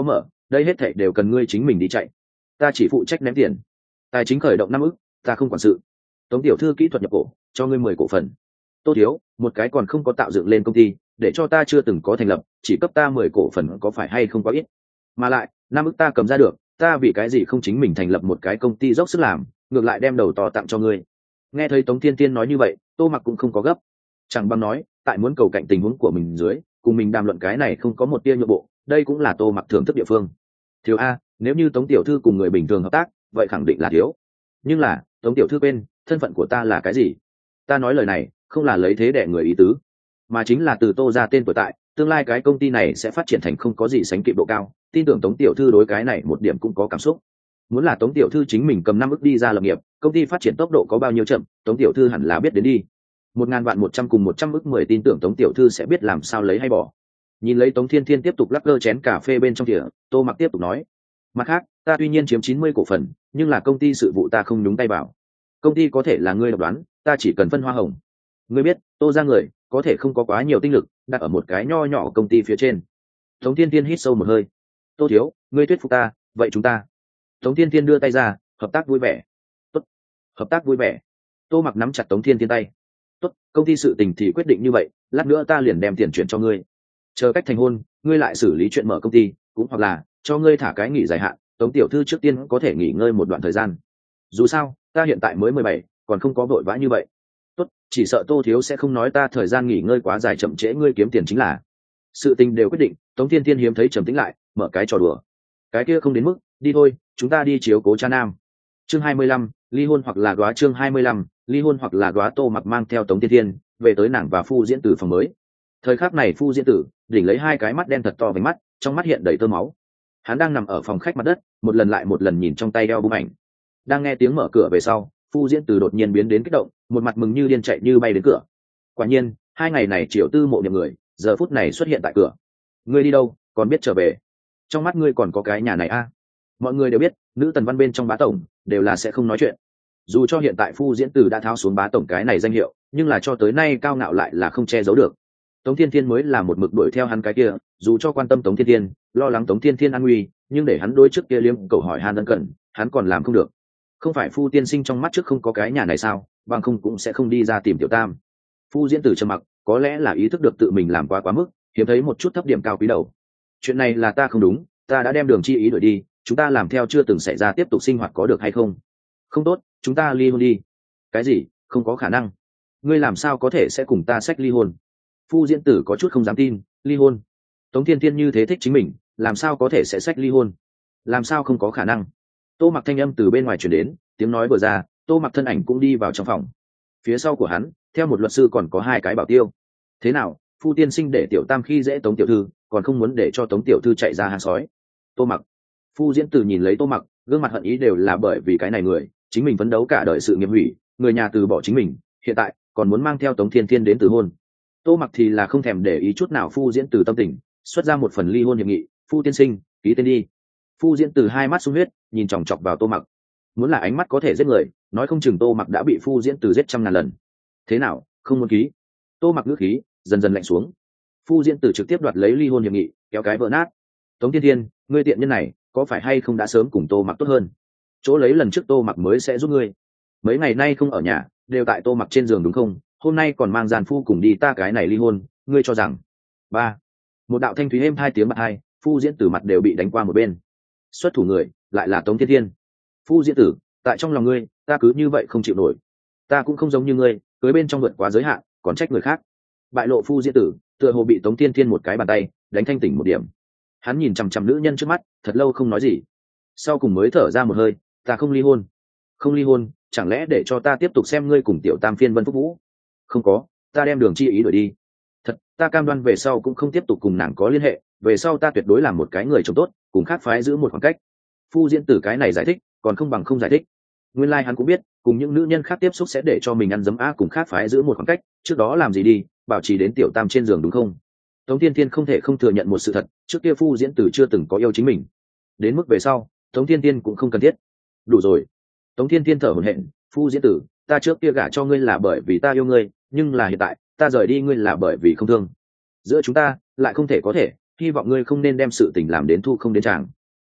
đây hết thảy đều cần ngươi chính mình đi chạy, ta chỉ phụ trách ném tiền. Tài chính khởi động 5 ức, ta không quản sự. Tống tiểu thư kỹ thuật nhập cổ, cho ngươi 10 cổ phần. Tô thiếu, một cái còn không có tạo dựng lên công ty, để cho ta chưa từng có thành lập, chỉ cấp ta 10 cổ phần có phải hay không quá ít? Mà lại, 5 ức ta cầm ra được, ta vì cái gì không chính mình thành lập một cái công ty dốc sức làm, ngược lại đem đầu to tặng cho ngươi. Nghe thấy Tống Thiên Thiên nói như vậy, Tô Mặc cũng không có gấp, chẳng bằng nói, tại muốn cầu cạnh tình huống của mình dưới, cùng mình đàm luận cái này không có một tia nhượng bộ, đây cũng là Tô Mặc thưởng thức địa phương. Thiếu a, nếu như Tống tiểu thư cùng người bình thường hợp tác, vậy khẳng định là thiếu. Nhưng là, Tống tiểu thư quên, thân phận của ta là cái gì? Ta nói lời này, không là lấy thế để người ý tứ, mà chính là từ Tô ra tên tuổi tại, tương lai cái công ty này sẽ phát triển thành không có gì sánh kịp độ cao, tin tưởng Tống tiểu thư đối cái này một điểm cũng có cảm xúc. Muốn là Tống tiểu thư chính mình cầm 5 ức đi ra lập nghiệp, công ty phát triển tốc độ có bao nhiêu chậm, Tống tiểu thư hẳn là biết đến đi. 1.000 vạn 100 cùng 100 ức 10, tin tưởng Tống tiểu thư sẽ biết làm sao lấy hay bỏ. Nhìn lấy Tống Thiên Thiên tiếp tục lắc lơ chén cà phê bên trong thìa, Tô Mặc tiếp tục nói: mặt khác, ta tuy nhiên chiếm 90 cổ phần, nhưng là công ty sự vụ ta không nhúng tay vào. Công ty có thể là ngươi độc đoán, ta chỉ cần phân hoa hồng. Ngươi biết, Tô ra người có thể không có quá nhiều tinh lực đặt ở một cái nho nhỏ công ty phía trên. Tống Thiên Thiên hít sâu một hơi: Tô thiếu, ngươi thuyết phục ta, vậy chúng ta. Tống Thiên Thiên đưa tay ra: hợp tác vui vẻ. Tốt, hợp tác vui vẻ. Tô Mặc nắm chặt Tống Thiên Thiên tay: tốt, công ty sự tình thì quyết định như vậy, lát nữa ta liền đem tiền chuyển cho ngươi. Chờ cách thành hôn, ngươi lại xử lý chuyện mở công ty, cũng hoặc là cho ngươi thả cái nghỉ dài hạn, Tống tiểu thư trước tiên có thể nghỉ ngơi một đoạn thời gian. Dù sao, ta hiện tại mới 17, còn không có vội vã như vậy. Tốt, chỉ sợ Tô thiếu sẽ không nói ta thời gian nghỉ ngơi quá dài chậm trễ ngươi kiếm tiền chính là. Sự tình đều quyết định, Tống Thiên Thiên hiếm thấy trầm tĩnh lại, mở cái trò đùa. Cái kia không đến mức, đi thôi, chúng ta đi chiếu cố cha nam. Chương 25, ly hôn hoặc là góa. Chương 25, ly hôn hoặc là góa. Tô Mặc mang theo Tống Thiên Thiên về tới nàng và Phu Diễn Tử phòng mới. Thời khắc này Phu Diễn Tử đỉnh lấy 2 cái mắt đen thật to với mắt, trong mắt hiện đầy tơ máu. Hắn đang nằm ở phòng khách mặt đất, một lần lại một lần nhìn trong tay đeo bức ảnh. Đang nghe tiếng mở cửa về sau, Phu Diễn Tử đột nhiên biến đến kích động, một mặt mừng như điên chạy như bay đến cửa. Quả nhiên, 2 ngày này Triệu Tư mộ niệm người, giờ phút này xuất hiện tại cửa. Ngươi đi đâu, còn biết trở về? Trong mắt ngươi còn có cái nhà này a? Mọi người đều biết, nữ tần văn bên trong bá tổng đều là sẽ không nói chuyện. Dù cho hiện tại Phu Diễn Tử đã tháo xuống bá tổng cái này danh hiệu, nhưng là cho tới nay cao ngạo lại là không che giấu được. Tống Thiên Thiên mới là một mực đuổi theo hắn cái kia, dù cho quan tâm Tống Thiên Thiên, lo lắng Tống Thiên Thiên an nguy, nhưng để hắn đối trước kia liêm cầu hỏi han ân cần, hắn còn làm không được. Không phải Phu tiên sinh trong mắt trước không có cái nhà này sao, bằng không cũng sẽ không đi ra tìm tiểu tam. Phu Diễn Tử trầm mặc, có lẽ là ý thức được tự mình làm quá mức, hiếm thấy một chút thấp điểm cao quý đầu. Chuyện này là ta không đúng, ta đã đem Đường Chi Ý đuổi đi, chúng ta làm theo chưa từng xảy ra tiếp tục sinh hoạt có được hay không? Không tốt, chúng ta ly hôn đi. Cái gì? Không có khả năng. Ngươi làm sao có thể sẽ cùng ta xách ly hôn? Phu Diễn Tử có chút không dám tin. Ly hôn? Tống Thiên Thiên như thế thích chính mình, làm sao có thể sẽ xách ly hôn? Làm sao không có khả năng? Tô Mặc thanh âm từ bên ngoài truyền đến, tiếng nói vừa ra, Tô Mặc thân ảnh cũng đi vào trong phòng. Phía sau của hắn, theo một luật sư còn có 2 cái bảo tiêu. Thế nào, Phu tiên sinh để tiểu tam khi dễ Tống tiểu thư, còn không muốn để cho Tống tiểu thư chạy ra hang sói? Tô Mặc. Phu Diễn Tử nhìn lấy Tô Mặc, gương mặt hận ý đều là bởi vì cái này người, chính mình phấn đấu cả đời sự nghiệp hủy, người nhà từ bỏ chính mình, hiện tại còn muốn mang theo Tống Thiên Thiên đến từ hôn. Tô Mặc thì là không thèm để ý chút nào Phu Diễn Tử tâm tình, xuất ra một phần ly hôn hiệp nghị. Phu tiên sinh, ký tên đi. Phu Diễn Tử 2 mắt sung huyết, nhìn chòng chọc vào Tô Mặc. Muốn là ánh mắt có thể giết người, nói không chừng Tô Mặc đã bị Phu Diễn Tử giết 100.000 lần. Thế nào, không muốn ký? Tô Mặc ngữ khí dần dần lạnh xuống. Phu Diễn Tử trực tiếp đoạt lấy ly hôn hiệp nghị, kéo cái vỡ nát. Tống Thiên Thiên, ngươi tiện nhân này, có phải hay không đã sớm cùng Tô Mặc tốt hơn? Chỗ lấy lần trước Tô Mặc mới sẽ giúp ngươi. Mấy ngày nay không ở nhà, đều tại Tô Mặc trên giường đúng không? Hôm nay còn mang giàn phu cùng đi ta cái này ly hôn, ngươi cho rằng? 3. Một đạo thanh thúy êm 2 tiếng bật hai, Phu Diễn Tử mặt đều bị đánh qua một bên. Xuất thủ người lại là Tống Thiên Thiên. Phu Diễn Tử, tại trong lòng ngươi, ta cứ như vậy không chịu nổi. Ta cũng không giống như ngươi, cưới bên trong vượt quá giới hạn, còn trách người khác. Bại lộ Phu Diễn Tử, tựa hồ bị Tống Thiên Thiên một cái bàn tay đánh thanh tỉnh một điểm. Hắn nhìn chằm chằm nữ nhân trước mắt, thật lâu không nói gì. Sau cùng mới thở ra một hơi, ta không ly hôn. Không ly hôn, chẳng lẽ để cho ta tiếp tục xem ngươi cùng tiểu tam phiên Vân Phúc Vũ? Không có, ta đem Đường Chi Ý đuổi đi. Thật, ta cam đoan về sau cũng không tiếp tục cùng nàng có liên hệ, về sau ta tuyệt đối làm một cái người chồng tốt, cùng khác phái giữ một khoảng cách. Phu Diễn Tử cái này giải thích, còn không bằng không giải thích. Nguyên lai hắn cũng biết, cùng những nữ nhân khác tiếp xúc sẽ để cho mình ăn dấm á, cùng khác phái giữ một khoảng cách, trước đó làm gì đi, bảo trì đến tiểu tam trên giường đúng không? Tống Thiên Thiên không thể không thừa nhận một sự thật, trước kia Phu Diễn Tử chưa từng có yêu chính mình. Đến mức về sau, Tống Thiên Thiên cũng không cần thiết. Đủ rồi. Tống Thiên Thiên thở hổn hển, Phu Diễn Tử, ta trước kia gả cho ngươi là bởi vì ta yêu ngươi, nhưng là hiện tại, ta rời đi ngươi là bởi vì không thương. Giữa chúng ta, lại không thể có thể, hy vọng ngươi không nên đem sự tình làm đến thu không đến tràng.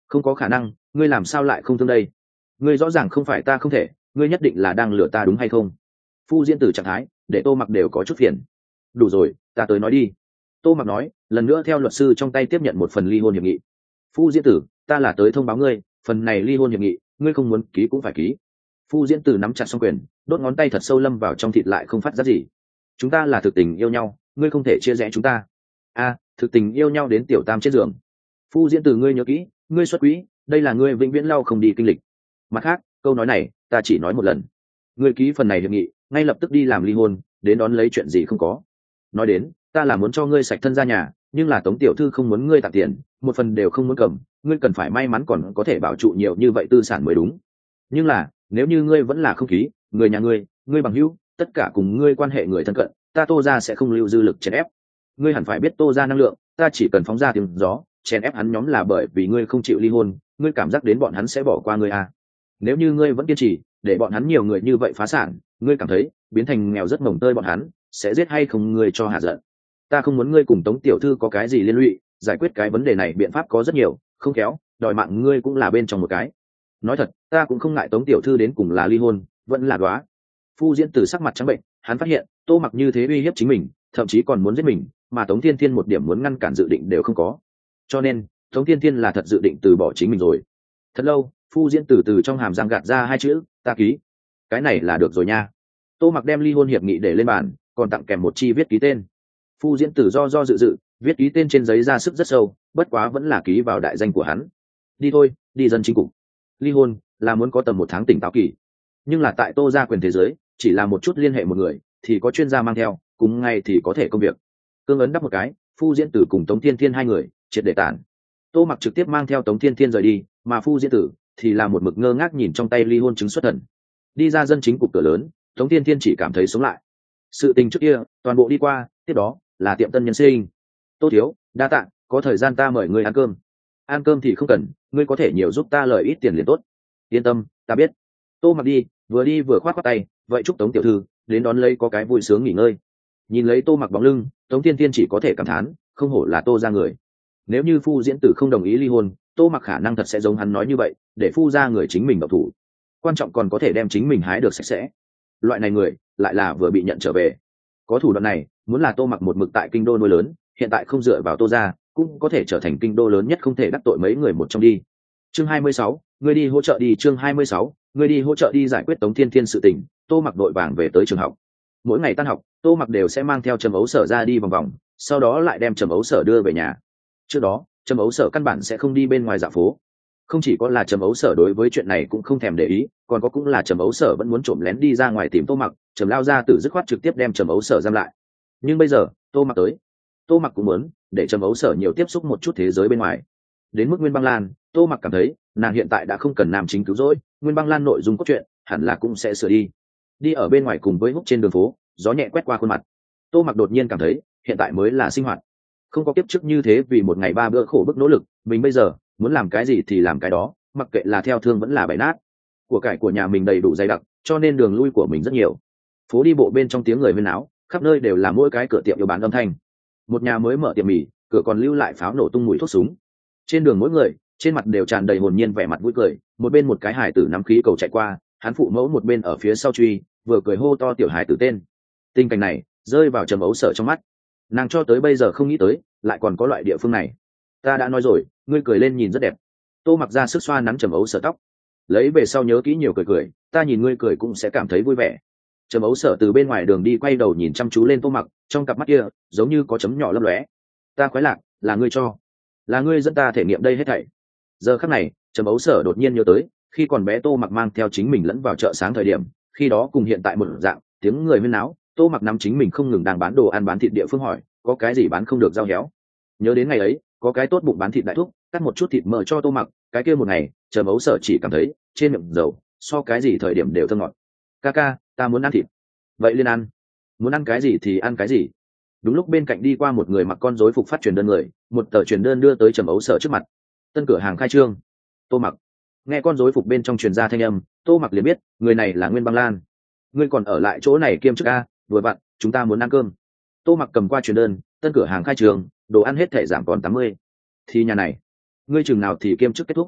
Không có khả năng, ngươi làm sao lại không thương đây? Ngươi rõ ràng không phải ta không thể, ngươi nhất định là đang lừa ta đúng hay không? Phu diễn tử trạng thái để Tô Mặc đều có chút phiền. Đủ rồi, ta tới nói đi. Tô Mặc nói, lần nữa theo luật sư trong tay tiếp nhận một phần ly hôn hiệp nghị. Phu diễn tử, ta là tới thông báo ngươi, phần này ly hôn hiệp nghị, ngươi không muốn ký cũng phải ký. Phu diễn tử nắm chặt song quyền, đốt ngón tay thật sâu lâm vào trong thịt lại không phát ra gì. Chúng ta là thực tình yêu nhau, ngươi không thể chia rẽ chúng ta. Thực tình yêu nhau đến tiểu tam trên giường. Phu diễn tử, ngươi nhớ kỹ, ngươi xuất quỹ, đây là ngươi vĩnh viễn lau không đi kinh lịch. Mặt khác, câu nói này ta chỉ nói một lần. Ngươi ký phần này hiệp nghị, ngay lập tức đi làm ly hôn, đến đón lấy chuyện gì không có. Nói đến, ta là muốn cho ngươi sạch thân ra nhà, nhưng là Tống tiểu thư không muốn ngươi tặng tiền, một phần đều không muốn cầm, ngươi cần phải may mắn còn có thể bảo trụ nhiều như vậy tư sản mới đúng. Nhưng là, nếu như ngươi vẫn là không ký, người nhà ngươi bằng hữu, tất cả cùng ngươi quan hệ người thân cận, ta Tô gia sẽ không lưu dư lực chèn ép. Ngươi hẳn phải biết Tô gia năng lượng, ta chỉ cần phóng ra tiếng gió, chèn ép hắn nhóm là bởi vì ngươi không chịu ly hôn, ngươi cảm giác đến bọn hắn sẽ bỏ qua ngươi à? Nếu như ngươi vẫn kiên trì, để bọn hắn nhiều người như vậy phá sản, ngươi cảm thấy biến thành nghèo rất mồng tơi bọn hắn sẽ giết hay không ngươi cho hạ giận. Ta không muốn ngươi cùng Tống tiểu thư có cái gì liên lụy, giải quyết cái vấn đề này biện pháp có rất nhiều, không khéo đòi mạng ngươi cũng là bên trong một cái. Nói thật, ta cũng không ngại Tống tiểu thư đến cùng là ly hôn, vẫn là đoá. Phu diễn từ sắc mặt trắng bệnh, hắn phát hiện Tô Mặc như thế uy hiếp chính mình, thậm chí còn muốn giết mình, mà Tống Thiên Thiên một điểm muốn ngăn cản dự định đều không có. Cho nên Tống Thiên Thiên là thật dự định từ bỏ chính mình rồi. Thật lâu, Phu diễn từ trong hàm răng gạt ra hai chữ, ta ký. Cái này là được rồi nha. Tô Mặc đem ly hôn hiệp nghị để lên bàn, còn tặng kèm một chi viết ký tên. Phu diễn tử do dự viết ký tên trên giấy ra sức rất sâu, bất quá vẫn là ký vào đại danh của hắn. Đi thôi, đi dân chính cục. Ly hôn là muốn có tầm 1 tháng tỉnh táo kỳ, nhưng là tại Tô gia quyền thế giới, chỉ là một chút liên hệ một người thì có chuyên gia mang theo, cùng ngay thì có thể công việc. Cương ấn đắp một cái, Phu diễn tử cùng Tống Thiên Thiên hai người triệt để tản. Tô Mặc trực tiếp mang theo Tống Thiên Thiên rời đi, mà Phu diễn tử thì là một mực ngơ ngác nhìn trong tay ly hôn chứng xuất thần. Đi ra dân chính cục cửa lớn, Tống Thiên Thiên chỉ cảm thấy sống lại. Sự tình trước kia toàn bộ đi qua, tiếp đó là tiệm tân nhân sinh. Tô thiếu, đa tạ, có thời gian ta mời ngươi ăn cơm. Ăn cơm thì không cần, ngươi có thể nhiều giúp ta lời ít tiền liền tốt. Yên tâm, ta biết. Tô Mặc đi vừa khoát tay, vậy chúc Tống tiểu thư đến đón lấy có cái vui sướng nghỉ ngơi. Nhìn lấy Tô Mặc bóng lưng, Tống Thiên Thiên chỉ có thể cảm thán, không hổ là Tô gia người. Nếu như Phu diễn tử không đồng ý ly hôn, Tô Mặc khả năng thật sẽ giống hắn nói như vậy, để Phu gia người chính mình độc thủ. Quan trọng còn có thể đem chính mình hái được sạch sẽ. Loại này người lại là vừa bị nhận trở về. Có thủ đoạn này, muốn là Tô Mặc một mực tại kinh đô nuôi lớn, hiện tại không dựa vào Tô gia, cũng có thể trở thành kinh đô lớn nhất không thể đắc tội mấy người một trong đi. Chương 26, ngươi đi hỗ trợ đi. Chương 26, ngươi đi hỗ trợ đi giải quyết Tống Thiên Thiên sự tình. Tô Mặc đội vàng về tới trường học. Mỗi ngày tan học, Tô Mặc đều sẽ mang theo Trầm Ấu Sở ra đi vòng vòng, sau đó lại đem Trầm Ấu Sở đưa về nhà. Trước đó, Trầm Ấu Sở căn bản sẽ không đi bên ngoài dạo phố. Không chỉ có là Trầm Ấu Sở đối với chuyện này cũng không thèm để ý, còn có cũng là Trầm Ấu Sở vẫn muốn trộm lén đi ra ngoài tìm Tô Mặc, Trầm lao ra từ dứt khoát trực tiếp đem Trầm Ấu Sở giam lại. Nhưng bây giờ Tô Mặc tới, Tô Mặc cũng muốn để Trầm Ấu Sở nhiều tiếp xúc một chút thế giới bên ngoài. Đến mức Nguyên Băng Lan, Tô Mặc cảm thấy nàng hiện tại đã không cần nam chính cứu rỗi, Nguyên Băng Lan nội dung cốt truyện hẳn là cũng sẽ sửa đi ở bên ngoài cùng với Húc trên đường phố, gió nhẹ quét qua khuôn mặt. Tô Mặc đột nhiên cảm thấy hiện tại mới là sinh hoạt, không có kiếp trước như thế vì một ngày 3 bữa khổ bức nỗ lực, mình bây giờ muốn làm cái gì thì làm cái đó, mặc kệ là theo thương vẫn là bày nát. Của cải của nhà mình đầy đủ dày đặc, cho nên đường lui của mình rất nhiều. Phố đi bộ bên trong tiếng người huyên náo, khắp nơi đều là mỗi cái cửa tiệm yêu bán âm thanh. Một nhà mới mở tiệm mì, cửa còn lưu lại pháo nổ tung mùi thuốc súng. Trên đường mỗi người trên mặt đều tràn đầy hồn nhiên vẻ mặt vui cười, một bên một cái hải tử nắm khí cầu chạy qua, hắn phụ mẫu một bên ở phía sau truy, vừa cười hô to tiểu hải tử tên. Tình cảnh này rơi vào Trầm Ấu Sở trong mắt, nàng cho tới bây giờ không nghĩ tới lại còn có loại địa phương này. Ta đã nói rồi, ngươi cười lên nhìn rất đẹp. Tô Mặc ra sức xoa nắn Trầm Ấu Sở tóc, lấy về sau nhớ kỹ nhiều cười, ta nhìn ngươi cười cũng sẽ cảm thấy vui vẻ. Trầm Ấu Sở từ bên ngoài đường đi quay đầu nhìn chăm chú lên Tô Mặc, trong cặp mắt kia giống như có chấm nhỏ lấp lóe. Ta khoái lạc, là ngươi cho, là ngươi dẫn ta thể nghiệm đây hết thảy. Giờ khắc này, Trầm Ấu Sở đột nhiên nhớ tới khi còn bé Tô Mặc mang theo chính mình lẫn vào chợ sáng thời điểm, khi đó cùng hiện tại một dạng, tiếng người huyên náo, Tô Mặc nắm chính mình không ngừng đang bán đồ ăn bán thịt địa phương hỏi có cái gì bán không được rau héo. Nhớ đến ngày ấy, có cái tốt bụng bán thịt đại thúc cắt một chút thịt mỡ cho Tô Mặc, cái kia một ngày Trầm Ấu Sở chỉ cảm thấy trên miệng dầu so cái gì thời điểm đều thơm ngọt. Ca, ta muốn ăn thịt. Vậy liền ăn, muốn ăn cái gì thì ăn cái gì. Đúng lúc bên cạnh đi qua một người mặc con rối phục phát truyền đơn người, một tờ truyền đơn đưa tới Trầm Ấu Sở trước mặt. Tân cửa hàng khai trương. Tô Mặc nghe con rối phục bên trong truyền ra thanh âm, Tô Mặc liền biết người này là Nguyên Băng Lan. Ngươi còn ở lại chỗ này kiêm chức a? Vừa vặn chúng ta muốn ăn cơm. Tô Mặc cầm qua truyền đơn, tân cửa hàng khai trương, đồ ăn hết thể giảm còn 80. Thì nhà này ngươi chừng nào thì kiêm chức kết thúc?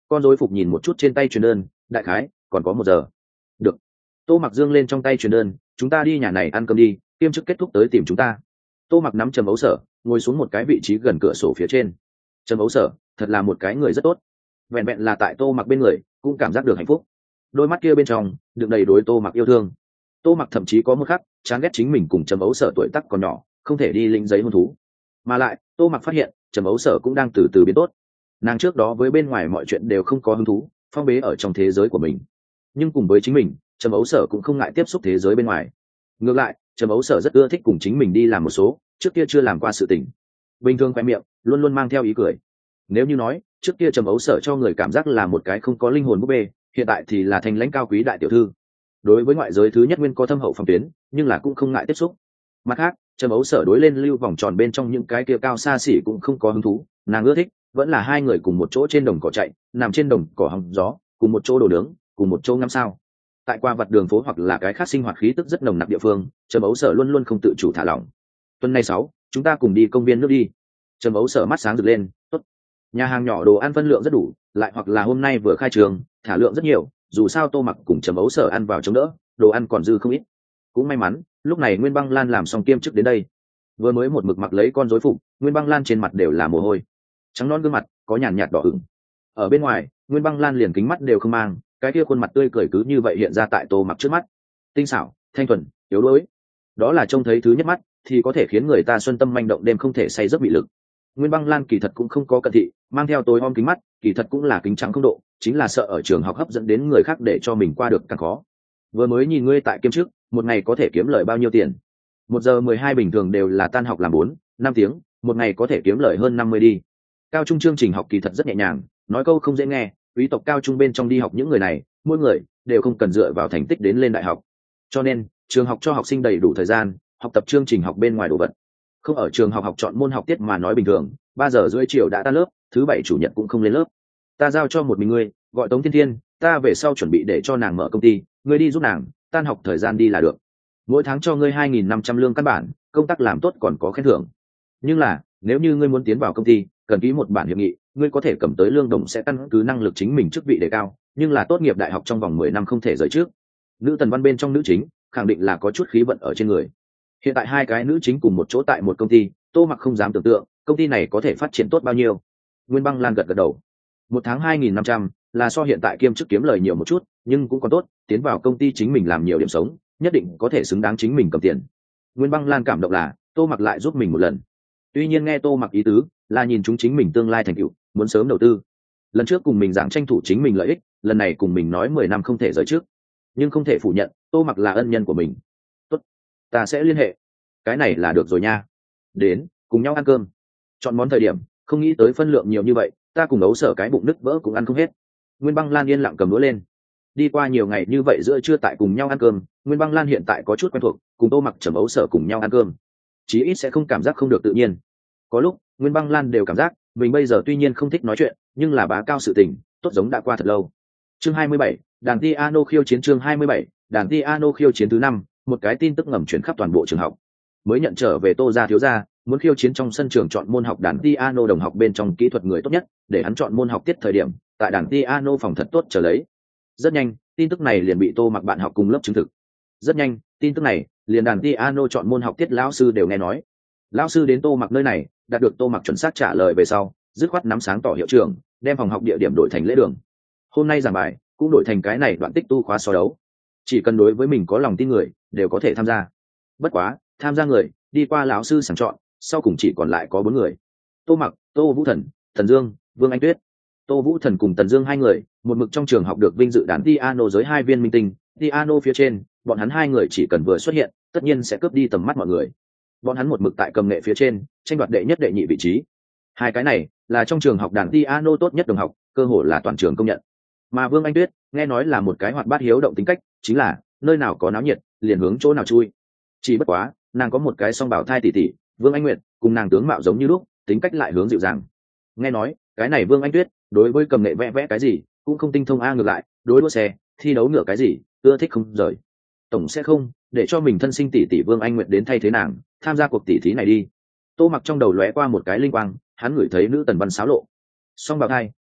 Con rối phục nhìn một chút trên tay truyền đơn, đại khái còn có 1 giờ. Được. Tô Mặc dương lên trong tay truyền đơn, chúng ta đi nhà này ăn cơm đi, kiêm chức kết thúc tới tìm chúng ta. Tô Mặc nắm Trầm Ấu Sở, ngồi xuống một cái vị trí gần cửa sổ phía trên. Trầm Ấu Sở thật là một cái người rất tốt, vẹn vẹn là tại Tô Mặc bên người cũng cảm giác được hạnh phúc. Đôi mắt kia bên trong đựng đầy đối Tô Mặc yêu thương. Tô Mặc thậm chí có một khắc chán ghét chính mình cùng Trầm Ấu Sở tuổi tác còn nhỏ, không thể đi lĩnh giấy hôn thú. Mà lại Tô Mặc phát hiện Trầm Ấu Sở cũng đang từ từ biến tốt. Nàng trước đó với bên ngoài mọi chuyện đều không có hứng thú, phong bế ở trong thế giới của mình, nhưng cùng với chính mình, Trầm Ấu Sở cũng không ngại tiếp xúc thế giới bên ngoài. Ngược lại, Trầm Ấu Sở rất ưa thích cùng chính mình đi làm một số trước kia chưa làm qua sự tình. Bình thường khoe miệng luôn luôn mang theo ý cười. Nếu như nói trước kia Trầm Ấu Sở cho người cảm giác là một cái không có linh hồn búp bê, hiện tại thì là thanh lãnh cao quý đại tiểu thư. Đối với ngoại giới thứ nhất nguyên có thâm hậu phòng tuyến, nhưng là cũng không ngại tiếp xúc. Mặt khác, Trầm Ấu Sở đối lên lưu vòng tròn bên trong những cái kia cao xa xỉ cũng không có hứng thú, nàng ưa thích vẫn là hai người cùng một chỗ trên đồng cỏ chạy, nằm trên đồng cỏ hóng gió, cùng một chỗ đồ nướng, cùng một chỗ ngắm sao. Tại qua vặt đường phố hoặc là cái khác sinh hoạt khí tức rất nồng nặc địa phương, Trầm Ấu Sở luôn luôn không tự chủ thả lỏng. Tuần này 6, chúng ta cùng đi công viên nước đi. Trầm Ấu Sở mắt sáng rực lên, tốt. Nhà hàng nhỏ đồ ăn phân lượng rất đủ, lại hoặc là hôm nay vừa khai trường, thả lượng rất nhiều, dù sao Tô Mặc cùng Trầm Ấu Sở ăn vào chống đỡ, đồ ăn còn dư không ít. Cũng may mắn, lúc này Nguyên Băng Lan làm xong kiêm chức đến đây. Vừa mới một mực mặc lấy con rối phục, Nguyên Băng Lan trên mặt đều là mồ hôi, trắng non gương mặt có nhàn nhạt đỏ ửng. Ở bên ngoài, Nguyên Băng Lan liền kính mắt đều không mang, cái kia khuôn mặt tươi cười cứ như vậy hiện ra tại Tô Mặc trước mắt. Tinh xảo, thanh thuần, yếu đuối, đó là trông thấy thứ nhất mắt thì có thể khiến người ta xuân tâm manh động đêm không thể say giấc bị lực. Nguyên Băng Lan kỳ thật cũng không có cận thị, mang theo tối om kính mắt, kỳ thật cũng là kính trắng không độ, chính là sợ ở trường học hấp dẫn đến người khác để cho mình qua được càng khó. Vừa mới nhìn ngươi tại kiêm chức, một ngày có thể kiếm lời bao nhiêu tiền? 1 giờ 12 bình thường đều là tan học làm 4-5 tiếng, một ngày có thể kiếm lời hơn 50 đi. Cao trung chương trình học kỳ thật rất nhẹ nhàng, nói câu không dễ nghe, quý tộc cao trung bên trong đi học những người này, mỗi người đều không cần dựa vào thành tích đến lên đại học. Cho nên, trường học cho học sinh đầy đủ thời gian học tập chương trình học bên ngoài đồ vật. Không ở trường học học chọn môn học tiết mà nói bình thường, 3 giờ rưỡi chiều đã tan lớp, thứ bảy chủ nhật cũng không lên lớp. Ta giao cho một mình ngươi, gọi Tống Thiên Thiên, ta về sau chuẩn bị để cho nàng mở công ty, ngươi đi giúp nàng, tan học thời gian đi là được. Mỗi tháng cho ngươi 2.500 lương căn bản, công tác làm tốt còn có khen thưởng. Nhưng là, nếu như ngươi muốn tiến vào công ty, cần ký một bản hiệp nghị, ngươi có thể cầm tới lương đồng sẽ căn cứ năng lực chính mình chức vị đề cao, nhưng là tốt nghiệp đại học trong vòng 10 năm không thể rời trước. Nữ tần văn bên trong nữ chính, khẳng định là có chút khí vận ở trên người. Hiện tại hai cái nữ chính cùng một chỗ tại một công ty, Tô Mặc không dám tưởng tượng công ty này có thể phát triển tốt bao nhiêu. Nguyên Băng Lan gật gật đầu. Một tháng 2.500 là so hiện tại kiêm chức kiếm lời nhiều một chút, nhưng cũng còn tốt, tiến vào công ty chính mình làm nhiều điểm sống, nhất định có thể xứng đáng chính mình cầm tiền. Nguyên Băng Lan cảm động là Tô Mặc lại giúp mình một lần. Tuy nhiên nghe Tô Mặc ý tứ là nhìn chúng chính mình tương lai thành tựu, muốn sớm đầu tư. Lần trước cùng mình giảng tranh thủ chính mình lợi ích, lần này cùng mình nói 10 năm không thể rời trước. Nhưng không thể phủ nhận, Tô Mặc là ân nhân của mình. Tốt, ta sẽ liên hệ. Cái này là được rồi nha. Đến, cùng nhau ăn cơm. Chọn món thời điểm, không nghĩ tới phân lượng nhiều như vậy, ta cùng Ấu Sở cái bụng nứt vỡ cũng ăn không hết. Nguyên Băng Lan yên lặng cầm đũa lên. Đi qua nhiều ngày như vậy giữa trưa tại cùng nhau ăn cơm, Nguyên Băng Lan hiện tại có chút quen thuộc, cùng Tô Mặc Trầm Ấu Sở cùng nhau ăn cơm, chí ít sẽ không cảm giác không được tự nhiên. Có lúc Nguyên Băng Lan đều cảm giác mình bây giờ tuy nhiên không thích nói chuyện, nhưng là bá cao sự tình tốt giống đã qua thật lâu. Chương 27, đàn piano khiêu chiến. Chương 27, đàn piano khiêu chiến thứ 5, một cái tin tức ngầm truyền khắp toàn bộ trường học. Mới nhận trở về Tô gia thiếu gia, muốn khiêu chiến trong sân trường chọn môn học đàn piano đồng học bên trong kỹ thuật người tốt nhất, để hắn chọn môn học tiết thời điểm, tại đàn piano phòng thật tốt chờ lấy. Rất nhanh, tin tức này liền bị Tô Mặc bạn học cùng lớp chứng thực. Rất nhanh, tin tức này liền đàn piano chọn môn học tiết lão sư đều nghe nói. Lão sư đến Tô Mặc nơi này, đạt được Tô Mặc chuẩn xác trả lời về sau, dứt khoát nắm sáng tỏ hiệu trưởng, đem phòng học địa điểm đổi thành lễ đường. Hôm nay giảng bài cũng đổi thành cái này đoạn tích tu khóa so đấu. Chỉ cần đối với mình có lòng tin người, đều có thể tham gia. Bất quá, tham gia người đi qua lão sư sàng chọn, sau cùng chỉ còn lại có 4 người: Tô Mặc, Tô Vũ Thần, Tần Dương, Vương Anh Tuyết. Tô Vũ Thần cùng Tần Dương hai người, một mực trong trường học được vinh dự đàn piano giới 2 viên minh tinh, piano phía trên, bọn hắn hai người chỉ cần vừa xuất hiện, tất nhiên sẽ cướp đi tầm mắt mọi người. Bọn hắn một mực tại cầm nghệ phía trên, tranh đoạt đệ nhất đệ nhị vị trí. Hai cái này là trong trường học đàn piano tốt nhất đồng học, cơ hội là toàn trường công nhận. Mà Vương Anh Tuyết, nghe nói là một cái hoạt bát hiếu động tính cách, chính là nơi nào có náo nhiệt, liền hướng chỗ nào chui. Chỉ bất quá, nàng có một cái song bảo thai tỷ tỷ, Vương Anh Nguyệt, cùng nàng tướng mạo giống như lúc, tính cách lại hướng dịu dàng. Nghe nói, cái này Vương Anh Tuyết, đối với cầm nghệ vẽ vẽ cái gì, cũng không tinh thông a, ngược lại, đối đua xe, thi đấu ngựa cái gì, ưa thích không rời. Tổng sẽ không để cho mình thân sinh tỷ tỷ Vương Anh Nguyệt đến thay thế nàng, tham gia cuộc tỷ thí này đi. Tô Mặc trong đầu lóe qua một cái linh quang, hắn ngửi thấy nữ tần văn xáo lộ. Song bảo thai,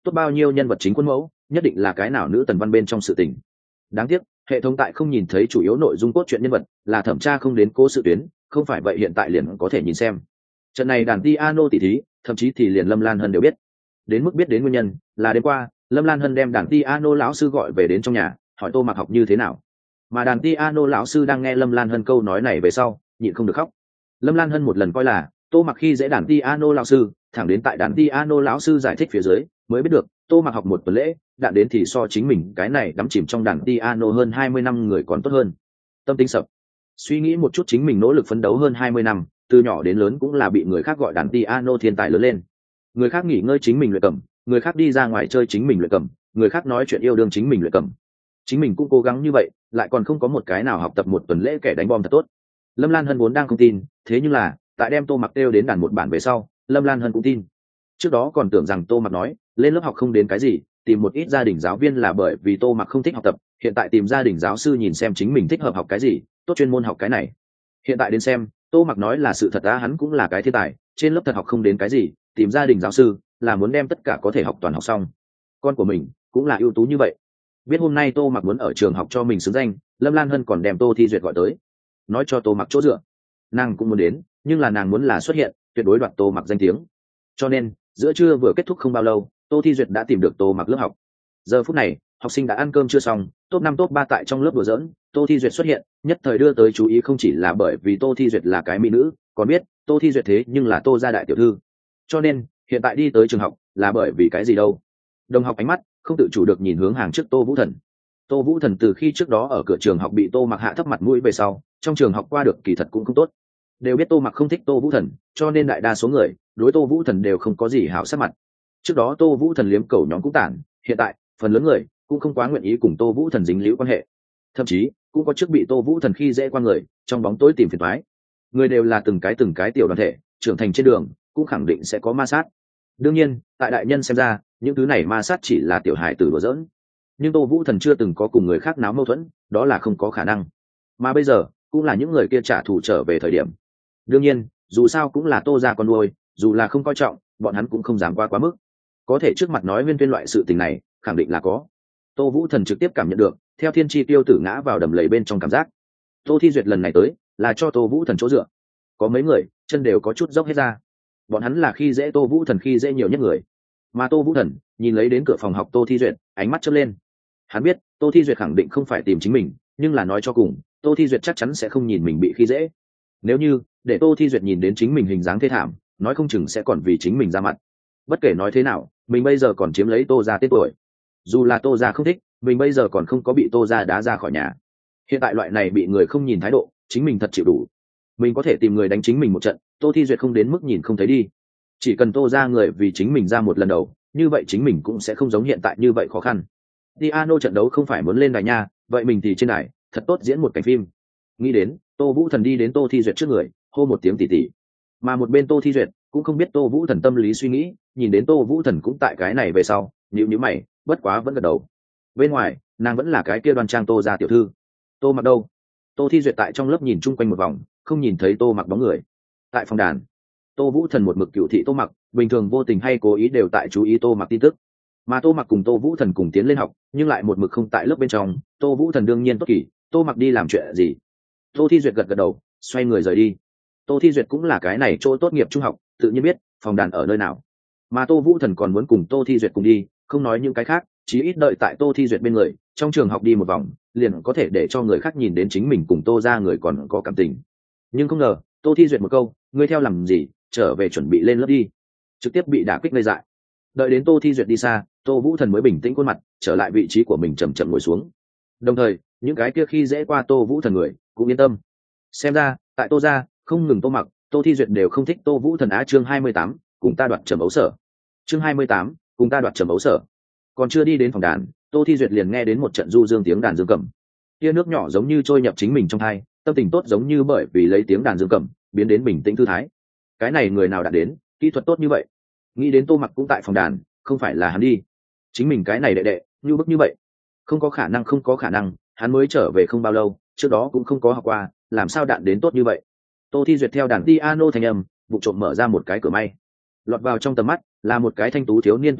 tốt bao nhiêu nhân vật chính quân mẫu nhất định là cái nào nữ tần văn bên trong sự tình. Đáng tiếc hệ thống tại không nhìn thấy chủ yếu nội dung cốt truyện nhân vật, là thẩm tra không đến cố sự tuyến, không phải vậy hiện tại liền có thể nhìn xem trận này đàn piano tỉ thí, thậm chí thì liền Lâm Lan Hân đều biết. Đến mức biết đến nguyên nhân là đêm qua Lâm Lan Hân đem đàn piano lão sư gọi về đến trong nhà, hỏi Tô Mặc học như thế nào. Mà đàn piano lão sư đang nghe Lâm Lan Hân câu nói này về sau nhịn không được khóc. Lâm Lan Hân một lần coi là Tô Mặc khi dễ đàn piano lão sư, thẳng đến tại đàn piano lão sư giải thích phía dưới mới biết được Tô Mặc học một tuần lễ đạn đến thì so chính mình cái này đắm chìm trong đàn piano hơn 20 năm người còn tốt hơn. Tâm tính sập, suy nghĩ một chút chính mình nỗ lực phấn đấu hơn 20 năm, từ nhỏ đến lớn cũng là bị người khác gọi đàn piano thiên tài lớn lên. Người khác nghỉ ngơi chính mình luyện cầm, người khác đi ra ngoài chơi chính mình luyện cầm, người khác nói chuyện yêu đương chính mình luyện cầm. Chính mình cũng cố gắng như vậy, lại còn không có một cái nào học tập một tuần lễ kẻ đánh bom thật tốt. Lâm Lan Hân vốn đang không tin, thế nhưng là tại đem Tô Mặc kêu đến đàn một bản về sau, Lâm Lan Hân cũng tin. Trước đó còn tưởng rằng Tô Mặc nói lên lớp học không đến cái gì, tìm một ít gia đình giáo viên là bởi vì Tô Mặc không thích học tập, hiện tại tìm gia đình giáo sư nhìn xem chính mình thích hợp học cái gì, tốt chuyên môn học cái này. Hiện tại đến xem, Tô Mặc nói là sự thật, hắn cũng là cái thiên tài, trên lớp thật học không đến cái gì, tìm gia đình giáo sư là muốn đem tất cả có thể học toàn học xong. Con của mình cũng là ưu tú như vậy. Biết hôm nay Tô Mặc muốn ở trường học cho mình xứng danh, Lâm Lan Hân còn đem Tô Thi Duyệt gọi tới, nói cho Tô Mặc chỗ dựa. Nàng cũng muốn đến, nhưng là nàng muốn là xuất hiện, tuyệt đối đoạt Tô Mặc danh tiếng. Cho nên giữa trưa vừa kết thúc không bao lâu, Tô Thi Duyệt đã tìm được Tô Mặc lớp học. Giờ phút này học sinh đã ăn cơm chưa xong, top 5 top 3 tại trong lớp đùa giỡn, Tô Thi Duyệt xuất hiện nhất thời đưa tới chú ý, không chỉ là bởi vì Tô Thi Duyệt là cái mỹ nữ, còn biết Tô Thi Duyệt thế nhưng là Tô gia đại tiểu thư. Cho nên hiện tại đi tới trường học là bởi vì cái gì đâu. Đồng học ánh mắt không tự chủ được nhìn hướng hàng trước Tô Vũ Thần. Tô Vũ Thần từ khi trước đó ở cửa trường học bị Tô Mặc hạ thấp mặt mũi về sau, trong trường học qua được kỳ thật cũng không tốt. Đều biết Tô Mặc không thích Tô Vũ Thần, cho nên đại đa số người đối Tô Vũ Thần đều không có gì hảo sắc mặt. Trước đó Tô Vũ Thần liếm cầu nhóm cũng tản, hiện tại phần lớn người cũng không quá nguyện ý cùng Tô Vũ Thần dính líu quan hệ. Thậm chí cũng có trước bị Tô Vũ Thần khi dễ qua người, trong bóng tối tìm phiền toái. Người đều là từng cái tiểu đoàn thể, trưởng thành trên đường cũng khẳng định sẽ có ma sát. Đương nhiên tại đại nhân xem ra những thứ này ma sát chỉ là tiểu hài tử đùa giỡn, nhưng Tô Vũ Thần chưa từng có cùng người khác náo mâu thuẫn, đó là không có khả năng. Mà bây giờ cũng là những người kia trả thù trở về thời điểm. Đương nhiên dù sao cũng là Tô gia con nuôi, dù là không coi trọng bọn hắn cũng không dám quá mức. Có thể trước mặt nói nguyên tuyên loại sự tình này khẳng định là có. Tô Vũ Thần trực tiếp cảm nhận được theo thiên chi tiêu tử ngã vào đầm lầy bên trong cảm giác. Tô Thi Duyệt lần này tới là cho Tô Vũ Thần chỗ dựa. Có mấy người chân đều có chút dốc hết ra, bọn hắn là khi dễ Tô Vũ Thần khi dễ nhiều nhất người. Mà Tô Vũ Thần nhìn lấy đến cửa phòng học Tô Thi Duyệt, ánh mắt chớp lên. Hắn biết Tô Thi Duyệt khẳng định không phải tìm chính mình, nhưng là nói cho cùng Tô Thi Duyệt chắc chắn sẽ không nhìn mình bị khi dễ. Nếu như để Tô Thi Duyệt nhìn đến chính mình hình dáng thê thảm, nói không chừng sẽ còn vì chính mình ra mặt. Bất kể nói thế nào mình bây giờ còn chiếm lấy Tô gia tên tuổi, dù là Tô gia không thích mình bây giờ còn không có bị Tô gia đá ra khỏi nhà. Hiện tại loại này bị người không nhìn thái độ, chính mình thật chịu đủ. Mình có thể tìm người đánh chính mình một trận, Tô Thi Duyệt không đến mức nhìn không thấy đi. Chỉ cần Tô gia người vì chính mình ra một lần đầu, như vậy chính mình cũng sẽ không giống hiện tại như vậy khó khăn. Piano trận đấu không phải muốn lên đài nha, vậy mình thì trên đài thật tốt diễn một cảnh phim. Nghĩ đến Tô Vũ Thần đi đến Tô Thi Duyệt trước người, hô một tiếng tỉ tỉ. Mà một bên Tô Thi Duyệt cũng không biết Tô Vũ Thần tâm lý suy nghĩ, nhìn đến Tô Vũ Thần cũng tại cái này về sau nhíu nhíu mày, bất quá vẫn gật đầu. Bên ngoài nàng vẫn là cái kia đoan trang Tô gia tiểu thư. Tô Mặc đâu? Tô Thi Duyệt tại trong lớp nhìn chung quanh một vòng, không nhìn thấy Tô Mặc bóng người. Tại phòng đàn, Tô Vũ Thần một mực cựu thị Tô Mặc, bình thường vô tình hay cố ý đều tại chú ý Tô Mặc tin tức. Mà Tô Mặc cùng Tô Vũ Thần cùng tiến lên học, nhưng lại một mực không tại lớp bên trong. Tô Vũ Thần đương nhiên tốt kỳ, Tô Mặc đi làm chuyện gì? Tô Thi Duyệt gật gật đầu, xoay người rời đi. Tô Thi Duyệt cũng là cái này chỗ tốt nghiệp trung học, tự nhiên biết phòng đàn ở nơi nào. Mà Tô Vũ Thần còn muốn cùng Tô Thi Duyệt cùng đi, không nói những cái khác, chí ít đợi tại Tô Thi Duyệt bên người, trong trường học đi một vòng, liền có thể để cho người khác nhìn đến chính mình cùng Tô gia người còn có cảm tình. Nhưng không ngờ Tô Thi Duyệt một câu ngươi theo làm gì, trở về chuẩn bị lên lớp đi, trực tiếp bị đả kích lây dại. Đợi đến Tô Thi Duyệt đi xa, Tô Vũ Thần mới bình tĩnh khuôn mặt, trở lại vị trí của mình, chậm chậm ngồi xuống. Đồng thời những cái kia khi dễ qua Tô Vũ Thần người cũng yên tâm. Xem ra tại Tô gia không ngừng Tô Mặc, Tô Thi Duyệt đều không thích Tô Vũ Thần á. Chương 28, cùng ta đoạt trầm ấu sở. Chương 28, cùng ta đoạt trầm ấu sở. Còn chưa đi đến phòng đàn, Tô Thi Duyệt liền nghe đến một trận du dương tiếng đàn dương cầm. Tia nước nhỏ giống như trôi nhập chính mình trong thai, tâm tình tốt giống như bởi vì lấy tiếng đàn dương cầm biến đến bình tĩnh thư thái. Cái này người nào đã đến kỹ thuật tốt như vậy? Nghĩ đến Tô Mặc cũng tại phòng đàn, không phải là hắn đi. Chính mình cái này đệ đệ như bức như vậy, không có khả năng, không có khả năng. Hắn mới trở về không bao lâu, trước đó cũng không có học qua, làm sao đạn đến tốt như vậy? Tô Thi Duyệt theo đàn piano thành âm vụ trộm mở ra một cái cửa may, lọt vào trong tầm mắt là một cái thanh tú thiếu niên tuấn tú,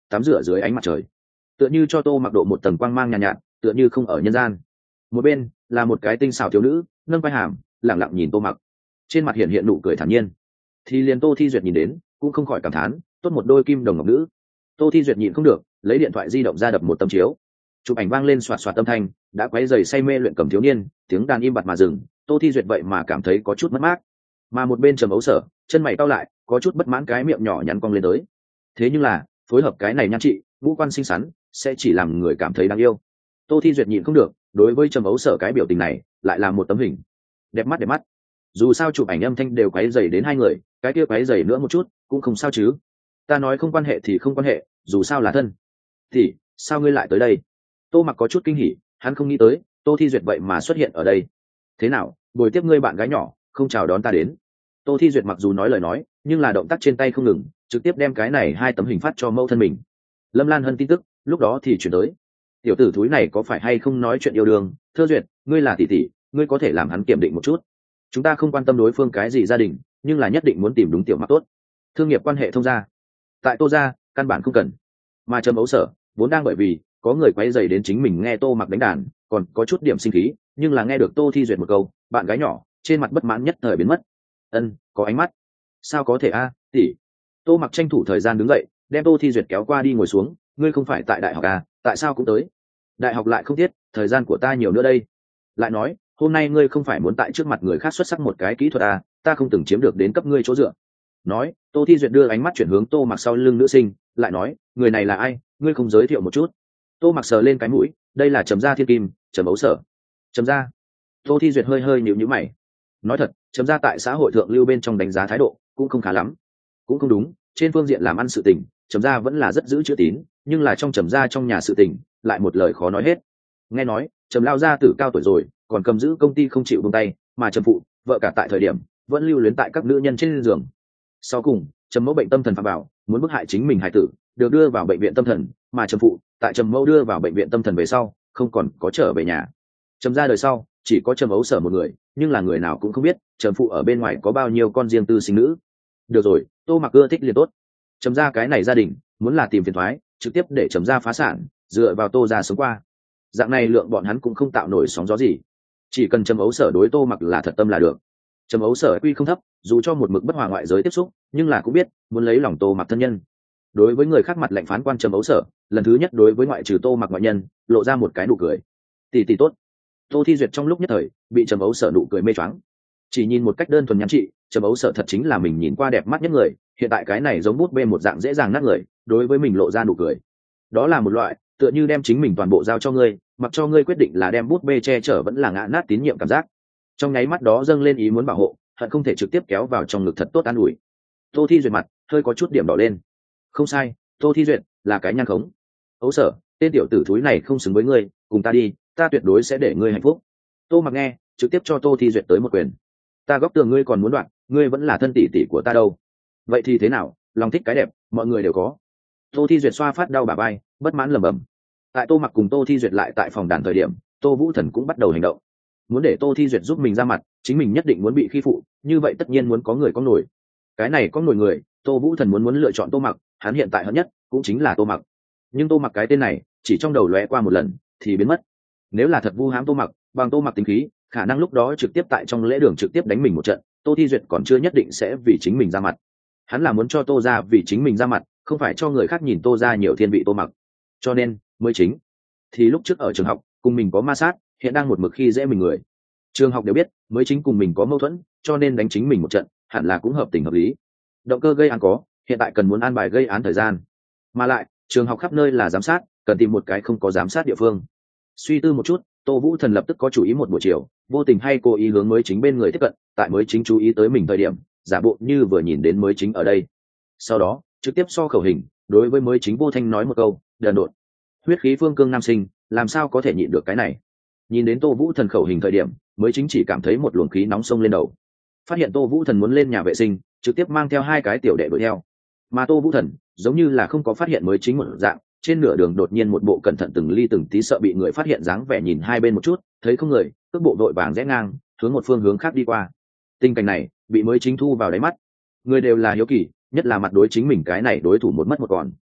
tắm rửa dưới ánh mặt trời, tựa như cho Tô Mặc độ một tầng quang mang nhàn nhạt, tựa như không ở nhân gian. Một bên là một cái tinh xảo thiếu nữ nâng vai hàm lẳng lặng nhìn Tô Mặc, trên mặt hiện hiện nụ cười thản nhiên. Thì liền Tô Thi Duyệt nhìn đến cũng không khỏi cảm thán, tốt một đôi kim đồng ngọc nữ. Tô Thi Duyệt nhịn không được lấy điện thoại di động ra đập một tấm chiếu, chụp ảnh vang lên xoạt xoạt âm thanh, đã quấy rầy say mê luyện cầm thiếu niên, tiếng đàn im bặt mà dừng. Tô Thi Duyệt vậy mà cảm thấy có chút mất mát, mà một bên Trầm Ấu Sở chân mày cau lại, có chút bất mãn, cái miệng nhỏ nhắn cong lên tới. Thế nhưng là phối hợp cái này nhan trị ngũ quan xinh xắn sẽ chỉ làm người cảm thấy đáng yêu. Tô Thi Duyệt nhịn không được đối với Trầm Ấu Sở cái biểu tình này lại làm một tấm hình đẹp mắt đẹp mắt. Dù sao chụp ảnh âm thanh đều quấy rầy đến hai người, cái kia quấy rầy nữa một chút cũng không sao chứ. Ta nói không quan hệ thì không quan hệ, dù sao là thân. Thì sao ngươi lại tới đây? Tô Mặc có chút kinh hỉ, hắn không nghĩ tới Tô Thi Duyệt vậy mà xuất hiện ở đây. Thế nào, buổi tiếp ngươi bạn gái nhỏ không chào đón ta đến? Tô Thi Duyệt mặc dù nói lời nói, nhưng là động tác trên tay không ngừng, trực tiếp đem cái này hai tấm hình phát cho mẫu thân mình. Lâm Lan Hân tin tức lúc đó thì chuyển tới. Tiểu tử thúi này có phải hay không nói chuyện yêu đương? Thơ Duyệt, ngươi là tỷ tỷ, ngươi có thể làm hắn kiểm định một chút. Chúng ta không quan tâm đối phương cái gì gia đình, nhưng là nhất định muốn tìm đúng tiểu Mặc tốt. Thương nghiệp quan hệ thông gia, tại Tô gia căn bản không cần. Mà Trầm Ấu Sở vốn đang bởi vì có người quấy rầy đến chính mình nghe Tô Mặc đánh đàn, còn có chút điểm sinh khí, nhưng là nghe được Tô Thi Duyệt một câu bạn gái nhỏ, trên mặt bất mãn nhất thời biến mất. Có ánh mắt. Sao có thể a, tỷ? Tô Mặc tranh thủ thời gian đứng dậy, đem Tô Thi Duyệt kéo qua đi ngồi xuống. Ngươi không phải tại đại học à, tại sao cũng tới? Đại học lại không thiết, thời gian của ta nhiều nữa đây. Lại nói, hôm nay ngươi không phải muốn tại trước mặt người khác xuất sắc một cái kỹ thuật à, ta không từng chiếm được đến cấp ngươi chỗ dựa. Nói, Tô Thi Duyệt đưa ánh mắt chuyển hướng Tô Mặc sau lưng nữ sinh, lại nói, người này là ai, ngươi không giới thiệu một chút? Tô Mặc sờ lên cái mũi, đây là Trầm gia thiên kim, Trầm Ấu Sở. Trầm gia? Tô Thi Duyệt hơi hơi nhíu nhíu mày. Nói thật, Trầm gia tại xã hội thượng lưu bên trong đánh giá thái độ cũng không khá lắm. Cũng không đúng, trên phương diện làm ăn sự tình, Trầm gia vẫn là rất giữ chữ tín, nhưng là trong Trầm gia trong nhà sự tình, lại một lời khó nói hết. Nghe nói, Trầm lao gia tử cao tuổi rồi, còn cầm giữ công ty không chịu buông tay, mà Trầm phụ, vợ cả tại thời điểm, vẫn lưu luyến tại các nữ nhân trên giường. Sau cùng, Trầm mẫu bệnh tâm thần phạm vào, muốn bức hại chính mình hài tử, được đưa vào bệnh viện tâm thần, mà Trầm phụ, tại Trầm mẫu đưa vào bệnh viện tâm thần về sau, không còn có trở về nhà. Trầm gia đời sau, chỉ có Trầm Ấu Sở một người, nhưng là người nào cũng không biết Trầm phụ ở bên ngoài có bao nhiêu con riêng tư sinh nữ. Được rồi, Tô Mặc ưa thích liền tốt. Trầm gia cái này gia đình muốn là tìm phiền thoái, trực tiếp để Trầm gia phá sản, dựa vào Tô gia sống qua. Dạng này lượng bọn hắn cũng không tạo nổi sóng gió gì, chỉ cần Trầm Ấu Sở đối Tô Mặc là thật tâm là được. Trầm Ấu Sở quy không thấp, dù cho một mực bất hòa ngoại giới tiếp xúc, nhưng là cũng biết muốn lấy lòng Tô Mặc thân nhân. Đối với người khác mặt lạnh phán quan Trầm Ấu Sở, lần thứ nhất đối với ngoại trừ Tô Mặc ngoại nhân, lộ ra một cái nụ cười. Tỷ tỷ tốt. Tô Thi Duyệt trong lúc nhất thời bị Trầm Ấu Sở nụ cười mê choáng. Chỉ nhìn một cách đơn thuần nhắn chị, Trầm Ấu Sở thật chính là mình nhìn qua đẹp mắt nhất người, hiện tại cái này giống bút bê một dạng dễ dàng nát người, đối với mình lộ ra nụ cười. Đó là một loại tựa như đem chính mình toàn bộ giao cho ngươi, mặc cho ngươi quyết định là đem bút bê che chở vẫn là ngã nát tín nhiệm cảm giác. Trong nháy mắt đó dâng lên ý muốn bảo hộ, hận không thể trực tiếp kéo vào trong ngực thật tốt an ủi. Tô Thi Duyệt mặt hơi có chút điểm đỏ lên. Không sai, Tô Thi Duyệt là cái nhan khống. Ấu Sở, tên tiểu tử thúi này không xứng với ngươi, cùng ta đi, ta tuyệt đối sẽ để ngươi hạnh phúc. Tô Mặc nghe, trực tiếp cho Tô Thi Duyệt tới một quyền. Ta góc tường ngươi còn muốn đoạn, ngươi vẫn là thân tỷ tỷ của ta đâu. Vậy thì thế nào, lòng thích cái đẹp, mọi người đều có. Tô Thi Duyệt xoa phát đau bả vai, bất mãn lẩm bẩm. Tại Tô Mặc cùng Tô Thi Duyệt lại tại phòng đàn thời điểm, Tô Vũ Thần cũng bắt đầu hành động. Muốn để Tô Thi Duyệt giúp mình ra mặt, chính mình nhất định muốn bị khi phụ, như vậy tất nhiên muốn có người có nổi. Cái này có nổi người, Tô Vũ Thần muốn lựa chọn Tô Mặc, hắn hiện tại hận nhất cũng chính là Tô Mặc. Nhưng Tô Mặc cái tên này, chỉ trong đầu lóe qua một lần thì biến mất. Nếu là thật vu hãm Tô Mặc, bằng Tô Mặc tính khí, khả năng lúc đó trực tiếp tại trong lễ đường trực tiếp đánh mình một trận, Tô Thi Duyệt còn chưa nhất định sẽ vì chính mình ra mặt. Hắn là muốn cho Tô gia vì chính mình ra mặt, không phải cho người khác nhìn Tô gia nhiều thiên vị Tô Mặc. Cho nên, mới chính thì lúc trước ở trường học cùng mình có ma sát, hiện đang một mực khi dễ mình người. Trường học đều biết, mới chính cùng mình có mâu thuẫn, cho nên đánh chính mình một trận, hẳn là cũng hợp tình hợp lý. Động cơ gây án có, hiện tại cần muốn an bài gây án thời gian. Mà lại, trường học khắp nơi là giám sát, cần tìm một cái không có giám sát địa phương. Suy tư một chút, Tô Vũ Thần lập tức có chủ ý một buổi chiều, vô tình hay cố ý hướng mới chính bên người tiếp cận, tại mới chính chú ý tới mình thời điểm, giả bộ như vừa nhìn đến mới chính ở đây. Sau đó, trực tiếp so khẩu hình, đối với mới chính vô thanh nói một câu, đần độn. Huyết khí phương cương nam sinh, làm sao có thể nhịn được cái này? Nhìn đến Tô Vũ Thần khẩu hình thời điểm, mới chính chỉ cảm thấy một luồng khí nóng sông lên đầu. Phát hiện Tô Vũ Thần muốn lên nhà vệ sinh, trực tiếp mang theo hai cái tiểu đệ đuổi theo. Mà Tô Vũ Thần giống như là không có phát hiện mới chính một dạng, trên nửa đường đột nhiên một bộ cẩn thận từng ly từng tí sợ bị người phát hiện dáng vẻ nhìn hai bên một chút, thấy không người, cước bộ đội vàng rẽ ngang, hướng một phương hướng khác đi qua. Tình cảnh này bị mới chính thu vào đáy mắt. Người đều là hiếu kỳ, nhất là mặt đối chính mình cái này đối thủ một mất một còn.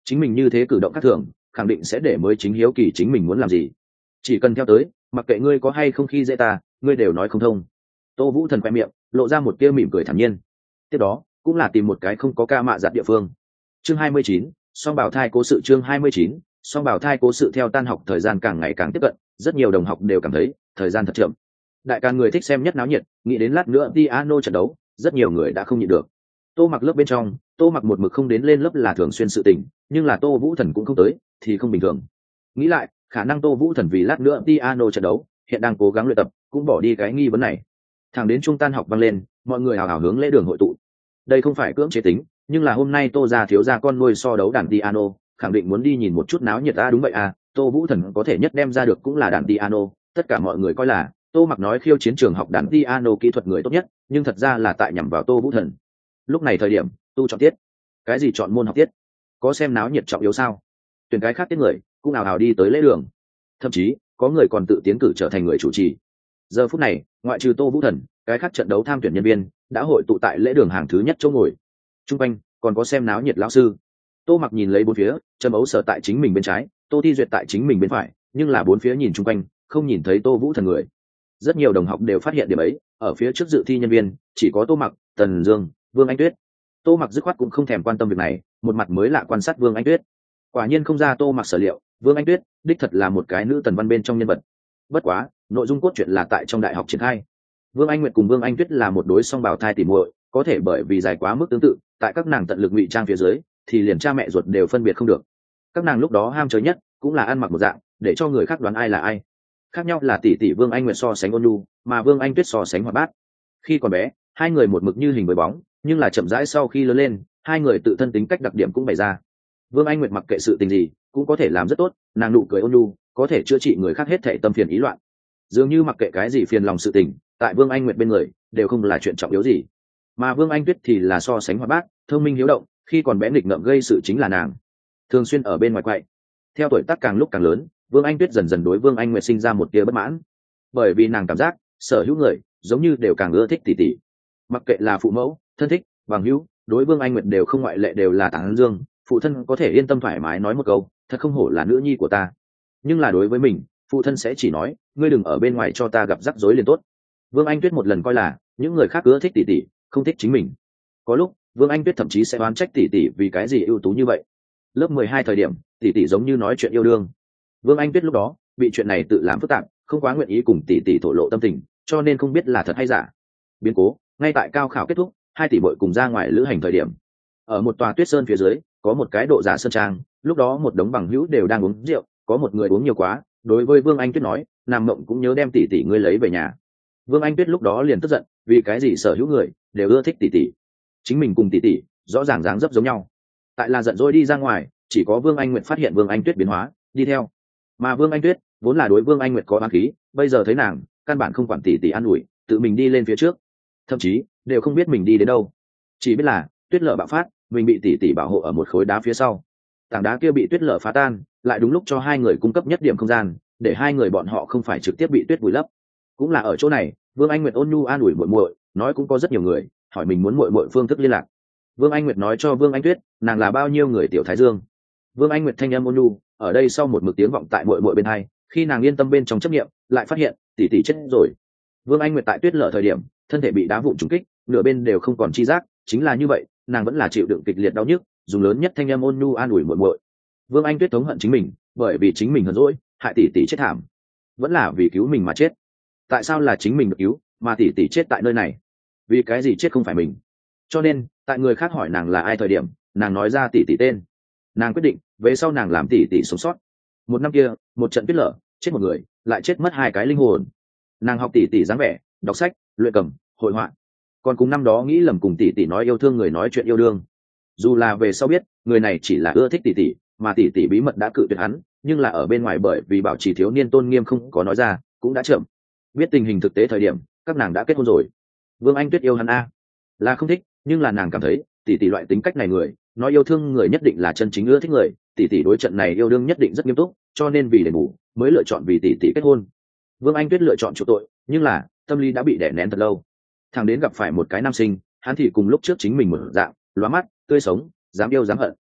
chính mình như thế cử động khác thường khẳng định sẽ để mới chính hiếu kỳ chính mình muốn làm gì. Chỉ cần theo tới, mặc kệ ngươi có hay không khi dễ ta, ngươi đều nói không thông. Tô Vũ Thần khoe miệng lộ ra một tia mỉm cười thản nhiên. Tiếp đó cũng là tìm một cái không có ca mạ giặt địa phương. Chương 29, song bảo thai cố sự. Chương 29, song bảo thai cố sự. Theo tan học thời gian càng ngày càng tiếp cận, rất nhiều đồng học đều cảm thấy thời gian thật chậm. Đại ca người thích xem nhất náo nhiệt, nghĩ đến lát nữa piano trận đấu, rất nhiều người đã không nhịn được. Tô Mặc lớp bên trong, Tô Mặc một mực không đến lên lớp là thường xuyên sự tình, nhưng là Tô Vũ Thần cũng không tới thì không bình thường. Nghĩ lại, khả năng Tô Vũ Thần vì lát nữa piano trận đấu, hiện đang cố gắng luyện tập, cũng bỏ đi cái nghi vấn này. Thẳng đến trung tan học vang lên, mọi người hào hào hướng lễ đường hội tụ. Đây không phải cưỡng chế tính, nhưng là hôm nay Tô gia thiếu gia con nuôi so đấu đàn piano, khẳng định muốn đi nhìn một chút náo nhiệt. Đúng vậy à, Tô Vũ Thần có thể nhất đem ra được cũng là đàn piano, tất cả mọi người coi là Tô Mặc nói khiêu chiến trường học đàn piano kỹ thuật người tốt nhất, nhưng thật ra là tại nhằm vào Tô Vũ Thần. Lúc này thời điểm, tu chọn tiết. Cái gì chọn môn học tiết? Có xem náo nhiệt trọng yếu sao? Tuyển cái khác tiết người, cũng ào ào đi tới lễ đường. Thậm chí, có người còn tự tiến cử trở thành người chủ trì. Giờ phút này, ngoại trừ Tô Vũ Thần, cái khác trận đấu tham tuyển nhân viên đã hội tụ tại lễ đường hàng thứ nhất chỗ ngồi. Trung quanh còn có xem náo nhiệt lão sư. Tô Mặc nhìn lấy bốn phía, Trâm Ấu Sở tại chính mình bên trái, Tô Thi Duyệt tại chính mình bên phải, nhưng là bốn phía nhìn chung quanh, không nhìn thấy Tô Vũ Thần người. Rất nhiều đồng học đều phát hiện điểm ấy, ở phía trước dự thi nhân viên chỉ có Tô Mặc, Tần Dương, Vương Anh Tuyết. Tô Mặc dứt khoát cũng không thèm quan tâm việc này, một mặt mới lạ quan sát Vương Anh Tuyết. Quả nhiên không ra Tô Mặc sở liệu, Vương Anh Tuyết đích thật là một cái nữ tần văn bên trong nhân vật. Bất quá, nội dung cốt truyện là tại trong đại học triển khai. Vương Anh Nguyệt cùng Vương Anh Tuyết là một đối song bào thai tỉ muội, có thể bởi vì dài quá mức tương tự, tại các nàng tận lực ngụy trang phía dưới, thì liền cha mẹ ruột đều phân biệt không được. Các nàng lúc đó ham chơi nhất cũng là ăn mặc một dạng, để cho người khác đoán ai là ai. Khác nhau là tỷ tỷ Vương Anh Nguyệt so sánh ôn nhu, mà Vương Anh Tuyết so sánh hoạt bát. Khi còn bé, hai người một mực như hình với bóng, nhưng là chậm rãi sau khi lớn lên, hai người tự thân tính cách đặc điểm cũng bày ra. Vương Anh Nguyệt mặc kệ sự tình gì, cũng có thể làm rất tốt, nàng nụ cười ôn nhu, có thể chữa trị người khác hết thảy tâm phiền ý loạn. Dường như mặc kệ cái gì phiền lòng sự tình, tại Vương Anh Nguyệt bên người đều không là chuyện trọng yếu gì. Mà Vương Anh Tuyết thì là so sánh hoạt bát, thông minh hiếu động, khi còn bé nghịch ngợm gây sự chính là nàng, thường xuyên ở bên ngoài quậy. Theo tuổi tác càng lúc càng lớn, Vương Anh Tuyết dần dần đối Vương Anh Nguyệt sinh ra một tia bất mãn, bởi vì nàng cảm giác sở hữu người giống như đều càng ưa thích tỷ tỷ, mặc kệ là phụ mẫu, thân thích, bằng hữu, đối Vương Anh Nguyệt đều không ngoại lệ đều là tán dương, phụ thân có thể yên tâm thoải mái nói một câu, thật không hổ là nữ nhi của ta. Nhưng là đối với mình, phụ thân sẽ chỉ nói, ngươi đừng ở bên ngoài cho ta gặp rắc rối liền tốt. Vương Anh Tuyết một lần coi là những người khác ưa thích tỷ tỷ, không thích chính mình. Có lúc Vương Anh Tuyết thậm chí sẽ oán trách tỷ tỷ vì cái gì ưu tú như vậy. Lớp 12 thời điểm, tỷ tỷ giống như nói chuyện yêu đương. Vương Anh Tuyết lúc đó bị chuyện này tự làm phức tạp, không quá nguyện ý cùng tỷ tỷ thổ lộ tâm tình, cho nên không biết là thật hay giả. Biến cố ngay tại cao khảo kết thúc, hai tỷ muội cùng ra ngoài lữ hành thời điểm, ở một tòa tuyết sơn phía dưới có một cái độ giả sơn trang. Lúc đó một đống bằng hữu đều đang uống rượu, có một người uống nhiều quá, đối với Vương Anh Tuyết nói, Nam Mộng cũng nhớ đem tỷ tỷ ngươi lấy về nhà. Vương Anh Tuyết lúc đó liền tức giận, vì cái gì sở hữu người đều ưa thích tỷ tỷ, chính mình cùng tỷ tỷ rõ ràng dáng dấp giống nhau. Tại là giận dỗi đi ra ngoài, chỉ có Vương Anh Nguyệt phát hiện Vương Anh Tuyết biến hóa, đi theo. Mà Vương Anh Tuyết vốn là đối Vương Anh Nguyệt có oán khí, bây giờ thấy nàng căn bản không quản tỷ tỷ an ủi, tự mình đi lên phía trước, thậm chí đều không biết mình đi đến đâu, chỉ biết là tuyết lở bạo phát, mình bị tỷ tỷ bảo hộ ở một khối đá phía sau. Tảng đá kia bị tuyết lở phá tan, lại đúng lúc cho hai người cung cấp nhất điểm không gian, để hai người bọn họ không phải trực tiếp bị tuyết vùi lấp. Cũng là ở chỗ này, Vương Anh Nguyệt ôn nhu an ủi muội muội, nói cũng có rất nhiều người hỏi mình muốn muội muội phương thức liên lạc. Vương Anh Nguyệt nói cho Vương Anh Tuyết, nàng là bao nhiêu người tiểu Thái Dương. Vương Anh Nguyệt thanh âm ôn nhu, ở đây sau một mực tiếng vọng tại muội muội bên hai, khi nàng yên tâm bên trong chấp niệm, lại phát hiện tỷ tỷ chết rồi. Vương Anh Nguyệt tại tuyết lở thời điểm, thân thể bị đá vụn trúng kích, nửa bên đều không còn chi giác, chính là như vậy, nàng vẫn là chịu đựng kịch liệt đau nhức, dùng lớn nhất thanh âm ôn nhu an ủi muội muội. Vương Anh Tuyết thống hận chính mình, bởi vì chính mình hờn dỗi, hại tỷ tỷ chết thảm, vẫn là vì cứu mình mà chết. Tại sao là chính mình được cứu, mà tỷ tỷ chết tại nơi này? Vì cái gì chết không phải mình? Cho nên, tại người khác hỏi nàng là ai thời điểm, nàng nói ra tỷ tỷ tên. Nàng quyết định, về sau nàng làm tỷ tỷ sống sót. Một năm kia, một trận tuyết lở, chết một người, lại chết mất hai cái linh hồn. Nàng học tỷ tỷ dáng vẻ, đọc sách, luyện cầm, hội họa. Còn cùng năm đó nghĩ lầm cùng tỷ tỷ nói yêu thương người nói chuyện yêu đương. Dù là về sau biết, người này chỉ là ưa thích tỷ tỷ, mà tỷ tỷ bí mật đã cự tuyệt hắn, nhưng là ở bên ngoài bởi vì bảo trì thiếu niên tôn nghiêm không có nói ra, cũng đã chậm. Biết tình hình thực tế thời điểm, các nàng đã kết hôn rồi. Vương Anh Tuyết yêu hắn a, là không thích, nhưng là nàng cảm thấy tỷ tỷ loại tính cách này người, nói yêu thương người nhất định là chân chính ưa thích người, tỷ tỷ đối trận này yêu đương nhất định rất nghiêm túc, cho nên vì đền bù mới lựa chọn vì tỷ tỷ kết hôn. Vương Anh Tuyết lựa chọn chịu tội, nhưng là tâm lý đã bị đè nén thật lâu. Thằng đến gặp phải một cái nam sinh, hắn thì cùng lúc trước chính mình một dạng, lóa mắt, tươi sống, dám yêu dám hận.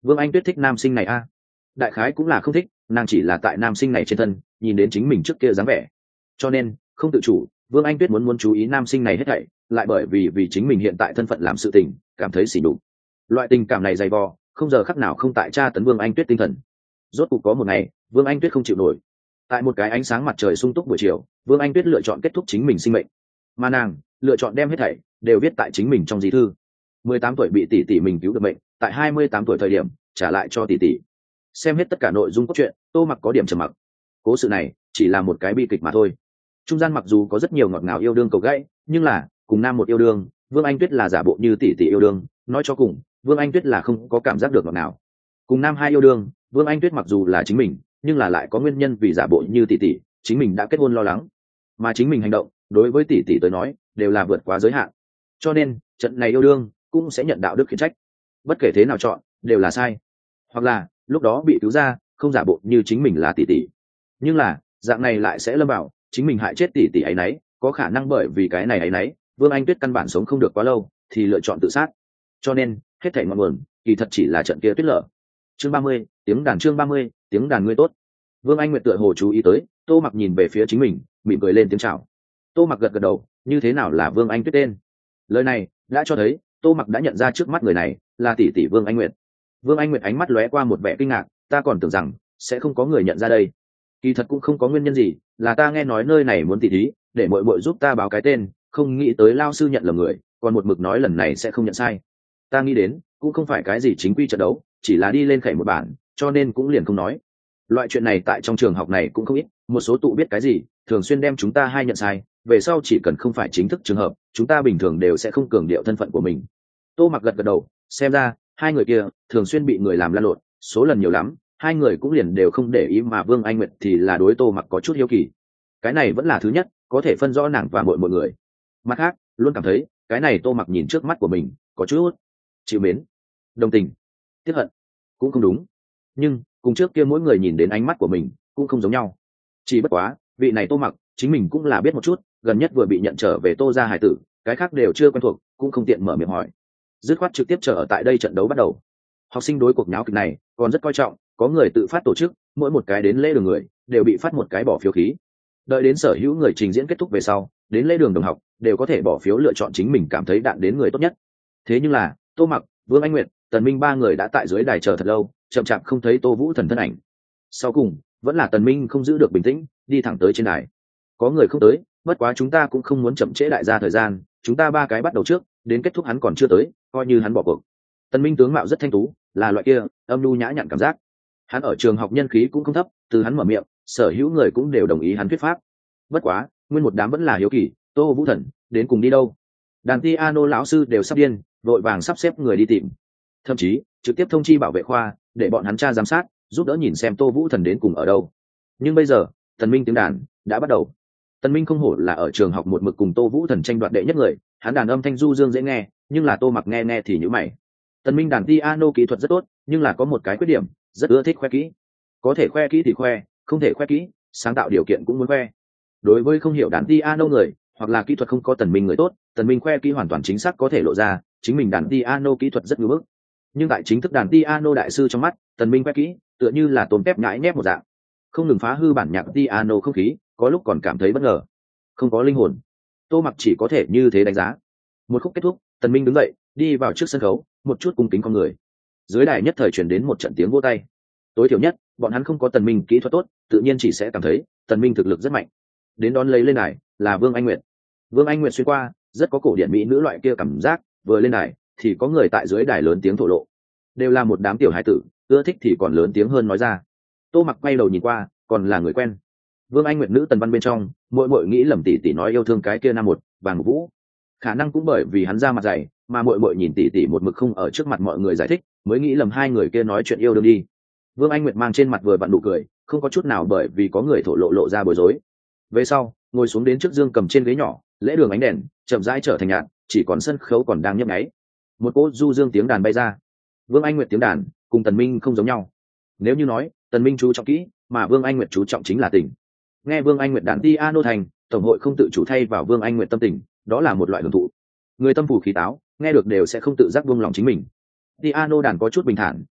Vương Anh Tuyết thích nam sinh này a? Đại khái cũng là không thích, nàng chỉ là tại nam sinh này trên thân nhìn đến chính mình trước kia dáng vẻ, cho nên không tự chủ Vương Anh Tuyết muốn chú ý nam sinh này hết thảy, lại bởi vì chính mình hiện tại thân phận làm sự tình cảm thấy xỉ nhục. Loại tình cảm này dày vò không giờ khắc nào không tại tra tấn Vương Anh Tuyết tinh thần. Rốt cuộc có một ngày Vương Anh Tuyết không chịu nổi. Tại một cái ánh sáng mặt trời sung túc buổi chiều, Vương Anh Tuyết lựa chọn kết thúc chính mình sinh mệnh, mà nàng lựa chọn đem hết thảy đều viết tại chính mình trong di thư. 18 tuổi bị tỷ tỷ mình cứu được mệnh, tại 28 tuổi thời điểm trả lại cho tỷ tỷ. Xem hết tất cả nội dung cốt truyện, Tô Mặc có điểm trầm mặc. Cố sự này chỉ là một cái bi kịch mà thôi. Trung gian mặc dù có rất nhiều ngọt ngào yêu đương cầu gãy, nhưng là cùng nam một yêu đương, Vương Anh Tuyết là giả bộ như tỷ tỷ yêu đương, nói cho cùng, Vương Anh Tuyết là không có cảm giác được ngọt ngào. Cùng nam hai yêu đương, Vương Anh Tuyết mặc dù là chính mình, nhưng là lại có nguyên nhân vì giả bộ như tỷ tỷ, chính mình đã kết hôn lo lắng, mà chính mình hành động đối với tỷ tỷ tới nói đều là vượt quá giới hạn. Cho nên, trận này yêu đương cũng sẽ nhận đạo đức khiển trách. Bất kể thế nào chọn, đều là sai. Hoặc là, lúc đó bị cứu ra, không giả bộ như chính mình là tỷ tỷ. Nhưng là, dạng này lại sẽ lâm vào chính mình hại chết tỷ tỷ ấy nấy, có khả năng bởi vì cái này ấy nấy, Vương Anh Tuyết căn bản sống không được quá lâu, thì lựa chọn tự sát. Cho nên, hết thảy ngọn nguồn, kỳ thật chỉ là trận kia tuyết lở. Chương 30, tiếng đàn chương 30, tiếng đàn ngươi tốt. Vương Anh Nguyệt tựa hồ chú ý tới, Tô Mặc nhìn về phía chính mình, mỉm cười lên tiếng chào. Tô Mặc gật gật đầu, như thế nào là Vương Anh Tuyết tên? Lời này đã cho thấy, Tô Mặc đã nhận ra trước mắt người này là tỷ tỷ Vương Anh Nguyệt. Vương Anh Nguyệt ánh mắt lóe qua một vẻ kinh ngạc, ta còn tưởng rằng sẽ không có người nhận ra đây. Kỳ thật cũng không có nguyên nhân gì, là ta nghe nói nơi này muốn tỉ thí, để muội muội giúp ta báo cái tên, không nghĩ tới lao sư nhận lầm người, còn một mực nói lần này sẽ không nhận sai. Ta nghĩ đến, cũng không phải cái gì chính quy trận đấu, chỉ là đi lên khẩy một bản, cho nên cũng liền không nói. Loại chuyện này tại trong trường học này cũng không ít, một số tụ biết cái gì, thường xuyên đem chúng ta hai nhận sai, về sau chỉ cần không phải chính thức trường hợp, chúng ta bình thường đều sẽ không cường điệu thân phận của mình. Tô Mặc gật gật đầu, xem ra hai người kia thường xuyên bị người làm lan lộn, số lần nhiều lắm, hai người cũng liền đều không để ý, mà Vương Anh Nguyệt thì là đối Tô Mặc có chút hiếu kỳ. Cái này vẫn là thứ nhất, có thể phân rõ nàng và mọi người. Mặt khác, luôn cảm thấy cái này Tô Mặc nhìn trước mắt của mình có chút chịu mến, đồng tình, tiếc hận, cũng không đúng. Nhưng cùng trước kia mỗi người nhìn đến ánh mắt của mình cũng không giống nhau. Chỉ bất quá, vị này Tô Mặc chính mình cũng là biết một chút, gần nhất vừa bị nhận trở về Tô gia hải tử, cái khác đều chưa quen thuộc, cũng không tiện mở miệng hỏi. Dứt khoát trực tiếp chờ ở tại đây trận đấu bắt đầu. Học sinh đối cuộc nháo kịch này còn rất coi trọng, có người tự phát tổ chức, mỗi một cái đến lễ đường người đều bị phát một cái bỏ phiếu khí. Đợi đến sở hữu người trình diễn kết thúc về sau, đến lễ đường đồng học đều có thể bỏ phiếu lựa chọn chính mình cảm thấy đạn đến người tốt nhất. Thế nhưng là Tô Mặc, Vương Anh Nguyệt, Tần Minh ba người đã tại dưới đài chờ thật lâu, chậm chạp không thấy Tô Vũ Thần thân ảnh. Sau cùng vẫn là Tần Minh không giữ được bình tĩnh, đi thẳng tới trên đài. Có người không tới, bất quá chúng ta cũng không muốn chậm trễ đại gia thời gian, chúng ta ba cái bắt đầu trước, đến kết thúc hắn còn chưa tới, coi như hắn bỏ cuộc. Tần Minh tướng mạo rất thanh tú, là loại kia âm nhu nhã nhặn cảm giác. Hắn ở trường học nhân khí cũng không thấp, từ hắn mở miệng, sở hữu người cũng đều đồng ý hắn thuyết pháp. Bất quá, nguyên một đám vẫn là hiếu kỳ, Tô Vũ Thần đến cùng đi đâu? Đàn piano lão sư đều sắp điên, vội vàng sắp xếp người đi tìm. Thậm chí, trực tiếp thông chi bảo vệ khoa, để bọn hắn tra giám sát, giúp đỡ nhìn xem Tô Vũ Thần đến cùng ở đâu. Nhưng bây giờ, Tần Minh tiếng đàn đã bắt đầu. Tần Minh không hổ là ở trường học một mực cùng Tô Vũ Thần tranh đoạt đệ nhất người, hắn đàn âm thanh du dương dễ nghe, nhưng là Tô Mặc nghe nghe thì nhíu mày. Tần Minh đàn piano kỹ thuật rất tốt, nhưng là có một cái khuyết điểm, rất ưa thích khoe kỹ. Có thể khoe kỹ thì khoe, không thể khoe kỹ, sáng tạo điều kiện cũng muốn khoe. Đối với không hiểu đàn piano người, hoặc là kỹ thuật không có Tần Minh người tốt, Tần Minh khoe kỹ hoàn toàn chính xác có thể lộ ra, chính mình đàn piano kỹ thuật rất ngưỡng bức. Nhưng tại chính thức đàn piano đại sư trong mắt, Tần Minh khoe kỹ, tựa như là tôm tép nhãi nhép một dạng, không ngừng phá hư bản nhạc piano không khí, có lúc còn cảm thấy bất ngờ, không có linh hồn. Tô Mặc chỉ có thể như thế đánh giá. Một khúc kết thúc, Tần Minh đứng dậy, đi vào trước sân khấu, một chút cung kính con người. Dưới đài nhất thời truyền đến một trận tiếng vỗ tay. Tối thiểu nhất, bọn hắn không có Tần Minh kỹ thuật tốt, tự nhiên chỉ sẽ cảm thấy Tần Minh thực lực rất mạnh. Đến đón lấy lên đài là Vương Anh Nguyệt. Vương Anh Nguyệt xuyên qua, rất có cổ điển mỹ nữ loại kia cảm giác, vừa lên đài thì có người tại dưới đài lớn tiếng thổ lộ. Đều là một đám tiểu hải tử, ưa thích thì còn lớn tiếng hơn nói ra. Tô Mặc quay đầu nhìn qua, còn là người quen. Vương Anh Nguyệt nữ tần văn bên trong, muội nghĩ lầm tỷ tỷ nói yêu thương cái kia nam một, Vàng Vũ. Khả năng cũng bởi vì hắn ra mặt dày, mà muội nhìn tỷ tỷ một mực không ở trước mặt mọi người giải thích, mới nghĩ lầm hai người kia nói chuyện yêu đương đi. Vương Anh Nguyệt mang trên mặt vừa vặn nụ cười, không có chút nào bởi vì có người thổ lộ ra bối rối. Về sau, ngồi xuống đến trước dương cầm trên ghế nhỏ, lễ đường ánh đèn chậm rãi trở thành nhạt, chỉ còn sân khấu còn đang nhấp nháy. Một cỗ du dương tiếng đàn bay ra. Vương Anh Nguyệt tiếng đàn cùng Tần Minh không giống nhau. Nếu như nói Tần Minh chú trọng kỹ, mà Vương Anh Nguyệt chú trọng chính là tình. Nghe Vương Anh Nguyệt đàn piano thành, tổng hội không tự chủ thay vào Vương Anh Nguyệt tâm tình, đó là một loại hưởng thụ. Người tâm phủ khí táo, nghe được đều sẽ không tự giác buông lòng chính mình. Piano đàn có chút bình thản,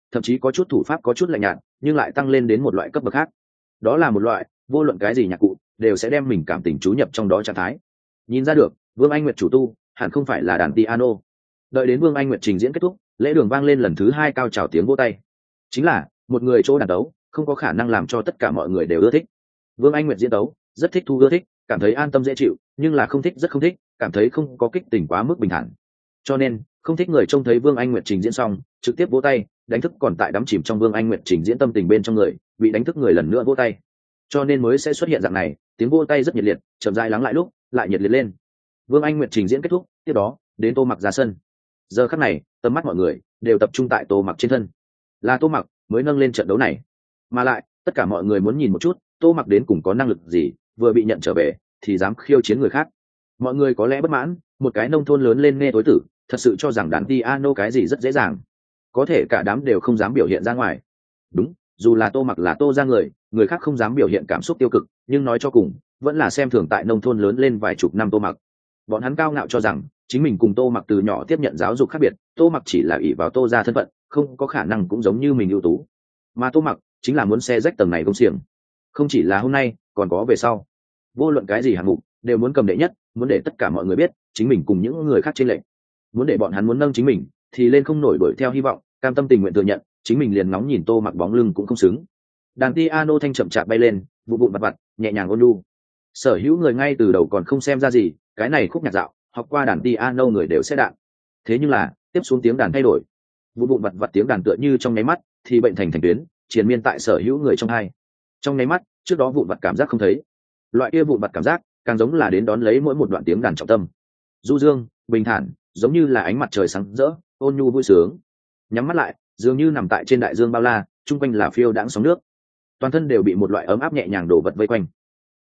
thậm chí có chút thủ pháp có chút lạnh nhạt, nhưng lại tăng lên đến một loại cấp bậc khác. Đó là một loại vô luận cái gì nhạc cụ đều sẽ đem mình cảm tình chú nhập trong đó trạng thái. Nhìn ra được Vương Anh Nguyệt chủ tu hẳn không phải là đàn piano. Đợi đến Vương Anh Nguyệt trình diễn kết thúc, lễ đường vang lên lần thứ hai cao trào tiếng vỗ tay. Chính là một người chỗ đàn đấu không có khả năng làm cho tất cả mọi người đều ưa thích. Vương Anh Nguyệt diễn đấu rất thích thu ưa thích, cảm thấy an tâm dễ chịu, nhưng là không thích rất không thích, cảm thấy không có kích tình quá mức bình thản. Cho nên không thích người trông thấy Vương Anh Nguyệt trình diễn xong trực tiếp vỗ tay, đánh thức còn tại đắm chìm trong Vương Anh Nguyệt trình diễn tâm tình bên trong người, bị đánh thức người lần nữa vỗ tay. Cho nên mới sẽ xuất hiện dạng này, tiếng vỗ tay rất nhiệt liệt, chậm rãi lắng lại lúc lại nhiệt liệt lên. Vương Anh Nguyệt trình diễn kết thúc, tiếp đó đến Tô Mặc ra sân. Giờ khắc này tầm mắt mọi người đều tập trung tại Tô Mặc trên thân. Là Tô Mặc mới nâng lên trận đấu này, mà lại tất cả mọi người muốn nhìn một chút Tô Mặc đến cùng có năng lực gì, vừa bị nhận trở về thì dám khiêu chiến người khác. Mọi người có lẽ bất mãn, một cái nông thôn lớn lên nghe tối tử thật sự cho rằng đàn piano cái gì rất dễ dàng, có thể cả đám đều không dám biểu hiện ra ngoài. Đúng, dù là Tô Mặc là Tô ra người khác không dám biểu hiện cảm xúc tiêu cực, nhưng nói cho cùng vẫn là xem thường tại nông thôn lớn lên vài chục năm Tô Mặc. Bọn hắn cao ngạo cho rằng chính mình cùng Tô Mặc từ nhỏ tiếp nhận giáo dục khác biệt, Tô Mặc chỉ là ỷ vào Tô ra thân phận, không có khả năng cũng giống như mình ưu tú. Mà Tô Mặc chính là muốn xé rách tầng này công xiềng. Không chỉ là hôm nay, còn có về sau. Vô luận cái gì hạng mục đều muốn cầm đệ nhất, muốn để tất cả mọi người biết chính mình cùng những người khác chênh lệch. Muốn để bọn hắn muốn nâng chính mình thì lên không nổi đuổi theo hy vọng, cam tâm tình nguyện thừa nhận chính mình liền ngóng nhìn Tô Mặc bóng lưng cũng không xứng. Đàn piano thanh chậm chạp bay lên, vụn vụn vặt vặt, nhẹ nhàng ôn nhu. Sở hữu người ngay từ đầu còn không xem ra gì, cái này khúc nhạc dạo học qua đàn piano người đều sẽ đạn. Thế nhưng là tiếp xuống tiếng đàn thay đổi, vụn vụn vặt vặt tiếng đàn tựa như trong nháy mắt thì bệnh thành tuyến, triền miên tại sở hữu người trong hai. Trong nháy mắt, trước đó vụn vặt cảm giác không thấy, loại kia vụn vặt cảm giác càng giống là đến đón lấy mỗi một đoạn tiếng đàn trọng tâm. Du dương, bình thản, giống như là ánh mặt trời sáng rỡ, ôn nhu vui sướng. Nhắm mắt lại, dường như nằm tại trên đại dương bao la, chung quanh là phiêu đãng sóng nước. Toàn thân đều bị một loại ấm áp nhẹ nhàng đổ vật vây quanh.